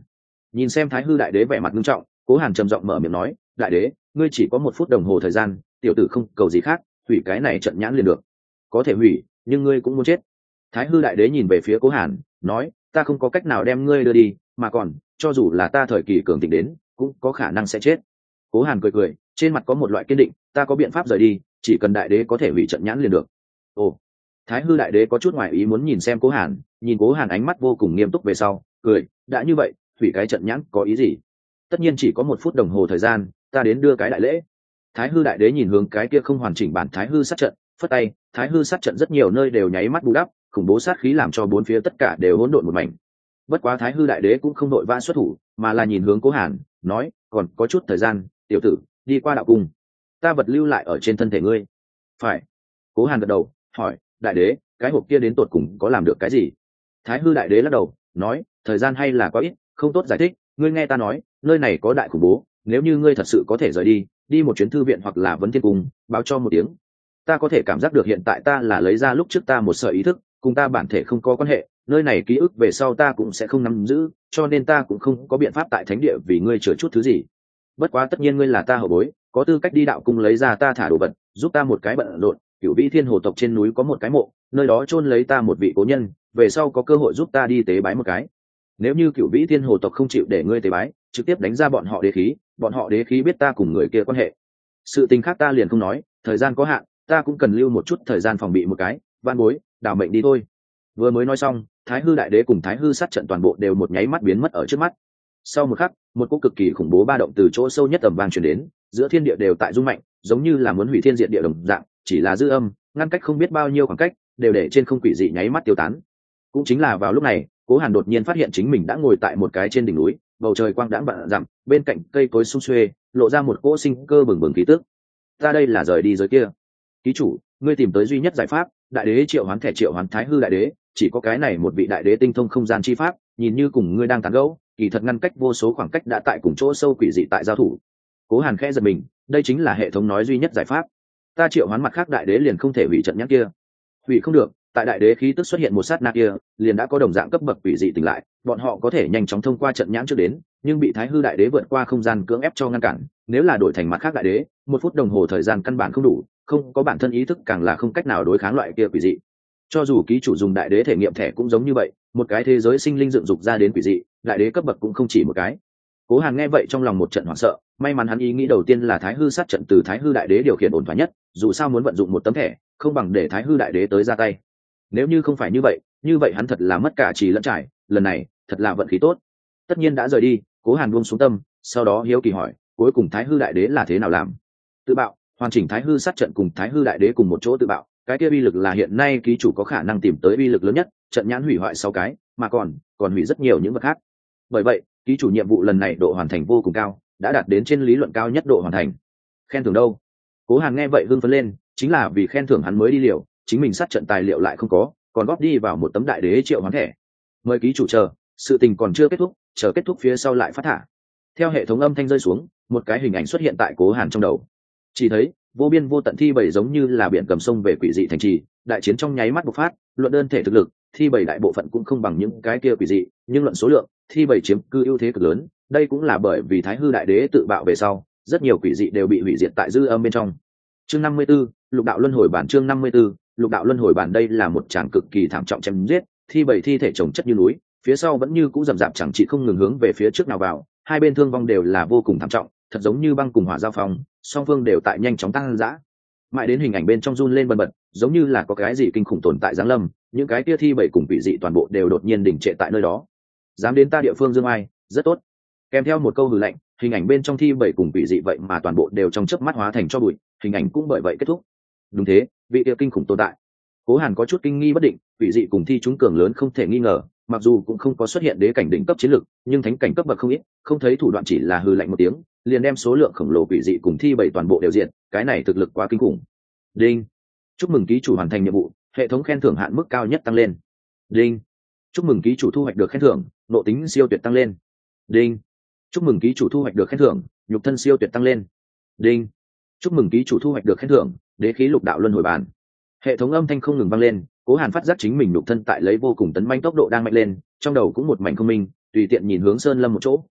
Nhìn xem thái hư đại đế vẻ mặt nghiêm trọng, Cố Hàn trầm giọng mở miệng nói, đại đế, ngươi chỉ có một phút đồng hồ thời gian, tiểu tử không cầu gì khác, hủy cái này trận nhãn liền được. Có thể hủy, nhưng ngươi cũng muốn chết. Thái hư đại đế nhìn về phía Cố Hàn, nói, ta không có cách nào đem ngươi đưa đi, mà còn cho dù là ta thời kỳ cường thịnh đến, cũng có khả năng sẽ chết. Cố Hàn cười cười, trên mặt có một loại kiên định, ta có biện pháp rời đi, chỉ cần đại đế có thể hủy trận nhãn liền được. Ồ. Thái hư đại đế có chút ngoài ý muốn nhìn xem Cố Hàn, nhìn Cố Hàn ánh mắt vô cùng nghiêm túc về sau, cười, đã như vậy, hủy cái trận nhãn có ý gì? Tất nhiên chỉ có một phút đồng hồ thời gian, ta đến đưa cái đại lễ. Thái hư đại đế nhìn hướng cái kia không hoàn chỉnh bản thái hư sát trận, phất tay, thái hư sát trận rất nhiều nơi đều nháy mắt bù đắp, khủng bố sát khí làm cho bốn phía tất cả đều hỗn độn một mảnh. Bất quá thái hư đại đế cũng không đội vã xuất thủ, mà là nhìn hướng Cố Hàn, nói, còn có chút thời gian, tiểu tử, đi qua đạo cung, ta vật lưu lại ở trên thân thể ngươi. Phải. Cố Hàn gật đầu, hỏi, đại đế, cái hộp kia đến tột cùng có làm được cái gì? Thái hư đại đế lắc đầu, nói, thời gian hay là quá ít, không tốt giải thích, ngươi nghe ta nói, nơi này có đại khủng bố, nếu như ngươi thật sự có thể rời đi, đi một chuyến thư viện hoặc là vấn thiên cung, báo cho một tiếng. Ta có thể cảm giác được hiện tại ta là lấy ra lúc trước ta một sợi ý thức, cùng ta bản thể không có quan hệ, nơi này ký ức về sau ta cũng sẽ không nắm giữ, cho nên ta cũng không có biện pháp tại thánh địa vì ngươi chữa chút thứ gì. Bất quá tất nhiên ngươi là ta hậu bối, có tư cách đi đạo cung lấy ra ta thả đồ vật, giúp ta một cái bận rộn. Cửu Vĩ Thiên Hồ tộc trên núi có một cái mộ, nơi đó chôn lấy ta một vị cố nhân, về sau có cơ hội giúp ta đi tế bái một cái. Nếu như Cửu Vĩ Thiên Hồ tộc không chịu để ngươi tế bái, trực tiếp đánh ra bọn họ đế khí, bọn họ đế khí biết ta cùng người kia quan hệ. Sự tình khác ta liền không nói, thời gian có hạn, ta cũng cần lưu một chút thời gian phòng bị một cái, van bối, đảo mệnh đi thôi. Vừa mới nói xong, Thái hư đại đế cùng Thái hư sát trận toàn bộ đều một nháy mắt biến mất ở trước mắt. Sau một khắc, một cỗ cực kỳ khủng bố ba động từ chỗ sâu nhất tầm vang truyền đến, giữa thiên địa đều tại rung mạnh, giống như là muốn hủy thiên diệt địa đồng dạng, chỉ là dư âm, ngăn cách không biết bao nhiêu khoảng cách, đều để trên không quỷ dị nháy mắt tiêu tán. Cũng chính là vào lúc này, Cố Hàn đột nhiên phát hiện chính mình đã ngồi tại một cái trên đỉnh núi, bầu trời quang đãng vạn dặm, bên cạnh cây cối sum xuê, lộ ra một cỗ sinh cơ bừng bừng khí tức. Ta đây là rời đi giới kia. Ký chủ, ngươi tìm tới duy nhất giải pháp, đại đế triệu hoán thẻ triệu hoán Thái hư đại đế, chỉ có cái này một vị đại đế tinh thông không gian chi pháp, nhìn như cùng ngươi đang tán gẫu, kỳ thật ngăn cách vô số khoảng cách đã tại cùng chỗ sâu quỷ dị tại giao thủ. Cố Hàn khẽ giật mình, đây chính là hệ thống nói duy nhất giải pháp. Ta triệu hoán mặt khác đại đế liền không thể hủy trận nhãn kia. Hủy không được, tại đại đế khí tức xuất hiện một sát na kia, liền đã có đồng dạng cấp bậc quỷ dị tỉnh lại, bọn họ có thể nhanh chóng thông qua trận nhãn trước đến, nhưng bị Thái hư đại đế vượt qua không gian cưỡng ép cho ngăn cản, nếu là đổi thành mặt khác đại đế, một phút đồng hồ thời gian căn bản không đủ, không có bản thân ý thức càng là không cách nào đối kháng loại kia quỷ dị. Cho dù ký chủ dùng đại đế thể nghiệm thẻ cũng giống như vậy, một cái thế giới sinh linh dựng dục ra đến quỷ dị, đại đế cấp bậc cũng không chỉ một cái. Cố Hàn nghe vậy trong lòng một trận hoảng sợ, may mắn hắn ý nghĩ đầu tiên là Thái hư sát trận từ Thái hư đại đế điều khiển ổn thỏa nhất, dù sao muốn vận dụng một tấm thẻ, không bằng để Thái hư đại đế tới ra tay. Nếu như không phải như vậy, như vậy hắn thật là mất cả trì lẫn trải, lần này, thật là vận khí tốt. Tất nhiên đã rời đi, Cố Hàn buông xuống tâm, sau đó hiếu kỳ hỏi, cuối cùng Thái hư đại đế là thế nào làm? Tự bạo, hoàn chỉnh Thái hư sát trận cùng Thái hư đại đế cùng một chỗ tự bạo, cái kia uy lực là hiện nay ký chủ có khả năng tìm tới uy lực lớn nhất, trận nhãn hủy hoại sáu cái, mà còn còn hủy rất nhiều những vật khác. Bởi vậy, ký chủ nhiệm vụ lần này độ hoàn thành vô cùng cao, đã đạt đến trên lý luận cao nhất độ hoàn thành. Khen thưởng đâu? Cố Hàn nghe vậy hưng phấn lên, chính là vì khen thưởng hắn mới đi liều, chính mình sát trận tài liệu lại không có, còn góp đi vào một tấm đại đế triệu hoán thẻ. Mời ký chủ chờ, sự tình còn chưa kết thúc, chờ kết thúc phía sau lại phát thả. Theo hệ thống âm thanh rơi xuống, một cái hình ảnh xuất hiện tại Cố Hàn trong đầu. Chỉ thấy vô biên vô tận thi bảy giống như là biển cầm sông về quỷ dị thành trì, đại chiến trong nháy mắt bộc phát, luận đơn thể thực lực, thi bảy đại bộ phận cũng không bằng những cái kia quỷ dị, nhưng luận số lượng, thi bảy chiếm cư ưu thế cực lớn, đây cũng là bởi vì Thái hư đại đế tự bạo về sau, rất nhiều quỷ dị đều bị hủy diệt tại dư âm bên trong. Chương năm mươi 54, Lục đạo luân hồi bản chương năm mươi 54, Lục đạo luân hồi bản đây là một tràng cực kỳ thảm trọng chém giết, thi bảy thi thể chồng chất như núi, phía sau vẫn như cũ rầm rạp chẳng chỉ không ngừng hướng về phía trước nào vào, hai bên thương vong đều là vô cùng thảm trọng, thật giống như băng cùng hỏa giao phong, song phương đều tại nhanh chóng tăng dã. Mãi đến hình ảnh bên trong run lên bần bật, giống như là có cái gì kinh khủng tồn tại giáng lâm, những cái kia thi bảy cùng quỷ dị toàn bộ đều đột nhiên đình trệ tại nơi đó. Dám đến ta địa phương dương ai, rất tốt. Kèm theo một câu hừ lạnh, hình ảnh bên trong thi bảy cùng quỷ dị vậy mà toàn bộ đều trong chớp mắt hóa thành cho bụi, hình ảnh cũng bởi vậy kết thúc. Đúng thế, vị kia kinh khủng tồn tại. Cố Hàn có chút kinh nghi bất định, quỷ dị cùng thi chúng cường lớn không thể nghi ngờ, mặc dù cũng không có xuất hiện đế cảnh đỉnh cấp chiến lực, nhưng thánh cảnh cấp bậc không ít, không thấy thủ đoạn chỉ là hừ lạnh một tiếng, liền đem số lượng khổng lồ quỷ dị cùng thi bảy toàn bộ đều diện, cái này thực lực quá kinh khủng. Đinh. Chúc mừng ký chủ hoàn thành nhiệm vụ, hệ thống khen thưởng hạn mức cao nhất tăng lên. Đinh. Chúc mừng ký chủ thu hoạch được khen thưởng, nộ tính siêu tuyệt tăng lên. Đinh. Chúc mừng ký chủ thu hoạch được khen thưởng, nhục thân siêu tuyệt tăng lên. Đinh. Chúc mừng ký chủ thu hoạch được khen thưởng, đế khí lục đạo luân hồi bản. Hệ thống âm thanh không ngừng vang lên, Cố Hàn phát giác chính mình nhục thân tại lấy vô cùng tấn manh tốc độ đang mạnh lên, trong đầu cũng một mảnh không minh, tùy tiện nhìn hướng sơn lâm một chỗ,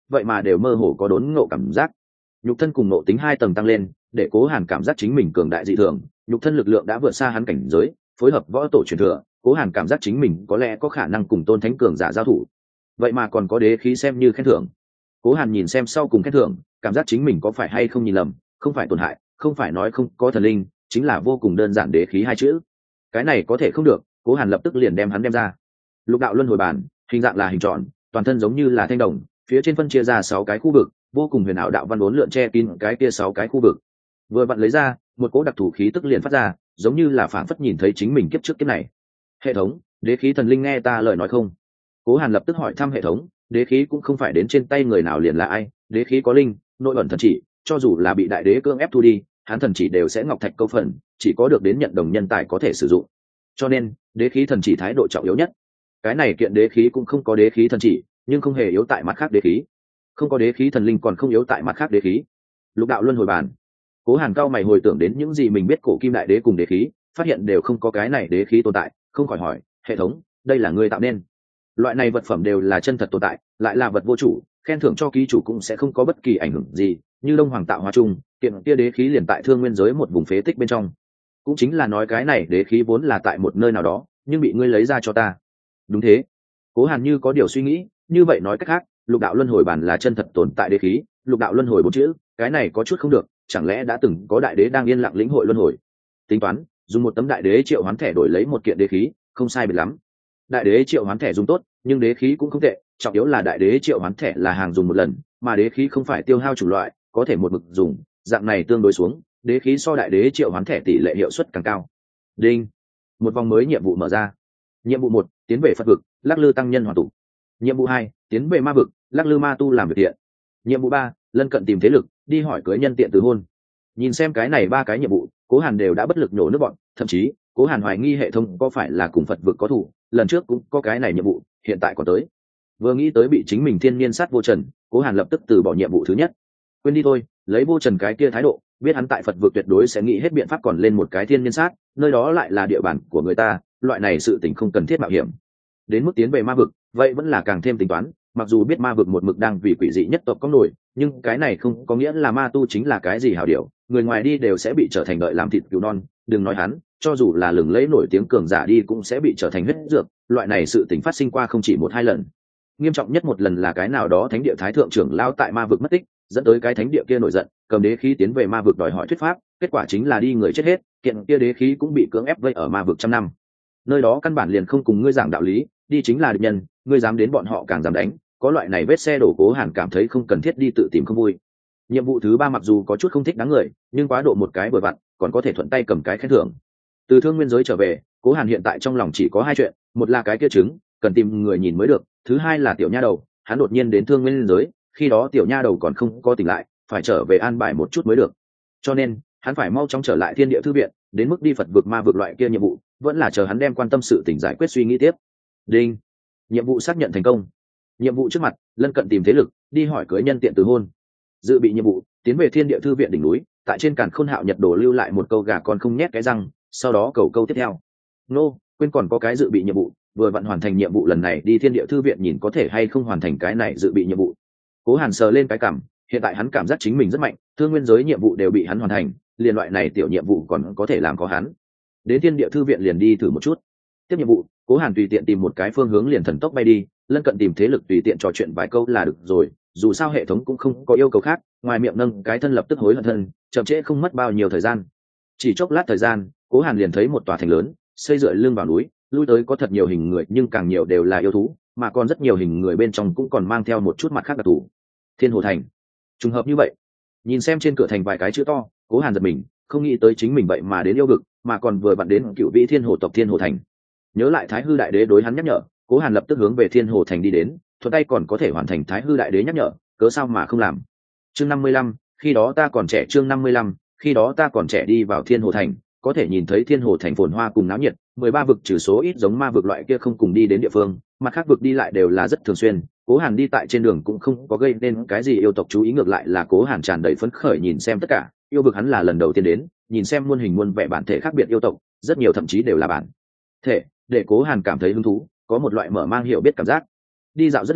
vậy mà đều mơ hồ có đốn ngộ cảm giác. Nhục thân cùng nộ tính hai tầng tăng lên, để Cố Hàn cảm giác chính mình cường đại dị thường, nhục thân lực lượng đã vượt xa hắn cảnh giới, phối hợp võ tổ truyền thừa, Cố Hàn cảm giác chính mình có lẽ có khả năng cùng tôn thánh cường giả giao thủ. Vậy mà còn có đế khí xem như khen thưởng. Cố Hàn nhìn xem sau cùng khen thưởng, cảm giác chính mình có phải hay không nhìn lầm, không phải tổn hại, không phải nói không có thần linh, chính là vô cùng đơn giản đế khí hai chữ. Cái này có thể không được, Cố Hàn lập tức liền đem hắn đem ra. Lục đạo luân hồi bản, hình dạng là hình tròn, toàn thân giống như là thanh đồng, phía trên phân chia ra sáu cái khu vực, vô cùng huyền ảo đạo văn uốn lượn che kín cái kia sáu cái khu vực. Vừa vặn lấy ra, một cỗ đặc thù khí tức liền phát ra, giống như là phảng phất nhìn thấy chính mình kiếp trước kiếp này. Hệ thống, đế khí thần linh nghe ta lời nói không? Cố Hàn lập tức hỏi thăm hệ thống, đế khí cũng không phải đến trên tay người nào liền là ai, đế khí có linh, nội ẩn thần chỉ, cho dù là bị đại đế cưỡng ép thu đi, hắn thần chỉ đều sẽ ngọc thạch câu phần, chỉ có được đến nhận đồng nhân tài có thể sử dụng. Cho nên, đế khí thần chỉ thái độ trọng yếu nhất. Cái này kiện đế khí cũng không có đế khí thần chỉ, nhưng không hề yếu tại mặt khác đế khí. Không có đế khí thần linh còn không yếu tại mặt khác đế khí. Lục đạo luân hồi bàn. Cố Hàn cao mày hồi tưởng đến những gì mình biết cổ kim đại đế cùng đế khí, phát hiện đều không có cái này đế khí tồn tại, không khỏi hỏi, hệ thống, đây là ngươi tạo nên? Loại này vật phẩm đều là chân thật tồn tại, lại là vật vô chủ, khen thưởng cho ký chủ cũng sẽ không có bất kỳ ảnh hưởng gì, như Đông Hoàng tạo hóa chung, kiện kia đế khí liền tại Thương Nguyên giới một vùng phế tích bên trong. Cũng chính là nói cái này đế khí vốn là tại một nơi nào đó, nhưng bị ngươi lấy ra cho ta. Đúng thế. Cố Hàn như có điều suy nghĩ, như vậy nói cách khác, lục đạo luân hồi bản là chân thật tồn tại đế khí, lục đạo luân hồi bốn chữ, cái này có chút không được, chẳng lẽ đã từng có đại đế đang yên lặng lĩnh hội luân hồi? Tính toán, dùng một tấm đại đế triệu hoán thẻ đổi lấy một kiện đế khí, không sai biệt lắm. Đại đế triệu hoán thẻ dùng tốt, nhưng đế khí cũng không tệ, trọng yếu là đại đế triệu hoán thẻ là hàng dùng một lần, mà đế khí không phải tiêu hao chủ loại, có thể một mực dùng, dạng này tương đối xuống, đế khí so đại đế triệu hoán thẻ tỷ lệ hiệu suất càng cao. Đinh, một vòng mới nhiệm vụ mở ra. Nhiệm vụ một, tiến về Phật vực, lắc lư tăng nhân hoàn tụ. Nhiệm vụ hai, tiến về ma vực, lắc lư ma tu làm việc thiện. Nhiệm vụ ba, lân cận tìm thế lực, đi hỏi cưới nhân tiện từ hôn. Nhìn xem cái này ba cái nhiệm vụ, Cố Hàn đều đã bất lực nhổ nước bọn, thậm chí Cố Hàn hoài nghi hệ thống có phải là cùng Phật vực có thủ, lần trước cũng có cái này nhiệm vụ, hiện tại còn tới. Vừa nghĩ tới bị chính mình thiên niên sát vô trần, Cố Hàn lập tức từ bỏ nhiệm vụ thứ nhất. Quên đi thôi, lấy vô trần cái kia thái độ, biết hắn tại Phật vực tuyệt đối sẽ nghĩ hết biện pháp còn lên một cái thiên niên sát, nơi đó lại là địa bàn của người ta, loại này sự tình không cần thiết mạo hiểm. Đến mức tiến về ma vực, vậy vẫn là càng thêm tính toán, mặc dù biết ma vực một mực đang vì quỷ dị nhất tộc có nổi, nhưng cái này không có nghĩa là ma tu chính là cái gì hảo điều, người ngoài đi đều sẽ bị trở thành đợi làm thịt cứu non, đừng nói hắn, cho dù là lừng lẫy nổi tiếng cường giả đi cũng sẽ bị trở thành huyết dược, loại này sự tình phát sinh qua không chỉ một hai lần. Nghiêm trọng nhất một lần là cái nào đó thánh địa thái thượng trưởng lao tại ma vực mất tích, dẫn tới cái thánh địa kia nổi giận, cầm đế khí tiến về ma vực đòi hỏi thuyết pháp, kết quả chính là đi người chết hết, kiện kia đế khí cũng bị cưỡng ép vây ở ma vực trăm năm. Nơi đó căn bản liền không cùng ngươi giảng đạo lý, đi chính là địch nhân, ngươi dám đến bọn họ càng dám đánh, có loại này vết xe đổ. Cố Hàn cảm thấy không cần thiết đi tự tìm không vui. Nhiệm vụ thứ ba mặc dù có chút không thích đáng người, nhưng quá độ một cái vừa vặn, còn có thể thuận tay cầm cái khen thưởng. Từ Thương Nguyên giới trở về, Cố Hàn hiện tại trong lòng chỉ có hai chuyện, một là cái kia trứng, cần tìm người nhìn mới được, thứ hai là tiểu nha đầu, hắn đột nhiên đến Thương Nguyên giới, khi đó tiểu nha đầu còn không có tỉnh lại, phải trở về an bài một chút mới được. Cho nên, hắn phải mau chóng trở lại Thiên Địa thư viện, đến mức đi Phật vực ma vực loại kia nhiệm vụ, vẫn là chờ hắn đem quan tâm sự tình giải quyết suy nghĩ tiếp. Đinh, nhiệm vụ xác nhận thành công. Nhiệm vụ trước mặt, lân cận tìm thế lực, đi hỏi cưới nhân tiện từ hôn. Dự bị nhiệm vụ, tiến về Thiên Địa thư viện đỉnh núi, tại trên càn khôn hạo nhật đồ lưu lại một câu gà con không nhét cái răng, sau đó cầu câu tiếp theo. Nô, quên còn có cái dự bị nhiệm vụ, vừa vặn hoàn thành nhiệm vụ lần này đi Thiên Địa thư viện nhìn có thể hay không hoàn thành cái này dự bị nhiệm vụ. Cố Hàn sờ lên cái cằm, hiện tại hắn cảm giác chính mình rất mạnh, thương nguyên giới nhiệm vụ đều bị hắn hoàn thành, liền loại này tiểu nhiệm vụ còn có thể làm có hắn. Đến Thiên Địa thư viện liền đi thử một chút. Tiếp nhiệm vụ, Cố Hàn tùy tiện tìm một cái phương hướng liền thần tốc bay đi, lân cận tìm thế lực tùy tiện trò chuyện vài câu là được rồi, dù sao hệ thống cũng không có yêu cầu khác, ngoài miệng nâng cái thân lập tức hối hận thân, chậm trễ không mất bao nhiêu thời gian. Chỉ chốc lát thời gian, Cố Hàn liền thấy một tòa thành lớn, xây dựa lưng vào núi, lui tới có thật nhiều hình người nhưng càng nhiều đều là yêu thú, mà còn rất nhiều hình người bên trong cũng còn mang theo một chút mặt khác đặc thù. Thiên Hồ Thành. Trùng hợp như vậy. Nhìn xem trên cửa thành vài cái chữ to, Cố Hàn giật mình, không nghĩ tới chính mình vậy mà đến yêu vực, mà còn vừa vặn đến cựu vĩ Thiên Hồ tộc Thiên Hồ Thành. Nhớ lại Thái Hư Đại Đế đối hắn nhắc nhở, Cố Hàn lập tức hướng về Thiên Hồ Thành đi đến, thuận tay còn có thể hoàn thành Thái Hư Đại Đế nhắc nhở, cớ sao mà không làm. Chương năm mươi lăm, khi đó ta còn trẻ. Chương năm mươi lăm, khi đó ta còn trẻ đi vào Thiên Hồ Thành, có thể nhìn thấy Thiên Hồ Thành phồn hoa cùng náo nhiệt, mười ba vực trừ số ít giống ma vực loại kia không cùng đi đến địa phương, mặt khác vực đi lại đều là rất thường xuyên. Cố Hàn đi tại trên đường cũng không có gây nên cái gì yêu tộc chú ý, ngược lại là Cố Hàn tràn đầy phấn khởi nhìn xem tất cả, yêu vực hắn là lần đầu tiên đến, nhìn xem muôn hình muôn vẻ bản thể khác biệt yêu tộc, rất nhiều thậm chí đều là bản thể, để Cố Hàn cảm thấy hứng thú, có một loại mở mang hiểu biết cảm giác. Đi dạo rất lâu,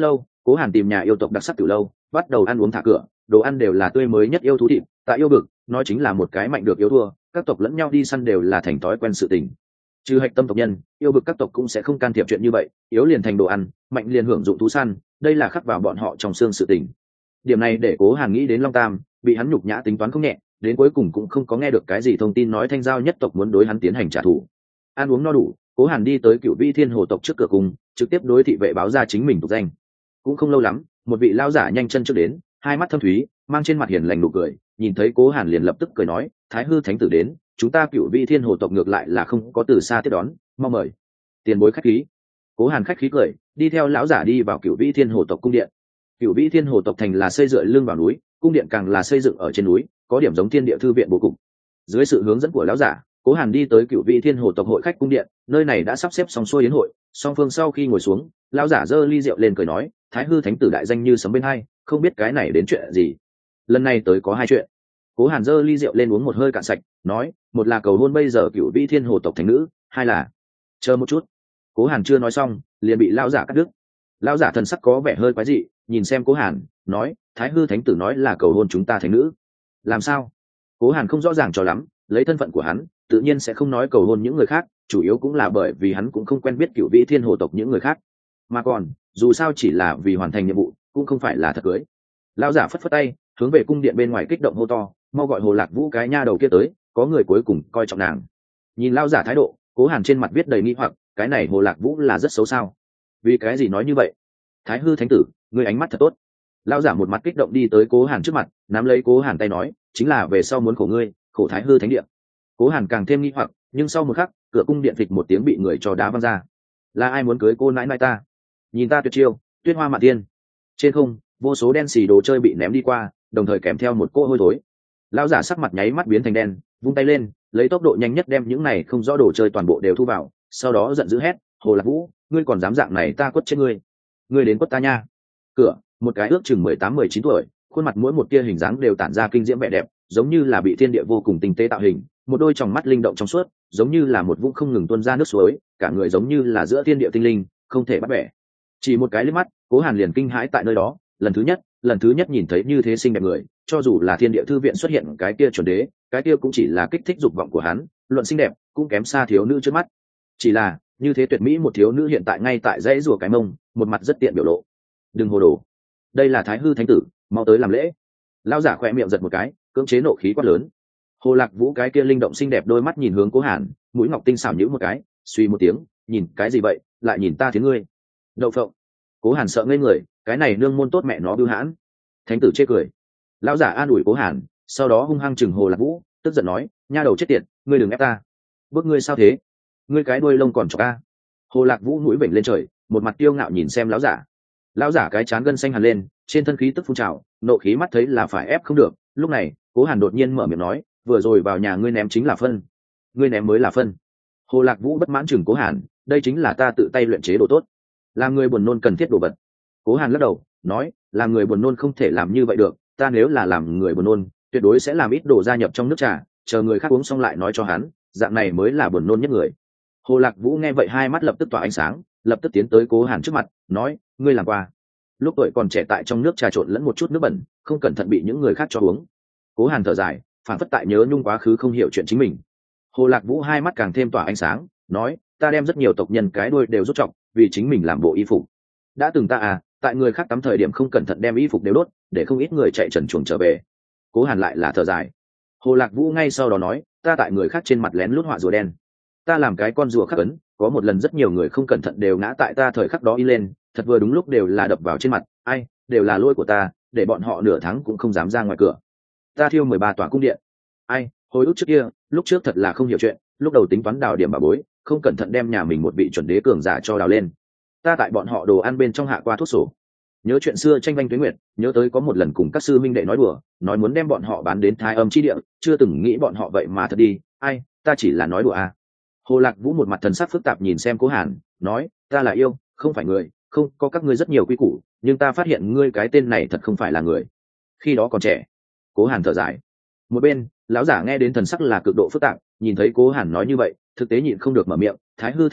Cố Hàn tìm nhà yêu tộc đặc sắc từ lâu, bắt đầu ăn uống thả cửa, đồ ăn đều là tươi mới nhất yêu thú thịt. Tại yêu vực, nói chính là một cái mạnh được yếu thua, các tộc lẫn nhau đi săn đều là thành thói quen sự tình. Trừ hạch tâm tộc nhân, yêu vực các tộc cũng sẽ không can thiệp chuyện như vậy, yếu liền thành đồ ăn, mạnh liền hưởng dụng thú săn, đây là khắc vào bọn họ trong xương sự tình. Điểm này để Cố Hàn nghĩ đến Long Tam, bị hắn nhục nhã tính toán không nhẹ, đến cuối cùng cũng không có nghe được cái gì thông tin nói Thanh Giao nhất tộc muốn đối hắn tiến hành trả thù. Ăn uống no đủ, Cố Hàn đi tới Cửu Vĩ Thiên Hồ tộc trước cửa cung, trực tiếp đối thị vệ báo ra chính mình tục danh. Cũng không lâu lắm, một vị lão giả nhanh chân trước đến, hai mắt thâm thúy, mang trên mặt hiền lành nụ cười, nhìn thấy Cố Hàn liền lập tức cười nói, Thái hư thánh tử đến, chúng ta Cửu Vĩ Thiên Hồ tộc ngược lại là không có từ xa tiếp đón, mong mời. Tiền bối khách khí. Cố Hàn khách khí cười, đi theo lão giả đi vào Cửu Vĩ Thiên Hồ tộc cung điện. Cửu Vĩ Thiên Hồ tộc thành là xây dựa lưng vào núi, cung điện càng là xây dựng ở trên núi, có điểm giống thiên địa thư viện bố cục. Dưới sự hướng dẫn của lão giả, Cố Hàn đi tới Cửu Vĩ Thiên Hồ tộc hội khách cung điện, nơi này đã sắp xếp xong xuôi yến hội. Song phương sau khi ngồi xuống, lão giả giơ ly rượu lên cười nói, Thái hư thánh tử đại danh như sấm bên hai, không biết cái này đến chuyện gì. Lần này tới có hai chuyện. Cố Hàn giơ ly rượu lên uống một hơi cạn sạch, nói, một là cầu hôn bây giờ Cửu Vĩ Thiên Hồ tộc thành nữ, hai là chờ một chút. Cố Hàn chưa nói xong, liền bị lão giả cắt đứt. Lão giả thần sắc có vẻ hơi quái dị, nhìn xem Cố Hàn, nói, Thái hư thánh tử nói là cầu hôn chúng ta thành nữ. Làm sao? Cố Hàn không rõ ràng cho lắm, lấy thân phận của hắn, tự nhiên sẽ không nói cầu hôn những người khác, chủ yếu cũng là bởi vì hắn cũng không quen biết Cửu Vĩ Thiên Hồ tộc những người khác. Mà còn, dù sao chỉ là vì hoàn thành nhiệm vụ, cũng không phải là thật cưới. Lão giả phất phất tay, hướng về cung điện bên ngoài kích động hô to, mau gọi Hồ Lạc Vũ cái nha đầu kia tới, có người cuối cùng coi trọng nàng. Nhìn lão giả thái độ, Cố Hàn trên mặt viết đầy nghi hoặc, cái này Hồ Lạc Vũ là rất xấu sao? Vì cái gì nói như vậy? Thái hư thánh tử, ngươi ánh mắt thật tốt. Lão giả một mặt kích động đi tới Cố Hàn trước mặt, nắm lấy Cố Hàn tay nói, chính là về sau muốn khổ ngươi, khổ Thái hư thánh điện. Cố Hàn càng thêm nghi hoặc, nhưng sau một khắc, cửa cung điện phịch một tiếng bị người cho đá văng ra. Là ai muốn cưới cô nãi nãi ta? Nhìn ta tuyệt chiêu, tuyết hoa mạn tiên. Trên không, vô số đen xì đồ chơi bị ném đi qua, đồng thời kèm theo một cỗ hôi thối. Lão giả sắc mặt nháy mắt biến thành đen, vung tay lên, lấy tốc độ nhanh nhất đem những này không rõ đồ chơi toàn bộ đều thu vào, sau đó giận dữ hét, Hồ Lạc Vũ, ngươi còn dám dạng này ta quất chết ngươi. Ngươi đến quất ta nha. Cửa, một cái ước chừng mười tám mười chín tuổi, khuôn mặt mỗi một tia hình dáng đều tản ra kinh diễm vẻ đẹp, giống như là bị thiên địa vô cùng tinh tế tạo hình, một đôi tròng mắt linh động trong suốt, giống như là một vũng không ngừng tuôn ra nước suối, cả người giống như là giữa thiên địa tinh linh, không thể bắt bẻ. Chỉ một cái liếc mắt, Cố Hàn liền kinh hãi tại nơi đó, lần thứ nhất, lần thứ nhất nhìn thấy như thế xinh đẹp người, cho dù là thiên địa thư viện xuất hiện cái kia chuẩn đế, cái kia cũng chỉ là kích thích dục vọng của hắn, luận xinh đẹp, cũng kém xa thiếu nữ trước mắt. Chỉ là, như thế tuyệt mỹ một thiếu nữ hiện tại ngay tại dãy rùa cái mông, một mặt rất tiện biểu lộ. Đừng hồ đồ, đây là Thái hư thánh tử, mau tới làm lễ. Lão giả khẽ miệng giật một cái, cưỡng chế nộ khí quát lớn. Hồ Lạc Vũ cái kia linh động xinh đẹp đôi mắt nhìn hướng Cố Hàn, mũi ngọc tinh xảo nhíu một cái, suy một tiếng, nhìn cái gì vậy, lại nhìn ta thiến ngươi. Đậu phộng. Cố Hàn sợ ngây người, cái này nương môn tốt mẹ nó bưu hãn. Thánh tử chê cười. Lão giả an ủi Cố Hàn, sau đó hung hăng chừng Hồ Lạc Vũ, tức giận nói, nha đầu chết tiệt, ngươi đừng ép ta. Bước ngươi sao thế? Ngươi cái đuôi lông còn chọc ta. Hồ Lạc Vũ mũi vểnh lên trời, một mặt tiêu ngạo nhìn xem lão giả. Lão giả cái chán gân xanh hằn lên, trên thân khí tức phun trào, nộ khí mắt thấy là phải ép không được. Lúc này, Cố Hàn đột nhiên mở miệng nói, vừa rồi vào nhà ngươi ném chính là phân, ngươi ném mới là phân. Hồ Lạc Vũ bất mãn chừng Cố Hàn, đây chính là ta tự tay luyện chế đồ tốt, làm người buồn nôn cần thiết đồ vật. Cố Hàn lắc đầu, nói, làm người buồn nôn không thể làm như vậy được, ta nếu là làm người buồn nôn, tuyệt đối sẽ làm ít đồ gia nhập trong nước trà, chờ người khác uống xong lại nói cho hắn, dạng này mới là buồn nôn nhất người. Hồ Lạc Vũ nghe vậy hai mắt lập tức tỏa ánh sáng, lập tức tiến tới Cố Hàn trước mặt, nói, ngươi làm qua. Lúc tuổi còn trẻ tại trong nước trà trộn lẫn một chút nước bẩn, không cẩn thận bị những người khác cho uống. Cố Hàn thở dài, phản phất tại nhớ nhung quá khứ không hiểu chuyện chính mình. Hồ Lạc Vũ hai mắt càng thêm tỏa ánh sáng, nói, ta đem rất nhiều tộc nhân cái đuôi đều rút trọng, vì chính mình làm bộ y phục. Đã từng ta à, tại người khác tắm thời điểm không cẩn thận đem y phục đều đốt, để không ít người chạy trần truồng trở về. Cố Hàn lại là thở dài. Hồ Lạc Vũ ngay sau đó nói, ta tại người khác trên mặt lén lút họa rùa đen, ta làm cái con rùa khắc ấn, có một lần rất nhiều người không cẩn thận đều ngã tại ta thời khắc đó y lên, thật vừa đúng lúc đều là đập vào trên mặt, ai, đều là lỗi của ta, để bọn họ nửa tháng cũng không dám ra ngoài cửa. Ta thiêu mười ba tòa cung điện, ai, hồi ức trước kia, lúc trước thật là không hiểu chuyện, lúc đầu tính toán đào điểm bà bối, không cẩn thận đem nhà mình một vị chuẩn đế cường giả cho đào lên. Ta tại bọn họ đồ ăn bên trong hạ qua thuốc sổ. Nhớ chuyện xưa tranh vanh tuế nguyệt, nhớ tới có một lần cùng các sư minh đệ nói đùa, nói muốn đem bọn họ bán đến Thái Âm chi địa, chưa từng nghĩ bọn họ vậy mà thật đi, ai, ta chỉ là nói đùa à. Hồ Lạc Vũ một mặt thần sắc phức tạp nhìn xem Cố Hàn, nói, ta là yêu, không phải người, không có các ngươi rất nhiều quy củ, nhưng ta phát hiện ngươi cái tên này thật không phải là người. Khi đó còn trẻ. Cố Hàn thở dài. Một bên, lão giả nghe đến thần sắc là cực độ phức tạp, nhìn thấy Cố Hàn nói như vậy, thực tế nhịn không được mở miệng, Thái hư thánh tử,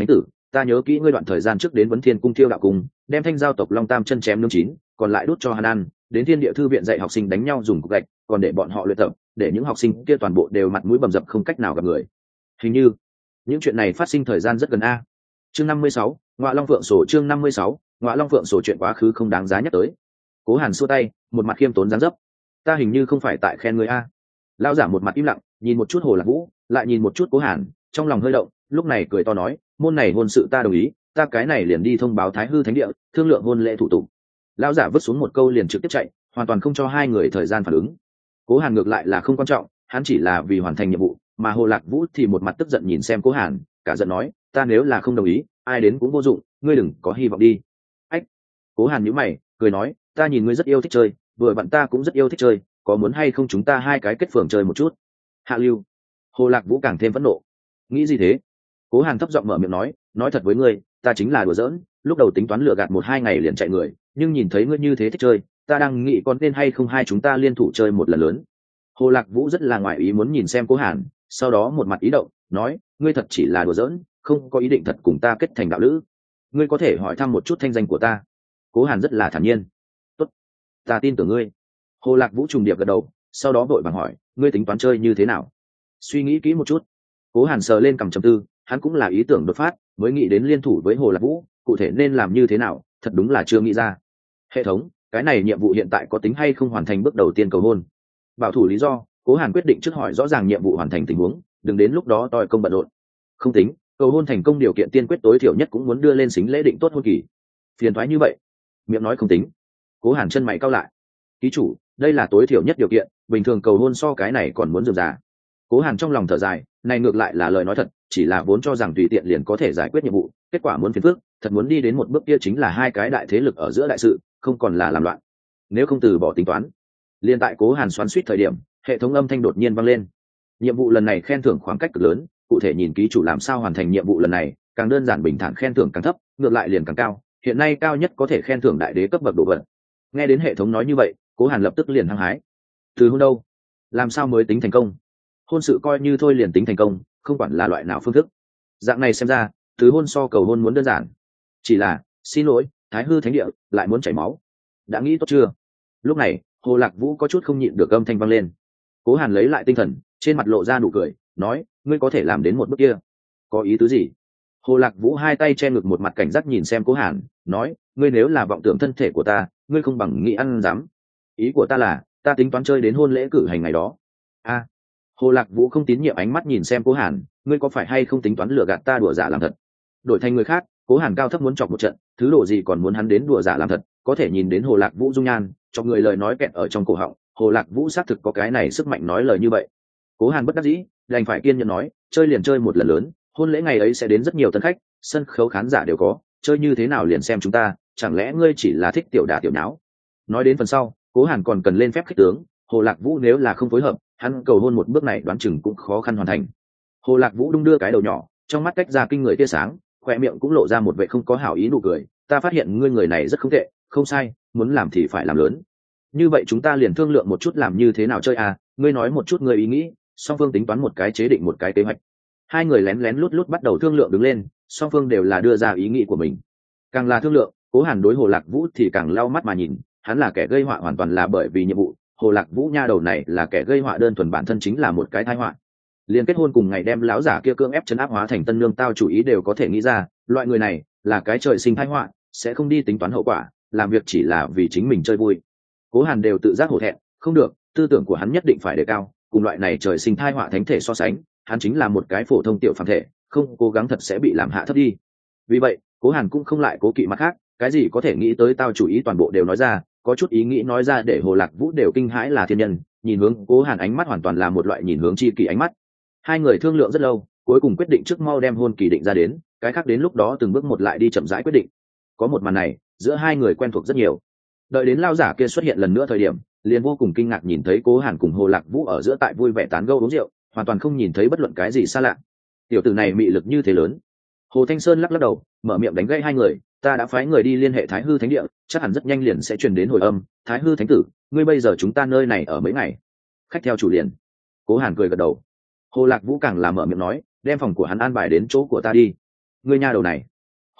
ta nhớ kỹ ngươi đoạn thời gian trước đến vấn thiên cung thiêu đạo cung, đem thanh giao tộc long tam chân chém nướng chín, còn lại đút cho hắn ăn, đến thiên địa thư viện dạy học sinh đánh nhau dùng cục gạch, còn để bọn họ luyện tập, để những học sinh kia toàn bộ đều mặt mũi bầm dập không cách nào gặp người. Hình như những chuyện này phát sinh thời gian rất gần a. Chương năm mươi sáu, Ngọa Long Phượng sổ. Chương năm mươi sáu, Ngọa Long Phượng sổ. Chuyện quá khứ không đáng giá nhắc tới. Cố Hàn xua tay, một mặt khiêm tốn dáng dấp. Ta hình như không phải tại khen người a. Lão giả một mặt im lặng, nhìn một chút Hồ Lạc Vũ, lại nhìn một chút Cố Hàn, trong lòng hơi động, lúc này cười to nói, môn này hôn sự ta đồng ý, ta cái này liền đi thông báo Thái Hư Thánh Địa, thương lượng hôn lễ thủ tục. Lão giả vứt xuống một câu liền trực tiếp chạy, hoàn toàn không cho hai người thời gian phản ứng. Cố Hàn ngược lại là không quan trọng, hắn chỉ là vì hoàn thành nhiệm vụ, mà Hồ Lạc Vũ thì một mặt tức giận nhìn xem Cố Hàn, cả giận nói, ta nếu là không đồng ý, ai đến cũng vô dụng, ngươi đừng có hy vọng đi. Ách. Cố Hàn nhíu mày, cười nói, ta nhìn ngươi rất yêu thích chơi, vừa vặn ta cũng rất yêu thích chơi, có muốn hay không chúng ta hai cái kết phường chơi một chút? Hạ lưu. Hồ Lạc Vũ càng thêm phẫn nộ. Nghĩ gì thế? Cố Hàn thấp giọng mở miệng nói, nói thật với ngươi, ta chính là đùa giỡn, lúc đầu tính toán lừa gạt một hai ngày liền chạy người, nhưng nhìn thấy ngươi như thế thích chơi, ta đang nghĩ còn nên hay không hai chúng ta liên thủ chơi một lần lớn. Hồ Lạc Vũ rất là ngoại ý muốn nhìn xem Cố Hàn, sau đó một mặt ý động, nói, ngươi thật chỉ là đùa giỡn, không có ý định thật cùng ta kết thành đạo lữ. Ngươi có thể hỏi thăm một chút thanh danh của ta. Cố Hàn rất là thản nhiên. Tốt, ta tin tưởng ngươi. Hồ Lạc Vũ trùng điệp gật đầu, sau đó vội vàng hỏi, ngươi tính toán chơi như thế nào? Suy nghĩ kỹ một chút. Cố Hàn sờ lên cằm trầm tư, hắn cũng là ý tưởng đột phát, mới nghĩ đến liên thủ với Hồ Lạc Vũ, cụ thể nên làm như thế nào, thật đúng là chưa nghĩ ra. Hệ thống, cái này nhiệm vụ hiện tại có tính hay không hoàn thành bước đầu tiên cầu hôn? Bảo thủ lý do, Cố Hàn quyết định trước hỏi rõ ràng nhiệm vụ hoàn thành tình huống, đừng đến lúc đó toi công bận rộn. Không tính, cầu hôn thành công điều kiện tiên quyết tối thiểu nhất cũng muốn đưa lên xính lễ định tốt hôn kỳ. Phiền thoái như vậy, miệng nói không tính. Cố Hàn chân mày cau lại. Ký chủ, đây là tối thiểu nhất điều kiện, bình thường cầu hôn so cái này còn muốn dườm già. Cố Hàn trong lòng thở dài, này ngược lại là lời nói thật, chỉ là vốn cho rằng tùy tiện liền có thể giải quyết nhiệm vụ, kết quả muốn phiền phức, thật muốn đi đến một bước kia chính là hai cái đại thế lực ở giữa đại sự, không còn là làm loạn. Nếu không từ bỏ tính toán. Liên tại Cố Hàn xoắn xuýt thời điểm, hệ thống âm thanh đột nhiên vang lên. Nhiệm vụ lần này khen thưởng khoảng cách cực lớn, cụ thể nhìn ký chủ làm sao hoàn thành nhiệm vụ lần này, càng đơn giản bình thản khen thưởng càng thấp, ngược lại liền càng cao, hiện nay cao nhất có thể khen thưởng đại đế cấp bậc đồ vật. Nghe đến hệ thống nói như vậy, Cố Hàn lập tức liền hăng hái. Từ hôn đâu? Làm sao mới tính thành công? Hôn sự coi như thôi liền tính thành công, không quản là loại nào phương thức. Dạng này xem ra, từ hôn so cầu hôn muốn đơn giản. Chỉ là, xin lỗi, Thái Hư Thánh Địa lại muốn chảy máu. Đã nghĩ tốt chưa? Lúc này, Hồ Lạc Vũ có chút không nhịn được âm thanh vang lên. Cố Hàn lấy lại tinh thần, trên mặt lộ ra nụ cười, nói, ngươi có thể làm đến một bước kia. Có ý tứ gì? Hồ Lạc Vũ hai tay che ngực một mặt cảnh giác nhìn xem Cố Hàn, nói, ngươi nếu là vọng tưởng thân thể của ta, ngươi không bằng nghĩ ăn dám. Ý của ta là, ta tính toán chơi đến hôn lễ cử hành ngày đó. A. À, Hồ Lạc Vũ không tín nhiệm ánh mắt nhìn xem Cố Hàn, ngươi có phải hay không tính toán lừa gạt ta đùa giả làm thật? Đổi thành người khác, Cố Hàn cao thấp muốn chọc một trận, thứ độ gì còn muốn hắn đến đùa giả làm thật, có thể nhìn đến Hồ Lạc Vũ dung nhan, cho người lời nói kẹt ở trong cổ họng, Hồ Lạc Vũ xác thực có cái này sức mạnh nói lời như vậy. Cố Hàn bất đắc dĩ, đành phải kiên nhẫn nói, chơi liền chơi một lần lớn, hôn lễ ngày ấy sẽ đến rất nhiều tân khách, sân khấu khán giả đều có, chơi như thế nào liền xem chúng ta, chẳng lẽ ngươi chỉ là thích tiểu đả tiểu nháo? Nói đến phần sau, Cố Hàn còn cần lên phép khích tướng, Hồ Lạc Vũ nếu là không phối hợp, hắn cầu hôn một bước này đoán chừng cũng khó khăn hoàn thành. Hồ Lạc Vũ đung đưa cái đầu nhỏ, trong mắt cách ra kinh người tia sáng, khoe miệng cũng lộ ra một vẻ không có hảo ý nụ cười, ta phát hiện ngươi người này rất không tệ, không sai, muốn làm thì phải làm lớn. Như vậy chúng ta liền thương lượng một chút làm như thế nào chơi à, ngươi nói một chút ngươi ý nghĩ, song phương tính toán một cái chế định một cái kế hoạch. Hai người lén lén lút lút bắt đầu thương lượng đứng lên, song phương đều là đưa ra ý nghĩ của mình. Càng là thương lượng, Cố Hàn đối Hồ Lạc Vũ thì càng lau mắt mà nhìn, hắn là kẻ gây họa hoàn toàn là bởi vì nhiệm vụ, Hồ Lạc Vũ nha đầu này là kẻ gây họa đơn thuần bản thân chính là một cái tai họa. Liên kết hôn cùng ngày đem lão giả kia cưỡng ép chấn áp hóa thành tân nương tao chủ ý đều có thể nghĩ ra, loại người này là cái trời sinh tai họa, sẽ không đi tính toán hậu quả, làm việc chỉ là vì chính mình chơi vui. Cố Hàn đều tự giác hổ thẹn, không được, tư tưởng của hắn nhất định phải đề cao, cùng loại này trời sinh tai họa thánh thể so sánh, hắn chính là một cái phổ thông tiểu phàm thể, không cố gắng thật sẽ bị làm hạ thấp đi. Vì vậy, Cố Hàn cũng không lại cố kỵ mặt khác, cái gì có thể nghĩ tới tao chủ ý toàn bộ đều nói ra, có chút ý nghĩ nói ra để Hồ Lạc Vũ đều kinh hãi là thiên nhân, nhìn hướng Cố Hàn ánh mắt hoàn toàn là một loại nhìn hướng chi kỳ ánh mắt. Hai người thương lượng rất lâu, cuối cùng quyết định trước mau đem hôn kỳ định ra đến, cái khác đến lúc đó từng bước một lại đi chậm rãi quyết định. Có một màn này, giữa hai người quen thuộc rất nhiều. Đợi đến lao giả kia xuất hiện lần nữa thời điểm, liền vô cùng kinh ngạc nhìn thấy Cố Hàn cùng Hồ Lạc Vũ ở giữa tại vui vẻ tán gẫu uống rượu, hoàn toàn không nhìn thấy bất luận cái gì xa lạ. Tiểu tử này mị lực như thế lớn. Hồ Thanh Sơn lắc lắc đầu, mở miệng đánh gãy hai người, ta đã phái người đi liên hệ Thái Hư Thánh Địa, chắc hẳn rất nhanh liền sẽ truyền đến hồi âm. Thái Hư Thánh tử, ngươi bây giờ chúng ta nơi này ở mấy ngày? Khách theo chủ liền. Cố Hàn cười gật đầu. Hồ Lạc Vũ càng là mở miệng nói, đem phòng của hắn an bài đến chỗ của ta đi. Ngươi nha đầu này,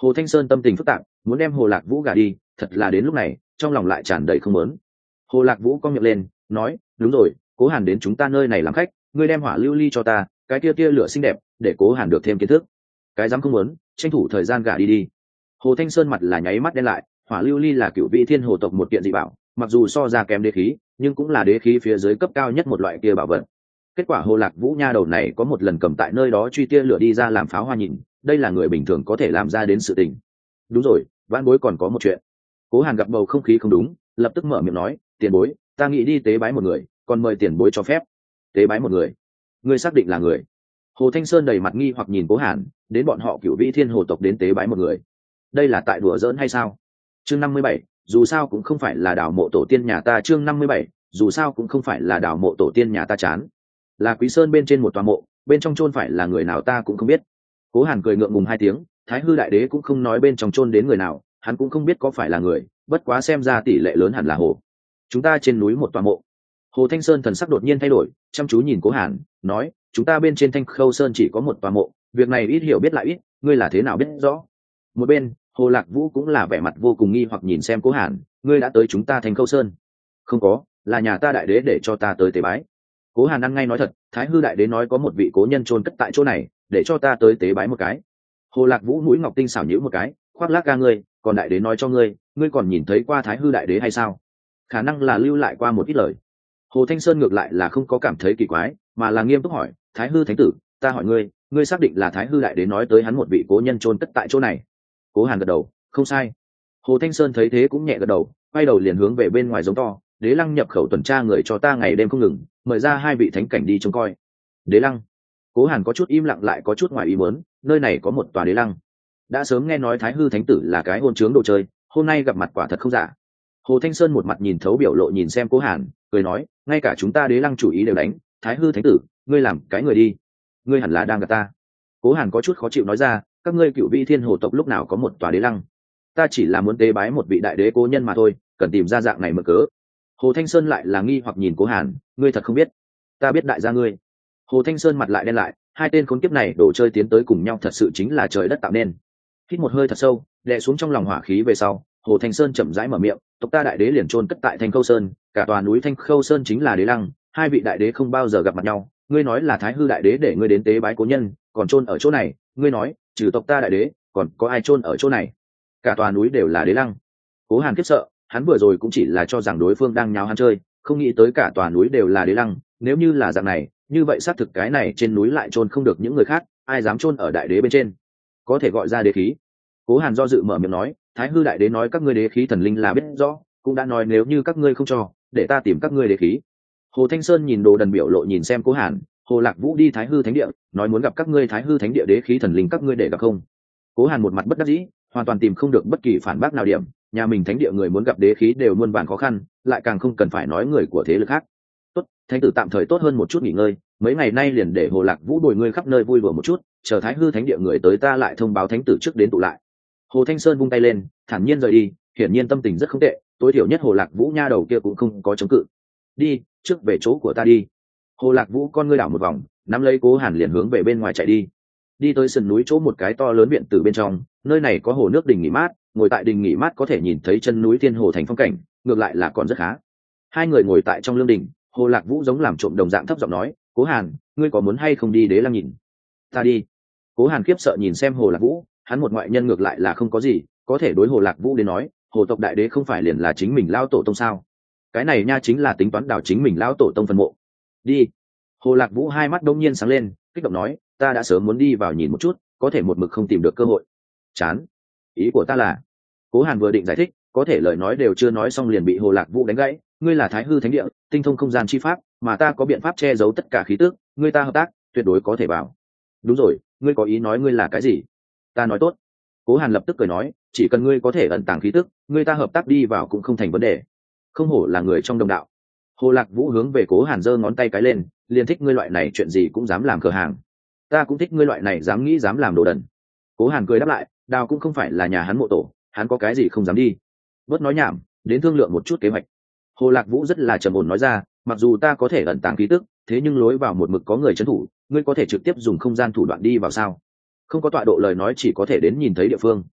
Hồ Thanh Sơn tâm tình phức tạp, muốn đem Hồ Lạc Vũ gả đi, thật là đến lúc này trong lòng lại tràn đầy không muốn. Hồ Lạc Vũ cong miệng lên nói, đúng rồi, Cố Hàn đến chúng ta nơi này làm khách, ngươi đem hỏa lưu ly cho ta, cái kia tia lửa xinh đẹp, để Cố Hàn được thêm kiến thức. Cái dám không muốn, tranh thủ thời gian gả đi đi. Hồ Thanh Sơn mặt là nháy mắt đen lại, hỏa lưu ly là cựu vị thiên hồ tộc một kiện dị bảo, mặc dù so ra kém đế khí, nhưng cũng là đế khí phía dưới cấp cao nhất một loại kia bảo vật. Kết quả Hồ Lạc Vũ nha đầu này có một lần cầm tại nơi đó truy tia lửa đi ra làm pháo hoa nhìn, đây là người bình thường có thể làm ra đến sự tình. Đúng rồi, vãn bối còn có một chuyện. Cố Hàn gặp bầu không khí không đúng, lập tức mở miệng nói, tiền bối, ta nghĩ đi tế bái một người, còn mời tiền bối cho phép. Tế bái một người? Ngươi xác định là người? Hồ Thanh Sơn đầy mặt nghi hoặc nhìn Cố Hàn, đến bọn họ cửu vĩ thiên hồ tộc đến tế bái một người, đây là tại đùa giỡn hay sao? Chương năm mươi bảy, dù sao cũng không phải là đào mộ tổ tiên nhà ta. Chương năm mươi bảy, dù sao cũng không phải là đào mộ tổ tiên nhà ta. Chán, là Quý Sơn bên trên một tòa mộ, bên trong chôn phải là người nào ta cũng không biết. Cố Hàn cười ngượng ngùng hai tiếng, Thái Hư đại đế cũng không nói bên trong chôn đến người nào, hắn cũng không biết có phải là người, bất quá xem ra tỷ lệ lớn hẳn là hồ. Chúng ta trên núi một tòa mộ. Hồ Thanh Sơn thần sắc đột nhiên thay đổi, chăm chú nhìn Cố Hàn, nói, chúng ta bên trên Thanh Khâu Sơn chỉ có một tòa mộ, việc này ít hiểu biết lại ít, ngươi là thế nào biết rõ? Một bên, Hồ Lạc Vũ cũng là vẻ mặt vô cùng nghi hoặc nhìn xem Cố Hàn, ngươi đã tới chúng ta Thanh Khâu Sơn? Không có, là nhà ta đại đế để cho ta tới tế bái. Cố Hàn ăn ngay nói thật, Thái Hư đại đế nói có một vị cố nhân chôn cất tại chỗ này, để cho ta tới tế bái một cái. Hồ Lạc Vũ mũi ngọc tinh xảo nhíu một cái, khoác lác ca ngươi, còn đại đế nói cho ngươi, ngươi còn nhìn thấy qua Thái Hư đại đế hay sao? Khả năng là lưu lại qua một ít lời. Hồ Thanh Sơn ngược lại là không có cảm thấy kỳ quái, mà là nghiêm túc hỏi, Thái Hư thánh tử, ta hỏi ngươi, ngươi xác định là Thái Hư đại đế nói tới hắn một vị cố nhân chôn cất tại chỗ này? Cố Hàn gật đầu, không sai. Hồ Thanh Sơn thấy thế cũng nhẹ gật đầu, quay đầu liền hướng về bên ngoài giống to, Đế Lăng nhập khẩu tuần tra người cho ta ngày đêm không ngừng, mời ra hai vị thánh cảnh đi trông coi. Đế Lăng? Cố Hàn có chút im lặng lại có chút ngoài ý muốn, nơi này có một tòa Đế Lăng. Đã sớm nghe nói Thái Hư thánh tử là cái hôn trướng đồ chơi, hôm nay gặp mặt quả thật không giả. Hồ Thanh Sơn một mặt nhìn thấu biểu lộ nhìn xem Cố Hàn, cười nói, ngay cả chúng ta Đế Lăng chủ ý đều đánh, Thái Hư thánh tử, ngươi làm cái người đi, ngươi hẳn là đang gạt ta. Cố Hàn có chút khó chịu nói ra, các ngươi cựu vị thiên hồ tộc lúc nào có một tòa Đế Lăng? Ta chỉ là muốn tế bái một vị đại đế cố nhân mà thôi, cần tìm ra dạng này mở cớ. Hồ Thanh Sơn lại là nghi hoặc nhìn Cố Hàn, ngươi thật không biết? Ta biết đại gia ngươi. Hồ Thanh Sơn mặt lại đen lại, hai tên khốn kiếp này đổ chơi tiến tới cùng nhau thật sự chính là trời đất tạo nên. Hít một hơi thật sâu, đè xuống trong lòng hỏa khí về sau, Hồ Thanh Sơn chậm rãi mở miệng, tộc ta đại đế liền chôn cất tại Thanh Khâu Sơn, cả tòa núi Thanh Khâu Sơn chính là Đế Lăng, hai vị đại đế không bao giờ gặp mặt nhau, ngươi nói là Thái Hư đại đế để ngươi đến tế bái cố nhân, còn chôn ở chỗ này, ngươi nói, trừ tộc ta đại đế, còn có ai chôn ở chỗ này? Cả tòa núi đều là Đế Lăng. Cố Hàn khiếp sợ, hắn vừa rồi cũng chỉ là cho rằng đối phương đang nháo hắn chơi, không nghĩ tới cả tòa núi đều là Đế Lăng, nếu như là dạng này, như vậy xác thực cái này trên núi lại chôn không được những người khác, ai dám chôn ở đại đế bên trên? Có thể gọi ra đế khí. Cố Hàn do dự mở miệng nói, Thái Hư đại đế nói các ngươi đế khí thần linh là biết rõ, cũng đã nói nếu như các ngươi không cho, để ta tìm các ngươi đế khí. Hồ Thanh Sơn nhìn đồ đần biểu lộ nhìn xem Cố Hàn, Hồ Lạc Vũ đi Thái Hư thánh địa, nói muốn gặp các ngươi Thái Hư thánh địa đế khí thần linh các ngươi để gặp không? Cố Hàn một mặt bất đắc dĩ, hoàn toàn tìm không được bất kỳ phản bác nào điểm, nhà mình thánh địa người muốn gặp đế khí đều muôn vàn khó khăn, lại càng không cần phải nói người của thế lực khác. Tốt, thánh tử tạm thời tốt hơn một chút nghỉ ngơi, mấy ngày nay liền để Hồ Lạc Vũ bồi ngươi khắp nơi vui đùa một chút, chờ Thái Hư thánh địa người tới ta lại thông báo thánh tử trước đến tụ lại. Hồ Thanh Sơn vung tay lên, thản nhiên rời đi, hiển nhiên tâm tình rất không tệ, tối thiểu nhất Hồ Lạc Vũ nha đầu kia cũng không có chống cự. Đi, trước về chỗ của ta đi. Hồ Lạc Vũ con ngươi đảo một vòng, nắm lấy Cố Hàn liền hướng về bên ngoài chạy đi. Đi tới sườn núi chỗ một cái to lớn viện từ bên trong, nơi này có hồ nước đình nghỉ mát, ngồi tại đình nghỉ mát có thể nhìn thấy chân núi Thiên Hồ thành phong cảnh, ngược lại là còn rất khá. Hai người ngồi tại trong lương đình, Hồ Lạc Vũ giống làm trộm đồng dạng thấp giọng nói, Cố Hàn, ngươi có muốn hay không đi Đế Lăng nhìn? Ta đi. Cố Hàn khiếp sợ nhìn xem Hồ Lạc Vũ, hắn một ngoại nhân ngược lại là không có gì, có thể đối Hồ Lạc Vũ đến nói, Hồ tộc đại đế không phải liền là chính mình lão tổ tông sao? Cái này nha chính là tính toán đào chính mình lão tổ tông phân mộ. Đi. Hồ Lạc Vũ hai mắt đông nhiên sáng lên, kích động nói, ta đã sớm muốn đi vào nhìn một chút, có thể một mực không tìm được cơ hội. Chán. Ý của ta là, Cố Hàn vừa định giải thích, có thể lời nói đều chưa nói xong liền bị Hồ Lạc Vũ đánh gãy, ngươi là Thái Hư thánh địa, tinh thông không gian chi pháp, mà ta có biện pháp che giấu tất cả khí tức, ngươi ta hợp tác, tuyệt đối có thể vào. Đúng rồi, ngươi có ý nói ngươi là cái gì? Ta nói tốt. Cố Hàn lập tức cười nói, chỉ cần ngươi có thể ẩn tàng khí tức, ngươi ta hợp tác đi vào cũng không thành vấn đề. Không hổ là người trong đồng đạo. Hồ Lạc Vũ hướng về Cố Hàn giơ ngón tay cái lên, liền thích ngươi loại này chuyện gì cũng dám làm cửa hàng. Ta cũng thích ngươi loại này dám nghĩ dám làm đồ đần. Cố Hàn cười đáp lại, đào cũng không phải là nhà hắn mộ tổ, hắn có cái gì không dám đi. Bớt nói nhảm, đến thương lượng một chút kế hoạch. Hồ Lạc Vũ rất là trầm ổn nói ra, mặc dù ta có thể ẩn tàng khí tức, thế nhưng lối vào một mực có người trấn thủ, ngươi có thể trực tiếp dùng không gian thủ đoạn đi vào sao? Không có tọa độ lời nói chỉ có thể đến nhìn thấy địa phương.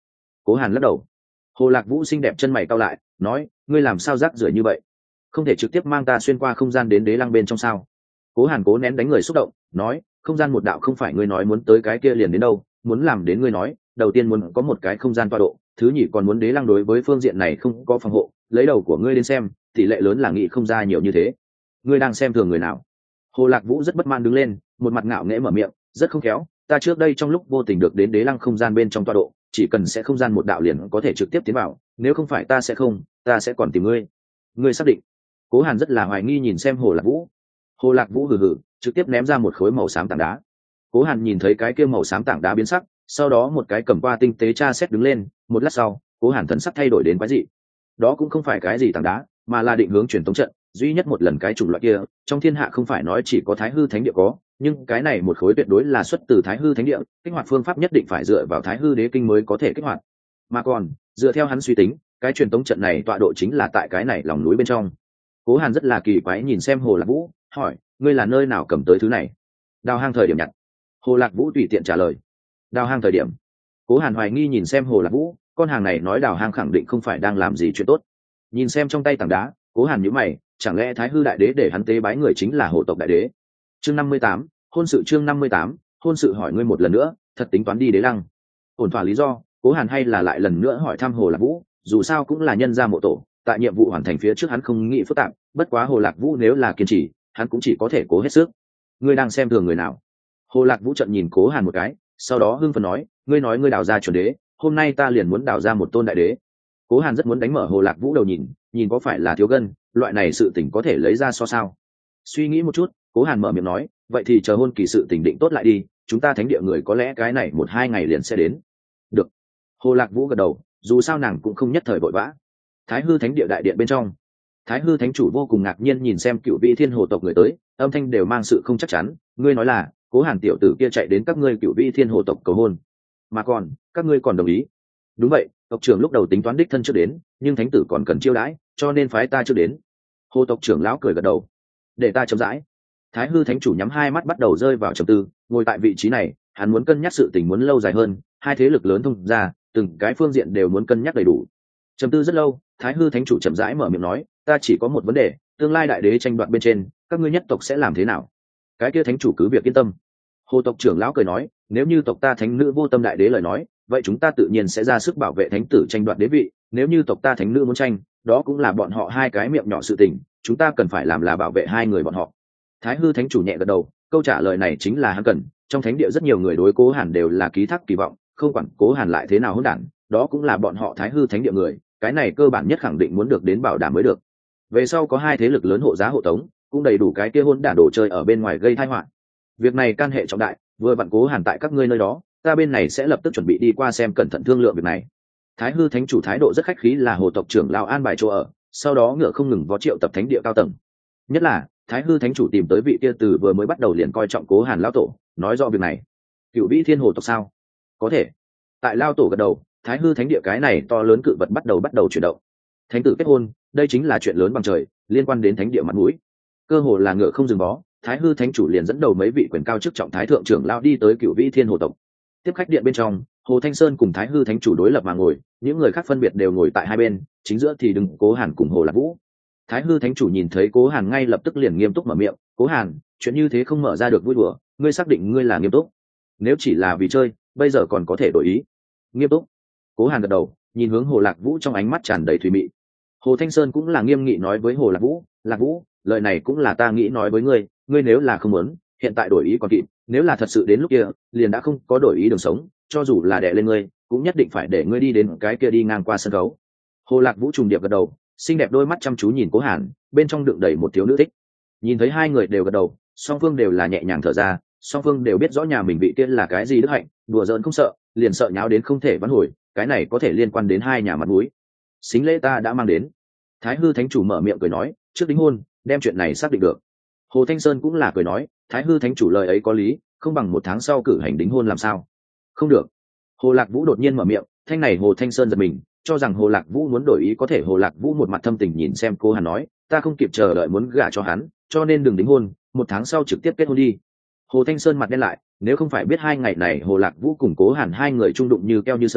Cố Hàn lắc đầu. Hồ Lạc Vũ xinh đẹp chân mày cau lại, nói, ngươi làm sao rác rưởi như vậy, không thể trực tiếp mang ta xuyên qua không gian đến đế lăng bên trong sao? Cố Hàn cố nén đánh người xúc động, nói, không gian một đạo không phải ngươi nói muốn tới cái kia liền đến đâu, muốn làm đến ngươi nói, đầu tiên muốn có một cái không gian tọa độ, thứ nhì còn muốn đế lăng đối với phương diện này không có phòng hộ, lấy đầu của ngươi đến xem, tỷ lệ lớn là nghĩ không ra nhiều như thế. Ngươi đang xem thường người nào? Hồ Lạc Vũ rất bất mãn đứng lên, một mặt ngạo nghễ mở miệng, rất không khéo, ta trước đây trong lúc vô tình được đến đế lăng không gian bên trong tọa độ, chỉ cần sẽ không gian một đạo liền có thể trực tiếp tiến vào, nếu không phải ta sẽ không, ta sẽ còn tìm ngươi. Ngươi xác định? Cố Hàn rất là hoài nghi nhìn xem Hồ Lạc Vũ. Hồ Lạc Vũ hừ hừ, trực tiếp ném ra một khối màu xám tảng đá. Cố Hàn nhìn thấy cái kia màu xám tảng đá biến sắc, sau đó một cái cầm qua tinh tế tra xét đứng lên, một lát sau, Cố Hàn thần sắc thay đổi đến quái dị. Đó cũng không phải cái gì tảng đá, mà là định hướng truyền tống trận, duy nhất một lần cái chủng loại kia, trong thiên hạ không phải nói chỉ có Thái Hư Thánh Địa có, nhưng cái này một khối tuyệt đối là xuất từ Thái Hư Thánh Địa, kích hoạt phương pháp nhất định phải dựa vào Thái Hư Đế Kinh mới có thể kích hoạt. Mà còn, dựa theo hắn suy tính, cái truyền tống trận này tọa độ chính là tại cái này lòng núi bên trong. Cố Hàn rất là kỳ quái nhìn xem Hồ Lạc Vũ, hỏi, ngươi là nơi nào cầm tới thứ này? Đào hang thời điểm nhặt. Hồ Lạc Vũ tùy tiện trả lời. Đào hang thời điểm. Cố Hàn hoài nghi nhìn xem Hồ Lạc Vũ, con hàng này nói đào hang khẳng định không phải đang làm gì chuyện tốt. Nhìn xem trong tay tảng đá, Cố Hàn nhíu mày, chẳng lẽ Thái Hư Đại Đế để hắn tế bái người chính là Hồ tộc Đại Đế? Chương năm mươi tám, hôn sự chương năm mươi tám, hôn sự hỏi ngươi một lần nữa, thật tính toán đi đế lăng. Ổn thỏa lý do, Cố Hàn hay là lại lần nữa hỏi thăm Hồ Lạc Vũ, dù sao cũng là nhân gia mộ tổ, tại nhiệm vụ hoàn thành phía trước hắn không nghĩ phức tạp, bất quá Hồ Lạc Vũ nếu là kiên trì, hắn cũng chỉ có thể cố hết sức. Ngươi đang xem thường người nào? Hồ Lạc Vũ trợn nhìn Cố Hàn một cái, sau đó hưng phấn nói, ngươi nói ngươi đào ra chuẩn đế, hôm nay ta liền muốn đào ra một tôn đại đế. Cố Hàn rất muốn đánh mở Hồ Lạc Vũ đầu nhìn, nhìn có phải là thiếu gân, loại này sự tình có thể lấy ra so sao. Suy nghĩ một chút, Cố Hàn mở miệng nói, vậy thì chờ hôn kỳ sự tình định tốt lại đi, chúng ta thánh địa người có lẽ cái này một hai ngày liền sẽ đến. Được. Hồ Lạc Vũ gật đầu, dù sao nàng cũng không nhất thời vội vã. Thái Hư Thánh Địa đại điện bên trong, Thái Hư Thánh Chủ vô cùng ngạc nhiên nhìn xem Cựu Vĩ Thiên Hồ tộc người tới, âm thanh đều mang sự không chắc chắn, ngươi nói là, Cố Hàn tiểu tử kia chạy đến các ngươi Cựu Vĩ Thiên Hồ tộc cầu hôn, mà còn, các ngươi còn đồng ý? Đúng vậy, tộc trưởng lúc đầu tính toán đích thân trước đến, nhưng thánh tử còn cần chiêu đãi, cho nên phái ta trước đến. Hồ tộc trưởng lão cười gật đầu, để ta chậm rãi. Thái Hư Thánh Chủ nhắm hai mắt bắt đầu rơi vào trầm tư, ngồi tại vị trí này, hắn muốn cân nhắc sự tình muốn lâu dài hơn, hai thế lực lớn thông ra, từng cái phương diện đều muốn cân nhắc đầy đủ. Trầm tư rất lâu, Thái Hư Thánh Chủ chậm rãi mở miệng nói, ta chỉ có một vấn đề, tương lai đại đế tranh đoạt bên trên, các ngươi nhất tộc sẽ làm thế nào? Cái kia Thánh Chủ cứ việc yên tâm. Hồ tộc trưởng lão cười nói, nếu như tộc ta thánh nữ vô tâm đại đế lời nói, vậy chúng ta tự nhiên sẽ ra sức bảo vệ thánh tử tranh đoạt đế vị, nếu như tộc ta thánh nữ muốn tranh, đó cũng là bọn họ hai cái miệng nhỏ sự tình, chúng ta cần phải làm là bảo vệ hai người bọn họ. Thái Hư Thánh Chủ nhẹ gật đầu, câu trả lời này chính là hắn cần, trong thánh địa rất nhiều người đối Cố Hàn đều là ký thác kỳ vọng, không quản Cố Hàn lại thế nào hỗn đản, đó cũng là bọn họ Thái Hư Thánh Địa người, cái này cơ bản nhất khẳng định muốn được đến bảo đảm mới được. Về sau có hai thế lực lớn hộ giá hộ tống, cũng đầy đủ cái kia hỗn đản đồ chơi ở bên ngoài gây tai họa. Việc này can hệ trọng đại, vừa vặn Cố Hàn tại các ngươi nơi đó, ta bên này sẽ lập tức chuẩn bị đi qua xem cẩn thận thương lượng việc này. Thái Hư Thánh Chủ thái độ rất khách khí là Hồ tộc trưởng lão an bài chỗ ở, sau đó ngựa không ngừng vó triệu tập thánh địa cao tầng. Nhất là Thái Hư Thánh Chủ tìm tới vị kia từ vừa mới bắt đầu liền coi trọng Cố Hàn lão tổ, nói rõ việc này. Cựu Vĩ Thiên Hồ tộc sao? Có thể. Tại lão tổ gật đầu, Thái Hư Thánh Địa cái này to lớn cự vật bắt đầu bắt đầu chuyển động. Thánh tử kết hôn, đây chính là chuyện lớn bằng trời, liên quan đến thánh địa mặt mũi. Cơ hồ là ngựa không dừng bó, Thái Hư Thánh Chủ liền dẫn đầu mấy vị quyền cao chức trọng thái thượng trưởng lão đi tới Cựu Vĩ Thiên Hồ tộc. Tiếp khách điện bên trong, Hồ Thanh Sơn cùng Thái Hư Thánh Chủ đối lập mà ngồi, những người khác phân biệt đều ngồi tại hai bên, chính giữa thì đứng Cố Hàn cùng Hồ Lạc Vũ. Thái Hư Thánh Chủ nhìn thấy Cố Hàn ngay lập tức liền nghiêm túc mở miệng, "Cố Hàn, chuyện như thế không mở ra được vui đùa, ngươi xác định ngươi là nghiêm túc? Nếu chỉ là vì chơi, bây giờ còn có thể đổi ý." Nghiêm túc. Cố Hàn gật đầu, nhìn hướng Hồ Lạc Vũ trong ánh mắt tràn đầy thùy mị. Hồ Thanh Sơn cũng là nghiêm nghị nói với Hồ Lạc Vũ, "Lạc Vũ, lời này cũng là ta nghĩ nói với ngươi, ngươi nếu là không muốn, hiện tại đổi ý còn kịp, nếu là thật sự đến lúc kia, liền đã không có đổi ý đường sống, cho dù là đè lên ngươi, cũng nhất định phải để ngươi đi đến cái kia đi ngang qua sân khấu." Hồ Lạc Vũ trùng điệp gật đầu, xinh đẹp đôi mắt chăm chú nhìn Cố Hàn, bên trong đựng đầy một thiếu nữ thích. Nhìn thấy hai người đều gật đầu, song phương đều là nhẹ nhàng thở ra, song phương đều biết rõ nhà mình vị kia là cái gì đức hạnh, đùa giỡn không sợ, liền sợ nháo đến không thể vãn hồi, cái này có thể liên quan đến hai nhà mặt mũi. Xính lễ ta đã mang đến. Thái Hư Thánh Chủ mở miệng cười nói, trước đính hôn, đem chuyện này xác định được. Hồ Thanh Sơn cũng là cười nói, Thái Hư Thánh Chủ lời ấy có lý, không bằng một tháng sau cử hành đính hôn làm sao? Không được. Hồ Lạc Vũ đột nhiên mở miệng, thanh này Hồ Thanh Sơn giật mình, cho rằng Hồ Lạc Vũ muốn đổi ý, có thể Hồ Lạc Vũ một mặt thâm tình nhìn xem Cố Hàn nói, ta không kịp chờ đợi muốn gả cho hắn, cho nên đừng đính hôn, một tháng sau trực tiếp kết hôn đi. Hồ Thanh Sơn mặt đen lại, nếu không phải biết hai ngày này Hồ Lạc Vũ cùng Cố Hàn hai người chung đụng như keo như sơn,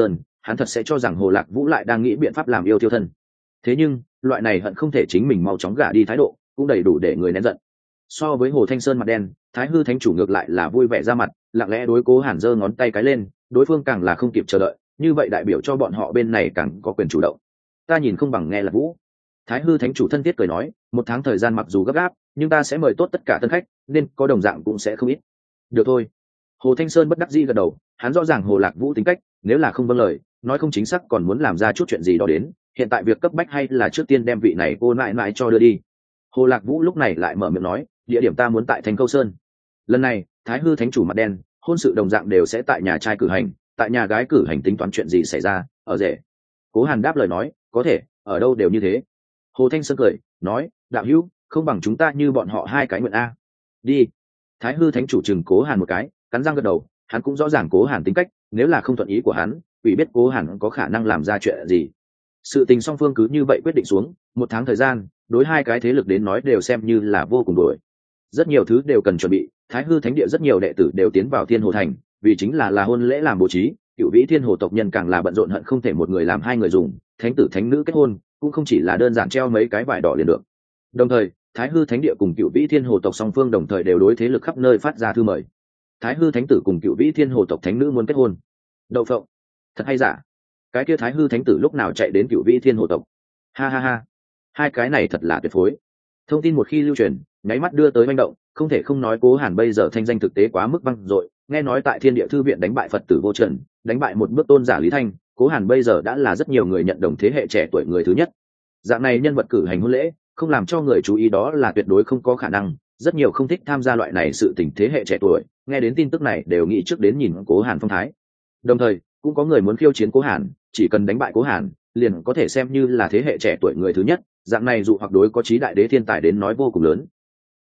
hắn thật sẽ cho rằng Hồ Lạc Vũ lại đang nghĩ biện pháp làm yêu tiêu thân. Thế nhưng loại này hận không thể chính mình mau chóng gả đi thái độ cũng đầy đủ để người nén giận. So với Hồ Thanh Sơn mặt đen, Thái Hư Thánh chủ ngược lại là vui vẻ ra mặt, lặng lẽ đối Cố Hàn giơ ngón tay cái lên, đối phương càng là không kịp chờ đợi, như vậy đại biểu cho bọn họ bên này càng có quyền chủ động. Ta nhìn không bằng nghe Lạc Vũ. Thái Hư Thánh chủ thân thiết cười nói, một tháng thời gian mặc dù gấp gáp, nhưng ta sẽ mời tốt tất cả tân khách, nên có đồng dạng cũng sẽ không ít. Được thôi. Hồ Thanh Sơn bất đắc dĩ gật đầu, hắn rõ ràng Hồ Lạc Vũ tính cách, nếu là không vâng lời, nói không chính xác còn muốn làm ra chút chuyện gì đó đến, hiện tại việc cấp bách hay là trước tiên đem vị này cô nại nại cho đưa đi. Hồ Lạc Vũ lúc này lại mở miệng nói, địa điểm ta muốn tại Thành Câu Sơn. Lần này, Thái Hư Thánh chủ mặt đen, hôn sự đồng dạng đều sẽ tại nhà trai cử hành, tại nhà gái cử hành tính toán chuyện gì xảy ra, ở rể. Cố Hàn đáp lời nói, có thể, ở đâu đều như thế. Hồ Thanh Sơn cười, nói, đạo hữu, không bằng chúng ta như bọn họ hai cái nguyện a. Đi. Thái Hư Thánh chủ chừng Cố Hàn một cái, cắn răng gật đầu, hắn cũng rõ ràng Cố Hàn tính cách, nếu là không thuận ý của hắn, ủy biết Cố Hàn có khả năng làm ra chuyện gì. Sự tình song phương cứ như vậy quyết định xuống, một tháng thời gian, đối hai cái thế lực đến nói đều xem như là vô cùng đổi. Rất nhiều thứ đều cần chuẩn bị, Thái Hư Thánh địa rất nhiều đệ tử đều tiến vào Thiên Hồ Thành, vì chính là là hôn lễ làm bố trí, Cửu Vĩ Thiên Hồ tộc nhân càng là bận rộn hận không thể một người làm hai người dùng, thánh tử thánh nữ kết hôn, cũng không chỉ là đơn giản treo mấy cái vải đỏ liền được. Đồng thời, Thái Hư Thánh địa cùng Cửu Vĩ Thiên Hồ tộc song phương đồng thời đều đối thế lực khắp nơi phát ra thư mời. Thái Hư Thánh tử cùng Cửu Vĩ Thiên Hồ tộc thánh nữ muốn kết hôn. Đậu phộng, thật hay giả? Cái kia Thái Hư Thánh tử lúc nào chạy đến Cửu Vĩ Thiên Hồ tộc? Ha ha ha, hai cái này thật là tuyệt phối. Thông tin một khi lưu truyền, nháy mắt đưa tới manh động, không thể không nói Cố Hàn bây giờ thanh danh thực tế quá mức vang dội, nghe nói tại Thiên Địa Thư viện đánh bại Phật tử Vô Trần, đánh bại một bước tôn giả Lý Thanh, Cố Hàn bây giờ đã là rất nhiều người nhận đồng thế hệ trẻ tuổi người thứ nhất. Dạng này nhân vật cử hành hôn lễ, không làm cho người chú ý đó là tuyệt đối không có khả năng, rất nhiều không thích tham gia loại này sự tình thế hệ trẻ tuổi, nghe đến tin tức này đều nghĩ trước đến nhìn Cố Hàn phong thái. Đồng thời, cũng có người muốn khiêu chiến Cố Hàn, chỉ cần đánh bại Cố Hàn, liền có thể xem như là thế hệ trẻ tuổi người thứ nhất, dạng này dụ hoặc đối có trí đại đế thiên tài đến nói vô cùng lớn,